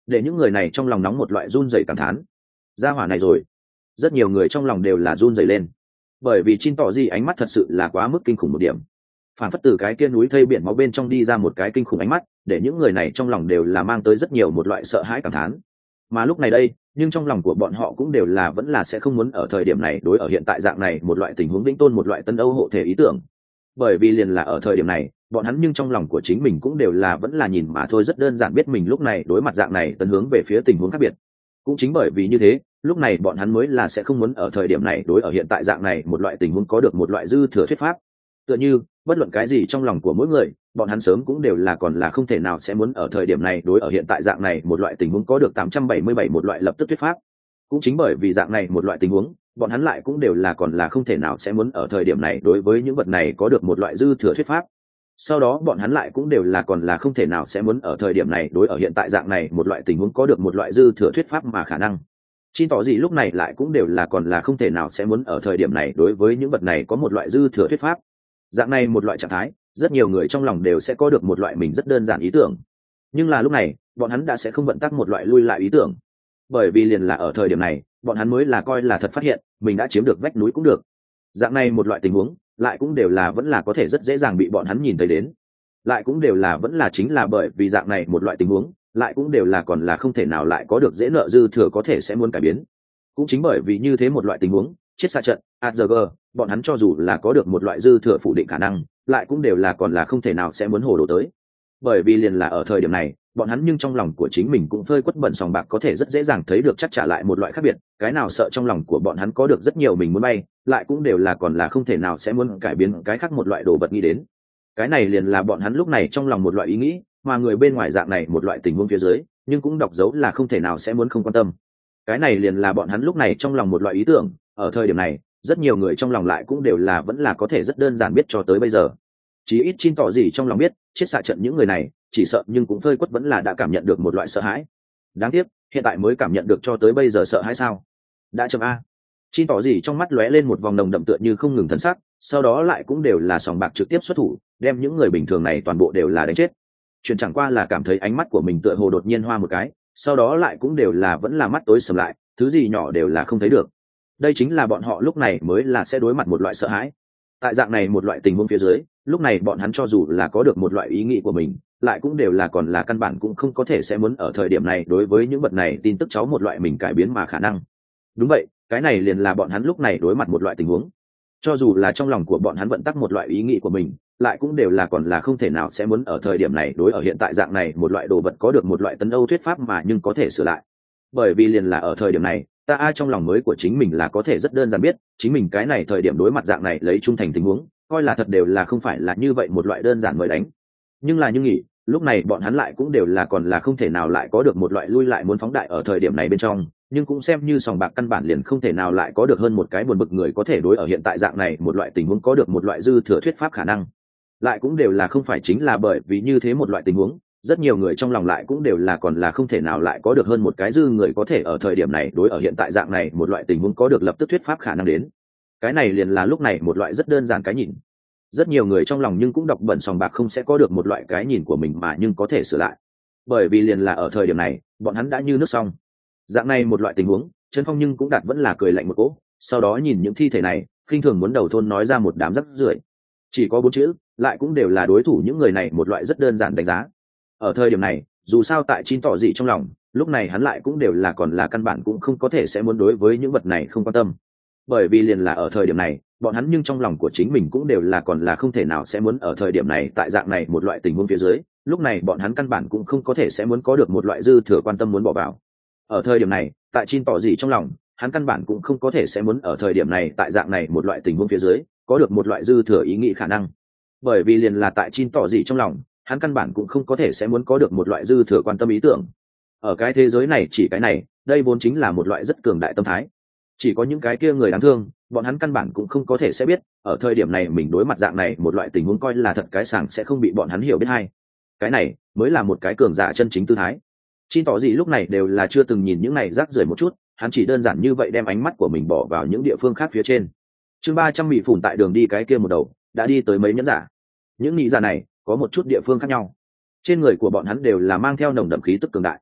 để những người này trong lòng nóng một loại run rẩy cảm thán. Gia hỏa này rồi. Rất nhiều người trong lòng đều là run rẩy lên, bởi vì Chin tỏ gì ánh mắt thật sự là quá mức kinh khủng một điểm. Phản phất từ cái kia núi thây biển máu bên trong đi ra một cái kinh khủng ánh mắt, để những người này trong lòng đều là mang tới rất nhiều một loại sợ hãi cảm thán. Mà lúc này đây, nhưng trong lòng của bọn họ cũng đều là vẫn là sẽ không muốn ở thời điểm này đối ở hiện tại dạng này một loại tình huống vĩnh tôn một loại tân âu hộ thể ý tưởng. Bởi vì liền là ở thời điểm này, bọn hắn nhưng trong lòng của chính mình cũng đều là vẫn là nhìn mà thôi, rất đơn giản biết mình lúc này đối mặt dạng này tấn hướng về phía tình huống khác biệt. Cũng chính bởi vì như thế, lúc này bọn hắn mới là sẽ không muốn ở thời điểm này đối ở hiện tại dạng này một loại tình huống có được một loại dư thừa thuyết pháp. Tựa như bất luận cái gì trong lòng của mỗi người, bọn hắn sớm cũng đều là còn là không thể nào sẽ muốn ở thời điểm này đối ở hiện tại dạng này một loại tình huống có được 877 một loại lập tức thuyết pháp. Cũng chính bởi vì dạng này một loại tình huống, bọn hắn lại cũng đều là còn là không thể nào sẽ muốn ở thời điểm này đối với những vật này có được một loại dư thừa thuyết pháp. Sau đó bọn hắn lại cũng đều là còn là không thể nào sẽ muốn ở thời điểm này đối ở hiện tại dạng này một loại tình huống có được một loại dư thừa thuyết pháp mà khả năng. Chin tỏ gì lúc này lại cũng đều là còn là không thể nào sẽ muốn ở thời điểm này đối với những vật này có một loại dư thừa thuyết pháp. Dạng này một loại trạng thái, rất nhiều người trong lòng đều sẽ có được một loại mình rất đơn giản ý tưởng. Nhưng là lúc này, bọn hắn đã sẽ không vận tắc một loại lui lại ý tưởng. Bởi vì liền là ở thời điểm này, bọn hắn mới là coi là thật phát hiện, mình đã chiếm được vách núi cũng được. Dạng này một loại tình huống, lại cũng đều là vẫn là có thể rất dễ dàng bị bọn hắn nhìn thấy đến. Lại cũng đều là vẫn là chính là bởi vì dạng này một loại tình huống, lại cũng đều là còn là không thể nào lại có được dễ nợ dư thừa có thể sẽ muốn cải biến. Cũng chính bởi vì như thế một loại tình huống, chết xa trận, ARG, bọn hắn cho dù là có được một loại dư thừa phủ định khả năng, lại cũng đều là còn là không thể nào sẽ muốn hồ đồ tới. Bởi vì liền là ở thời điểm này, bọn hắn nhưng trong lòng của chính mình cũng phơi quất bẩn sòng bạc có thể rất dễ dàng thấy được chắc trả lại một loại khác biệt, cái nào sợ trong lòng của bọn hắn có được rất nhiều mình muốn bay, lại cũng đều là còn là không thể nào sẽ muốn cải biến cái khác một loại đồ vật nghĩ đến. Cái này liền là bọn hắn lúc này trong lòng một loại ý nghĩ, mà người bên ngoài dạng này một loại tình huống phía dưới, nhưng cũng đọc dấu là không thể nào sẽ muốn không quan tâm. Cái này liền là bọn hắn lúc này trong lòng một loại ý tưởng, ở thời điểm này, rất nhiều người trong lòng lại cũng đều là vẫn là có thể rất đơn giản biết cho tới bây giờ. Chí ít Chin tỏ gì trong lòng biết, chết xạ trận những người này, chỉ sợ nhưng cũng phơi quất vẫn là đã cảm nhận được một loại sợ hãi. Đáng tiếc, hiện tại mới cảm nhận được cho tới bây giờ sợ hãi sao? Đã chậm a. Chin tỏ gì trong mắt lóe lên một vòng nồng đậm tựa như không ngừng thần sắc, sau đó lại cũng đều là sòng bạc trực tiếp xuất thủ, đem những người bình thường này toàn bộ đều là đánh chết. Chuyện chẳng qua là cảm thấy ánh mắt của mình tựa hồ đột nhiên hoa một cái, sau đó lại cũng đều là vẫn là mắt tối sầm lại, thứ gì nhỏ đều là không thấy được. Đây chính là bọn họ lúc này mới là sẽ đối mặt một loại sợ hãi. Tại dạng này một loại tình huống phía dưới, lúc này bọn hắn cho dù là có được một loại ý nghĩ của mình, lại cũng đều là còn là căn bản cũng không có thể sẽ muốn ở thời điểm này đối với những vật này tin tức cháu một loại mình cải biến mà khả năng. Đúng vậy, cái này liền là bọn hắn lúc này đối mặt một loại tình huống. Cho dù là trong lòng của bọn hắn vận tắc một loại ý nghĩ của mình, lại cũng đều là còn là không thể nào sẽ muốn ở thời điểm này đối ở hiện tại dạng này một loại đồ vật có được một loại tấn âu thuyết pháp mà nhưng có thể sửa lại. Bởi vì liền là ở thời điểm này, ta ai trong lòng mới của chính mình là có thể rất đơn giản biết, chính mình cái này thời điểm đối mặt dạng này lấy trung thành tình huống, coi là thật đều là không phải là như vậy một loại đơn giản mới đánh. Nhưng là như nghĩ, lúc này bọn hắn lại cũng đều là còn là không thể nào lại có được một loại lui lại muốn phóng đại ở thời điểm này bên trong, nhưng cũng xem như sòng bạc căn bản liền không thể nào lại có được hơn một cái buồn bực người có thể đối ở hiện tại dạng này một loại tình huống có được một loại dư thừa thuyết pháp khả năng. Lại cũng đều là không phải chính là bởi vì như thế một loại tình huống, rất nhiều người trong lòng lại cũng đều là còn là không thể nào lại có được hơn một cái dư người có thể ở thời điểm này đối ở hiện tại dạng này một loại tình huống có được lập tức thuyết pháp khả năng đến. Cái này liền là lúc này một loại rất đơn giản cái nhìn. Rất nhiều người trong lòng nhưng cũng đọc bẩn sòng bạc không sẽ có được một loại cái nhìn của mình mà nhưng có thể sửa lại. Bởi vì liền là ở thời điểm này, bọn hắn đã như nước xong. Dạng này một loại tình huống, Trấn Phong nhưng cũng đạt vẫn là cười lạnh một cỗ, sau đó nhìn những thi thể này, khinh thường muốn đầu thôn nói ra một đám rắc rưởi. Chỉ có 4 chữ, lại cũng đều là đối thủ những người này một loại rất đơn giản đánh giá. Ở thời điểm này, dù sao tại Chin tỏ dị trong lòng, lúc này hắn lại cũng đều là còn là căn bản cũng không có thể sẽ muốn đối với những vật này không quan tâm. Bởi vì liền là ở thời điểm này, bọn hắn nhưng trong lòng của chính mình cũng đều là còn là không thể nào sẽ muốn ở thời điểm này tại dạng này một loại tình huống phía dưới, lúc này bọn hắn căn bản cũng không có thể sẽ muốn có được một loại dư thừa quan tâm muốn bỏ vào. Ở thời điểm này, tại Chin tỏ dị trong lòng, hắn căn bản cũng không có thể sẽ muốn ở thời điểm này tại dạng này một loại tình huống phía dưới, có được một loại dư thừa ý nghĩ khả năng. Bởi vì liền là tại Chin tỏ dị trong lòng, hắn căn bản cũng không có thể sẽ muốn có được một loại dư thừa quan tâm ý tưởng. Ở cái thế giới này chỉ cái này, đây vốn chính là một loại rất cường đại tâm thái. Chỉ có những cái kia người đáng thương, bọn hắn căn bản cũng không có thể sẽ biết, ở thời điểm này mình đối mặt dạng này một loại tình huống coi là thật cái sảng sẽ không bị bọn hắn hiểu biết hay. Cái này mới là một cái cường giả chân chính tư thái. Chin tỏ gì lúc này đều là chưa từng nhìn những này rác rưởi một chút, hắn chỉ đơn giản như vậy đem ánh mắt của mình bỏ vào những địa phương khác phía trên. Chương 300 bị phủn tại đường đi cái kia một đầu, đã đi tới mấy nhẫn giả. Những nhị giả này có một chút địa phương khác nhau. Trên người của bọn hắn đều là mang theo nồng đậm khí tức cường đại.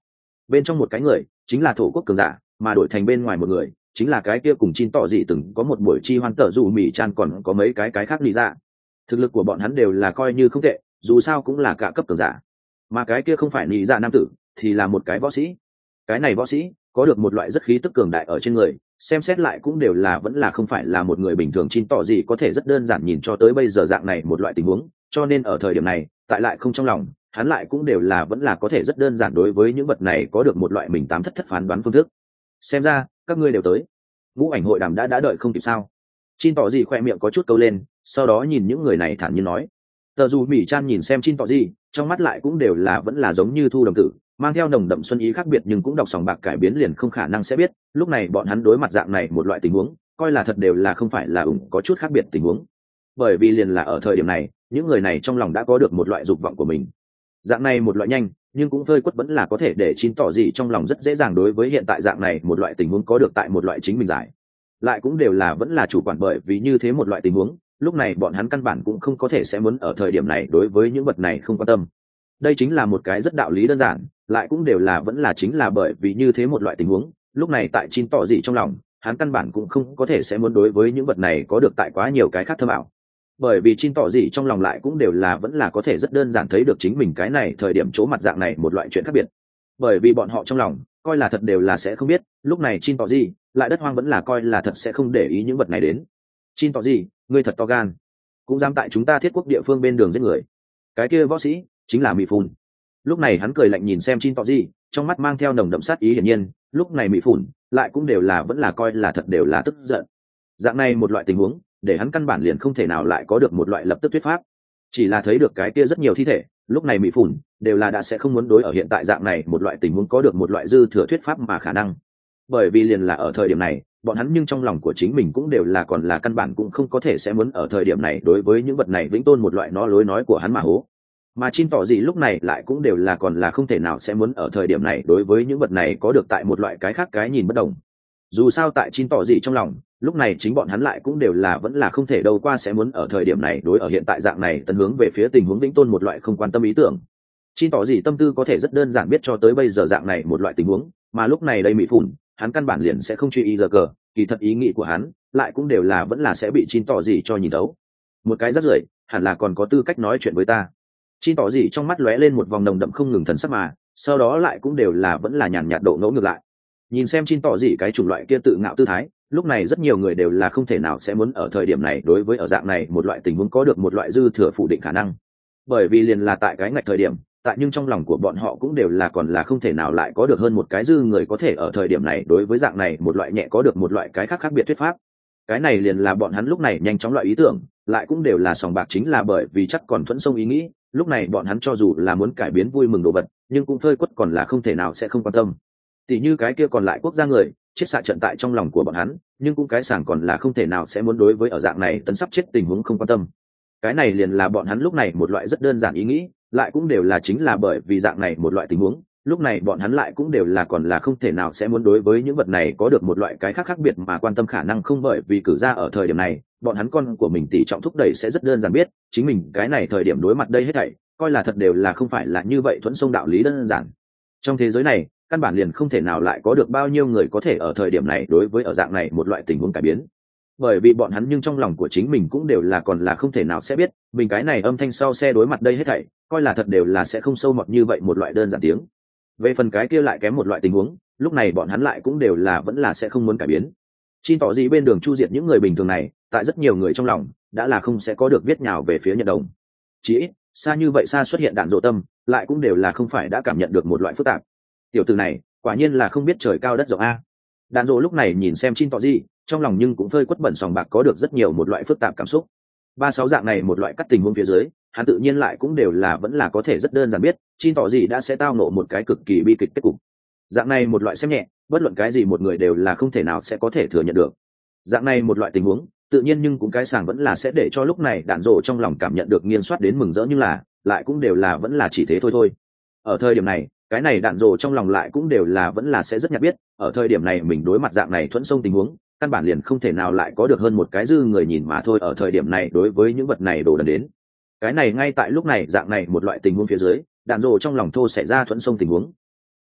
bên trong một cái người chính là thổ quốc cường giả, mà đổi thành bên ngoài một người chính là cái kia cùng Chin tỏ dị từng có một buổi chi hoan tở dù mỉ chan, còn có mấy cái khác lý ra. Thực lực của bọn hắn đều là coi như không tệ, dù sao cũng là cả cấp cường giả. Mà cái kia không phải lý ra nam tử thì là một cái võ sĩ. Cái này võ sĩ có được một loại rất khí tức cường đại ở trên người, xem xét lại cũng đều là vẫn là không phải là một người bình thường Chin tỏ gì có thể rất đơn giản nhìn cho tới bây giờ dạng này một loại tình huống, cho nên ở thời điểm này tại lại không trong lòng hắn lại cũng đều là vẫn là có thể rất đơn giản đối với những vật này có được một loại mình tám thất phán đoán phương thức. Xem ra các ngươi đều tới. Ngũ ảnh hội đàm đã đợi không kịp sao? Chin tỏ gì khoe miệng có chút câu lên, sau đó nhìn những người này thản nhiên nói. Tờ dù Mỹ Chan nhìn xem Chin tỏ gì, trong mắt lại cũng đều là vẫn là giống như thu đồng tử, mang theo nồng đậm xuân ý khác biệt, nhưng cũng đọc sòng bạc cải biến liền không khả năng sẽ biết lúc này bọn hắn đối mặt dạng này một loại tình huống coi là thật đều là không phải là có chút khác biệt tình huống, bởi vì liền là ở thời điểm này những người này trong lòng đã có được một loại dục vọng của mình. Dạng này một loại nhanh nhưng cũng phơi quất vẫn là có thể để Chin tỏ gì trong lòng rất dễ dàng đối với hiện tại dạng này một loại tình huống có được tại một loại chính mình giải, lại cũng đều là vẫn là chủ quản, bởi vì như thế một loại tình huống lúc này bọn hắn căn bản cũng không có thể sẽ muốn ở thời điểm này đối với những vật này không quan tâm. Đây chính là một cái rất đạo lý đơn giản, lại cũng đều là vẫn là chính là bởi vì như thế một loại tình huống lúc này tại Chin tỏ dị trong lòng hắn căn bản cũng không có thể sẽ muốn đối với những vật này có được tại quá nhiều cái khác thâm ảo, bởi vì Chin tỏ dị trong lòng lại cũng đều là vẫn là có thể rất đơn giản thấy được chính mình cái này thời điểm chỗ mặt dạng này một loại chuyện khác biệt, bởi vì bọn họ trong lòng coi là thật đều là sẽ không biết lúc này Chin tỏ dị lại đất hoang vẫn là coi là thật sẽ không để ý những vật này đến. Chin tỏ dị, ngươi thật to gan, cũng dám tại chúng ta Thiết Quốc địa phương bên đường giết người. Cái kia võ sĩ chính là Mỹ Phùn. Lúc này hắn cười lạnh nhìn xem Chin tỏ gì, trong mắt mang theo nồng đậm sát ý, hiển nhiên lúc này Mỹ Phùn lại cũng đều là vẫn là coi là thật đều là tức giận. Dạng này một loại tình huống để hắn căn bản liền không thể nào lại có được một loại lập tức thuyết pháp, chỉ là thấy được cái kia rất nhiều thi thể lúc này Mỹ Phùn đều là đã sẽ không muốn đối ở hiện tại dạng này một loại tình huống có được một loại dư thừa thuyết pháp mà khả năng, bởi vì liền là ở thời điểm này bọn hắn nhưng trong lòng của chính mình cũng đều là còn là căn bản cũng không có thể sẽ muốn ở thời điểm này đối với những vật này vĩnh tôn một loại nó lối nói của hắn mà hố, mà Chin tỏ gì lúc này lại cũng đều là còn là không thể nào sẽ muốn ở thời điểm này đối với những vật này có được tại một loại cái khác cái nhìn bất đồng. Dù sao tại Chin tỏ gì trong lòng lúc này chính bọn hắn lại cũng đều là vẫn là không thể đâu qua sẽ muốn ở thời điểm này đối ở hiện tại dạng này tấn hướng về phía tình huống vĩnh tôn một loại không quan tâm ý tưởng. Chin tỏ gì tâm tư có thể rất đơn giản biết cho tới bây giờ dạng này một loại tình huống, mà lúc này đây Mỹ Phùn hắn căn bản liền sẽ không truy ý giờ cờ, kỳ thật ý nghĩ của hắn lại cũng đều là vẫn là sẽ bị Chin tỏ gì cho nhìn thấu. Một cái rất rưởi hẳn là còn có tư cách nói chuyện với ta. Chin tỏ gì trong mắt lóe lên một vòng nồng đậm không ngừng thần sắc, mà sau đó lại cũng đều là vẫn là nhàn nhạt độ ngẫu ngược lại. Nhìn xem Chin tỏ gì cái chủng loại kia tự ngạo tư thái, lúc này rất nhiều người đều là không thể nào sẽ muốn ở thời điểm này đối với ở dạng này một loại tình huống có được một loại dư thừa phủ định khả năng, bởi vì liền là tại cái ngạch thời điểm tại nhưng trong lòng của bọn họ cũng đều là còn là không thể nào lại có được hơn một cái dư người có thể ở thời điểm này đối với dạng này một loại nhẹ có được một loại cái khác khác biệt thuyết pháp. Cái này liền là bọn hắn lúc này nhanh chóng loại ý tưởng lại cũng đều là sòng bạc, chính là bởi vì chắc còn thuẫn sông ý nghĩ lúc này bọn hắn cho dù là muốn cải biến vui mừng đồ vật nhưng cũng phơi quất còn là không thể nào sẽ không quan tâm. Tỷ như cái kia còn lại quốc gia người chết xạ trận tại trong lòng của bọn hắn, nhưng cũng cái sàng còn là không thể nào sẽ muốn đối với ở dạng này tấn sắp chết tình huống không quan tâm. Cái này liền là bọn hắn lúc này một loại rất đơn giản ý nghĩ, lại cũng đều là chính là bởi vì dạng này một loại tình huống lúc này bọn hắn lại cũng đều là còn là không thể nào sẽ muốn đối với những vật này có được một loại cái khác khác biệt mà quan tâm khả năng không, bởi vì cử ra ở thời điểm này bọn hắn con của mình tỷ trọng thúc đẩy sẽ rất đơn giản biết chính mình cái này thời điểm đối mặt đây hết thảy coi là thật đều là không phải là như vậy thuẫn sông đạo lý đơn giản. Trong thế giới này căn bản liền không thể nào lại có được bao nhiêu người có thể ở thời điểm này đối với ở dạng này một loại tình huống cải biến, bởi vì bọn hắn nhưng trong lòng của chính mình cũng đều là còn là không thể nào sẽ biết mình cái này âm thanh sau xe đối mặt đây hết thảy coi là thật đều là sẽ không sâu mọt như vậy một loại đơn giản tiếng. Về phần cái kia lại kém một loại tình huống lúc này bọn hắn lại cũng đều là vẫn là sẽ không muốn cải biến. Chin tỏ gì bên đường chu diệt những người bình thường này tại rất nhiều người trong lòng đã là không sẽ có được viết nhào về phía Nhật Đồng, chỉ ít xa như vậy xa xuất hiện đạn dộ tâm lại cũng đều là không phải đã cảm nhận được một loại phức tạp. Tiểu tử này quả nhiên là không biết trời cao đất rộng a. Đạn dộ lúc này nhìn xem Chin tỏ gì trong lòng nhưng cũng phơi quất bẩn sòng bạc có được rất nhiều một loại phức tạp cảm xúc. 36 dạng này một loại cắt tình huống phía dưới hắn tự nhiên lại cũng đều là vẫn là có thể rất đơn giản biết Chin tỏ gì đã sẽ tao nộ một cái cực kỳ bi kịch kết cục. Dạng này một loại xem nhẹ bất luận cái gì một người đều là không thể nào sẽ có thể thừa nhận được. Dạng này một loại tình huống tự nhiên nhưng cũng cái sàng vẫn là sẽ để cho lúc này đạn rồ trong lòng cảm nhận được nghiêng soát đến mừng rỡ, nhưng là lại cũng đều là vẫn là chỉ thế thôi. Ở thời điểm này cái này đạn rồ trong lòng lại cũng đều là vẫn là sẽ rất nhạt biết ở thời điểm này mình đối mặt dạng này thuẫn sông tình huống căn bản liền không thể nào lại có được hơn một cái dư người nhìn mà thôi. Ở thời điểm này đối với những vật này đổ đần đến cái này ngay tại lúc này dạng này một loại tình huống phía dưới đạn rồ trong lòng thô xảy ra thuẫn sông tình huống